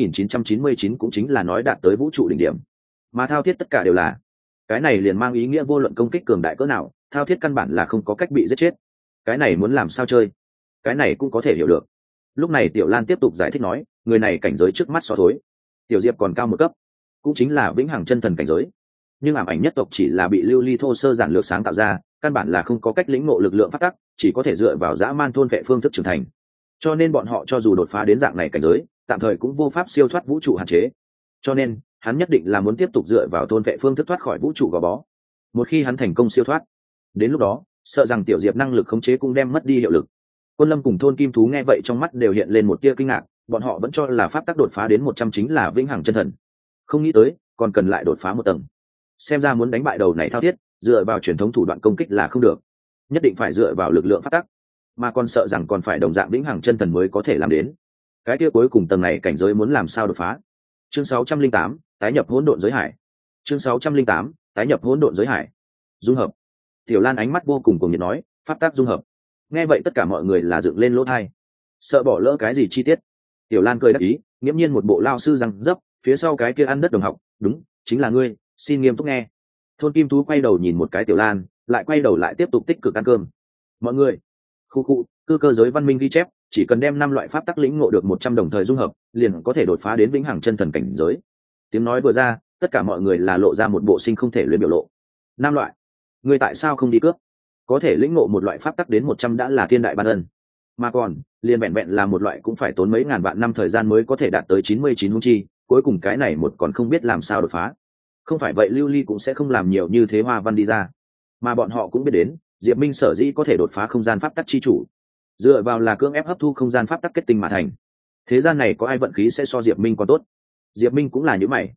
99.999, cũng chính là nói đạt tới vũ trụ đỉnh điểm. Mà thao thiết tất cả đều là, cái này liền mang ý nghĩa vô luận công kích cường đại cỡ nào, thao thiết căn bản là không có cách bị giết chết. Cái này muốn làm sao chơi? Cái này cũng có thể hiểu được. Lúc này Tiểu Lan tiếp tục giải thích nói, người này cảnh giới trước mắt so thối, Tiểu Diệp còn cao một cấp, cũng chính là vĩnh hằng chân thần cảnh giới. Nhưng ảm ảnh nhất tộc chỉ là bị lưu ly thô sơ giản lược sáng tạo ra, căn bản là không có cách lĩnh ngộ lực lượng phát tắc, chỉ có thể dựa vào dã man thôn vệ phương thức trưởng thành. Cho nên bọn họ cho dù đột phá đến dạng này cảnh giới, tạm thời cũng vô pháp siêu thoát vũ trụ hạn chế. Cho nên hắn nhất định là muốn tiếp tục dựa vào thôn vệ phương thức thoát khỏi vũ trụ gò bó. Một khi hắn thành công siêu thoát, đến lúc đó sợ rằng Tiểu Diệp năng lực khống chế cũng đem mất đi hiệu lực. Quân Lâm cùng thôn kim thú nghe vậy trong mắt đều hiện lên một tia kinh ngạc, bọn họ vẫn cho là pháp tắc đột phá đến 100 chính là vĩnh hằng chân thần, không nghĩ tới còn cần lại đột phá một tầng. Xem ra muốn đánh bại đầu này thao thiết, dựa vào truyền thống thủ đoạn công kích là không được, nhất định phải dựa vào lực lượng pháp tắc, mà còn sợ rằng còn phải đồng dạng vĩnh hằng chân thần mới có thể làm đến. Cái kia cuối cùng tầng này cảnh giới muốn làm sao đột phá? Chương 608, tái nhập hỗn độn giới hải. Chương 608, tái nhập hỗn độn giới hải. Dung hợp. Tiểu Lan ánh mắt vô cùng cuồng nhiệt nói, pháp tắc dung hợp. Nghe vậy tất cả mọi người là dựng lên lỗ tai, sợ bỏ lỡ cái gì chi tiết. Tiểu Lan cười đáp ý, nghiễm nhiên một bộ lao sư răng dấp, phía sau cái kia ăn đất đồng học, đúng, chính là ngươi, xin nghiêm túc nghe. Thôn kim thú quay đầu nhìn một cái Tiểu Lan, lại quay đầu lại tiếp tục tích cực ăn cơm. Mọi người, khu cơ giới văn minh ghi chép, chỉ cần đem 5 loại pháp tắc lĩnh ngộ được 100 đồng thời dung hợp, liền có thể đột phá đến vĩnh hằng chân thần cảnh giới. Tiếng nói vừa ra, tất cả mọi người là lộ ra một bộ sinh không thể luyện biểu lộ. 5 loại, ngươi tại sao không đi cướp? Có thể lĩnh ngộ một loại pháp tắc đến 100 đã là thiên đại ban ân, mà còn liền vẹn vẹn là một loại cũng phải tốn mấy ngàn vạn năm thời gian mới có thể đạt tới 99 huống chi, cuối cùng cái này một còn không biết làm sao đột phá. Không phải vậy lưu ly cũng sẽ không làm nhiều như thế hoa văn đi ra. Mà bọn họ cũng biết đến, Diệp Minh sở dĩ có thể đột phá không gian pháp tắc chi chủ, dựa vào là cưỡng ép hấp thu không gian pháp tắc kết tinh mà thành. Thế gian này có ai vận khí sẽ so Diệp Minh còn tốt? Diệp Minh cũng là như mày.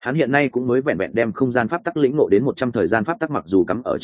Hắn hiện nay cũng mới vẹn vẹn đem không gian pháp tắc lĩnh ngộ đến 100 thời gian pháp tắc, mặc dù cắm ở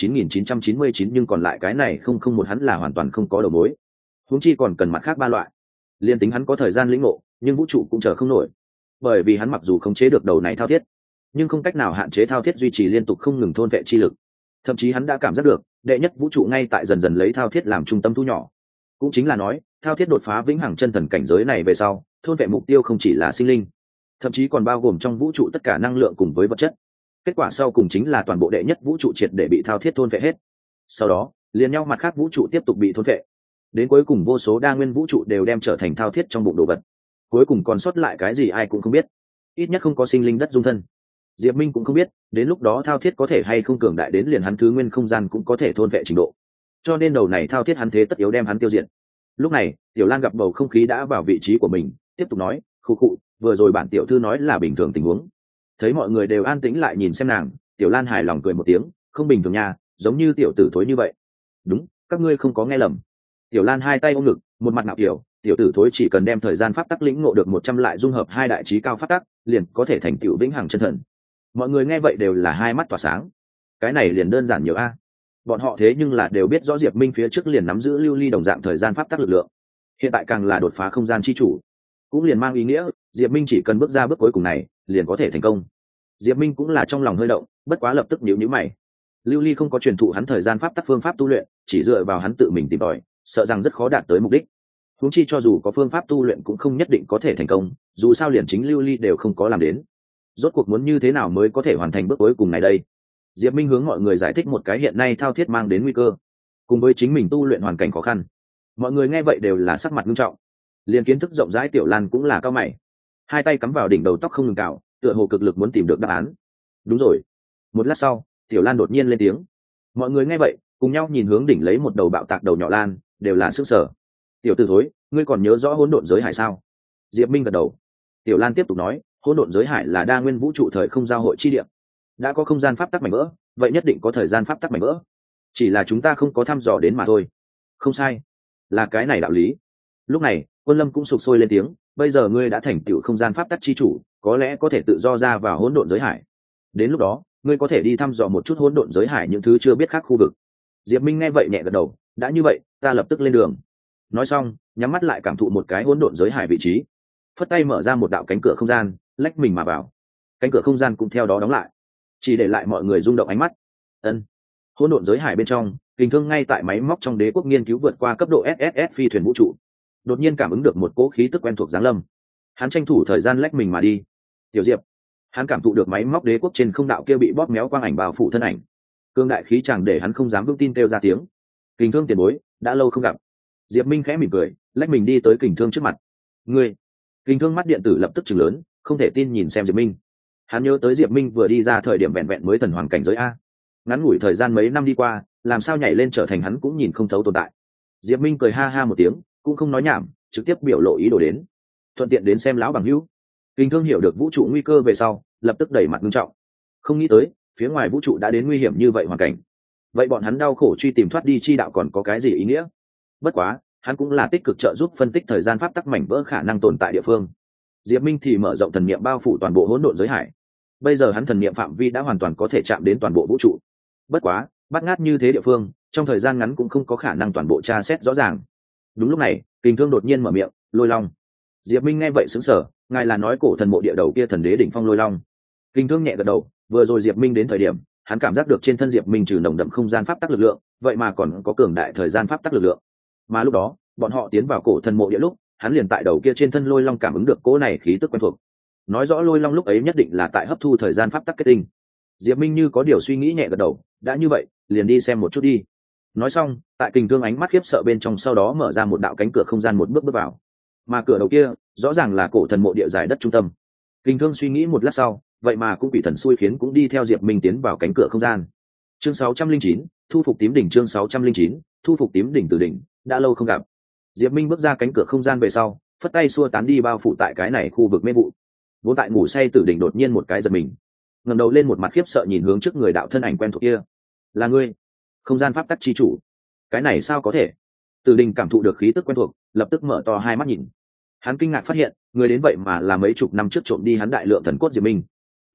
9999 nhưng còn lại cái này không không một hắn là hoàn toàn không có đầu mối. Huống chi còn cần mặt khác ba loại. Liên tính hắn có thời gian lĩnh ngộ, nhưng vũ trụ cũng chờ không nổi. Bởi vì hắn mặc dù khống chế được đầu này thao thiết, nhưng không cách nào hạn chế thao thiết duy trì liên tục không ngừng thôn vệ chi lực. Thậm chí hắn đã cảm giác được, đệ nhất vũ trụ ngay tại dần dần lấy thao thiết làm trung tâm thu nhỏ. Cũng chính là nói, thao thiết đột phá vĩnh hằng chân thần cảnh giới này về sau, thôn vệ mục tiêu không chỉ là sinh linh, thậm chí còn bao gồm trong vũ trụ tất cả năng lượng cùng với vật chất. Kết quả sau cùng chính là toàn bộ đệ nhất vũ trụ triệt để bị thao thiết thôn vệ hết. Sau đó, liền nhau mặt khác vũ trụ tiếp tục bị thôn vệ. Đến cuối cùng vô số đa nguyên vũ trụ đều đem trở thành thao thiết trong bụng đồ vật. Cuối cùng còn sót lại cái gì ai cũng không biết. Ít nhất không có sinh linh đất dung thân. Diệp Minh cũng không biết, đến lúc đó thao thiết có thể hay không cường đại đến liền hắn thứ nguyên không gian cũng có thể thôn vệ trình độ. Cho nên đầu này thao thiết hắn thế tất yếu đem hắn tiêu diệt. Lúc này, Tiểu Lan gặp bầu không khí đã vào vị trí của mình, tiếp tục nói, "Khụ khụ, vừa rồi bản tiểu thư nói là bình thường tình huống." Thấy mọi người đều an tĩnh lại nhìn xem nàng, Tiểu Lan hài lòng cười một tiếng, "Không bình thường nha, giống như tiểu tử thối như vậy." "Đúng, các ngươi không có nghe lầm." Tiểu Lan hai tay ôm ngực, một mặt ngạo kiểu, "Tiểu tử thối chỉ cần đem thời gian pháp tắc lĩnh ngộ được 100 lại dung hợp hai đại chí cao pháp tắc, liền có thể thành tựu vĩnh hằng chân thần." Mọi người nghe vậy đều là hai mắt tỏa sáng. Cái này liền đơn giản nhiều a. Bọn họ thế nhưng là đều biết rõ Diệp Minh phía trước liền nắm giữ lưu ly đồng dạng thời gian pháp tắc lực lượng. Hiện tại càng là đột phá không gian chi chủ, cũng liền mang ý nghĩa Diệp Minh chỉ cần bước ra bước cuối cùng này, liền có thể thành công. Diệp Minh cũng là trong lòng hơi động, bất quá lập tức nhíu mày. Lưu ly không có truyền thụ hắn thời gian pháp tắc phương pháp tu luyện, chỉ dựa vào hắn tự mình tìm tòi, sợ rằng rất khó đạt tới mục đích. Huống chi cho dù có phương pháp tu luyện cũng không nhất định có thể thành công, dù sao liền chính lưu ly đều không có làm đến. Rốt cuộc muốn như thế nào mới có thể hoàn thành bước cuối cùng này đây? Diệp Minh hướng mọi người giải thích một cái hiện nay thao thiết mang đến nguy cơ, cùng với chính mình tu luyện hoàn cảnh khó khăn. Mọi người nghe vậy đều là sắc mặt nghiêm trọng. Liên kiến thức rộng rãi Tiểu Lan cũng là cao mày, hai tay cắm vào đỉnh đầu tóc không ngừng cào, tựa hồ cực lực muốn tìm được đáp án. Đúng rồi. Một lát sau, Tiểu Lan đột nhiên lên tiếng. Mọi người nghe vậy, cùng nhau nhìn hướng đỉnh lấy một đầu bạo tạc đầu nhỏ Lan, đều là sửng sở. "Tiểu tử thối, ngươi còn nhớ rõ hỗn độn giới hải sao?" Diệp Minh gật đầu. Tiểu Lan tiếp tục nói, "Hỗn độn giới hải là đa nguyên vũ trụ thời không giao hội chi địa. Đã có không gian pháp tắc mảnh vỡ, vậy nhất định có thời gian pháp tắc mảnh vỡ. Chỉ là chúng ta không có thăm dò đến mà thôi." "Không sai, là cái này đạo lý." Lúc này, Quân Lâm cũng sục sôi lên tiếng, "Bây giờ ngươi đã thành tựu không gian pháp tắc chi chủ, có lẽ có thể tự do ra vào hỗn độn giới hải. Đến lúc đó, ngươi có thể đi thăm dò một chút hỗn độn giới hải những thứ chưa biết khác khu vực." Diệp Minh nghe vậy nhẹ gật đầu, "Đã như vậy, ta lập tức lên đường." Nói xong, nhắm mắt lại cảm thụ một cái hỗn độn giới hải vị trí, phất tay mở ra một đạo cánh cửa không gian, lách mình mà vào. Cánh cửa không gian cũng theo đó đóng lại, chỉ để lại mọi người rung động ánh mắt. Ân. Hỗn độn giới hải bên trong, Kình Thương ngay tại máy móc trong đế quốc nghiên cứu vượt qua cấp độ SSS phi thuyền vũ trụ, đột nhiên cảm ứng được một cỗ khí tức quen thuộc giáng lâm. Hắn tranh thủ thời gian lách mình mà đi. "Tiểu Diệp." Hắn cảm thụ được máy móc đế quốc trên không đạo kia bị bóp méo quang ảnh bao phủ thân ảnh. Cương đại khí chàng để hắn không dám vững tin kêu ra tiếng. "Kình Thương tiền bối, đã lâu không gặp." Diệp Minh khẽ mỉm cười, lách mình đi tới Kình Thương trước mặt. "Ngươi?" Kình Thương mắt điện tử lập tức trừng lớn, không thể tin nhìn xem Diệp Minh. Hắn nhớ tới Diệp Minh vừa đi ra thời điểm vẹn vẹn mới thần hoàng cảnh giới a, ngắn ngủi thời gian mấy năm đi qua, làm sao nhảy lên trở thành hắn cũng nhìn không thấu tồn tại. Diệp Minh cười ha ha một tiếng, cũng không nói nhảm, trực tiếp biểu lộ ý đồ đến, thuận tiện đến xem lão bằng hữu. Kình Thương hiểu được vũ trụ nguy cơ về sau, lập tức đẩy mặt nghiêm trọng. Không nghĩ tới, phía ngoài vũ trụ đã đến nguy hiểm như vậy hoàn cảnh. Vậy bọn hắn đau khổ truy tìm thoát đi chi đạo còn có cái gì ý nghĩa? Bất quá, hắn cũng là tích cực trợ giúp phân tích thời gian pháp tắc mảnh vỡ khả năng tồn tại địa phương. Diệp Minh thì mở rộng thần niệm bao phủ toàn bộ hỗn độn giới hải. Bây giờ hắn thần niệm phạm vi đã hoàn toàn có thể chạm đến toàn bộ vũ trụ. Bất quá, bắt ngát như thế địa phương, trong thời gian ngắn cũng không có khả năng toàn bộ tra xét rõ ràng. Đúng lúc này, Kình Thương đột nhiên mở miệng, "Lôi Long." Diệp Minh nghe vậy sững sờ, ngài là nói cổ thần mộ địa đầu kia thần đế đỉnh phong Lôi Long? Kình Thương nhẹ gật đầu, vừa rồi Diệp Minh đến thời điểm, hắn cảm giác được trên thân Diệp Minh trừ nồng đậm không gian pháp tắc lực lượng, vậy mà còn có cường đại thời gian pháp tắc lực lượng. Mà lúc đó, bọn họ tiến vào cổ thần mộ địa lúc, hắn liền tại đầu kia trên thân Lôi Long cảm ứng được cỗ này khí tức quen thuộc. Nói rõ Lôi Long lúc ấy nhất định là tại hấp thu thời gian pháp tắc kết tinh. Diệp Minh như có điều suy nghĩ nhẹ gật đầu, "Đã như vậy, liền đi xem một chút đi." Nói xong, tại Kình Thương ánh mắt khiếp sợ bên trong sau đó mở ra một đạo cánh cửa không gian một bước bước vào. Mà cửa đầu kia, rõ ràng là cổ thần mộ địa giải đất trung tâm. Kình Thương suy nghĩ một lát sau, vậy mà cũng bị thần xui khiến cũng đi theo Diệp Minh tiến vào cánh cửa không gian. Chương 609, thu phục tím đỉnh. Chương 609, thu phục tím đỉnh từ đỉnh, đã lâu không gặp. Diệp Minh bước ra cánh cửa không gian về sau, phất tay xua tán đi bao phủ tại cái này khu vực mê vụ. Vốn tại ngủ say Tử Đỉnh đột nhiên một cái giật mình, ngẩng đầu lên một mặt khiếp sợ nhìn hướng trước người đạo thân ảnh quen thuộc kia. "Là ngươi, không gian pháp tắc chi chủ?" "Cái này sao có thể?" Tử Đỉnh cảm thụ được khí tức quen thuộc, lập tức mở to hai mắt nhìn. Hắn kinh ngạc phát hiện, người đến vậy mà là mấy chục năm trước trộm đi hắn đại lượng thần cốt Diệp Minh.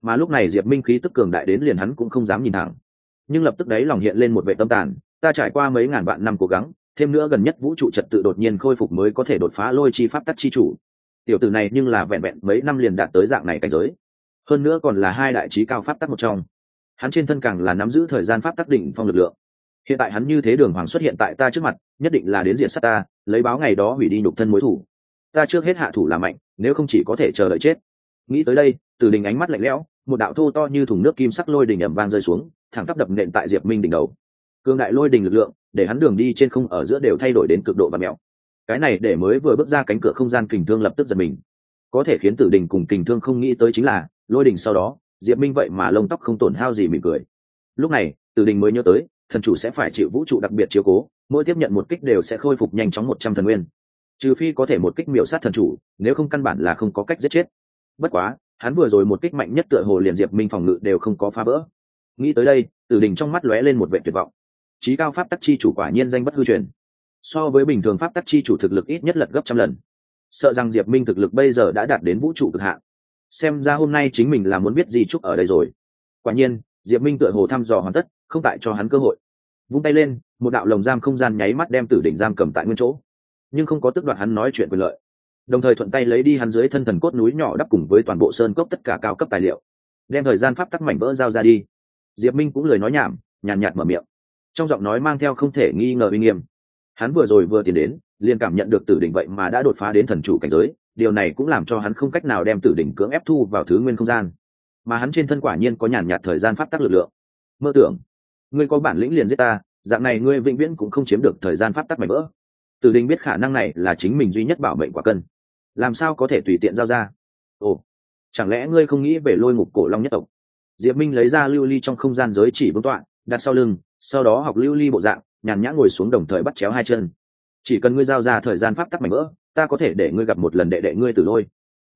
Mà lúc này Diệp Minh khí tức cường đại đến liền hắn cũng không dám nhìn thẳng, nhưng lập tức đấy lòng hiện lên một vẻ tâm tàn. Ta trải qua mấy ngàn vạn năm cố gắng, thêm nữa gần nhất vũ trụ trật tự đột nhiên khôi phục mới có thể đột phá lôi chi pháp tắc chi chủ. Tiểu tử này nhưng là vẹn vẹn mấy năm liền đạt tới dạng này cảnh giới, hơn nữa còn là hai đại chí cao pháp tắc một trong. Hắn trên thân càng là nắm giữ thời gian pháp tắc đỉnh phong lực lượng. Hiện tại hắn như thế đường hoàng xuất hiện tại ta trước mặt, nhất định là đến diện sát ta, lấy báo ngày đó hủy đi nhục thân mối thủ. Ta trước hết hạ thủ là mạnh, nếu không chỉ có thể chờ đợi chết. Nghĩ tới đây, Tử Đình ánh mắt lạnh lẽo, một đạo thô to như thùng nước kim sắc lôi đình ầm vang rơi xuống, thẳng tắp đập nện tại Diệp Minh đỉnh đầu. Cương đại lôi đình lực lượng, để hắn đường đi trên không ở giữa đều thay đổi đến cực độ và mèo. Cái này để mới vừa bước ra cánh cửa không gian kình thương lập tức giật mình. Có thể khiến Tử Đình cùng kình thương không nghĩ tới chính là, lôi đình sau đó, Diệp Minh vậy mà lông tóc không tổn hao gì mỉm cười. Lúc này, Tử Đình mới nhớ tới, thần chủ sẽ phải chịu vũ trụ đặc biệt chiếu cố, mỗi tiếp nhận một kích đều sẽ khôi phục nhanh chóng 100 thần nguyên. Trừ phi có thể một kích miểu sát thần chủ, nếu không căn bản là không có cách giết chết. Bất quá, hắn vừa rồi một kích mạnh nhất tựa hồ liền Diệp Minh phòng ngự đều không có phá vỡ. Nghĩ tới đây, Tử Đình trong mắt lóe lên một vẻ tuyệt vọng. Chí cao pháp tắc chi chủ quả nhiên danh bất hư truyền. So với bình thường pháp tắc chi chủ thực lực ít nhất lật gấp trăm lần. Sợ rằng Diệp Minh thực lực bây giờ đã đạt đến vũ trụ cực hạn. Xem ra hôm nay chính mình là muốn biết gì chúc ở đây rồi. Quả nhiên, Diệp Minh tựa hồ thăm dò hoàn tất, không tại cho hắn cơ hội. Vung tay lên, một đạo lồng giam không gian nháy mắt đem Tử Đình giam cầm tại nguyên chỗ, nhưng không có tước đoạt hắn nói chuyện quyền lợi. Đồng thời thuận tay lấy đi hắn dưới thân thần cốt núi nhỏ đắp cùng với toàn bộ sơn cốc tất cả cao cấp tài liệu, đem thời gian pháp tắc mảnh vỡ giao ra đi. Diệp Minh cũng lời nói nhảm, nhàn nhạt mở miệng, trong giọng nói mang theo không thể nghi ngờ uy nghiêm. Hắn vừa rồi vừa tiến đến, liền cảm nhận được Tử Đình vậy mà đã đột phá đến thần chủ cảnh giới, điều này cũng làm cho hắn không cách nào đem Tử Đình cưỡng ép thu vào thứ nguyên không gian. Mà hắn trên thân quả nhiên có nhàn nhạt thời gian pháp tắc lực lượng. Mơ tưởng, ngươi có bản lĩnh liền giết ta, dạng này ngươi vĩnh viễn cũng không chiếm được thời gian pháp tắc mảnh vỡ. Tử Đình biết khả năng này là chính mình duy nhất bảo mệnh quả cân, làm sao có thể tùy tiện giao ra. Ồ, chẳng lẽ ngươi không nghĩ về Lôi Ngục Cổ Long nhất tộc? Diệp Minh lấy ra lưu ly trong không gian giới chỉ vương tọa, đặt sau lưng, sau đó học lưu ly bộ dạng, nhàn nhã ngồi xuống đồng thời bắt chéo hai chân. Chỉ cần ngươi giao ra thời gian pháp tắc mảnh vỡ, ta có thể để ngươi gặp một lần đệ đệ ngươi Tử Lôi.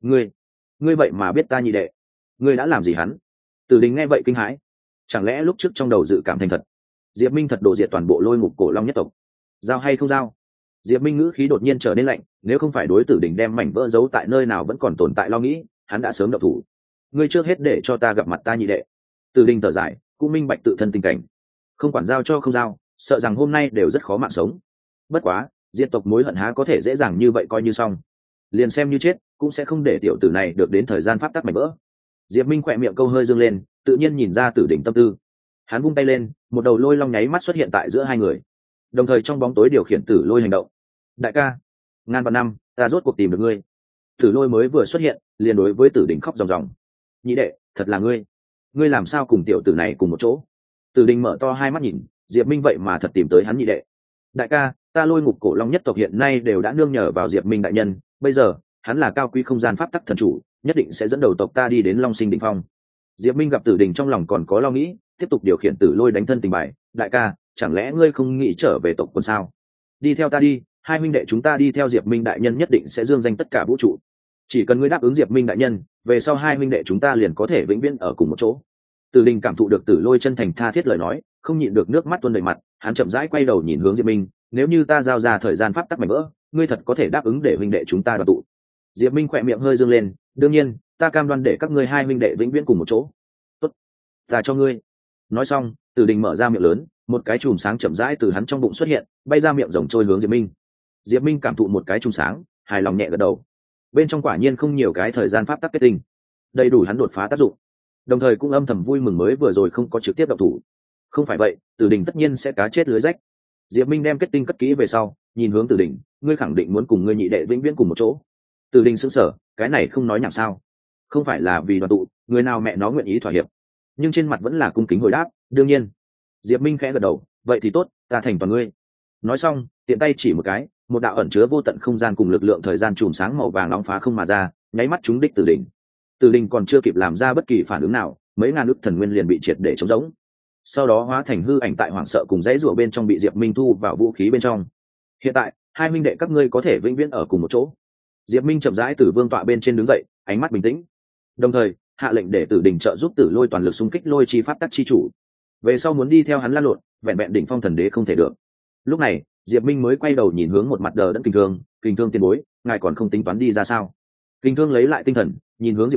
Ngươi vậy mà biết ta nhị đệ? Ngươi đã làm gì hắn? Tử Đình nghe vậy kinh hãi. Chẳng lẽ lúc trước trong đầu dự cảm thành thật? Diệp Minh thật đổ diệt toàn bộ Lôi Ngục Cổ Long nhất tộc. Giao hay không giao? Diệp Minh ngữ khí đột nhiên trở nên lạnh, nếu không phải đối Tử Đình đem mảnh vỡ giấu tại nơi nào vẫn còn tồn tại lo nghĩ, hắn đã sớm động thủ. Ngươi trước hết để cho ta gặp mặt ta nhị đệ. Tử Đình thở dài, cũng minh bạch tự thân tình cảnh, không quản giao cho không giao, sợ rằng hôm nay đều rất khó mạng sống. Bất quá, diệt tộc mối hận há có thể dễ dàng như vậy coi như xong. Liền xem như chết, cũng sẽ không để tiểu tử này được đến thời gian pháp tắc mảnh vỡ. Diệp Minh khỏe miệng câu hơi dương lên, tự nhiên nhìn ra Tử Đình tâm tư. Hắn vung tay lên, một đầu lôi long nháy mắt xuất hiện tại giữa hai người, đồng thời trong bóng tối điều khiển Tử Lôi hành động. Đại ca, ngàn vạn năm, ta rốt cuộc tìm được ngươi. Tử Lôi mới vừa xuất hiện, liền đối với Tử Đình khóc ròng ròng. Nhị đệ, thật là ngươi làm sao cùng tiểu tử này cùng một chỗ? Tử Đình mở to hai mắt nhìn, Diệp Minh vậy mà thật tìm tới hắn nhị đệ. Đại ca, ta Lôi Ngục Cổ Long nhất tộc hiện nay đều đã nương nhờ vào Diệp Minh đại nhân, bây giờ hắn là cao quý không gian pháp tắc thần chủ, nhất định sẽ dẫn đầu tộc ta đi đến Long Sinh đỉnh phong. Diệp Minh gặp Tử Đình trong lòng còn có lo nghĩ, tiếp tục điều khiển Tử Lôi đánh thân tình bài. Đại ca, chẳng lẽ ngươi không nghĩ trở về tộc quân sao? Đi theo ta đi, hai huynh đệ chúng ta đi theo Diệp Minh đại nhân nhất định sẽ dương danh tất cả vũ trụ. Chỉ cần ngươi đáp ứng Diệp Minh đại nhân, về sau hai huynh đệ chúng ta liền có thể vĩnh viễn ở cùng một chỗ. Tử Đình cảm thụ được Tử Lôi chân thành tha thiết lời nói, không nhịn được nước mắt tuôn đầy mặt, hắn chậm rãi quay đầu nhìn hướng Diệp Minh, nếu như ta giao ra thời gian pháp tắc mảnh vỡ, ngươi thật có thể đáp ứng để huynh đệ chúng ta đoàn tụ? Diệp Minh khỏe miệng hơi dương lên, đương nhiên, ta cam đoan để các ngươi hai huynh đệ vĩnh viễn cùng một chỗ. Tốt, ta cho ngươi. Nói xong, Tử Đình mở ra miệng lớn, một cái chùm sáng chậm rãi từ hắn trong bụng xuất hiện, bay ra miệng rồng trôi hướng Diệp Minh. Diệp Minh cảm thụ một cái chùm sáng, hài lòng nhẹ gật đầu. Bên trong quả nhiên không nhiều cái thời gian pháp tắc kết tinh, đầy đủ hắn đột phá tác dụng. Đồng thời cũng âm thầm vui mừng mới vừa rồi không có trực tiếp động thủ. Không phải vậy, Tử Đình tất nhiên sẽ cá chết lưới rách. Diệp Minh đem kết tinh cất kỹ về sau, nhìn hướng Tử Đình, ngươi khẳng định muốn cùng ngươi nhị đệ vĩnh viễn cùng một chỗ? Tử Đình sững sờ, cái này không nói nhảm sao? Không phải là vì đoàn tụ, người nào mẹ nó nguyện ý thỏa hiệp? Nhưng trên mặt vẫn là cung kính hồi đáp, đương nhiên. Diệp Minh khẽ gật đầu, vậy thì tốt, ta thành toàn ngươi. Nói xong, tiện tay chỉ một cái, một đạo ẩn chứa vô tận không gian cùng lực lượng thời gian chùm sáng màu vàng nóng phá không mà ra, nháy mắt trúng đích Tử Đình. Tử Đình còn chưa kịp làm ra bất kỳ phản ứng nào, mấy ngàn ức thần nguyên liền bị triệt để trống rỗng. Sau đó hóa thành hư ảnh tại hoảng sợ cùng dãy rủa bên trong bị Diệp Minh thu vào vũ khí bên trong. Hiện tại, hai huynh đệ các ngươi có thể vĩnh viễn ở cùng một chỗ. Diệp Minh chậm rãi từ vương tọa bên trên đứng dậy, ánh mắt bình tĩnh. Đồng thời, hạ lệnh để Tử Đình trợ giúp Tử Lôi toàn lực xung kích lôi chi pháp tắc chi chủ. Về sau muốn đi theo hắn lăn lộn, vẹn vẹn đỉnh phong thần đế không thể được. Lúc này, Diệp Minh mới quay đầu nhìn hướng một mặt đờ đẫn Kình Thương, "Kình Thương tiền bối, ngài còn không tính toán đi ra sao?" Kình Thương lấy lại tinh thần, nhìn hướng Diệp Minh,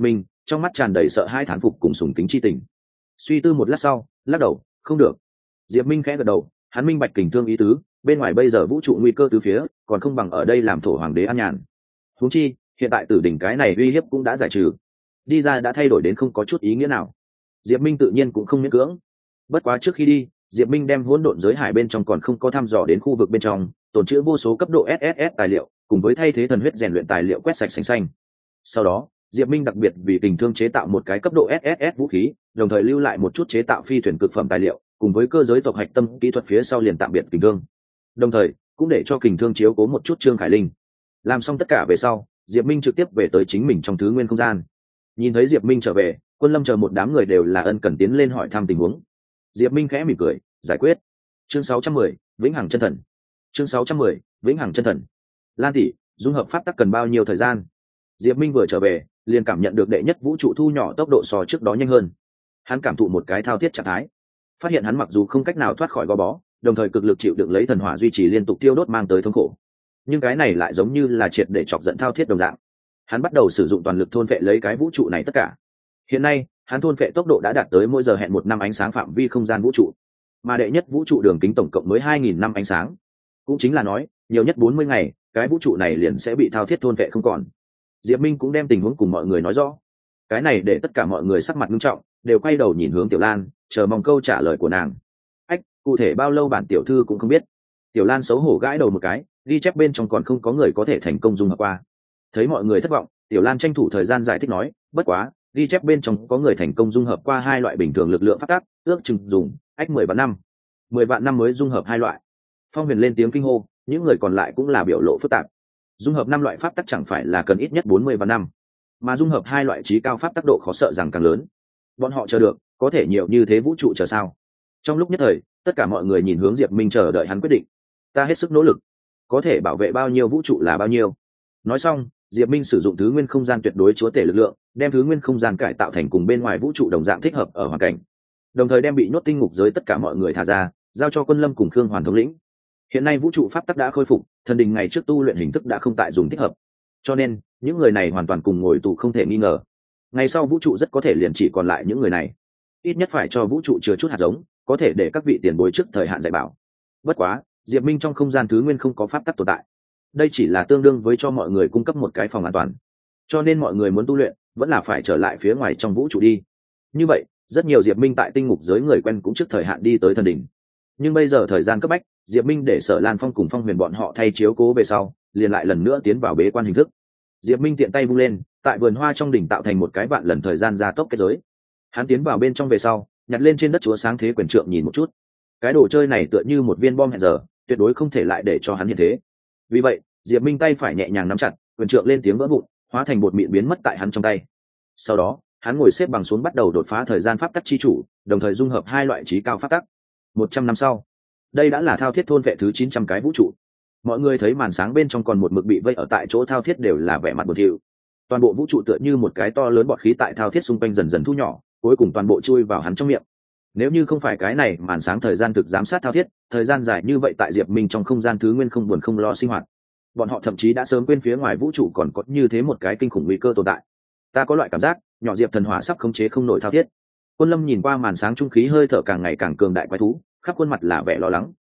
trong mắt tràn đầy sợ hai thán phục cùng sùng kính chi tình. Suy tư một lát sau lắc đầu, không được. Diệp Minh khẽ gật đầu, hắn minh bạch kình thương ý tứ, bên ngoài bây giờ vũ trụ nguy cơ tứ phía, còn không bằng ở đây làm thổ hoàng đế an nhàn. Huống chi hiện tại tử đỉnh cái này uy hiếp cũng đã giải trừ, đi ra đã thay đổi đến không có chút ý nghĩa nào. Diệp Minh tự nhiên cũng không miễn cưỡng. Bất quá trước khi đi, Diệp Minh đem hỗn độn giới hải bên trong còn không có thăm dò đến khu vực bên trong, tồn trữ vô số cấp độ SSS tài liệu, cùng với thay thế thần huyết rèn luyện tài liệu quét sạch sành xanh. Sau đó, Diệp Minh đặc biệt vì kình thương chế tạo một cái cấp độ SSS vũ khí, đồng thời lưu lại một chút chế tạo phi thuyền cực phẩm tài liệu, cùng với cơ giới tộc hạch tâm kỹ thuật phía sau liền tạm biệt kình thương. Đồng thời, cũng để cho kình thương chiếu cố một chút Trương Khải Linh. Làm xong tất cả về sau, Diệp Minh trực tiếp về tới chính mình trong thứ nguyên không gian. Nhìn thấy Diệp Minh trở về, Quân Lâm chờ một đám người đều là ân cần tiến lên hỏi thăm tình huống. Diệp Minh khẽ mỉm cười, giải quyết. Chương 610, Vĩnh Hằng Chân Thần. Chương 610, Vĩnh Hằng Chân Thần. Lan tỷ, dung hợp pháp tắc cần bao nhiêu thời gian? Diệp Minh vừa trở về, liền cảm nhận được đệ nhất vũ trụ thu nhỏ tốc độ so trước đó nhanh hơn. Hắn cảm thụ một cái thao thiết trạng thái, phát hiện hắn mặc dù không cách nào thoát khỏi gò bó, đồng thời cực lực chịu đựng lấy thần hỏa duy trì liên tục tiêu đốt mang tới thống khổ, nhưng cái này lại giống như là triệt để chọc giận thao thiết đồng dạng. Hắn bắt đầu sử dụng toàn lực thôn phệ lấy cái vũ trụ này tất cả. Hiện nay, hắn thôn phệ tốc độ đã đạt tới mỗi giờ hẹn 1 năm ánh sáng phạm vi không gian vũ trụ, mà đệ nhất vũ trụ đường kính tổng cộng mới 2.000 năm ánh sáng, cũng chính là nói nhiều nhất 40 ngày cái vũ trụ này liền sẽ bị thao thiết thôn phệ không còn. Diệp Minh cũng đem tình huống cùng mọi người nói rõ, cái này để tất cả mọi người sắc mặt nghiêm trọng, đều quay đầu nhìn hướng Tiểu Lan, chờ mong câu trả lời của nàng. Ách, cụ thể bao lâu bản tiểu thư cũng không biết. Tiểu Lan xấu hổ gãi đầu một cái, ghi chép bên trong còn không có người có thể thành công dung hợp qua. Thấy mọi người thất vọng, Tiểu Lan tranh thủ thời gian giải thích nói, bất quá ghi chép bên trong có người thành công dung hợp qua 2 loại bình thường lực lượng pháp tắc, ước chừng dùng 10 vạn năm. 10 vạn năm mới dung hợp 2 loại. Phong Huyền lên tiếng kinh hô, những người còn lại cũng là biểu lộ phức tạp. Dung hợp 5 loại pháp tắc chẳng phải là cần ít nhất 40 vạn năm, mà dung hợp 2 loại trí cao pháp tắc độ khó sợ rằng càng lớn. Bọn họ chờ được, có thể nhiều như thế vũ trụ chờ sao? Trong lúc nhất thời, tất cả mọi người nhìn hướng Diệp Minh chờ đợi hắn quyết định. Ta hết sức nỗ lực, có thể bảo vệ bao nhiêu vũ trụ là bao nhiêu. Nói xong, Diệp Minh sử dụng thứ nguyên không gian tuyệt đối chúa tể lực lượng, đem thứ nguyên không gian cải tạo thành cùng bên ngoài vũ trụ đồng dạng thích hợp ở hoàn cảnh, đồng thời đem bị nhốt tinh ngục giới tất cả mọi người thả ra, giao cho Quân Lâm cùng Khương Hoàn thống lĩnh. Hiện nay vũ trụ pháp tắc đã khôi phục, thần đình ngày trước tu luyện hình thức đã không tại dùng thích hợp, cho nên những người này hoàn toàn cùng ngồi tù không thể nghi ngờ. Ngày sau vũ trụ rất có thể liền chỉ còn lại những người này, ít nhất phải cho vũ trụ chứa chút hạt giống, có thể để các vị tiền bối trước thời hạn dạy bảo. Bất quá, Diệp Minh trong không gian thứ nguyên không có pháp tắc tồn tại, đây chỉ là tương đương với cho mọi người cung cấp một cái phòng an toàn, cho nên mọi người muốn tu luyện vẫn là phải trở lại phía ngoài trong vũ trụ đi. Như vậy, rất nhiều Diệp Minh tại tinh ngục giới người quen cũng trước thời hạn đi tới thần đỉnh. Nhưng bây giờ thời gian cấp bách, Diệp Minh để Sở Lan Phong cùng Phong Huyền bọn họ thay chiếu cố về sau, liền lại lần nữa tiến vào bế quan hình thức. Diệp Minh tiện tay vung lên, tại vườn hoa trong đỉnh tạo thành một cái vạn lần thời gian gia tốc kết giới. Hắn tiến vào bên trong về sau, nhặt lên trên đất chúa sáng thế quyền trượng nhìn một chút. Cái đồ chơi này tựa như một viên bom hẹn giờ, tuyệt đối không thể lại để cho hắn hiện thế. Vì vậy, Diệp Minh tay phải nhẹ nhàng nắm chặt, quyền trượng lên tiếng vỡ vụn, hóa thành bột mịn biến mất tại hắn trong tay. Sau đó, hắn ngồi xếp bằng xuống bắt đầu đột phá thời gian pháp tắc chi chủ, đồng thời dung hợp 2 loại trí cao pháp tắc. 100 năm sau, đây đã là thao thiết thôn vệ thứ 900 cái vũ trụ. Mọi người thấy màn sáng bên trong còn một mực bị vây ở tại chỗ thao thiết đều là vẻ mặt buồn thiu. Toàn bộ vũ trụ tựa như một cái to lớn bọt khí tại thao thiết xung quanh dần dần thu nhỏ, cuối cùng toàn bộ chui vào hắn trong miệng. Nếu như không phải cái này màn sáng thời gian thực giám sát thao thiết, thời gian dài như vậy tại Diệp Minh trong không gian thứ nguyên không buồn không lo sinh hoạt, bọn họ thậm chí đã sớm quên phía ngoài vũ trụ còn có như thế một cái kinh khủng nguy cơ tồn tại. Ta có loại cảm giác nhỏ Diệp thần hỏa sắp khống chế không nổi thao thiết. Quân Lâm nhìn qua màn sáng trung khí hơi thở càng ngày càng cường đại quái thú, khắp khuôn mặt là vẻ lo lắng.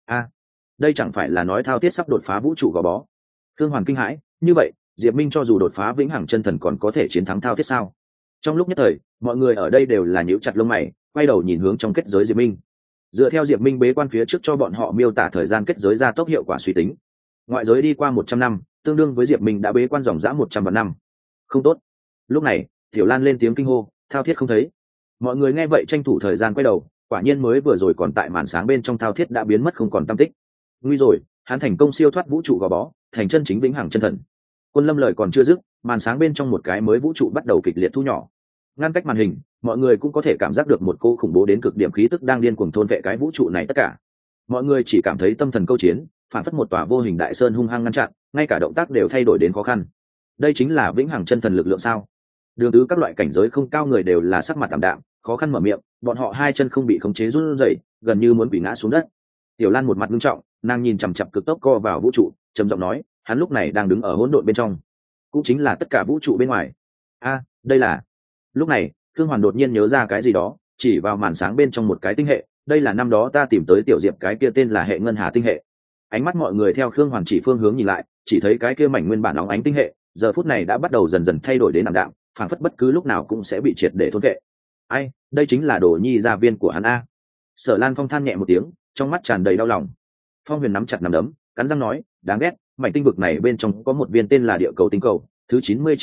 Đây chẳng phải là nói thao thiết sắp đột phá vũ trụ gò bó? Khương Hoàn kinh hãi, như vậy Diệp Minh cho dù đột phá vĩnh hằng chân thần còn có thể chiến thắng thao thiết sao? Trong lúc nhất thời, mọi người ở đây đều là nhíu chặt lông mày, quay đầu nhìn hướng trong kết giới Diệp Minh. Dựa theo Diệp Minh bế quan phía trước cho bọn họ miêu tả thời gian kết giới gia tốc hiệu quả suy tính, ngoại giới đi qua 100 năm, tương đương với Diệp Minh đã bế quan dòng dã 100 vạn năm. Không tốt. Lúc này, Tiểu Lan lên tiếng kinh hô, thao thiết không thấy. Mọi người nghe vậy tranh thủ thời gian quay đầu, quả nhiên mới vừa rồi còn tại màn sáng bên trong thao thiết đã biến mất không còn tăm tích. Nguy rồi, hắn thành công siêu thoát vũ trụ gò bó, thành chân chính vĩnh hằng chân thần. Quân Lâm lời còn chưa dứt, màn sáng bên trong một cái mới vũ trụ bắt đầu kịch liệt thu nhỏ. Ngăn cách màn hình, mọi người cũng có thể cảm giác được một cô khủng bố đến cực điểm khí tức đang điên cuồng thôn vệ cái vũ trụ này tất cả. Mọi người chỉ cảm thấy tâm thần câu chiến, phản phất một tòa vô hình đại sơn hung hăng ngăn chặn, ngay cả động tác đều thay đổi đến khó khăn. Đây chính là vĩnh hằng chân thần lực lượng sao? Đường tứ các loại cảnh giới không cao người đều là sắc mặt tạm đạm, khó khăn mở miệng, bọn họ hai chân không bị khống chế run rẩy, gần như muốn bị ngã xuống đất. Tiểu Lan một mặt nghiêm trọng, nàng nhìn chằm chằm cực tốc co vào vũ trụ, trầm giọng nói, hắn lúc này đang đứng ở hỗn độn bên trong, cũng chính là tất cả vũ trụ bên ngoài. Đây là Lúc này Khương Hoàn đột nhiên nhớ ra cái gì đó, chỉ vào màn sáng bên trong một cái tinh hệ, đây là năm đó ta tìm tới tiểu diệp cái kia tên là hệ ngân hà tinh hệ. Ánh mắt mọi người theo Khương Hoàn chỉ phương hướng nhìn lại, chỉ thấy cái kia mảnh nguyên bản óng ánh tinh hệ giờ phút này đã bắt đầu dần dần thay đổi đến ảm đạm, phảng phất bất cứ lúc nào cũng sẽ bị triệt để thôn vệ. Ai, đây chính là đồ nhi gia viên của hắn a. Sở Lan Phong than nhẹ một tiếng, trong mắt tràn đầy đau lòng. Phong Huyền nắm chặt nắm đấm, cắn răng nói, đáng ghét, mảnh tinh vực này bên trong có một viên tên là địa cầu tinh cầu, thứ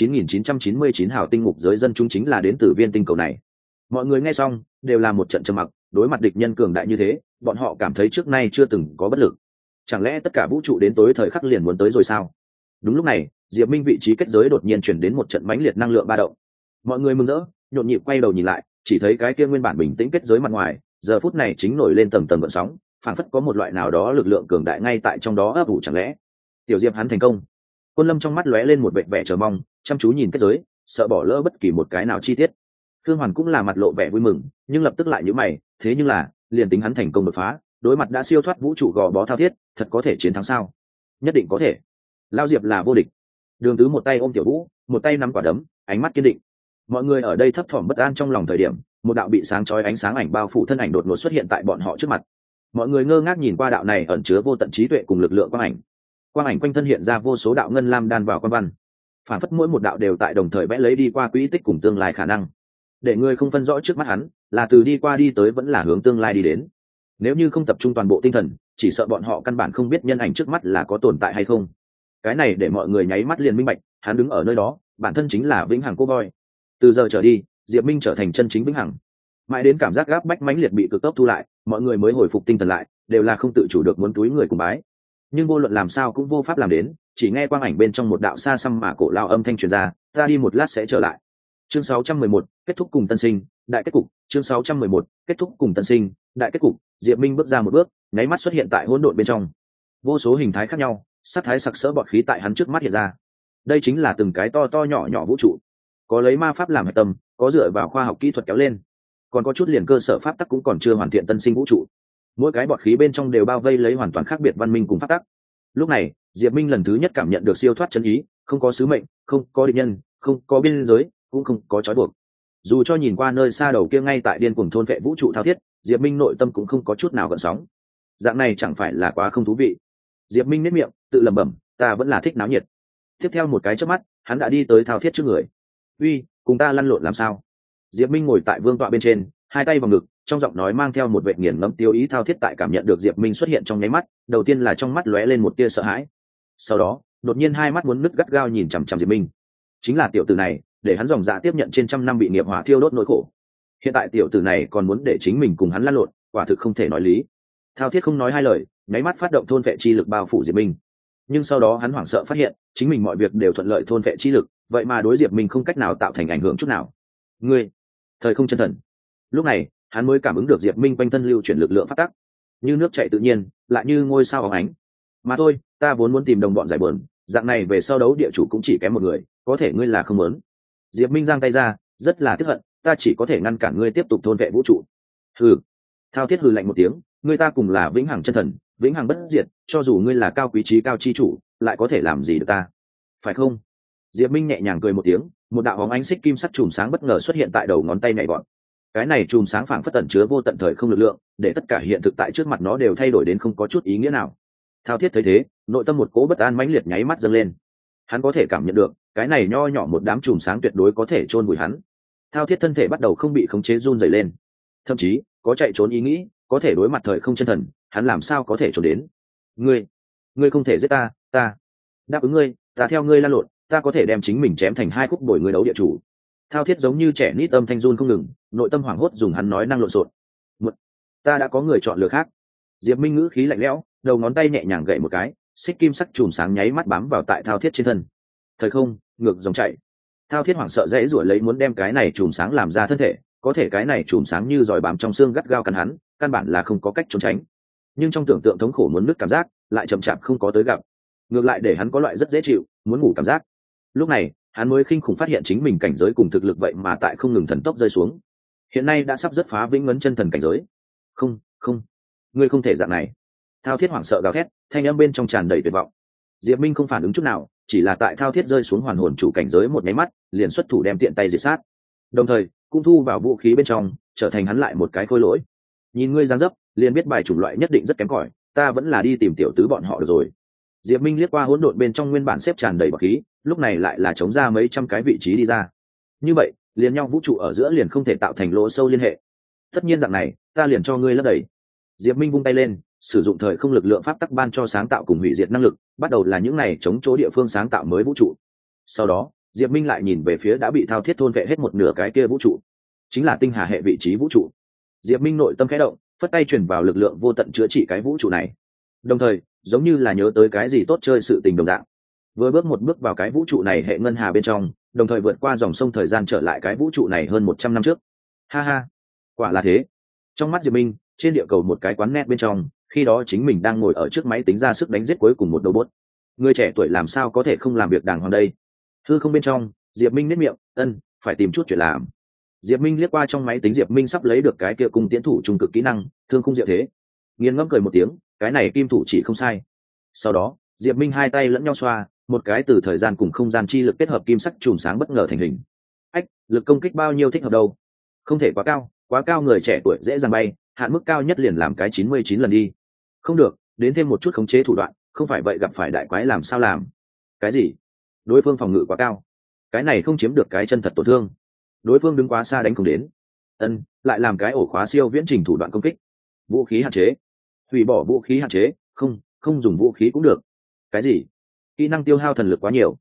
99.999 hào tinh ngục giới dân chúng chính là đến từ viên tinh cầu này. Mọi người nghe xong đều là một trận trầm mặc, đối mặt địch nhân cường đại như thế, bọn họ cảm thấy trước nay chưa từng có bất lực. Chẳng lẽ tất cả vũ trụ đến tối thời khắc liền muốn tới rồi sao? Đúng lúc này, Diệp Minh vị trí kết giới đột nhiên chuyển đến một trận mãnh liệt năng lượng ba động. Mọi người mừng rỡ, nhộn nhịp quay đầu nhìn lại, chỉ thấy cái kia nguyên bản bình tĩnh kết giới mặt ngoài, giờ phút này chính nổi lên tầng tầng gợn sóng, phảng phất có một loại nào đó lực lượng cường đại ngay tại trong đó ấp ủ. Chẳng lẽ tiểu Diệp hắn thành công? Quân Lâm trong mắt lóe lên một vẻ vẻ chờ mong, chăm chú nhìn kết giới, sợ bỏ lỡ bất kỳ một cái nào chi tiết. Khương Hoàn cũng là mặt lộ vẻ vui mừng, nhưng lập tức lại nhíu mày, thế nhưng là, liền tính hắn thành công đột phá, đối mặt đã siêu thoát vũ trụ gò bó thao thiết, thật có thể chiến thắng sao? Nhất định có thể. Lao Diệp là vô địch. Đường Tứ một tay ôm Tiểu Vũ, một tay nắm quả đấm, ánh mắt kiên định. Mọi người ở đây thấp thỏm bất an trong lòng thời điểm, một đạo bị sáng chói ánh sáng ảnh bao phủ thân ảnh đột ngột xuất hiện tại bọn họ trước mặt. Mọi người ngơ ngác nhìn qua đạo này ẩn chứa vô tận trí tuệ cùng lực lượng quang ảnh. Quang ảnh quanh thân hiện ra vô số đạo ngân lam đan vào quan văn, phản phất mỗi một đạo đều tại đồng thời vẽ lấy đi qua quỹ tích cùng tương lai khả năng, để người không phân rõ trước mắt hắn là từ đi qua đi tới vẫn là hướng tương lai đi đến. Nếu như không tập trung toàn bộ tinh thần, chỉ sợ bọn họ căn bản không biết nhân ảnh trước mắt là có tồn tại hay không. Cái này để mọi người nháy mắt liền minh bạch, hắn đứng ở nơi đó bản thân chính là vĩnh hằng cô voi. Từ giờ trở đi, Diệp Minh trở thành chân chính vĩnh hằng. Mãi đến cảm giác gáp bách mãnh liệt bị cực tốc thu lại, mọi người mới hồi phục tinh thần lại, đều là không tự chủ được muốn túi người cùng bái. Nhưng vô luận làm sao cũng vô pháp làm đến, chỉ nghe quang ảnh bên trong một đạo xa xăm mà cổ lao âm thanh truyền ra, ta đi một lát sẽ trở lại. Chương 611, kết thúc cùng tân sinh, đại kết cục. Chương 611, kết thúc cùng tân sinh, đại kết cục. Diệp Minh bước ra một bước, nháy mắt xuất hiện tại hỗn độn bên trong. Vô số hình thái khác nhau, sát thái sặc sỡ bọt khí tại hắn trước mắt hiện ra. Đây chính là từng cái to to nhỏ nhỏ vũ trụ, có lấy ma pháp làm hệ tâm, có dựa vào khoa học kỹ thuật kéo lên, còn có chút liền cơ sở pháp tắc cũng còn chưa hoàn thiện tân sinh vũ trụ. Mỗi cái bọt khí bên trong đều bao vây lấy hoàn toàn khác biệt văn minh cùng pháp tắc. Lúc này, Diệp Minh lần thứ nhất cảm nhận được siêu thoát chân ý, không có sứ mệnh, không có địch nhân, không có biên giới, cũng không có trói buộc. Dù cho nhìn qua nơi xa đầu kia ngay tại điên cuồng thôn vệ vũ trụ thao thiết, Diệp Minh nội tâm cũng không có chút nào gợn sóng. Dạng này chẳng phải là quá không thú vị? Diệp Minh nhếch miệng, tự lẩm bẩm, ta vẫn là thích náo nhiệt. Tiếp theo một cái chớp mắt, hắn đã đi tới thao thiết trước người. Uy, cùng ta lăn lộn làm sao? Diệp Minh ngồi tại vương tọa bên trên, hai tay vào ngực, trong giọng nói mang theo một vẻ nghiền ngẫm tiêu ý. Thao thiết tại cảm nhận được Diệp Minh xuất hiện trong nháy mắt, đầu tiên là trong mắt lóe lên một tia sợ hãi, sau đó đột nhiên hai mắt muốn nứt gắt gao nhìn chằm chằm Diệp Minh. Chính là tiểu tử này, để hắn dòng dạ tiếp nhận trên trăm năm bị nghiệp hỏa thiêu đốt nỗi khổ, hiện tại tiểu tử này còn muốn để chính mình cùng hắn lăn lộn, quả thực không thể nói lý. Thao thiết không nói hai lời, nháy mắt phát động thôn vệ chi lực bao phủ Diệp Minh. Nhưng sau đó hắn hoảng sợ phát hiện, chính mình mọi việc đều thuận lợi thôn vệ chi lực, vậy mà đối Diệp Minh không cách nào tạo thành ảnh hưởng chút nào. Ngươi, thời không chân thần. Lúc này, hắn mới cảm ứng được Diệp Minh quanh thân lưu chuyển lực lượng phát tắc, như nước chảy tự nhiên, lại như ngôi sao óng ánh. Mà thôi, ta vốn muốn tìm đồng bọn giải buồn, dạng này về sau đấu địa chủ cũng chỉ kém một người, có thể ngươi là không muốn. Diệp Minh giang tay ra, rất là tiếc hận, ta chỉ có thể ngăn cản ngươi tiếp tục thôn vệ vũ trụ. Hừ. Thao thiết hừ lạnh một tiếng, ngươi ta cùng là vĩnh hằng chân thần, vĩnh hằng bất diệt, cho dù ngươi là cao quý trí cao chi chủ, lại có thể làm gì được ta, phải không? Diệp Minh nhẹ nhàng cười một tiếng, một đạo bóng ánh xích kim sắc chùm sáng bất ngờ xuất hiện tại đầu ngón tay nhảy vọt. Cái này chùm sáng phảng phất tẩn chứa vô tận thời không lực lượng, để tất cả hiện thực tại trước mặt nó đều thay đổi đến không có chút ý nghĩa nào. Thao thiết thấy thế, nội tâm một cỗ bất an mãnh liệt nháy mắt dâng lên. Hắn có thể cảm nhận được, cái này nho nhỏ một đám chùm sáng tuyệt đối có thể chôn vùi hắn. Thao thiết thân thể bắt đầu không bị khống chế run rẩy lên, thậm chí có chạy trốn ý nghĩ, có thể đối mặt thời không chân thần, hắn làm sao có thể trốn đến? Ngươi không thể giết ta, ta đáp ứng ngươi, ta theo ngươi lan lộn, ta có thể đem chính mình chém thành hai khúc bồi ngươi đấu địa chủ. Thao thiết giống như trẻ nít âm thanh run không ngừng, nội tâm hoảng hốt dùng hắn nói năng lộn xộn. Ta đã có người chọn lựa khác. Diệp Minh ngữ khí lạnh lẽo, đầu ngón tay nhẹ nhàng gậy một cái, xích kim sắc chùm sáng nháy mắt bám vào tại thao thiết trên thân. Thời không ngược dòng chảy. Thao thiết hoảng sợ dãy rủa lấy muốn đem cái này chùm sáng làm ra thân thể, có thể cái này chùm sáng như giỏi bám trong xương gắt gao cắn hắn, căn bản là không có cách trốn tránh. Nhưng trong tưởng tượng thống khổ muốn nứt cảm giác lại chậm chạp không có tới gặp, ngược lại để hắn có loại rất dễ chịu muốn ngủ cảm giác. Lúc này hắn mới kinh khủng phát hiện chính mình cảnh giới cùng thực lực vậy mà tại không ngừng thần tốc rơi xuống, hiện nay đã sắp rất phá vĩnh vấn chân thần cảnh giới. Không, ngươi không thể dạng này. Thao thiết hoảng sợ gào thét, thanh âm bên trong tràn đầy tuyệt vọng. Diệp Minh không phản ứng chút nào, chỉ là tại thao thiết rơi xuống hoàn hồn chủ cảnh giới một máy mắt, liền xuất thủ đem tiện tay diệt sát. đồng thời cũng thu vào vũ khí bên trong, trở thành hắn lại một cái khôi lỗi. Nhìn ngươi dáng dấp liền biết bài chủng loại nhất định rất kém cỏi, ta vẫn là đi tìm tiểu tứ bọn họ được rồi. Diệp Minh liếc qua hỗn độn bên trong nguyên bản xếp tràn đầy bọt khí, lúc này lại là chống ra mấy trăm cái vị trí đi ra. Như vậy liền nhau vũ trụ ở giữa liền không thể tạo thành lỗ sâu liên hệ. Tất nhiên dạng này ta liền cho ngươi lấp đầy. Diệp Minh vung tay lên, sử dụng thời không lực lượng pháp tắc ban cho sáng tạo cùng hủy diệt năng lực, bắt đầu là những này chống chỗ địa phương sáng tạo mới vũ trụ. Sau đó Diệp Minh lại nhìn về phía đã bị thao thiết thôn vệ hết một nửa cái kia vũ trụ, chính là tinh hà hệ vị trí vũ trụ. Diệp Minh nội tâm khẽ động, phất tay truyền vào lực lượng vô tận chữa trị cái vũ trụ này, đồng thời giống như là nhớ tới cái gì tốt chơi sự tình đồng dạng, vừa bước một bước vào cái vũ trụ này hệ ngân hà bên trong, đồng thời vượt qua dòng sông thời gian trở lại cái vũ trụ này hơn 100 năm trước. Ha ha, quả là thế. Trong mắt Diệp Minh, trên địa cầu một cái quán net bên trong, khi đó chính mình đang ngồi ở trước máy tính ra sức đánh giết cuối cùng một đầu bốt. Người trẻ tuổi làm sao có thể không làm việc đàng hoàng đây? Hư không bên trong, Diệp Minh nhếch miệng, phải tìm chút chuyện làm. Diệp Minh liếc qua trong máy tính, Diệp Minh sắp lấy được cái kia cung tiễn thủ trung cực kỹ năng, thương khung diệu thế. Nghiền ngẫm cười một tiếng, cái này kim thủ chỉ không sai. Sau đó, Diệp Minh hai tay lẫn nhau xoa, một cái từ thời gian cùng không gian chi lực kết hợp kim sắc chùm sáng bất ngờ thành hình. Ách, lực công kích bao nhiêu thích hợp đâu? Không thể quá cao người trẻ tuổi dễ dàng bay, hạn mức cao nhất liền làm cái 99 lần đi. Không được, đến thêm một chút khống chế thủ đoạn, không phải vậy gặp phải đại quái làm sao làm? Cái gì? Đối phương phòng ngự quá cao, cái này không chiếm được cái chân thật tổn thương. Đối phương đứng quá xa đánh không đến. Lại làm cái ổ khóa siêu viễn trình thủ đoạn công kích. Vũ khí hạn chế, hủy bỏ vũ khí hạn chế, không dùng vũ khí cũng được. Cái gì? Kỹ năng tiêu hao thần lực quá nhiều.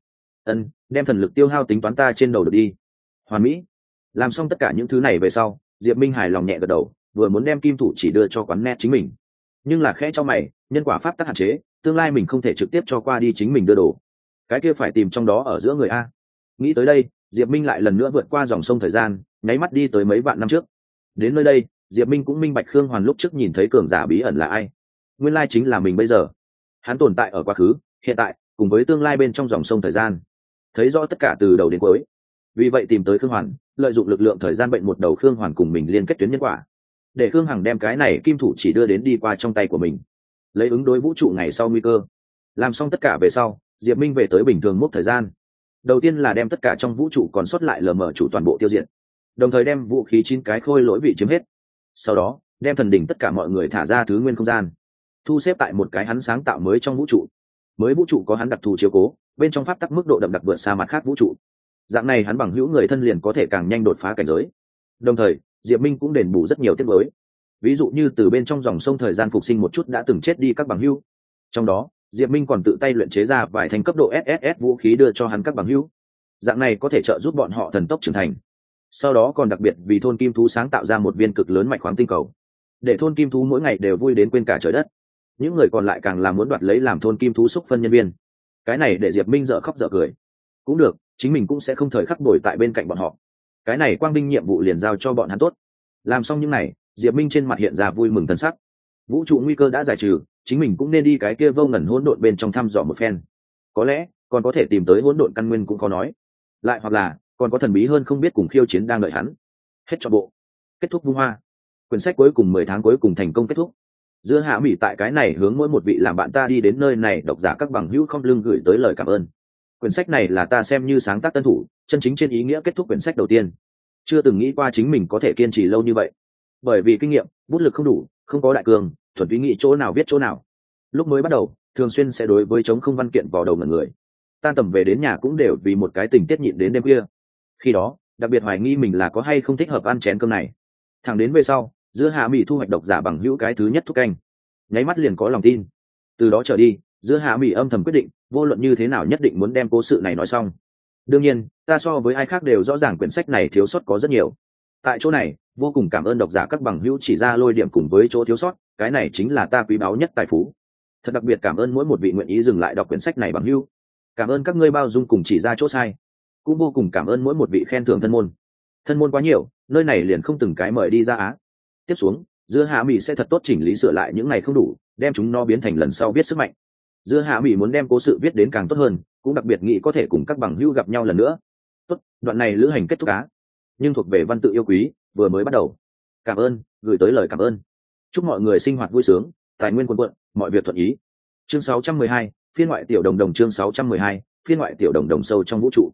Đem thần lực tiêu hao tính toán ta trên đầu được đi. Hoàn mỹ. Làm xong tất cả những thứ này về sau, Diệp Minh hài lòng nhẹ gật đầu, vừa muốn đem kim thủ chỉ đưa cho quán net chính mình, nhưng là khẽ cho mày, nhân quả pháp tắc hạn chế, tương lai mình không thể trực tiếp cho qua đi chính mình đưa đồ, cái kia phải tìm trong đó ở giữa người a. Nghĩ tới đây, Diệp Minh lại lần nữa vượt qua dòng sông thời gian, nháy mắt đi tới mấy vạn năm trước. Đến nơi đây, Diệp Minh cũng minh bạch Khương Hoàn lúc trước nhìn thấy cường giả bí ẩn là ai. Nguyên lai chính là mình bây giờ. Hắn tồn tại ở quá khứ, hiện tại, cùng với tương lai bên trong dòng sông thời gian, thấy rõ tất cả từ đầu đến cuối. Vì vậy tìm tới Khương Hoàn, lợi dụng lực lượng thời gian bệnh một đầu Khương Hoàn cùng mình liên kết tuyến nhân quả, để Khương Hằng đem cái này kim thủ chỉ đưa đến đi qua trong tay của mình, lấy ứng đối vũ trụ ngày sau nguy cơ. Làm xong tất cả về sau, Diệp Minh về tới bình thường mốc thời gian. Đầu tiên là đem tất cả trong vũ trụ còn sót lại lờ mờ chủ toàn bộ tiêu diệt, đồng thời đem vũ khí 9 cái khôi lỗi vị chiếm hết. Sau đó đem thần đỉnh tất cả mọi người thả ra thứ nguyên không gian, thu xếp tại một cái hắn sáng tạo mới trong vũ trụ. Mới vũ trụ có hắn đặc thù chiếu cố, bên trong pháp tắc mức độ đậm đặc vượt xa mặt khác vũ trụ. Dạng này hắn bằng hữu người thân liền có thể càng nhanh đột phá cảnh giới. Đồng thời Diệp Minh cũng đền bù rất nhiều tiết mới, ví dụ như từ bên trong dòng sông thời gian phục sinh một chút đã từng chết đi các bằng hữu. Trong đó Diệp Minh còn tự tay luyện chế ra vài thành cấp độ SSS vũ khí đưa cho hắn các bằng hữu, dạng này có thể trợ giúp bọn họ thần tốc trưởng thành. Sau đó còn đặc biệt vì thôn kim thú sáng tạo ra một viên cực lớn mạch khoáng tinh cầu, để thôn kim thú mỗi ngày đều vui đến quên cả trời đất. Những người còn lại càng là muốn đoạt lấy làm thôn kim thú xúc phân nhân viên. Cái này để Diệp Minh dở khóc dở cười. Cũng được, chính mình cũng sẽ không thời khắc bồi tại bên cạnh bọn họ. Cái này quang binh nhiệm vụ liền giao cho bọn hắn tốt. Làm xong những này, Diệp Minh trên mặt hiện ra vui mừng thần sắc. Vũ trụ nguy cơ đã giải trừ, chính mình cũng nên đi cái kia vô ngần hỗn độn bên trong thăm dò một phen. Có lẽ còn có thể tìm tới hỗn độn căn nguyên cũng khó nói. Lại hoặc là còn có thần bí hơn không biết cùng khiêu chiến đang đợi hắn. Hết cho bộ. Kết thúc vung hoa. Quyển sách cuối cùng 10 tháng cuối cùng thành công kết thúc. Giữa Hạ Mỹ tại cái này hướng mỗi một vị làm bạn ta đi đến nơi này độc giả các bằng hữu không lưng gửi tới lời cảm ơn. Quyển sách này là ta xem như sáng tác tân thủ, chân chính trên ý nghĩa kết thúc quyển sách đầu tiên. Chưa từng nghĩ qua chính mình có thể kiên trì lâu như vậy, bởi vì kinh nghiệm bút lực không đủ, không có đại cường, thuần túy nghĩ chỗ nào viết chỗ nào. Lúc mới bắt đầu thường xuyên sẽ đối với chống không văn kiện vào đầu ngần người, tan tầm về đến nhà cũng đều vì một cái tình tiết nhịn đến đêm khuya. Khi đó đặc biệt hoài nghi mình là có hay không thích hợp ăn chén cơm này. Thẳng đến về sau Giữa Hạ Mỹ thu hoạch độc giả bằng hữu cái thứ nhất thúc canh, nháy mắt liền có lòng tin. Từ đó trở đi, Giữa Hạ Mỹ âm thầm quyết định vô luận như thế nào nhất định muốn đem cố sự này nói xong. Đương nhiên ta so với ai khác đều rõ ràng quyển sách này thiếu sót có rất nhiều. Tại chỗ này vô cùng cảm ơn độc giả các bằng hữu chỉ ra lôi điểm cùng với chỗ thiếu sót, cái này chính là ta quý báu nhất tài phú. Thật đặc biệt cảm ơn mỗi một vị nguyện ý dừng lại đọc quyển sách này bằng hữu. Cảm ơn các ngươi bao dung cùng chỉ ra chỗ sai. Cũng vô cùng cảm ơn mỗi một vị khen thưởng thân môn. Thân môn quá nhiều, nơi này liền không từng cái mời đi ra á. Tiếp xuống Giữa Hạ Mỹ sẽ thật tốt chỉnh lý sửa lại những ngày không đủ, đem chúng nó biến thành lần sau viết sức mạnh. Giữa Hạ Mỹ muốn đem cố sự viết đến càng tốt hơn, cũng đặc biệt nghĩ có thể cùng các bằng hữu gặp nhau lần nữa. Tốt, đoạn này lữ hành kết thúc á, nhưng thuộc về văn tự yêu quý vừa mới bắt đầu. Cảm ơn, gửi tới lời cảm ơn. Chúc mọi người sinh hoạt vui sướng, tài nguyên quần quận, mọi việc thuận ý. Chương 612, phiên ngoại tiểu đồng đồng. Chương 612, phiên ngoại tiểu đồng đồng sâu trong vũ trụ.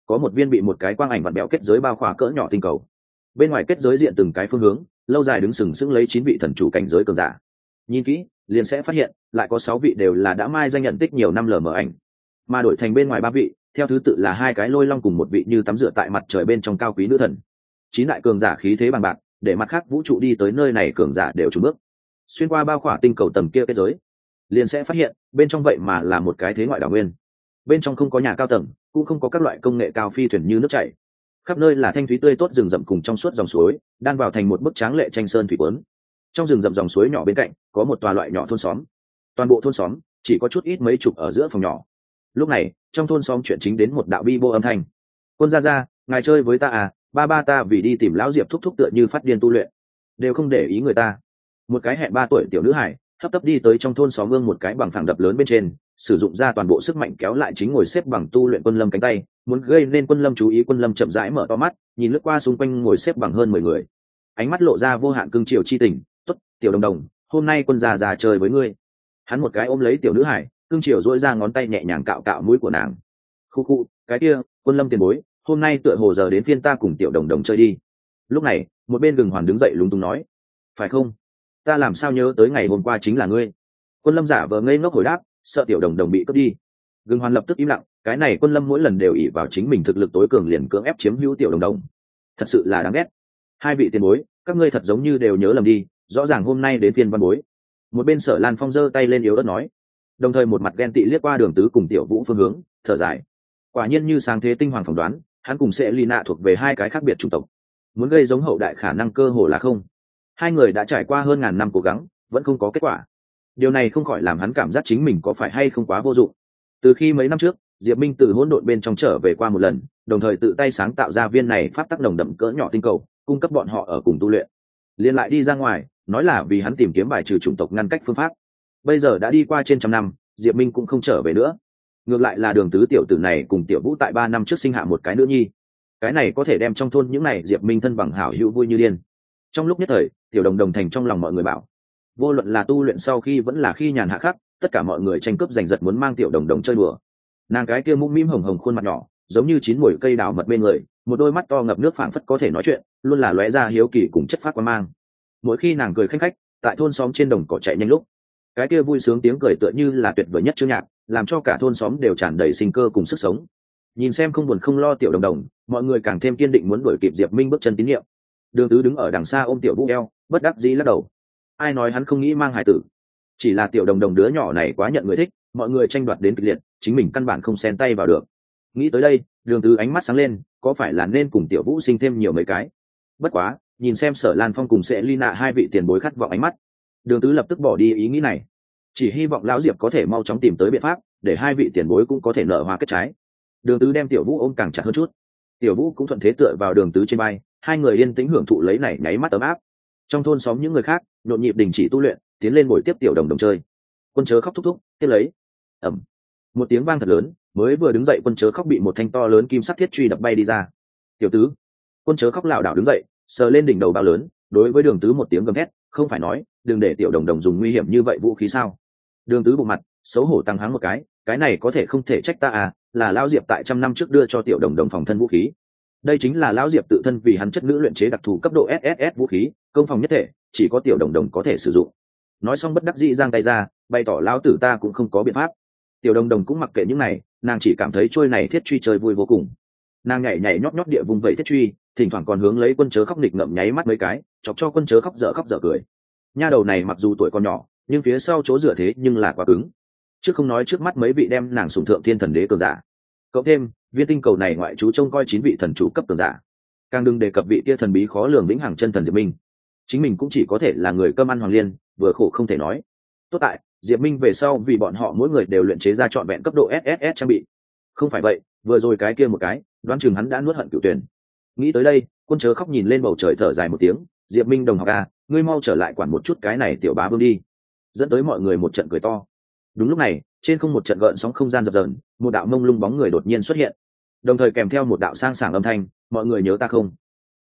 có một viên bị một cái quang ảnh vặn béo kết giới bao khỏa cỡ nhỏ tinh cầu. Bên ngoài kết giới diện từng cái phương hướng, lâu dài đứng sừng sững lấy 9 vị thần chủ cảnh giới cường giả. Nhìn kỹ liền sẽ phát hiện lại có 6 vị đều là đã mai danh nhận tích nhiều năm lờ mờ ảnh, mà đổi thành bên ngoài 3 vị theo thứ tự là 2 cái lôi long cùng một vị như tắm rửa tại mặt trời bên trong cao quý nữ thần. 9 đại cường giả khí thế bằng bạc, để mặt khác vũ trụ đi tới nơi này cường giả đều trùn bước. Xuyên qua bao khỏa tinh cầu tầm kia kết giới, liền sẽ phát hiện bên trong vậy mà là một cái thế ngoại đảo nguyên. Bên trong không có nhà cao tầng, cũng không có các loại công nghệ cao phi thuyền như nước chảy, khắp nơi là thanh thúy tươi tốt rừng rậm cùng trong suốt dòng suối đan vào thành một bức tráng lệ tranh sơn thủy quấn. Trong rừng rậm dòng suối nhỏ bên cạnh có một tòa loại nhỏ thôn xóm, toàn bộ thôn xóm chỉ có chút ít mấy chục ở giữa phòng nhỏ. Lúc này trong thôn xóm chuyện chính đến một đạo bi bô âm thanh: quân gia, ngài chơi với ta à? Ba ta vì đi tìm lão diệp thúc thúc tựa như phát điên tu luyện, đều không để ý người ta. Một cái hẹn 3 tuổi tiểu nữ hải hấp tấp đi tới trong thôn xóm vương một cái bằng phẳng đập lớn bên trên, sử dụng ra toàn bộ sức mạnh kéo lại chính ngồi xếp bằng tu luyện Quân Lâm cánh tay, muốn gây nên Quân Lâm chú ý. Quân Lâm chậm rãi mở to mắt, nhìn lướt qua xung quanh ngồi xếp bằng hơn 10 người, ánh mắt lộ ra vô hạn cương triều chi tình. Tốt, tiểu đồng đồng, hôm nay quân già chơi với ngươi. Hắn một cái ôm lấy tiểu nữ hải, cương triều duỗi ra ngón tay nhẹ nhàng cạo cạo mũi của nàng. Khu khu, cái kia, Quân Lâm tiền bối, hôm nay tựa hồ giờ đến phiên ta cùng tiểu đồng đồng chơi đi. Lúc này một bên Gừng Hoàn đứng dậy lúng túng nói: phải không, ta làm sao nhớ tới ngày hôm qua chính là ngươi. Quân Lâm giả vờ ngây ngốc hồi đáp, sợ tiểu đồng đồng bị cướp đi. Gừng Hoàn lập tức im lặng, cái này Quân Lâm mỗi lần đều ỷ vào chính mình thực lực tối cường liền cưỡng ép chiếm hữu tiểu đồng đồng, thật sự là đáng ghét. Hai vị tiền bối, các ngươi thật giống như đều nhớ lầm đi, rõ ràng hôm nay đến phiên văn bối. Một bên Sở Lan Phong giơ tay lên yếu ớt nói, đồng thời một mặt ghen tị liếc qua Đường Tứ cùng Tiểu Vũ phương hướng, thở dài. Quả nhiên như sáng thế tinh hoàng phỏng đoán, hắn cùng sẽ Lina thuộc về hai cái khác biệt chủng tộc, muốn gây giống hậu đại khả năng cơ hồ là không. Hai người đã trải qua hơn ngàn năm cố gắng, vẫn không có kết quả. Điều này không khỏi làm hắn cảm giác chính mình có phải hay không quá vô dụng. Từ khi mấy năm trước Diệp Minh từ hỗn độn bên trong trở về qua một lần, đồng thời tự tay sáng tạo ra viên này pháp tắc nồng đậm cỡ nhỏ tinh cầu, cung cấp bọn họ ở cùng tu luyện. Liên lại đi ra ngoài, nói là vì hắn tìm kiếm bài trừ chủng tộc ngăn cách phương pháp. Bây giờ đã đi qua trên 100 năm, Diệp Minh cũng không trở về nữa. Ngược lại là Đường Tứ tiểu tử này cùng Tiểu Vũ tại 3 năm trước sinh hạ một cái nữ nhi. Cái này có thể đem trong thôn những này Diệp Minh thân bằng hảo hữu vui như điên. Trong lúc nhất thời, Tiểu Đồng đồng thành trong lòng mọi người bảo, vô luận là tu luyện sau khi vẫn là khi nhàn hạ khắc, tất cả mọi người tranh cướp giành giật muốn mang Tiểu Đồng đồng chơi đùa. Nàng cái kia mũm mĩm hồng hồng khuôn mặt nhỏ, giống như 9 mùi cây đào mật bên người, một đôi mắt to ngập nước phảng phất có thể nói chuyện, luôn là lóe ra hiếu kỳ cùng chất phát quan mang. Mỗi khi nàng cười khanh khách, tại thôn xóm trên đồng cỏ chạy nhanh lúc, cái kia vui sướng tiếng cười tựa như là tuyệt vời nhất chương nhạc, làm cho cả thôn xóm đều tràn đầy sinh cơ cùng sức sống. Nhìn xem không buồn không lo Tiểu Đồng đồng, mọi người càng thêm kiên định muốn đuổi kịp Diệp Minh bước chân tín nhiệm. Đường Tứ đứng ở đằng xa ôm Tiểu Vũ eo, bất đắc dĩ lắc đầu. Ai nói hắn không nghĩ mang hài tử, chỉ là Tiểu Đồng đồng đứa nhỏ này quá nhận người thích, mọi người tranh đoạt đến kịch liệt, chính mình căn bản không xen tay vào được. Nghĩ tới đây, Đường Tứ ánh mắt sáng lên, có phải là nên cùng Tiểu Vũ sinh thêm nhiều mấy cái. Bất quá, nhìn xem Sở Lan Phong cùng Sẽ Lina hai vị tiền bối khát vọng ánh mắt, Đường Tứ lập tức bỏ đi ý nghĩ này, chỉ hy vọng lão Diệp có thể mau chóng tìm tới biện pháp để hai vị tiền bối cũng có thể nở hoa kết trái. Đường Tứ đem Tiểu Vũ ôm càng chặt hơn chút, Tiểu Vũ cũng thuận thế tựa vào Đường Tứ trên vai, hai người yên tĩnh hưởng thụ lấy này nháy mắt ấm áp. Trong thôn xóm những người khác nhộn nhịp đình chỉ tu luyện, tiến lên buổi tiếp Tiểu Đồng đồng chơi. Quân Chớ khóc thúc thúc tiếp lấy. Ầm, một tiếng vang thật lớn, mới vừa đứng dậy Quân Chớ khóc bị một thanh to lớn kim sắc thiết truy đập bay đi ra. Tiểu Tứ. Quân Chớ khóc lảo đảo đứng dậy, sờ lên đỉnh đầu bao lớn, đối với Đường Tứ một tiếng gầm thét, không phải nói đừng để Tiểu Đồng đồng dùng nguy hiểm như vậy vũ khí sao? Đường Tứ bụng mặt xấu hổ tăng háng một cái này có thể không thể trách ta à, là lão Diệp tại 100 năm trước đưa cho Tiểu Đồng đồng phòng thân vũ khí. Đây chính là lão Diệp tự thân vì hắn chất nữ luyện chế đặc thù cấp độ SSS vũ khí, công phòng nhất thể, chỉ có Tiểu Đồng đồng có thể sử dụng. Nói xong bất đắc dĩ giang tay ra, bày tỏ lão tử ta cũng không có biện pháp. Tiểu Đồng đồng cũng mặc kệ những này, nàng chỉ cảm thấy trôi này thiết truy chơi vui vô cùng. Nàng nhảy nhảy nhót nhót địa vùng vẫy thiết truy, thỉnh thoảng còn hướng lấy Quân Chớ khóc nghịch ngậm nháy mắt mấy cái, chọc cho Quân Chớ khóc dở cười. Nha đầu này mặc dù tuổi còn nhỏ, nhưng phía sau chỗ dựa thế nhưng là quá cứng. Trước không nói trước mắt mấy vị đem nàng sủng thượng thiên thần đế cường giả, cộng thêm viên tinh cầu này ngoại trú trông coi 9 vị thần chủ cấp cường giả, càng đừng đề cập vị kia thần bí khó lường vĩnh hằng chân thần Diệp Minh. Chính mình cũng chỉ có thể là người cơm ăn hoàng liên, vừa khổ không thể nói. Tốt tại Diệp Minh về sau vì bọn họ mỗi người đều luyện chế ra trọn vẹn cấp độ SSS trang bị. Không phải vậy, vừa rồi cái kia một cái, đoán chừng hắn đã nuốt hận cửu tuyển. Nghĩ tới đây, Quân Chớ khóc nhìn lên bầu trời thở dài một tiếng, Diệp Minh đồng học à, ngươi mau trở lại quản một chút cái này tiểu bá vương đi. Dẫn tới mọi người một trận cười to. Đúng lúc này, trên không một trận gợn sóng không gian dập dờn, một đạo mông lung bóng người đột nhiên xuất hiện, đồng thời kèm theo một đạo sang sảng âm thanh, mọi người nhớ ta không?